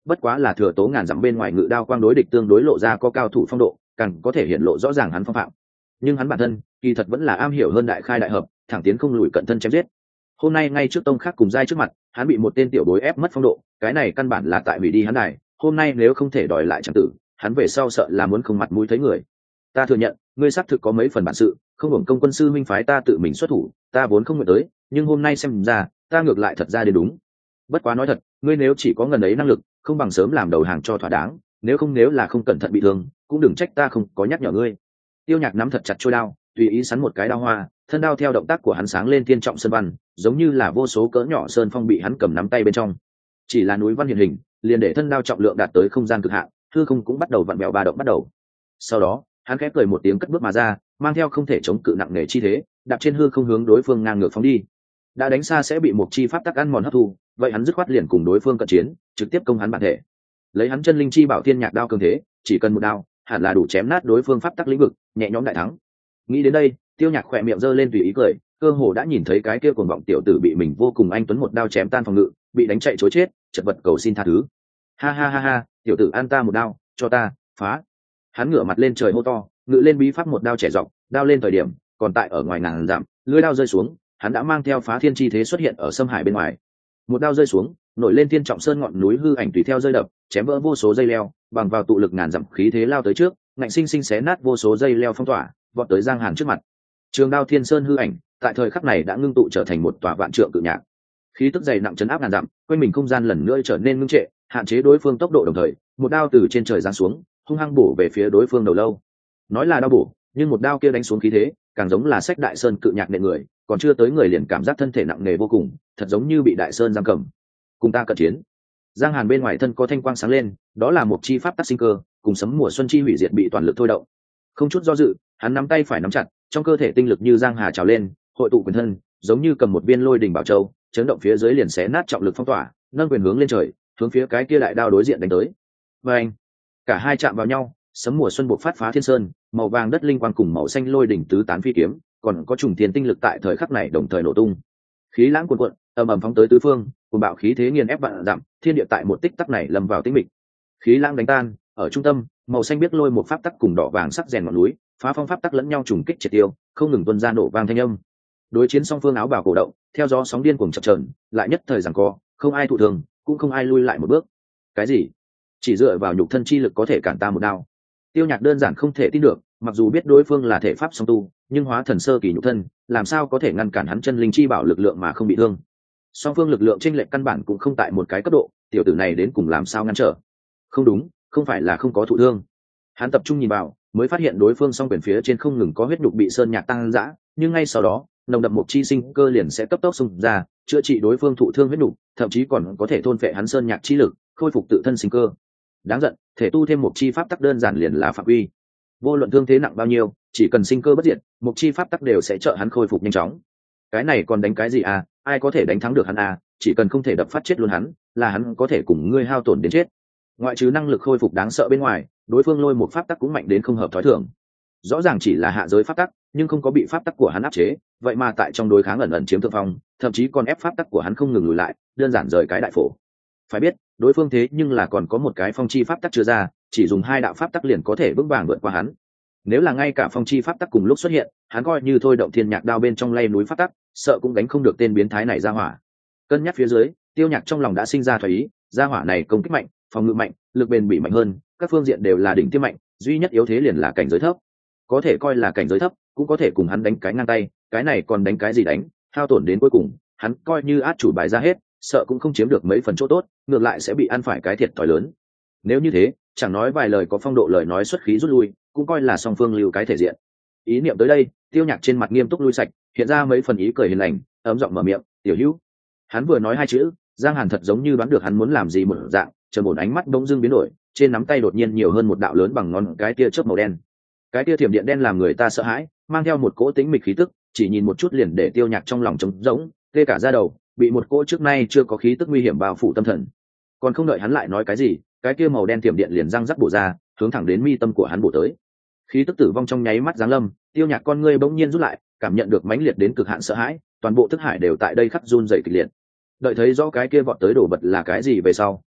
bất quá là thừa tố ngàn dặm bên ngoài ngự đao quang đối địch tương đối lộ ra có cao thủ phong độ, càng có thể hiện lộ rõ ràng hắn phong phạm. Nhưng hắn bản thân kỳ thật vẫn là am hiểu hơn đại khai đại hợp, thẳng tiến không lùi cận thân chém giết. Hôm nay ngay trước tông khác cùng giai trước mặt, hắn bị một tên tiểu bối ép mất phong độ, cái này căn bản là tại hủy đi hắn đài. Hôm nay nếu không thể đòi lại tràng tử, hắn về sau sợ là muốn không mặt mũi thấy người. Ta thừa nhận, ngươi xác thực có mấy phần bản sự, không hưởng công quân sư minh phái ta tự mình xuất thủ, ta vốn không nguyện tới, nhưng hôm nay xem ra, ta ngược lại thật ra đến đúng. Bất quá nói thật, ngươi nếu chỉ có ngần ấy năng lực, không bằng sớm làm đầu hàng cho thỏa đáng, nếu không nếu là không cẩn thận bị thương, cũng đừng trách ta không có nhắc nhở ngươi. Tiêu Nhạc nắm thật chặt chuôi đao, tùy ý sắn một cái đao hoa, thân đao theo động tác của hắn sáng lên thiên trọng sơn văn, giống như là vô số cỡ nhỏ sơn phong bị hắn cầm nắm tay bên trong. Chỉ là núi văn hiện hình, liền để thân đao trọng lượng đạt tới không gian cực hạn, hư không cũng bắt đầu vặn vẹo ba động bắt đầu. Sau đó, hắn khẽ cười một tiếng cất bước mà ra, mang theo không thể chống cự nặng nề chi thế, đạp trên hư không hướng đối phương ngang ngược phóng đi. Đã đánh xa sẽ bị một chi pháp tắc ăn mòn hấp thu, vậy hắn dứt khoát liền cùng đối phương cận chiến, trực tiếp công hắn bản thể. Lấy hắn chân linh chi bảo thiên nhạc đao cường thế, chỉ cần một đao, hẳn là đủ chém nát đối phương pháp tắc lĩnh vực, nhẹ nhõm đại thắng. Nghĩ đến đây, Tiêu Nhạc khỏe miệng giơ lên tùy ý cười, cơ hồ đã nhìn thấy cái kia cuồng vọng tiểu tử bị mình vô cùng anh tuấn một đao chém tan phòng ngự, bị đánh chạy trối chết, chật vật cầu xin tha thứ. Ha ha ha ha, tiểu tử ăn ta một đao, cho ta phá. Hắn ngửa mặt lên trời hô to, ngự lên bí pháp một đao trẻ dọc, đao lên thời điểm, còn tại ở ngoài ngàn dặm, lưỡi đao rơi xuống, hắn đã mang theo phá thiên chi thế xuất hiện ở Sâm Hải bên ngoài. Một đao rơi xuống, nổi lên thiên trọng sơn ngọn núi hư ảnh tùy theo rơi đập, chém vỡ vô số dây leo, bằng vào tụ lực ngàn dặm khí thế lao tới trước, ngạnh sinh sinh xé nát vô số dây leo phong tỏa, vọt tới Giang Hàn trước mặt. Trường đao thiên sơn hư ảnh, tại thời khắc này đã ngưng tụ trở thành một tòa vạn trượng cự nhạc. Khí tức dày nặng chấn áp ngàn dặm, quanh mình không gian lần nữa trở nên ngưng trệ, hạn chế đối phương tốc độ đồng thời, một đao từ trên trời giáng xuống, hung hăng bổ về phía đối phương đầu lâu. Nói là đao bổ, nhưng một đao kia đánh xuống khí thế, càng giống là sách đại sơn cự nhạc nện người, còn chưa tới người liền cảm giác thân thể nặng nề vô cùng, thật giống như bị đại sơn giam cầm. Cùng ta cận chiến. Giang Hàn bên ngoài thân có thanh quang sáng lên, đó là một chi pháp tắc sinh cơ, cùng sấm mùa xuân chi hủy diệt bị toàn lực thôi động. Không chút do dự, hắn nắm tay phải nắm chặt, trong cơ thể tinh lực như giang hà trào lên, hội tụ quyền thân, giống như cầm một viên lôi đỉnh bảo châu, chấn động phía dưới liền xé nát trọng lực phong tỏa, nâng quyền hướng lên trời, hướng phía cái kia đại đao đối diện đánh tới. Và anh, cả hai chạm vào nhau, sấm mùa xuân buộc phát phá thiên sơn, màu vàng đất linh quang cùng màu xanh lôi đỉnh tứ tán phi kiếm, còn có trùng tiền tinh lực tại thời khắc này đồng thời nổ tung. Khí lãng cuồn cuộn, ầm ầm phóng tới tứ phương, cùng bạo khí thế nghiền ép vạn dặm, thiên địa tại một tích tắc này lâm vào tĩnh mịch. Khí lãng đánh tan, ở trung tâm, màu xanh biết lôi một pháp tắc cùng đỏ vàng sắc rèn ngọn núi, phá phong pháp tắc lẫn nhau trùng kích triệt tiêu, không ngừng tuôn ra nổ vang thanh âm. Đối chiến song phương áo bào cổ động, theo gió sóng điên cuồng chập chờn, lại nhất thời giằng co, không ai thụ thường, cũng không ai lui lại một bước. Cái gì? Chỉ dựa vào nhục thân chi lực có thể cản ta một đao? Tiêu Nhạc đơn giản không thể tin được, mặc dù biết đối phương là thể pháp song tu, nhưng hóa thần sơ kỳ nhục thân, làm sao có thể ngăn cản hắn chân linh chi bảo lực lượng mà không bị thương? Song phương lực lượng chênh lệch căn bản cũng không tại một cái cấp độ, tiểu tử này đến cùng làm sao ngăn trở? Không đúng, không phải là không có thụ thương. Hắn tập trung nhìn vào, mới phát hiện đối phương song quyền phía trên không ngừng có huyết nhục bị sơn nhạc tăng dã, nhưng ngay sau đó, nồng đậm mục chi sinh cơ liền sẽ cấp tốc xung ra, chữa trị đối phương thụ thương huyết nhục, thậm chí còn có thể thôn phệ hắn sơn nhạc chi lực, khôi phục tự thân sinh cơ. Đáng giận, thể tu thêm một chi pháp tắc đơn giản liền là phạm uy. Vô luận thương thế nặng bao nhiêu, chỉ cần sinh cơ bất diệt, một chi pháp tắc đều sẽ trợ hắn khôi phục nhanh chóng. Cái này còn đánh cái gì à? Ai có thể đánh thắng được hắn à? Chỉ cần không thể đập phát chết luôn hắn, là hắn có thể cùng ngươi hao tổn đến chết. Ngoại trừ năng lực khôi phục đáng sợ bên ngoài, đối phương lôi một pháp tắc cũng mạnh đến không hợp thói thường. Rõ ràng chỉ là hạ giới pháp tắc, nhưng không có bị pháp tắc của hắn áp chế, vậy mà tại trong đối kháng ẩn ẩn chiếm thượng phong, thậm chí còn ép pháp tắc của hắn không ngừng lùi lại, đơn giản rời cái đại phổ. Phải biết, đối phương thế nhưng là còn có một cái phong chi pháp tắc chưa ra, chỉ dùng hai đạo pháp tắc liền có thể vững vàng vượt qua hắn. Nếu là ngay cả phong chi pháp tắc cùng lúc xuất hiện, hắn coi như thôi động thiên nhạc đao bên trong lay núi pháp tắc, sợ cũng đánh không được tên biến thái này ra hỏa. Cân nhắc phía dưới, Tiêu Nhạc trong lòng đã sinh ra thoái ý, ra hỏa này công kích mạnh, phòng ngự mạnh, lực bền bỉ mạnh hơn, các phương diện đều là đỉnh tiêm mạnh, duy nhất yếu thế liền là cảnh giới thấp. Có thể coi là cảnh giới thấp, cũng có thể cùng hắn đánh cái ngang tay, cái này còn đánh cái gì đánh, hao tổn đến cuối cùng, hắn coi như át chủ bài ra hết, sợ cũng không chiếm được mấy phần chỗ tốt, ngược lại sẽ bị ăn phải cái thiệt thòi lớn. Nếu như thế, chẳng nói vài lời có phong độ lời nói xuất khí rút lui, cũng coi là song phương lưu cái thể diện. Ý niệm tới đây, Tiêu Nhạc trên mặt nghiêm túc lui sạch, hiện ra mấy phần ý cười hiền lành, ấm giọng mở miệng, "Tiểu Hữu." Hắn vừa nói hai chữ, Giang Hàn thật giống như đoán được hắn muốn làm gì một dạng, chờ một ánh mắt bỗng dưng biến đổi, trên nắm tay đột nhiên nhiều hơn một đạo lớn bằng ngón cái tia chớp màu đen. Cái tia thiểm điện đen làm người ta sợ hãi, mang theo một cỗ tĩnh mịch khí tức, chỉ nhìn một chút liền để Tiêu Nhạc trong lòng trống rỗng, tê cả da đầu, bị một cỗ trước nay chưa có khí tức nguy hiểm bao phủ tâm thần. Còn không đợi hắn lại nói cái gì, cái kia màu đen thiểm điện liền răng rắc bổ ra, hướng thẳng đến mi tâm của hắn bổ tới. Khí tức tử vong trong nháy mắt giáng lâm, Tiêu Nhạc con ngươi bỗng nhiên rút lại, cảm nhận được mãnh liệt đến cực hạn sợ hãi, toàn bộ thức hải đều tại đây khắc run rẩy kịch liệt. Đợi thấy rõ cái kia vọt tới đổ bật là cái gì về sau,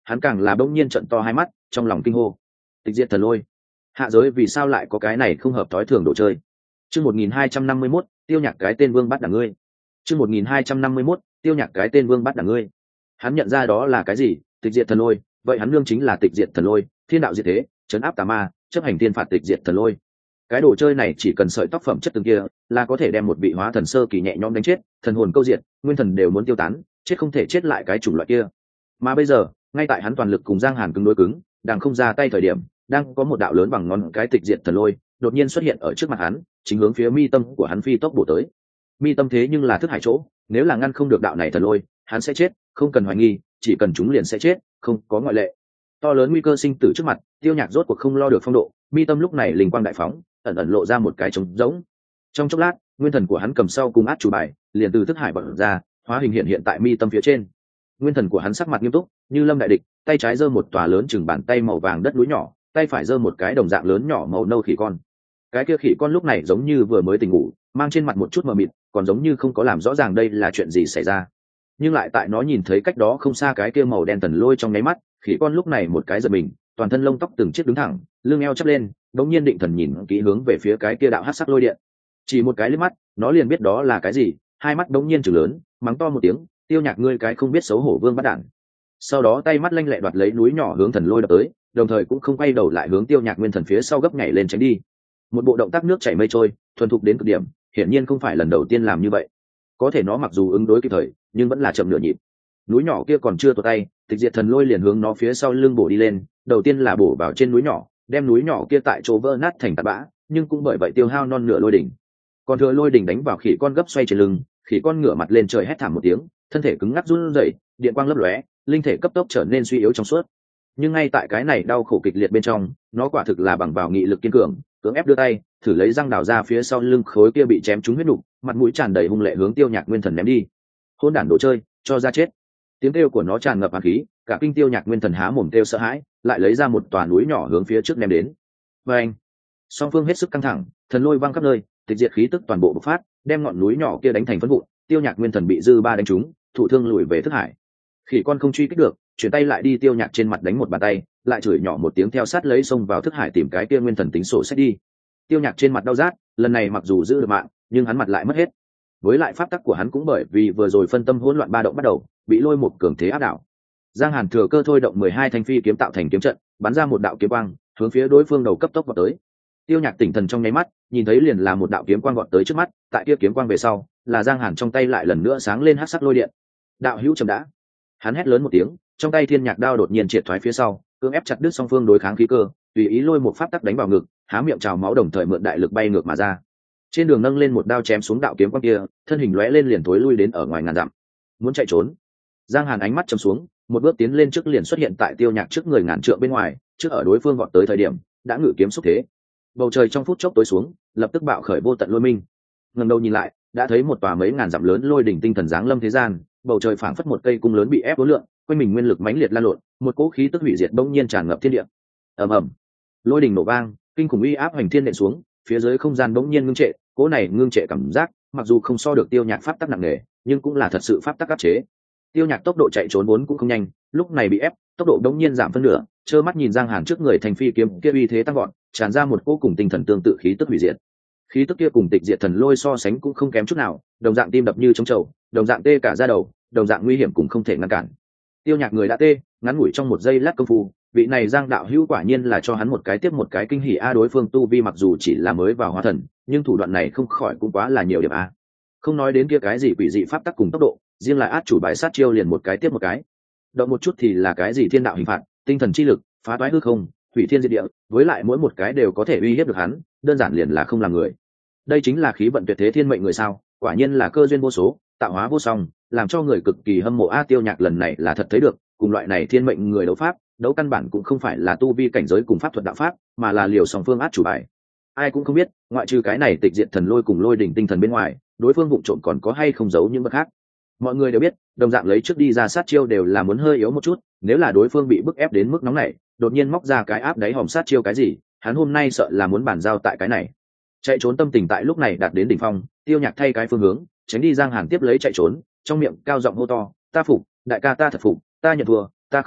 hắn càng là bỗng nhiên trận to hai mắt, trong lòng kinh hô. Tịch diệt thần lôi, hạ giới vì sao lại có cái này không hợp thói thường đồ chơi? Chương một nghìn hai trăm năm mươi mốt, tiêu nhạc cái tên vương bắt đả ngươi. Chương một nghìn hai trăm năm mươi mốt, tiêu nhạc cái tên vương bắt đả ngươi. Hắn nhận ra đó là cái gì? Tịch diệt thần lôi, vậy hắn nương chính là tịch diệt thần lôi, thiên đạo diệt thế, trấn áp tà ma, chấp hành thiên phạt tịch diệt thần lôi. Cái đồ chơi này chỉ cần sợi tóc phẩm chất từng kia là có thể đem một vị hóa thần sơ kỳ nhẹ nhõm đánh chết, thần hồn câu diệt, nguyên thần đều muốn tiêu tán, chết không thể chết lại cái chủng loại kia. Mà bây giờ, ngay tại hắn toàn lực cùng Giang Hàn cứng đối cứng, đang không ra tay thời điểm, đang có một đạo lớn bằng ngón cái tịch diệt thần lôi đột nhiên xuất hiện ở trước mặt hắn, chính hướng phía mi tâm của hắn phi tốc bổ tới. Mi tâm thế nhưng là thức hải chỗ, nếu là ngăn không được đạo này thần lôi, hắn sẽ chết, không cần hoài nghi, chỉ cần chúng liền sẽ chết, không có ngoại lệ. To lớn nguy cơ sinh tử trước mặt, Tiêu Nhạc rốt cuộc không lo được phong độ, mi tâm lúc này linh quang đại phóng, ẩn ẩn lộ ra một cái trống rỗng. Trong chốc lát, nguyên thần của hắn cầm sau cùng át chủ bài, liền từ thức hải bật ra, hóa hình hiện hiện tại mi tâm phía trên. Nguyên thần của hắn sắc mặt nghiêm túc, như lâm đại địch, tay trái giơ một tòa lớn chừng bàn tay màu vàng đất núi nhỏ, tay phải giơ một cái đồng dạng lớn nhỏ màu nâu khỉ con. Cái kia khỉ con lúc này giống như vừa mới tỉnh ngủ, mang trên mặt một chút mờ mịt, còn giống như không có làm rõ ràng đây là chuyện gì xảy ra. Nhưng lại tại nó nhìn thấy cách đó không xa cái kia màu đen thần lôi trong nháy mắt, khỉ con lúc này một cái giật mình, toàn thân lông tóc từng chiếc đứng thẳng, lưng eo chắp lên, đống nhiên định thần nhìn kỹ hướng về phía cái kia đạo hắc sắc lôi điện. Chỉ một cái liếc mắt, nó liền biết đó là cái gì, hai mắt đống nhiên trừng lớn, mắng to một tiếng, Tiêu Nhạc ngươi cái không biết xấu hổ vương bắt đản. Sau đó tay mắt lanh lẹ đoạt lấy núi nhỏ hướng thần lôi đập tới, đồng thời cũng không quay đầu lại hướng Tiêu Nhạc nguyên thần phía sau gấp nhảy lên tránh đi. Một bộ động tác nước chảy mây trôi, thuần thục đến cực điểm, hiển nhiên không phải lần đầu tiên làm như vậy. Có thể nó mặc dù ứng đối kịp thời, nhưng vẫn là chậm nửa nhịp. Núi nhỏ kia còn chưa tuột tay, tịch diệt thần lôi liền hướng nó phía sau lưng bổ đi lên, đầu tiên là bổ vào trên núi nhỏ, đem núi nhỏ kia tại chỗ vỡ nát thành tạt bã, nhưng cũng bởi vậy tiêu hao non nửa lôi đỉnh. Còn thừa lôi đỉnh đánh vào khỉ con gấp xoay trên lưng, khỉ con ngửa mặt lên trời hét thảm một tiếng, thân thể cứng ngắc run rẩy, điện quang lấp lóe, linh thể cấp tốc trở nên suy yếu trong suốt. Nhưng ngay tại cái này đau khổ kịch liệt bên trong, nó quả thực là bằng vào nghị lực kiên cường, cưỡng ép đưa tay, thử lấy răng đào ra phía sau lưng khối kia bị chém trúng huyết nục, mặt mũi tràn đầy hung lệ hướng Tiêu Nhạc nguyên thần ném đi. Hôn đản đồ chơi, cho ra chết. Tiếng kêu của nó tràn ngập hàn khí, cả kinh Tiêu Nhạc nguyên thần há mồm kêu sợ hãi, lại lấy ra một tòa núi nhỏ hướng phía trước ném đến. Và anh, song phương hết sức căng thẳng, thần lôi văng khắp nơi, tịch diệt khí tức toàn bộ bộc phát, đem ngọn núi nhỏ kia đánh thành phấn vụn. Tiêu Nhạc nguyên thần bị dư ba đánh trúng, thụ thương lùi về thức hải. Khỉ con không truy kích được, chuyển tay lại đi Tiêu Nhạc trên mặt đánh một bàn tay, lại chửi nhỏ một tiếng theo sát lấy xông vào thức hải tìm cái kia nguyên thần tính sổ sách đi. Tiêu Nhạc trên mặt đau rát, lần này mặc dù giữ được mạng, nhưng hắn mặt lại mất hết. Với lại pháp tắc của hắn cũng bởi vì vừa rồi phân tâm hỗn loạn ba động bắt đầu, bị lôi một cường thế áp đảo. Giang Hàn thừa cơ thôi động mười hai thanh phi kiếm tạo thành kiếm trận, bắn ra một đạo kiếm quang, hướng phía đối phương đầu cấp tốc vọt tới. Tiêu Nhạc tỉnh thần trong nháy mắt, nhìn thấy liền là một đạo kiếm quang vọt tới trước mắt, tại kia kiếm quang về sau, là Giang Hàn trong tay lại lần nữa sáng lên hắc sắc lôi điện. Đạo hữu chậm đã. Hắn hét lớn một tiếng, trong tay thiên nhạc đao đột nhiên triệt thoái phía sau, cưỡng ép chặt đứt song phương đối kháng khí cơ, tùy ý lôi một pháp tắc đánh vào ngực, há miệng trào máu đồng thời mượn đại lực bay ngược mà ra. Trên đường nâng lên một đao chém xuống đạo kiếm quang kia, thân hình lóe lên liền tối lui đến ở ngoài ngàn dặm. Muốn chạy trốn. Giang Hàn ánh mắt trầm xuống, một bước tiến lên trước liền xuất hiện tại Tiêu Nhạc trước người ngàn trượng bên ngoài, trước ở đối phương vọt tới thời điểm, đã ngự kiếm xúc thế. Bầu trời trong phút chốc tối xuống, lập tức bạo khởi vô tận lôi minh. Ngẩng đầu nhìn lại, đã thấy một tòa mấy ngàn dặm lớn lôi đỉnh tinh thần giáng lâm thế gian, bầu trời phảng phất một cây cung lớn bị ép uốn lượn, quanh mình nguyên lực mãnh liệt lan lộn, một cỗ khí tức hủy diệt bỗng nhiên tràn ngập thiên địa. Ầm ầm, lôi đỉnh nổ vang, kinh khủng uy áp hành thiên nện xuống, phía dưới không gian bỗng nhiên ngưng trệ, cỗ này ngưng trệ cảm giác, mặc dù không so được Tiêu Nhạc pháp tắc nặng nề, nhưng cũng là thật sự pháp tắc áp chế. Tiêu Nhạc tốc độ chạy trốn vốn cũng không nhanh, lúc này bị ép, tốc độ đống nhiên giảm phân nửa, trơ mắt nhìn Giang Hàn trước người thành phi kiếm kia uy thế tăng gọn, tràn ra một cỗ cùng tinh thần tương tự khí tức hủy diệt. Khí tức kia cùng tịch diệt thần lôi so sánh cũng không kém chút nào, đồng dạng tim đập như trống trầu, đồng dạng tê cả da đầu, đồng dạng nguy hiểm cũng không thể ngăn cản. Tiêu Nhạc người đã tê, ngắn ngủi trong một giây lát công phu, vị này Giang đạo hữu quả nhiên là cho hắn một cái tiếp một cái kinh hỉ a, đối phương tu vi mặc dù chỉ là mới vào hóa thần, nhưng thủ đoạn này không khỏi cũng quá là nhiều điểm a. Không nói đến kia cái gì quỷ dị pháp tắc cùng tốc độ, riêng là át chủ bài sát chiêu liền một cái tiếp một cái. Động một chút thì là cái gì thiên đạo hình phạt, tinh thần chi lực, phá toái hư không, hủy thiên diệt địa, với lại mỗi một cái đều có thể uy hiếp được hắn, đơn giản liền là không làm người. Đây chính là khí vận tuyệt thế thiên mệnh người sao, quả nhiên là cơ duyên vô số, tạo hóa vô song, làm cho người cực kỳ hâm mộ a. Tiêu Nhạc lần này là thật thấy được, cùng loại này thiên mệnh người đấu pháp, đấu căn bản cũng không phải là tu vi cảnh giới cùng pháp thuật đạo pháp, mà là liều song phương át chủ bài. Ai cũng không biết, ngoại trừ cái này tịch diệt thần lôi cùng lôi đỉnh tinh thần bên ngoài, đối phương vụng trộm còn có hay không giấu những vật khác. Mọi người đều biết, đồng dạng lấy trước đi ra sát chiêu đều là muốn hơi yếu một chút, nếu là đối phương bị bức ép đến mức nóng này, đột nhiên móc ra cái áp đáy hòm sát chiêu cái gì, hắn hôm nay sợ là muốn bàn giao tại cái này. Chạy trốn tâm tình tại lúc này đạt đến đỉnh phong, Tiêu Nhạc thay cái phương hướng, tránh đi Giang Hàn tiếp lấy chạy trốn, trong miệng cao giọng hô to, ta phục, đại ca ta thật phục, ta nhận thua, ta không đánh,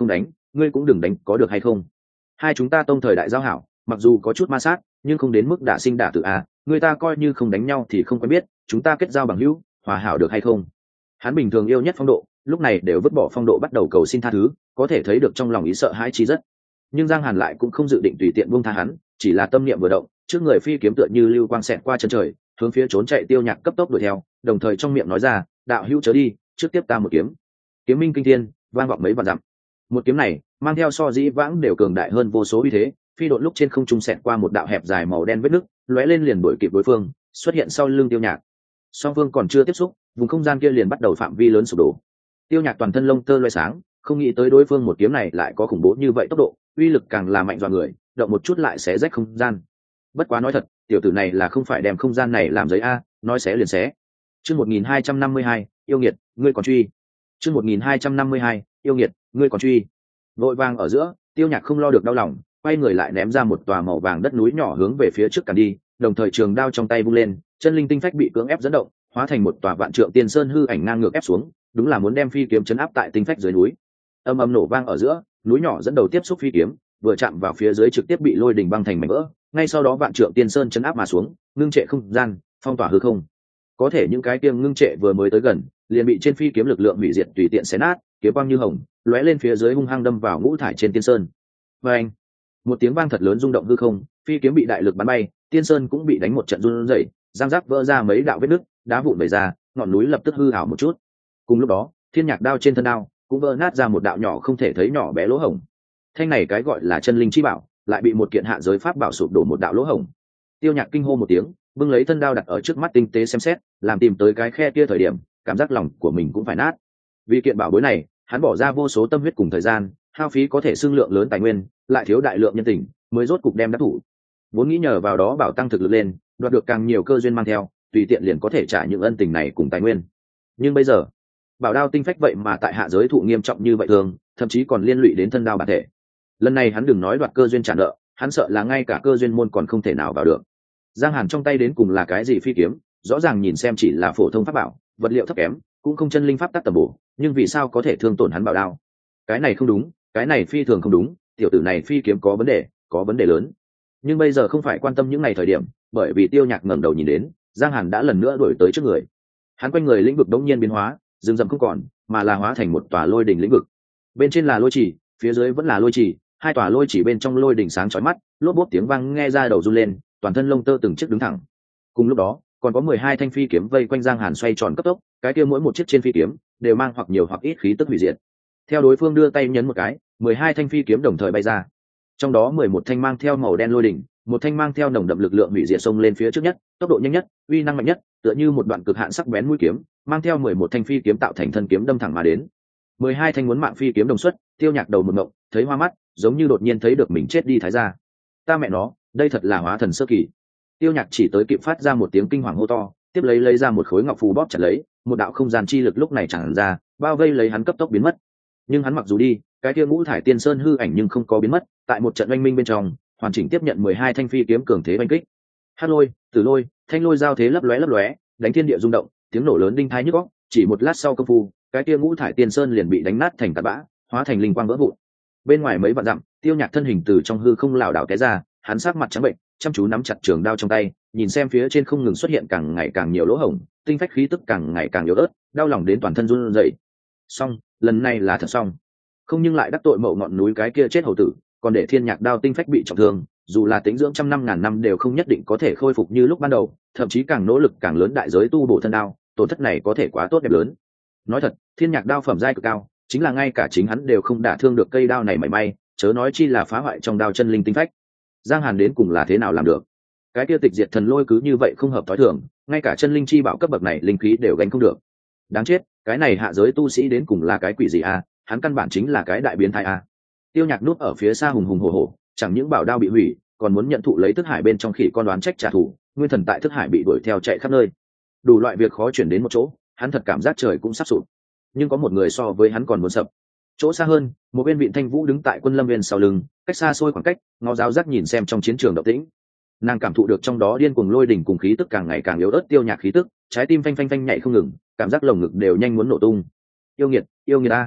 ngươi cũng đừng đánh có được hay không? Hai chúng ta tông thời đại giao hảo, mặc dù có chút ma sát nhưng không đến mức đả sinh đả tử à, người ta coi như không đánh nhau thì không quen biết, chúng ta kết giao bằng hữu hòa hảo được hay không? Hắn bình thường yêu nhất phong độ, lúc này đều vứt bỏ phong độ bắt đầu cầu xin tha thứ, có thể thấy được trong lòng ý sợ hãi chi rất. Nhưng Giang Hàn lại cũng không dự định tùy tiện buông tha hắn, chỉ là tâm niệm vừa động, trước người phi kiếm tựa như lưu quang xẹt qua chân trời, hướng phía trốn chạy Tiêu Nhạc cấp tốc đuổi theo, đồng thời trong miệng nói ra, đạo hữu chớ đi, trước tiếp ta một kiếm. Kiếm minh kinh thiên, vang vọng mấy vạn dặm. Một kiếm này mang theo so dĩ vãng đều cường đại hơn vô số uy thế, phi độn lúc trên không trung xẹt qua một đạo hẹp dài màu đen vết nứt, lóe lên liền đuổi kịp đối phương, xuất hiện sau lưng Tiêu Nhạc. Song phương còn chưa tiếp xúc, vùng không gian kia liền bắt đầu phạm vi lớn sụp đổ. Tiêu Nhạc toàn thân lông tơ loé sáng, không nghĩ tới đối phương một kiếm này lại có khủng bố như vậy tốc độ, uy lực càng là mạnh dọa người, động một chút lại xé rách không gian. Bất quá nói thật, tiểu tử này là không phải đem không gian này làm giấy a, nói xé liền xé. Chương một nghìn hai trăm năm mươi hai, yêu nghiệt, ngươi còn truy. Chương một nghìn hai trăm năm mươi hai, yêu nghiệt, ngươi còn truy. Vội vàng ở giữa, Tiêu Nhạc không lo được đau lòng, quay người lại ném ra một tòa màu vàng đất núi nhỏ hướng về phía trước càn đi, đồng thời trường đao trong tay vung lên, chân linh tinh phách bị cưỡng ép dẫn động, hóa thành một tòa vạn trượng tiên sơn hư ảnh ngang ngược ép xuống, đúng là muốn đem phi kiếm chấn áp tại tinh phách dưới núi. Âm âm nổ vang ở giữa, núi nhỏ dẫn đầu tiếp xúc phi kiếm, vừa chạm vào phía dưới trực tiếp bị lôi đình băng thành mảnh vỡ, ngay sau đó vạn trượng tiên sơn chấn áp mà xuống, ngưng trệ không gian, phong tỏa hư không. Có thể những cái tiêm ngưng trệ vừa mới tới gần, liền bị trên phi kiếm lực lượng hủy diệt tùy tiện xé nát, kiếm quang như hồng, lóe lên phía dưới hung hăng đâm vào ngũ thải trên tiên sơn. Và anh, một tiếng vang thật lớn rung động hư không, phi kiếm bị đại lực bắn bay, tiên sơn cũng bị đánh một trận run rẩy, giang rác vỡ ra mấy đạo vết nứt, đá vụn bể ra, ngọn núi lập tức hư ảo một chút. Cùng lúc đó, thiên nhạc đao trên thân đao cũng vỡ nát ra một đạo nhỏ không thể thấy nhỏ bé lỗ hổng. Thanh này cái gọi là chân linh chi bảo, lại bị một kiện hạ giới pháp bảo sụp đổ một đạo lỗ hổng. Tiêu Nhạc kinh hô một tiếng, bưng lấy thân đao đặt ở trước mắt tinh tế xem xét, làm tìm tới cái khe kia thời điểm, cảm giác lòng của mình cũng phải nát. Vì kiện bảo bối này, hắn bỏ ra vô số tâm huyết cùng thời gian, hao phí có thể xương lượng lớn tài nguyên, lại thiếu đại lượng nhân tình, mới rốt cục đem đắc thủ. Vốn nghĩ nhờ vào đó bảo tăng thực lực lên, đoạt được càng nhiều cơ duyên mang theo, tùy tiện liền có thể trả những ân tình này cùng tài nguyên. Nhưng bây giờ, bảo đao tinh phách vậy mà tại hạ giới thụ nghiêm trọng như vậy thường, thậm chí còn liên lụy đến thân đao bản thể. Lần này hắn đừng nói đoạt cơ duyên trả nợ, hắn sợ là ngay cả cơ duyên môn còn không thể nào vào được. Giang Hàn trong tay đến cùng là cái gì phi kiếm, rõ ràng nhìn xem chỉ là phổ thông pháp bảo, vật liệu thấp kém, cũng không chân linh pháp tắc tầm bổ, nhưng vì sao có thể thương tổn hắn bảo đao? Cái này không đúng, cái này phi thường không đúng, tiểu tử này phi kiếm có vấn đề, có vấn đề lớn. Nhưng bây giờ không phải quan tâm những ngày thời điểm, bởi vì Tiêu Nhạc ngẩng đầu nhìn đến, Giang Hàn đã lần nữa đuổi tới trước người. Hắn quanh người lĩnh vực đống nhiên biến hóa, rừng rậm không còn, mà là hóa thành một tòa lôi đỉnh lĩnh vực. Bên trên là lôi chỉ, phía dưới vẫn là lôi chỉ, hai tòa lôi chỉ bên trong lôi đỉnh sáng chói mắt, lốp bốp tiếng vang nghe ra đầu run lên, toàn thân lông tơ từng chiếc đứng thẳng. Cùng lúc đó, còn có mười hai thanh phi kiếm vây quanh Giang Hàn xoay tròn cấp tốc, cái kia mỗi một chiếc trên phi kiếm đều mang hoặc nhiều hoặc ít khí tức hủy diệt. Theo đối phương đưa tay nhấn một cái, mười hai thanh phi kiếm đồng thời bay ra. Trong đó mười một thanh mang theo màu đen lôi đỉnh, một thanh mang theo nồng đậm lực lượng hủy diệt xông lên phía trước nhất, tốc độ nhanh nhất, uy năng mạnh nhất, tựa như một đoạn cực hạn sắc bén mũi kiếm, mang theo mười một thanh phi kiếm tạo thành thân kiếm đâm thẳng mà đến. mười hai thanh muốn mạng phi kiếm đồng xuất, Tiêu Nhạc đầu một ngộng, thấy hoa mắt, giống như đột nhiên thấy được mình chết đi thái ra. Ta mẹ nó, đây thật là hóa thần sơ kỳ. Tiêu Nhạc chỉ tới kịp phát ra một tiếng kinh hoàng hô to, tiếp lấy lấy ra một khối ngọc phù bóp chặt lấy, một đạo không gian chi lực lúc này tràn ra, bao vây lấy hắn cấp tốc biến mất. Nhưng hắn mặc dù đi, cái kia ngũ thải tiên sơn hư ảnh nhưng không có biến mất, tại một trận oanh minh bên trong, hoàn chỉnh tiếp nhận mười hai thanh phi kiếm cường thế oanh kích. Hắc lôi, tử lôi, thanh lôi giao thế lấp lóe lấp lóe, đánh thiên địa rung động, tiếng nổ lớn đinh tai nhức óc, chỉ một lát sau công phu, cái kia ngũ thải tiên sơn liền bị đánh nát thành tạt bã, hóa thành linh quang vỡ vụn. Bên ngoài mấy vạn dặm, Tiêu Nhạc thân hình từ trong hư không lảo đảo té ra, hắn sắc mặt trắng bệnh, chăm chú nắm chặt trường đao trong tay, nhìn xem phía trên không ngừng xuất hiện càng ngày càng nhiều lỗ hổng, tinh phách khí tức càng ngày càng yếu ớt, đau lòng đến toàn thân run rẩy. Xong, lần này là thật xong. Không nhưng lại đắc tội mậu ngọn núi cái kia chết hầu tử, còn để Thiên Nhạc đao tinh phách bị trọng thương, dù là tĩnh dưỡng trăm năm ngàn năm đều không nhất định có thể khôi phục như lúc ban đầu, thậm chí càng nỗ lực càng lớn đại giới tu bổ thân đao, tổn thất này có thể quá tốt đẹp lớn. Nói thật, Thiên Nhạc đao phẩm giai cực cao, chính là ngay cả chính hắn đều không đả thương được cây đao này mảy may, chớ nói chi là phá hoại trong đao chân linh tinh phách. Giang Hàn đến cùng là thế nào làm được? Cái kia tịch diệt thần lôi cứ như vậy không hợp thói thường, ngay cả chân linh chi bảo cấp bậc này linh khí đều gánh không được. Đáng chết, cái này hạ giới tu sĩ đến cùng là cái quỷ gì à? Hắn căn bản chính là cái đại biến thái à? Tiêu Nhạc núp ở phía xa hùng hùng hổ hổ, chẳng những bảo đao bị hủy, còn muốn nhận thụ lấy thức hải bên trong khỉ con đoán trách trả thù, nguyên thần tại thức hải bị đuổi theo chạy khắp nơi. Đủ loại việc khó chuyển đến một chỗ, hắn thật cảm giác trời cũng sắp sụp. Nhưng có một người so với hắn còn muốn sập. Chỗ xa hơn, một bên Vịn Thanh Vũ đứng tại Quân Lâm Viên sau lưng, cách xa xôi khoảng cách, ngó giáo giác nhìn xem trong chiến trường động tĩnh. Nàng cảm thụ được trong đó điên cuồng lôi đỉnh cùng khí tức càng ngày càng yếu ớt Tiêu Nhạc khí tức, trái tim phanh phanh phanh nhảy không ngừng, cảm giác lồng ngực đều nhanh muốn nổ tung. Yêu nghiệt, yêu nghiệt a!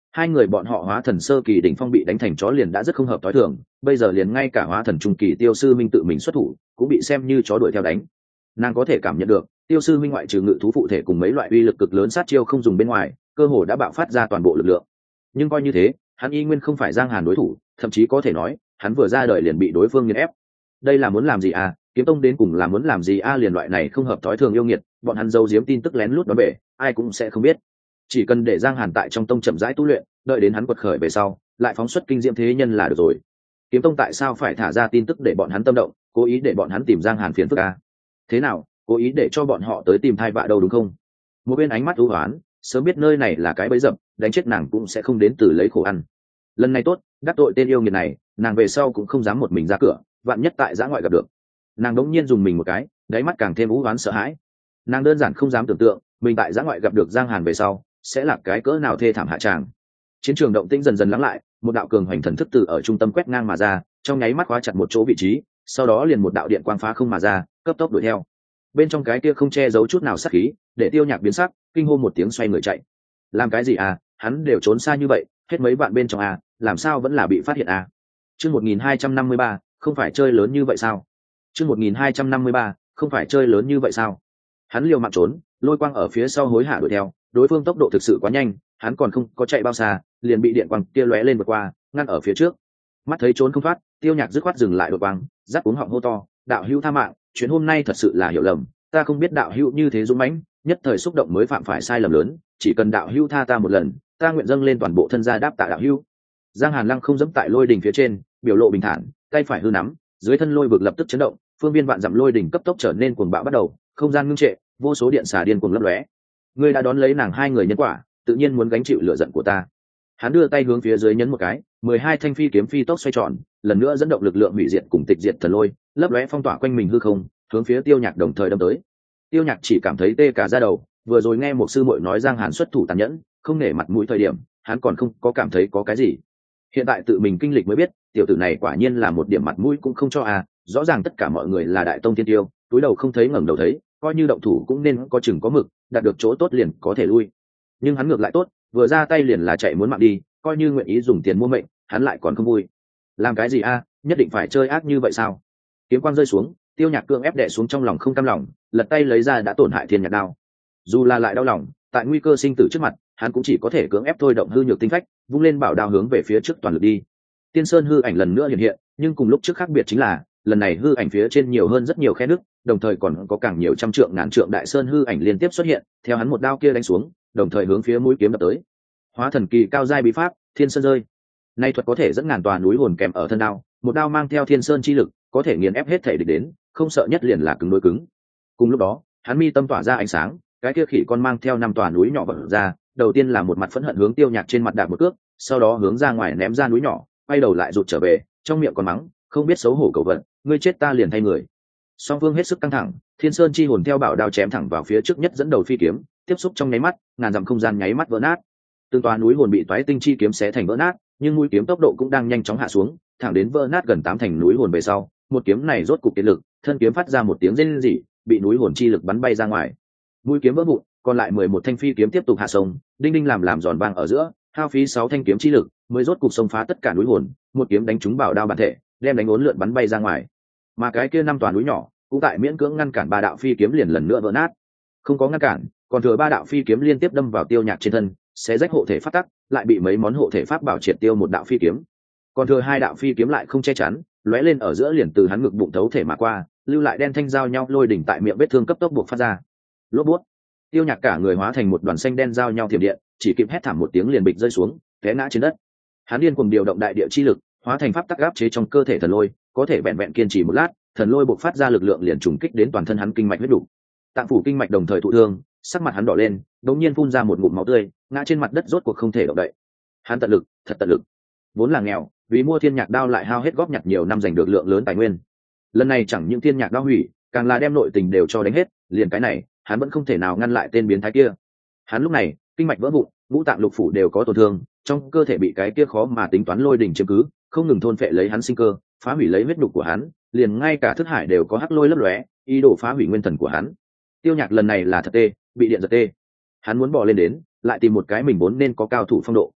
Hai người bọn họ hóa thần sơ kỳ đỉnh phong bị đánh thành chó liền đã rất không hợp tối thường, bây giờ liền ngay cả hóa thần trung kỳ Tiêu sư minh tự mình xuất thủ cũng bị xem như chó đuổi theo đánh. Nàng có thể cảm nhận được Tiêu sư minh ngoại trừ ngự thú phụ thể cùng mấy loại uy lực cực lớn sát chiêu không dùng bên ngoài, cơ hồ đã bạo phát ra toàn bộ lực lượng. Nhưng coi như thế, hắn y nguyên không phải Giang Hàn đối thủ, thậm chí có thể nói hắn vừa ra đời liền bị đối phương nghiền ép. Đây là muốn làm gì à? Kiếm tông đến cùng là muốn làm gì a? Liền loại này không hợp thói thường yêu nghiệt, bọn hắn giấu giếm tin tức lén lút đón bể, ai cũng sẽ không biết. Chỉ cần để Giang Hàn tại trong tông chậm rãi tu luyện, đợi đến hắn quật khởi về sau, lại phóng xuất kinh diệm thế nhân là được rồi. Kiếm tông tại sao phải thả ra tin tức để bọn hắn tâm động, cố ý để bọn hắn tìm Giang Hàn phiền phức a? Thế nào, cố ý để cho bọn họ tới tìm thai vạ đâu đúng không? Một bên ánh mắt u hoán, sớm biết nơi này là cái bẫy dập, đánh chết nàng cũng sẽ không đến từ lấy khổ ăn. Lần này tốt, đắc tội tên yêu nghiệt này, nàng về sau cũng không dám một mình ra cửa, vạn nhất tại giã ngoại gặp được. Nàng đống nhiên dùng mình một cái, đáy mắt càng thêm u hoán sợ hãi. Nàng đơn giản không dám tưởng tượng mình tại giã ngoại gặp được Giang Hàn về sau sẽ là cái cỡ nào thê thảm hạ tràng. Chiến trường động tĩnh dần dần lắng lại, một đạo cường hoành thần thức từ ở trung tâm quét ngang mà ra, trong nháy mắt khóa chặt một chỗ vị trí, sau đó liền một đạo điện quang phá không mà ra, cấp tốc đuổi theo. Bên trong cái kia không che giấu chút nào sát khí, để Tiêu Nhạc biến sắc, kinh hô một tiếng xoay người chạy. Làm cái gì à? Hắn đều trốn xa như vậy, hết mấy bạn bên trong à, làm sao vẫn là bị phát hiện à? Chương một nghìn hai trăm năm mươi ba, không phải chơi lớn như vậy sao? Chương một nghìn hai trăm năm mươi ba, không phải chơi lớn như vậy sao? Hắn liều mạng trốn, lôi quang ở phía sau hối hả đuổi theo, đối phương tốc độ thực sự quá nhanh, hắn còn không có chạy bao xa, liền bị điện quang kia lóe lên vượt qua, ngăn ở phía trước. Mắt thấy trốn không thoát, Tiêu Nhạc dứt khoát dừng lại đột quang, giáp cuống họng hô to, đạo hữu tha mạng, chuyến hôm nay thật sự là hiểu lầm, ta không biết đạo hữu như thế dũng mãnh, nhất thời xúc động mới phạm phải sai lầm lớn, chỉ cần đạo hữu tha ta một lần, ta nguyện dâng lên toàn bộ thân gia đáp tạ đạo hữu. Giang Hàn Lăng không dẫm tại lôi đỉnh phía trên, biểu lộ bình thản, tay phải hư nắm, dưới thân lôi vực lập tức chấn động, phương viên vạn dặm lôi đỉnh cấp tốc trở nên cuồng bạo bắt đầu, không gian ngưng trệ, vô số điện xà điên cuồng lấp lóe. Ngươi đã đón lấy nàng hai người nhân quả, tự nhiên muốn gánh chịu lửa giận của ta. Hắn đưa tay hướng phía dưới nhấn một cái, mười hai thanh phi kiếm phi tốc xoay tròn, lần nữa dẫn động lực lượng hủy diệt cùng tịch diệt thần lôi, lấp lóe phong tỏa quanh mình hư không, hướng phía Tiêu Nhạc đồng thời đâm tới. Tiêu Nhạc chỉ cảm thấy tê cả da đầu, vừa rồi nghe một sư muội nói Giang Hàn xuất thủ tàn nhẫn, không nể mặt mũi thời điểm, hắn còn không có cảm thấy có cái gì. Hiện tại tự mình kinh lịch mới biết, tiểu tử này quả nhiên là một điểm mặt mũi cũng không cho à, rõ ràng tất cả mọi người là đại tông tiên tiêu, túi đầu không thấy ngẩng đầu thấy, coi như động thủ cũng nên có chừng có mực, đạt được chỗ tốt liền có thể lui. Nhưng hắn ngược lại tốt, vừa ra tay liền là chạy muốn mạng đi, coi như nguyện ý dùng tiền mua mệnh, hắn lại còn không vui. Làm cái gì a, nhất định phải chơi ác như vậy sao? Kiếm quang rơi xuống, Tiêu Nhạc cương ép đè xuống trong lòng không cam lòng, lật tay lấy ra đã tổn hại thiên nhạc đao. Dù là lại đau lòng, tại nguy cơ sinh tử trước mặt, hắn cũng chỉ có thể cưỡng ép thôi động hư nhược tinh phách, vung lên bảo đao hướng về phía trước toàn lực đi. Tiên Sơn hư ảnh lần nữa hiện hiện, nhưng cùng lúc trước khác biệt chính là, lần này hư ảnh phía trên nhiều hơn rất nhiều khe nước, đồng thời còn có càng nhiều trăm trượng ngàn trượng đại sơn hư ảnh liên tiếp xuất hiện, theo hắn một đao kia đánh xuống, đồng thời hướng phía mũi kiếm đập tới. Hóa thần kỳ cao giai bí pháp, Thiên Sơn rơi. Nay thuật có thể dẫn ngàn tòa núi hồn kèm ở thân đao, một đao mang theo Thiên Sơn chi lực, có thể nghiền ép hết thể địch đến, không sợ nhất liền là cứng đối cứng. Cùng lúc đó, hắn mi tâm tỏa ra ánh sáng, cái kia khỉ con mang theo năm tòa núi nhỏ vọt ra, đầu tiên là một mặt phẫn hận hướng Tiêu Nhạc trên mặt đạp một cước, sau đó hướng ra ngoài ném ra núi nhỏ, quay đầu lại rụt trở về, trong miệng còn mắng, không biết xấu hổ cầu vận, ngươi chết ta liền thay người. Song phương hết sức căng thẳng, Thiên Sơn chi hồn theo bảo đao chém thẳng vào phía trước nhất dẫn đầu phi kiếm, tiếp xúc trong nháy mắt, ngàn dặm không gian nháy mắt vỡ nát. Từng tòa núi hồn bị toái tinh chi kiếm xé thành vỡ nát, nhưng mũi kiếm tốc độ cũng đang nhanh chóng hạ xuống, thẳng đến vỡ nát gần tám thành núi hồn về sau, một kiếm này rốt cục kiệt lực, thân kiếm phát ra một tiếng rên rỉ, bị núi hồn chi lực bắn bay ra ngoài. Mũi kiếm vỡ vụn, còn lại mười một thanh phi kiếm tiếp tục hạ sông, đinh đinh làm làm giòn vang ở giữa, hao phí sáu thanh kiếm chi lực, mới rốt cục xông phá tất cả núi hồn, một kiếm đánh trúng bảo đao bản thể, đem đánh uốn lượn bắn bay ra ngoài. Mà cái kia năm tòa núi nhỏ, cũng tại miễn cưỡng ngăn cản ba đạo phi kiếm liền lần nữa vỡ nát. Không có ngăn cản, còn thừa ba đạo phi kiếm liên tiếp đâm vào Tiêu Nhạc trên thân, xé rách hộ thể pháp tắc, lại bị mấy món hộ thể pháp bảo triệt tiêu một đạo phi kiếm. Còn thừa hai đạo phi kiếm lại không che chắn, lóe lên ở giữa liền từ hắn ngực bụng thấu thể mà qua, lưu lại đen thanh giao nhau lôi đỉnh tại miệng vết thương cấp tốc buộc phát ra. Lốp bút. Tiêu Nhạc cả người hóa thành một đoàn xanh đen giao nhau thiểm điện, chỉ kịp hét thảm một tiếng liền bịch rơi xuống, té ngã trên đất. Hắn điên cuồng điều động đại địa chi lực, hóa thành pháp tắc áp chế trong cơ thể thần lôi, có thể vẹn vẹn kiên trì một lát, thần lôi bộc phát ra lực lượng liền trùng kích đến toàn thân hắn kinh mạch huyết đủ. Tạng phủ kinh mạch đồng thời thụ thương, sắc mặt hắn đỏ lên, đống nhiên phun ra một ngụm máu tươi, ngã trên mặt đất rốt cuộc không thể động đậy. Hắn tận lực, thật tận lực. Vốn là nghèo, vì mua thiên nhạc đao lại hao hết góp nhặt nhiều năm giành được lượng lớn tài nguyên. Lần này chẳng những thiên nhạc đao hủy, càng là đem nội tình đều cho đánh hết, liền cái này, hắn vẫn không thể nào ngăn lại tên biến thái kia. Hắn lúc này, kinh mạch vỡ vụn, ngũ tạng lục phủ đều có tổn thương, trong cơ thể bị cái kia khó mà tính toán lôi đỉnh chiếm cứ, không ngừng thôn phệ lấy hắn sinh cơ, phá hủy lấy huyết nhục của hắn, liền ngay cả thức hải đều có hắc lôi lấp lóe, ý đồ phá hủy nguyên thần của hắn. Tiêu Nhạc lần này là thật tê, bị điện giật tê. Hắn muốn bò lên đến, lại tìm một cái mình vốn nên có cao thủ phong độ.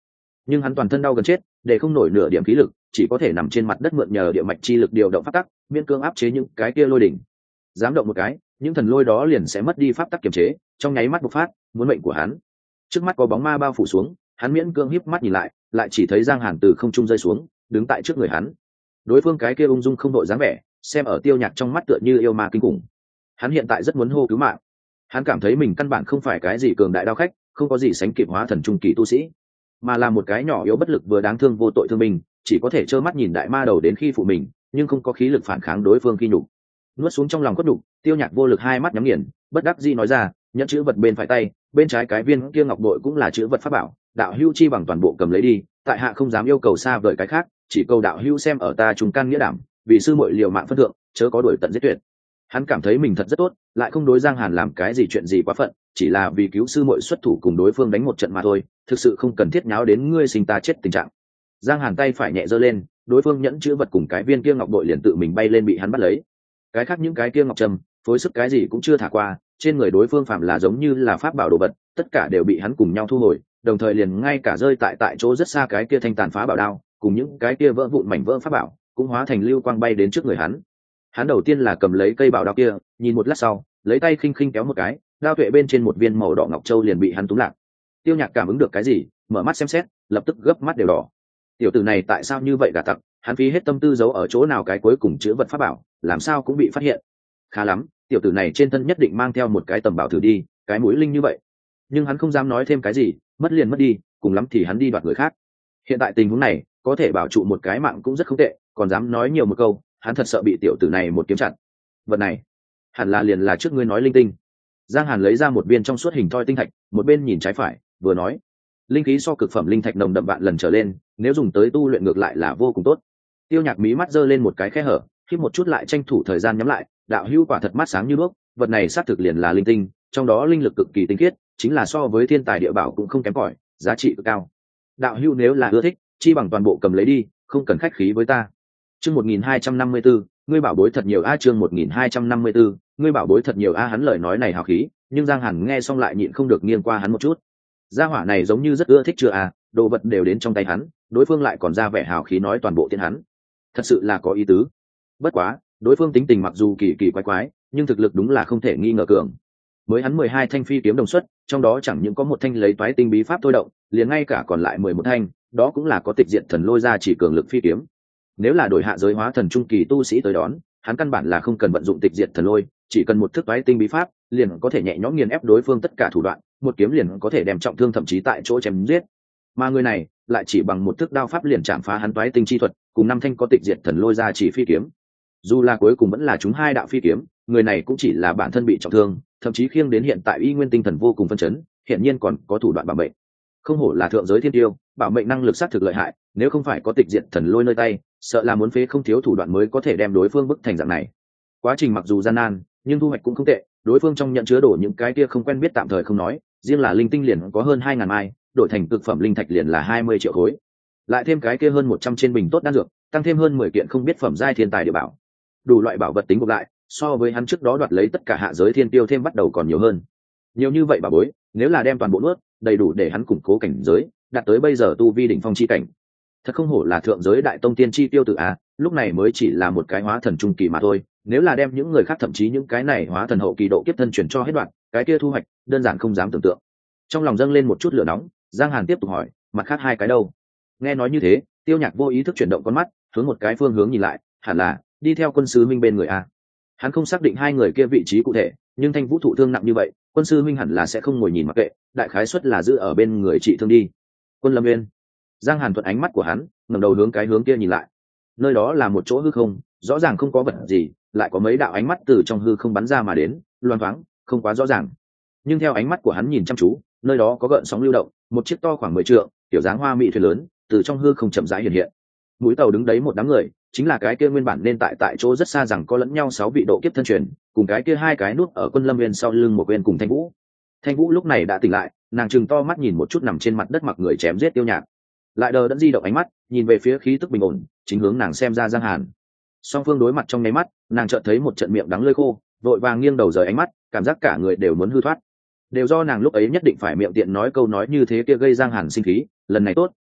nhưng hắn toàn thân đau gần chết, để không nổi nửa điểm khí lực, chỉ có thể nằm trên mặt đất mượn nhờ địa mạch chi lực điều động pháp tắc, miễn cưỡng áp chế những cái kia lôi đỉnh. Dám động một cái, những thần lôi đó liền sẽ mất đi pháp tắc kiềm chế, trong nháy mắt bộc phát, muốn mệnh của hắn. Trước mắt có bóng ma bao phủ xuống, hắn miễn cưỡng híp mắt nhìn lại, lại chỉ thấy Giang Hàn từ không trung rơi xuống, đứng tại trước người hắn. Đối phương cái kia ung dung không đội dáng vẻ, xem ở Tiêu Nhạc trong mắt tựa như yêu ma kinh khủng. Hắn hiện tại rất muốn hô cứu mạng. Hắn cảm thấy mình căn bản không phải cái gì cường đại đao khách, không có gì sánh kịp hóa thần trung kỳ tu sĩ, mà là một cái nhỏ yếu bất lực vừa đáng thương vô tội thương mình, chỉ có thể trơ mắt nhìn đại ma đầu đến khi phụ mình, nhưng không có khí lực phản kháng đối phương khi nhục. Nuốt xuống trong lòng cốt đục, Tiêu Nhạc vô lực hai mắt nhắm nghiền, bất đắc dĩ nói ra, nhận chữ vật bên phải tay, bên trái cái viên kia ngọc bội cũng là chữ vật pháp bảo, đạo hữu chi bằng toàn bộ cầm lấy đi, tại hạ không dám yêu cầu xa vời cái khác, chỉ cầu đạo hữu xem ở ta trùng can nghĩa đảm, vì sư muội liều mạng phân thượng, chớ có đuổi tận giết tuyệt. Hắn cảm thấy mình thật rất tốt, lại không đối Giang Hàn làm cái gì chuyện gì quá phận, chỉ là vì cứu sư muội xuất thủ cùng đối phương đánh một trận mà thôi, thực sự không cần thiết nháo đến ngươi sinh ta chết tình trạng. Giang Hàn tay phải nhẹ giơ lên, đối phương nhẫn chữ vật cùng cái viên kia ngọc bội liền tự mình bay lên bị hắn bắt lấy. Cái khác những cái kia ngọc trầm, phối sức cái gì cũng chưa thả qua, trên người đối phương phạm là giống như là pháp bảo đồ vật, tất cả đều bị hắn cùng nhau thu hồi, đồng thời liền ngay cả rơi tại tại chỗ rất xa cái kia thanh tàn phá bảo đao, cùng những cái kia vỡ vụn mảnh vỡ pháp bảo, cũng hóa thành lưu quang bay đến trước người hắn. Hắn đầu tiên là cầm lấy cây bảo đao kia, nhìn một lát sau, lấy tay khinh khinh kéo một cái, đao tuệ bên trên một viên màu đỏ ngọc châu liền bị hắn túm lạc. Tiêu Nhạc cảm ứng được cái gì, mở mắt xem xét, lập tức gấp mắt đều đỏ. Tiểu tử này tại sao như vậy gà tặc, hắn phí hết tâm tư giấu ở chỗ nào cái cuối cùng chứa vật pháp bảo, làm sao cũng bị phát hiện. Khá lắm, tiểu tử này trên thân nhất định mang theo một cái tầm bảo thử đi, cái mũi linh như vậy. Nhưng hắn không dám nói thêm cái gì, mất liền mất đi, cùng lắm thì hắn đi đoạt người khác. Hiện tại tình huống này, có thể bảo trụ một cái mạng cũng rất không tệ, còn dám nói nhiều một câu, hắn thật sợ bị tiểu tử này một kiếm chặt. Vật này, hẳn là liền là trước ngươi nói linh tinh. Giang Hàn lấy ra một viên trong suốt hình thoi tinh thạch, một bên nhìn trái phải, vừa nói, linh khí so cực phẩm linh thạch nồng đậm vạn lần trở lên, nếu dùng tới tu luyện ngược lại là vô cùng tốt. Tiêu Nhạc mí mắt giơ lên một cái khe hở, khi một chút lại tranh thủ thời gian nhắm lại, đạo hữu quả thật mắt sáng như đuốc, vật này xác thực liền là linh tinh, trong đó linh lực cực kỳ tinh khiết, chính là so với thiên tài địa bảo cũng không kém cỏi, giá trị cực cao. Đạo hữu nếu là ưa thích, chi bằng toàn bộ cầm lấy đi, không cần khách khí với ta. Chương một nghìn hai trăm năm mươi tư, ngươi bảo bối thật nhiều a, chương một nghìn hai trăm năm mươi tư, ngươi bảo bối thật nhiều a, hắn lời nói này hào khí, nhưng Giang Hàn nghe xong lại nhịn không được nghiêng qua hắn một chút. Gia hỏa này giống như rất ưa thích chưa à, đồ vật đều đến trong tay hắn, đối phương lại còn ra vẻ hào khí nói toàn bộ tiền hắn. Thật sự là có ý tứ. Bất quá, đối phương tính tình mặc dù kỳ kỳ quái quái, nhưng thực lực đúng là không thể nghi ngờ cường. Mới hắn mười hai thanh phi kiếm đồng xuất, trong đó chẳng những có một thanh lấy toái tinh bí pháp thôi động, liền ngay cả còn lại mười một thanh, đó cũng là có tịch diện thần lôi ra chỉ cường lực phi kiếm. Nếu là đổi hạ giới hóa thần trung kỳ tu sĩ tới đón, hắn căn bản là không cần vận dụng tịch diệt thần lôi, chỉ cần một thức toái tinh bí pháp, liền có thể nhẹ nhõm nghiền ép đối phương tất cả thủ đoạn, một kiếm liền có thể đem trọng thương thậm chí tại chỗ chém giết. Mà người này lại chỉ bằng một thức đao pháp liền chạm phá hắn toái tinh chi thuật, cùng năm thanh có tịch diệt thần lôi ra chỉ phi kiếm. Dù là cuối cùng vẫn là chúng hai đạo phi kiếm, người này cũng chỉ là bản thân bị trọng thương, thậm chí khiêng đến hiện tại y nguyên tinh thần vô cùng phân chấn, hiện nhiên còn có thủ đoạn bảo mệnh. Không hổ là thượng giới thiên tiêu, bảo mệnh năng lực sát thực lợi hại, nếu không phải có tịch diệt thần lôi nơi tay, sợ là muốn phế không thiếu thủ đoạn mới có thể đem đối phương bức thành dạng này. Quá trình mặc dù gian nan, nhưng thu hoạch cũng không tệ, đối phương trong nhận chứa đổ những cái kia không quen biết tạm thời không nói, riêng là linh tinh liền có hơn hai ngàn mai, đổi thành cực phẩm linh thạch liền là hai mươi triệu khối. Lại thêm cái kia hơn một trăm trên bình tốt đan dược, tăng thêm hơn mười kiện không biết phẩm giai thiên tài địa bảo. Đủ loại bảo vật tính gộp lại, so với hắn trước đó đoạt lấy tất cả hạ giới thiên tiêu thêm bắt đầu còn nhiều hơn. Nhiều như vậy bảo bối, nếu là đem toàn bộ nuốt, đầy đủ để hắn củng cố cảnh giới, đạt tới bây giờ tu vi đỉnh phong chi cảnh. Thật không hổ là thượng giới đại tông tiên chi tiêu tử a, lúc này mới chỉ là một cái hóa thần trung kỳ mà thôi, nếu là đem những người khác thậm chí những cái này hóa thần hậu kỳ độ kiếp thân chuyển cho hết đoạn, cái kia thu hoạch đơn giản không dám tưởng tượng. Trong lòng dâng lên một chút lửa nóng, Giang Hàn tiếp tục hỏi, mặt khác hai cái đâu? Nghe nói như thế, Tiêu Nhạc vô ý thức chuyển động con mắt, hướng một cái phương hướng nhìn lại, hẳn là đi theo quân sư minh bên người a. Hắn không xác định hai người kia vị trí cụ thể, nhưng Thanh Vũ thụ thương nặng như vậy, quân sư minh hẳn là sẽ không ngồi nhìn mặc kệ, đại khái suất là giữ ở bên người trị thương đi. Quân Lâm Nguyên. Giang Hàn thuận ánh mắt của hắn, ngẩng đầu hướng cái hướng kia nhìn lại. Nơi đó là một chỗ hư không, rõ ràng không có vật gì, lại có mấy đạo ánh mắt từ trong hư không bắn ra mà đến, loan thoáng, không quá rõ ràng. Nhưng theo ánh mắt của hắn nhìn chăm chú, nơi đó có gợn sóng lưu động, một chiếc to khoảng mười trượng, tiểu dáng hoa mỹ thuyền lớn, từ trong hư không chậm rãi hiện hiện. Mũi tàu đứng đấy một đám người, chính là cái kia nguyên bản nên tại tại chỗ rất xa rằng có lẫn nhau sáu vị độ kiếp thân truyền, cùng cái kia hai cái nút ở Quân Lâm Nguyên sau lưng một bên cùng Thanh Vũ. Thanh Vũ lúc này đã tỉnh lại, nàng trừng to mắt nhìn một chút nằm trên mặt đất mặc người chém giết Tiêu Nhạc, lại đờ đẫn di động ánh mắt, nhìn về phía khí tức bình ổn, chính hướng nàng xem ra Giang Hàn. Song phương đối mặt trong nháy mắt, nàng chợt thấy một trận miệng đắng lưỡi khô, vội vàng nghiêng đầu rời ánh mắt, cảm giác cả người đều muốn hư thoát. Đều do nàng lúc ấy nhất định phải miệng tiện nói câu nói như thế kia gây Giang Hàn sinh khí, lần này tốt,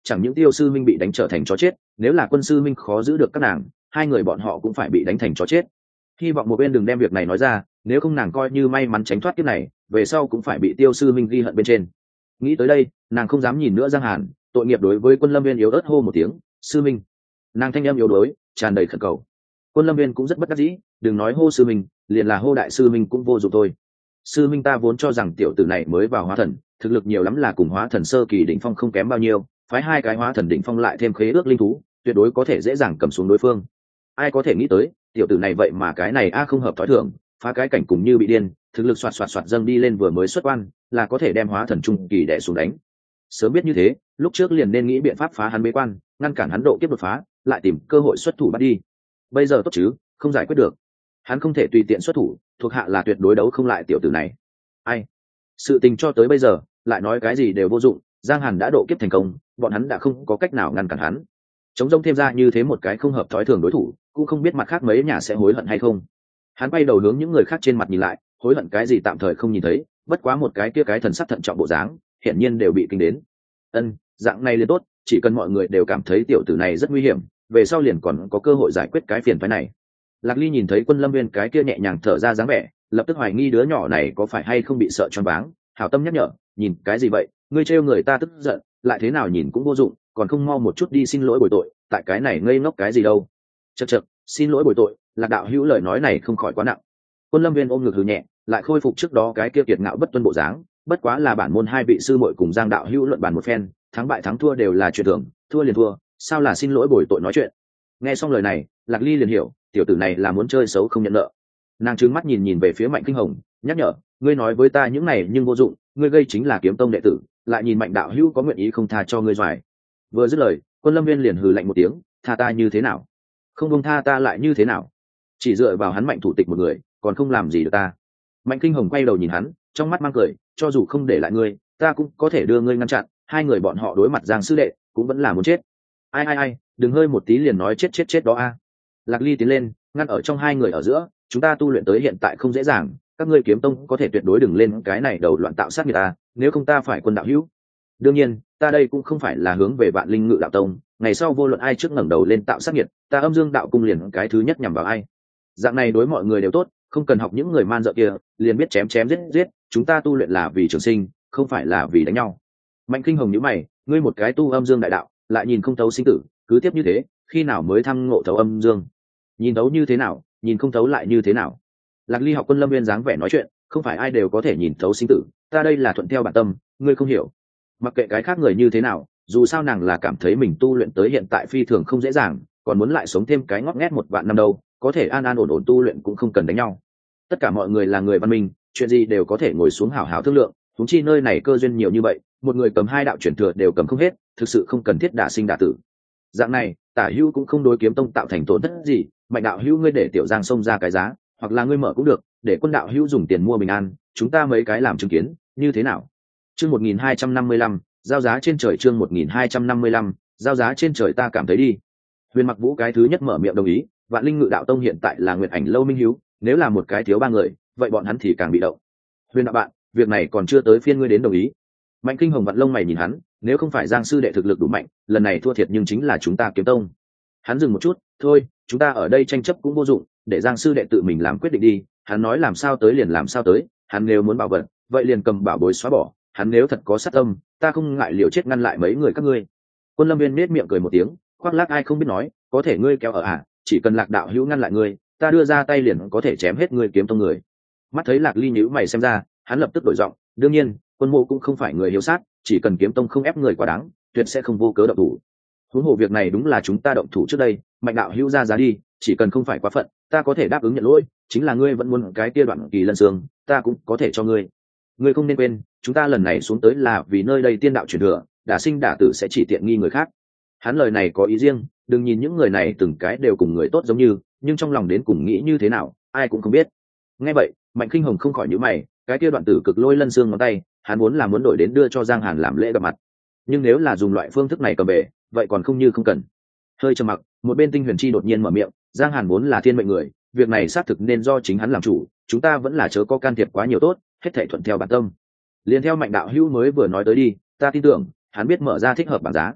chẳng những Tiêu sư minh bị đánh trở thành chó chết, nếu là Quân sư minh khó giữ được các nàng, hai người bọn họ cũng phải bị đánh thành chó chết. Hy vọng một bên đừng đem việc này nói ra, nếu không nàng coi như may mắn tránh thoát kiếp này, về sau cũng phải bị Tiêu sư minh ghi hận bên trên. Nghĩ tới đây, nàng không dám nhìn nữa Giang Hàn, tội nghiệp đối với Quân Lâm Viên yếu ớt hô một tiếng, sư minh. Nàng thanh âm yếu đuối, tràn đầy khẩn cầu. Quân Lâm Viên cũng rất bất đắc dĩ, đừng nói hô sư minh, liền là hô đại sư minh cũng vô dụng thôi. Sư minh ta vốn cho rằng tiểu tử này mới vào hóa thần, thực lực nhiều lắm là cùng hóa thần sơ kỳ đỉnh phong không kém bao nhiêu, phái hai cái hóa thần đỉnh phong lại thêm khế ước linh thú, tuyệt đối có thể dễ dàng cầm xuống đối phương. Ai có thể nghĩ tới, tiểu tử này vậy mà cái này a không hợp thói thường, phá cái cảnh cùng như bị điên, thực lực xoạt xoạt xoạt dâng đi lên vừa mới xuất quan, là có thể đem hóa thần trung kỳ đè xuống đánh. Sớm biết như thế, lúc trước liền nên nghĩ biện pháp phá hắn bế quan, ngăn cản hắn độ kiếp đột phá, lại tìm cơ hội xuất thủ bắt đi. Bây giờ tốt chứ, không giải quyết được, hắn không thể tùy tiện xuất thủ, thuộc hạ là tuyệt đối đấu không lại tiểu tử này. Ai? Sự tình cho tới bây giờ, lại nói cái gì đều vô dụng, Giang Hàn đã độ kiếp thành công, bọn hắn đã không có cách nào ngăn cản hắn. Chống rông thêm ra như thế một cái không hợp thói thường đối thủ, cũng không biết mặt khác mấy nhà sẽ hối hận hay không. Hắn bay đầu hướng những người khác trên mặt nhìn lại, hối hận cái gì tạm thời không nhìn thấy, bất quá một cái kia cái thần sắc thận trọng bộ dáng, hiển nhiên đều bị kinh đến. Ân, dạng này liền tốt, chỉ cần mọi người đều cảm thấy tiểu tử này rất nguy hiểm, về sau liền còn có cơ hội giải quyết cái phiền phức này. Lạc Ly nhìn thấy Quân Lâm Viên cái kia nhẹ nhàng thở ra dáng vẻ, lập tức hoài nghi đứa nhỏ này có phải hay không bị sợ choáng váng, hảo tâm nhắc nhở, nhìn cái gì vậy, ngươi trêu người ta tức giận, lại thế nào nhìn cũng vô dụng, còn không mau một chút đi xin lỗi bồi tội, tại cái này ngây ngốc cái gì đâu. Chậc chậc, xin lỗi bồi tội, Lạc đạo hữu lời nói này không khỏi quá nặng. Quân Lâm Viên ôm ngực hừ nhẹ, lại khôi phục trước đó cái kia kiệt ngạo bất tuân bộ dáng, bất quá là bản môn hai vị sư muội cùng Giang đạo hữu luận bàn một phen, thắng bại thắng thua đều là chuyện thường, thua liền thua, sao là xin lỗi bồi tội nói chuyện. Nghe xong lời này, Lạc Ly liền hiểu, tiểu tử này là muốn chơi xấu không nhận nợ. Nàng trừng mắt nhìn nhìn về phía Mạnh Kinh Hồng, nhắc nhở, ngươi nói với ta những này nhưng vô dụng, ngươi gây chính là kiếm tông đệ tử, lại nhìn Mạnh đạo hữu có nguyện ý không tha cho ngươi doài. Vừa dứt lời, Quân Lâm Viên liền hừ lạnh một tiếng, tha ta như thế nào? Không buông tha ta lại như thế nào? Chỉ dựa vào hắn Mạnh thủ tịch một người, còn không làm gì được ta. Mạnh Kinh Hồng quay đầu nhìn hắn, trong mắt mang cười, cho dù không để lại ngươi, ta cũng có thể đưa ngươi ngăn chặn. Hai người bọn họ đối mặt Giang sư đệ, cũng vẫn là muốn chết. Ai ai ai, đừng hơi một tí liền nói chết chết chết đó a. Lạc Ly tiến lên, ngăn ở trong hai người ở giữa, chúng ta tu luyện tới hiện tại không dễ dàng, các ngươi kiếm tông có thể tuyệt đối đừng lên cái này đầu loạn tạo sát người ta, nếu không ta phải quân đạo hữu. Đương nhiên, ta đây cũng không phải là hướng về Vạn Linh Ngự đạo tông, ngày sau vô luận ai trước ngẩng đầu lên tạo sát nghiệt, ta Âm Dương đạo cung liền cái thứ nhất nhằm vào ai. Dạng này đối mọi người đều tốt, không cần học những người man dợ kia, liền biết chém chém giết giết, chúng ta tu luyện là vì trường sinh, không phải là vì đánh nhau. Mạnh Kinh Hồng nhíu mày, ngươi một cái tu Âm Dương đại đạo, lại nhìn không thấu sinh tử, cứ tiếp như thế, khi nào mới thăng ngộ thấu âm dương? Nhìn thấu như thế nào, nhìn không thấu lại như thế nào? Lạc Ly học Quân Lâm Viên dáng vẻ nói chuyện, không phải ai đều có thể nhìn thấu sinh tử, ta đây là thuận theo bản tâm, ngươi không hiểu. Mặc kệ cái khác người như thế nào, dù sao nàng là cảm thấy mình tu luyện tới hiện tại phi thường không dễ dàng, còn muốn lại sống thêm cái ngót nghét một vạn năm đâu, có thể an an ổn ổn tu luyện cũng không cần đánh nhau. Tất cả mọi người là người văn minh, chuyện gì đều có thể ngồi xuống hảo hảo thương lượng, huống chi nơi này cơ duyên nhiều như vậy, một người cầm hai đạo chuyển thừa đều cầm không hết, thực sự không cần thiết đả sinh đả tử. Dạng này, Tả Hữu cũng không đối kiếm tông tạo thành tổn thất gì, Mạnh đạo hữu ngươi để Tiểu Giang xông ra cái giá, hoặc là ngươi mở cũng được, để Quân đạo hữu dùng tiền mua bình an, chúng ta mấy cái làm chứng kiến, như thế nào? Chương một nghìn hai trăm năm mươi lăm, giao giá trên trời. Chương một nghìn hai trăm năm mươi lăm, giao giá trên trời. Ta cảm thấy đi. Huyền Mặc Vũ cái thứ nhất mở miệng đồng ý, Vạn Linh Ngự đạo tông hiện tại là Nguyệt Ảnh lâu minh hiếu, nếu là một cái thiếu ba người, vậy bọn hắn thì càng bị động. Huyền đạo bạn, việc này còn chưa tới phiên ngươi đến đồng ý. Mạnh Kinh Hồng vặn lông mày nhìn hắn, nếu không phải Giang sư đệ thực lực đủ mạnh, lần này thua thiệt nhưng chính là chúng ta kiếm tông. Hắn dừng một chút, thôi, chúng ta ở đây tranh chấp cũng vô dụng, để Giang sư đệ tự mình làm quyết định đi, hắn nói làm sao tới liền làm sao tới, hắn nếu muốn bảo vật, vậy liền cầm bảo bối xóa bỏ, hắn nếu thật có sát tâm, ta không ngại liều chết ngăn lại mấy người các ngươi. Quân Lâm Viên nết miệng cười một tiếng, khoác lác ai không biết nói, có thể ngươi kéo ở à, chỉ cần Lạc đạo hữu ngăn lại ngươi, ta đưa ra tay liền có thể chém hết ngươi kiếm tông người. Mắt thấy Lạc Ly nhíu mày xem ra, hắn lập tức đổi giọng, đương nhiên, Quân mộ cũng không phải người hiếu sát, chỉ cần kiếm tông không ép người quá đáng, tuyệt sẽ không vô cớ động thủ. Huống hồ việc này đúng là chúng ta động thủ trước đây, Mạnh đạo hữu ra giá đi, chỉ cần không phải quá phận, ta có thể đáp ứng nhận lỗi, chính là ngươi vẫn muốn cái kia đoạn kỳ lân xương, ta cũng có thể cho ngươi. Ngươi không nên quên, chúng ta lần này xuống tới là vì nơi đây tiên đạo truyền thừa, đả sinh đả tử sẽ chỉ tiện nghi người khác. Hắn lời này có ý riêng, đừng nhìn những người này từng cái đều cùng người tốt giống như, nhưng trong lòng đến cùng nghĩ như thế nào, ai cũng không biết. Nghe vậy, Mạnh Kinh Hồng không khỏi nhíu mày, cái kia đoạn tử cực lôi lân xương ngón tay, hắn muốn là muốn đổi đến đưa cho Giang Hàn làm lễ gặp mặt, nhưng nếu là dùng loại phương thức này cầm về, vậy còn không như không cần. Hơi trầm mặc, một bên Tinh Huyền Chi đột nhiên mở miệng, Giang Hàn vốn là thiên mệnh người, việc này xác thực nên do chính hắn làm chủ, chúng ta vẫn là chớ có can thiệp quá nhiều tốt, hết thảy thuận theo bản tâm. Liên theo Mạnh đạo hữu mới vừa nói tới đi, ta tin tưởng hắn biết mở ra thích hợp bảng giá.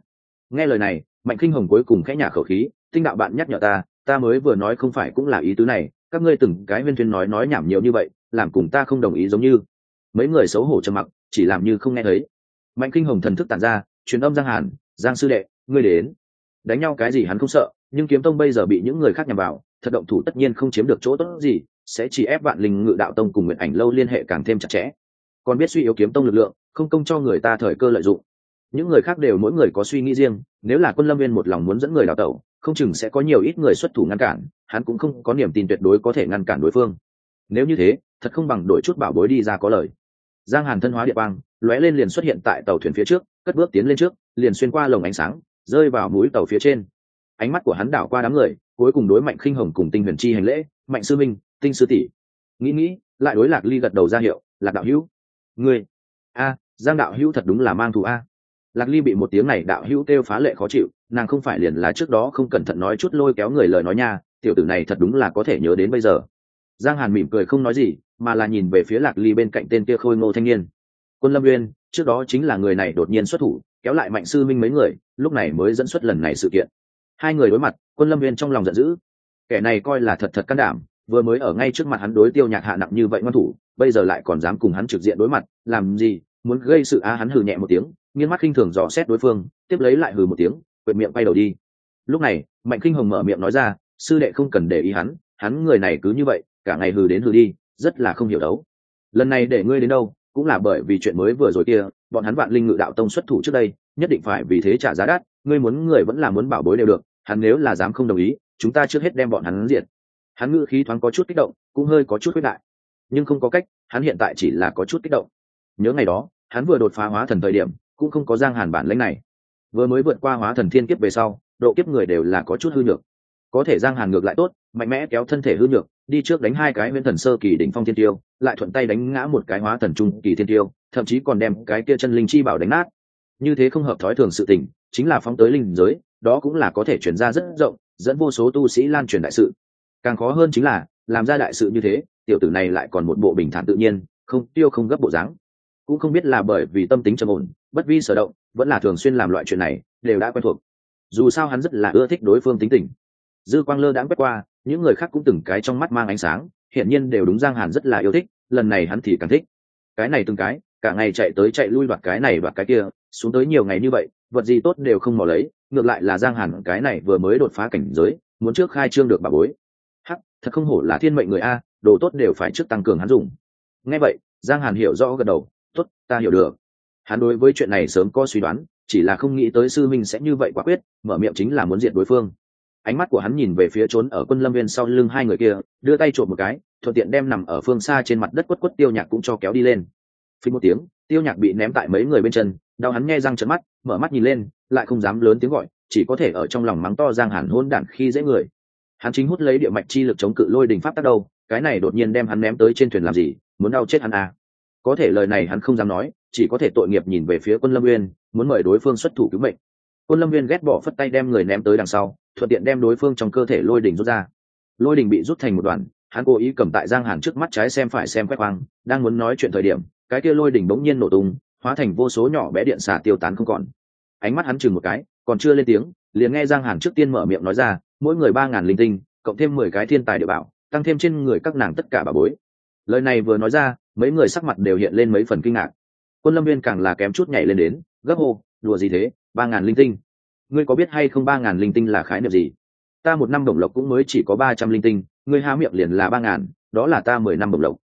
Nghe lời này, Mạnh Kinh Hồng cuối cùng khẽ nhả khẩu khí, tinh đạo bạn nhắc nhở ta, ta mới vừa nói không phải cũng là ý tứ này, các ngươi từng cái huyên thuyên nói nói nhảm nhiều như vậy, làm cùng ta không đồng ý giống như. Mấy người xấu hổ trầm mặc, chỉ làm như không nghe thấy. Mạnh Kinh Hồng thần thức tản ra, truyền âm Giang Hàn, Giang sư đệ, ngươi đến. Đánh nhau cái gì hắn không sợ, nhưng kiếm tông bây giờ bị những người khác nhằm vào, thật động thủ tất nhiên không chiếm được chỗ tốt gì, sẽ chỉ ép Vạn Linh Ngự đạo tông cùng Nguyệt Ảnh lâu liên hệ càng thêm chặt chẽ. Còn biết suy yếu kiếm tông lực lượng, không công cho người ta thời cơ lợi dụng. Những người khác đều mỗi người có suy nghĩ riêng, nếu là Quân Lâm Viên một lòng muốn dẫn người đào tẩu, không chừng sẽ có nhiều ít người xuất thủ ngăn cản, hắn cũng không có niềm tin tuyệt đối có thể ngăn cản đối phương. Nếu như thế, thật không bằng đổi chút bảo bối đi ra có lời. Giang Hàn thân hóa địa băng, lóe lên liền xuất hiện tại tàu thuyền phía trước, cất bước tiến lên trước, liền xuyên qua lồng ánh sáng, rơi vào mũi tàu phía trên. Ánh mắt của hắn đảo qua đám người, cuối cùng đối Mạnh Khinh Hồng cùng Tinh Huyền Chi hành lễ, Mạnh sư minh, Tinh sư tỷ. Nghĩ nghĩ, lại đối Lạc Ly gật đầu ra hiệu, Lạc đạo hữu. Ngươi, a, Giang đạo hữu thật đúng là mang thù a. Lạc Ly bị một tiếng này đạo hữu kêu phá lệ khó chịu, nàng không phải liền là trước đó không cẩn thận nói chút lôi kéo người lời nói nha, tiểu tử này thật đúng là có thể nhớ đến bây giờ. Giang Hàn mỉm cười không nói gì, mà là nhìn về phía Lạc Ly bên cạnh tên kia khôi ngô thanh niên. Quân Lâm Nguyên, trước đó chính là người này đột nhiên xuất thủ, kéo lại Mạnh sư minh mấy người, lúc này mới dẫn xuất lần này sự kiện. Hai người đối mặt, Quân Lâm Nguyên trong lòng giận dữ. Kẻ này coi là thật thật can đảm, vừa mới ở ngay trước mặt hắn đối Tiêu Nhạc hạ nặng như vậy ngoan thủ, bây giờ lại còn dám cùng hắn trực diện đối mặt, làm gì? Muốn gây sự á? Hắn hừ nhẹ một tiếng, nghiêng mắt khinh thường dò xét đối phương, tiếp lấy lại hừ một tiếng, quệt miệng quay đầu đi. Lúc này, Mạnh Kinh Hồng mở miệng nói ra, sư đệ không cần để ý hắn, hắn người này cứ như vậy, cả ngày hừ đến hừ đi, rất là không hiểu đấu. Lần này để ngươi đến đâu, cũng là bởi vì chuyện mới vừa rồi kia, bọn hắn Vạn Linh Ngự đạo tông xuất thủ trước đây, nhất định phải vì thế trả giá đắt, ngươi muốn người vẫn là muốn bảo bối đều được, hắn nếu là dám không đồng ý, chúng ta trước hết đem bọn hắn diệt. Hắn ngữ khí thoáng có chút kích động, cũng hơi có chút khuyết đại, nhưng không có cách, hắn hiện tại chỉ là có chút kích động. Nhớ ngày đó, hắn vừa đột phá hóa thần thời điểm, cũng không có Giang Hàn bản lĩnh này. Vừa mới vượt qua hóa thần thiên kiếp về sau, độ kiếp người đều là có chút hư nhược. Có thể Giang Hàn ngược lại tốt, mạnh mẽ kéo thân thể hư nhược, đi trước đánh hai cái Nguyên Thần sơ kỳ đỉnh phong thiên tiêu, lại thuận tay đánh ngã một cái hóa thần trung kỳ thiên tiêu, thậm chí còn đem cái kia chân linh chi bảo đánh nát. Như thế không hợp thói thường sự tình, chính là phóng tới linh giới, đó cũng là có thể truyền ra rất rộng, dẫn vô số tu sĩ lan truyền đại sự. Càng khó hơn chính là, làm ra đại sự như thế, tiểu tử này lại còn một bộ bình thản tự nhiên, không tiêu không gấp bộ dáng. Cũng không biết là bởi vì tâm tính trầm ổn, bất vi sở động, vẫn là thường xuyên làm loại chuyện này, đều đã quen thuộc. Dù sao hắn rất là ưa thích đối phương tính tình. Dư quang lơ đãng quét qua, những người khác cũng từng cái trong mắt mang ánh sáng, hiển nhiên đều đúng Giang Hàn rất là yêu thích, lần này hắn thì càng thích. Cái này từng cái, cả ngày chạy tới chạy lui đoạt cái này đoạt cái kia, xuống tới nhiều ngày như vậy, vật gì tốt đều không mò lấy, ngược lại là Giang Hàn cái này vừa mới đột phá cảnh giới, muốn trước khai trương được bà bối. Hắc, thật không hổ là thiên mệnh người a, đồ tốt đều phải trước tăng cường hắn dùng. Nghe vậy, Giang Hàn hiểu rõ gật đầu, tốt, ta hiểu được. Hắn đối với chuyện này sớm có suy đoán, chỉ là không nghĩ tới sư minh sẽ như vậy quả quyết, mở miệng chính là muốn diệt đối phương. Ánh mắt của hắn nhìn về phía trốn ở Quân Lâm Viên sau lưng hai người kia, đưa tay trộm một cái, thuận tiện đem nằm ở phương xa trên mặt đất quất quất Tiêu Nhạc cũng cho kéo đi lên. Phình một tiếng, Tiêu Nhạc bị ném tại mấy người bên chân, đau hắn nghe răng trợn mắt, mở mắt nhìn lên, lại không dám lớn tiếng gọi, chỉ có thể ở trong lòng mắng to Giang Hàn hỗn đản khi dễ người. Hắn chính hút lấy địa mạch chi lực chống cự lôi đình pháp tác đâu, cái này đột nhiên đem hắn ném tới trên thuyền làm gì, muốn đau chết hắn à? Có thể lời này hắn không dám nói, chỉ có thể tội nghiệp nhìn về phía Quân Lâm Nguyên, muốn mời đối phương xuất thủ cứu mệnh. Quân Lâm Nguyên ghét bỏ phất tay đem người ném tới đằng sau, thuận tiện đem đối phương trong cơ thể lôi đình rút ra. Lôi đình bị rút thành một đoàn, hắn cố ý cầm tại Giang Hàn trước mắt trái xem phải xem quét quang, đang muốn nói chuyện thời điểm, cái kia lôi đình bỗng nhiên nổ tung, hóa thành vô số nhỏ bé điện xả tiêu tán không còn. Ánh mắt hắn chừng một cái, còn chưa lên tiếng, liền nghe Giang Hàn trước tiên mở miệng nói ra, mỗi người ba ngàn linh tinh, cộng thêm mười cái thiên tài địa bảo, tăng thêm trên người các nàng tất cả bảo bối. Lời này vừa nói ra, mấy người sắc mặt đều hiện lên mấy phần kinh ngạc. Quân Lâm Nguyên càng là kém chút nhảy lên đến, gấp hô, đùa gì thế, ba ngàn linh tinh? Ngươi có biết hay không ba ngàn linh tinh là khái niệm gì? Ta một năm đồng lộc cũng mới chỉ có ba trăm linh tinh, ngươi há miệng liền là ba ngàn, đó là ta mười năm đồng lộc.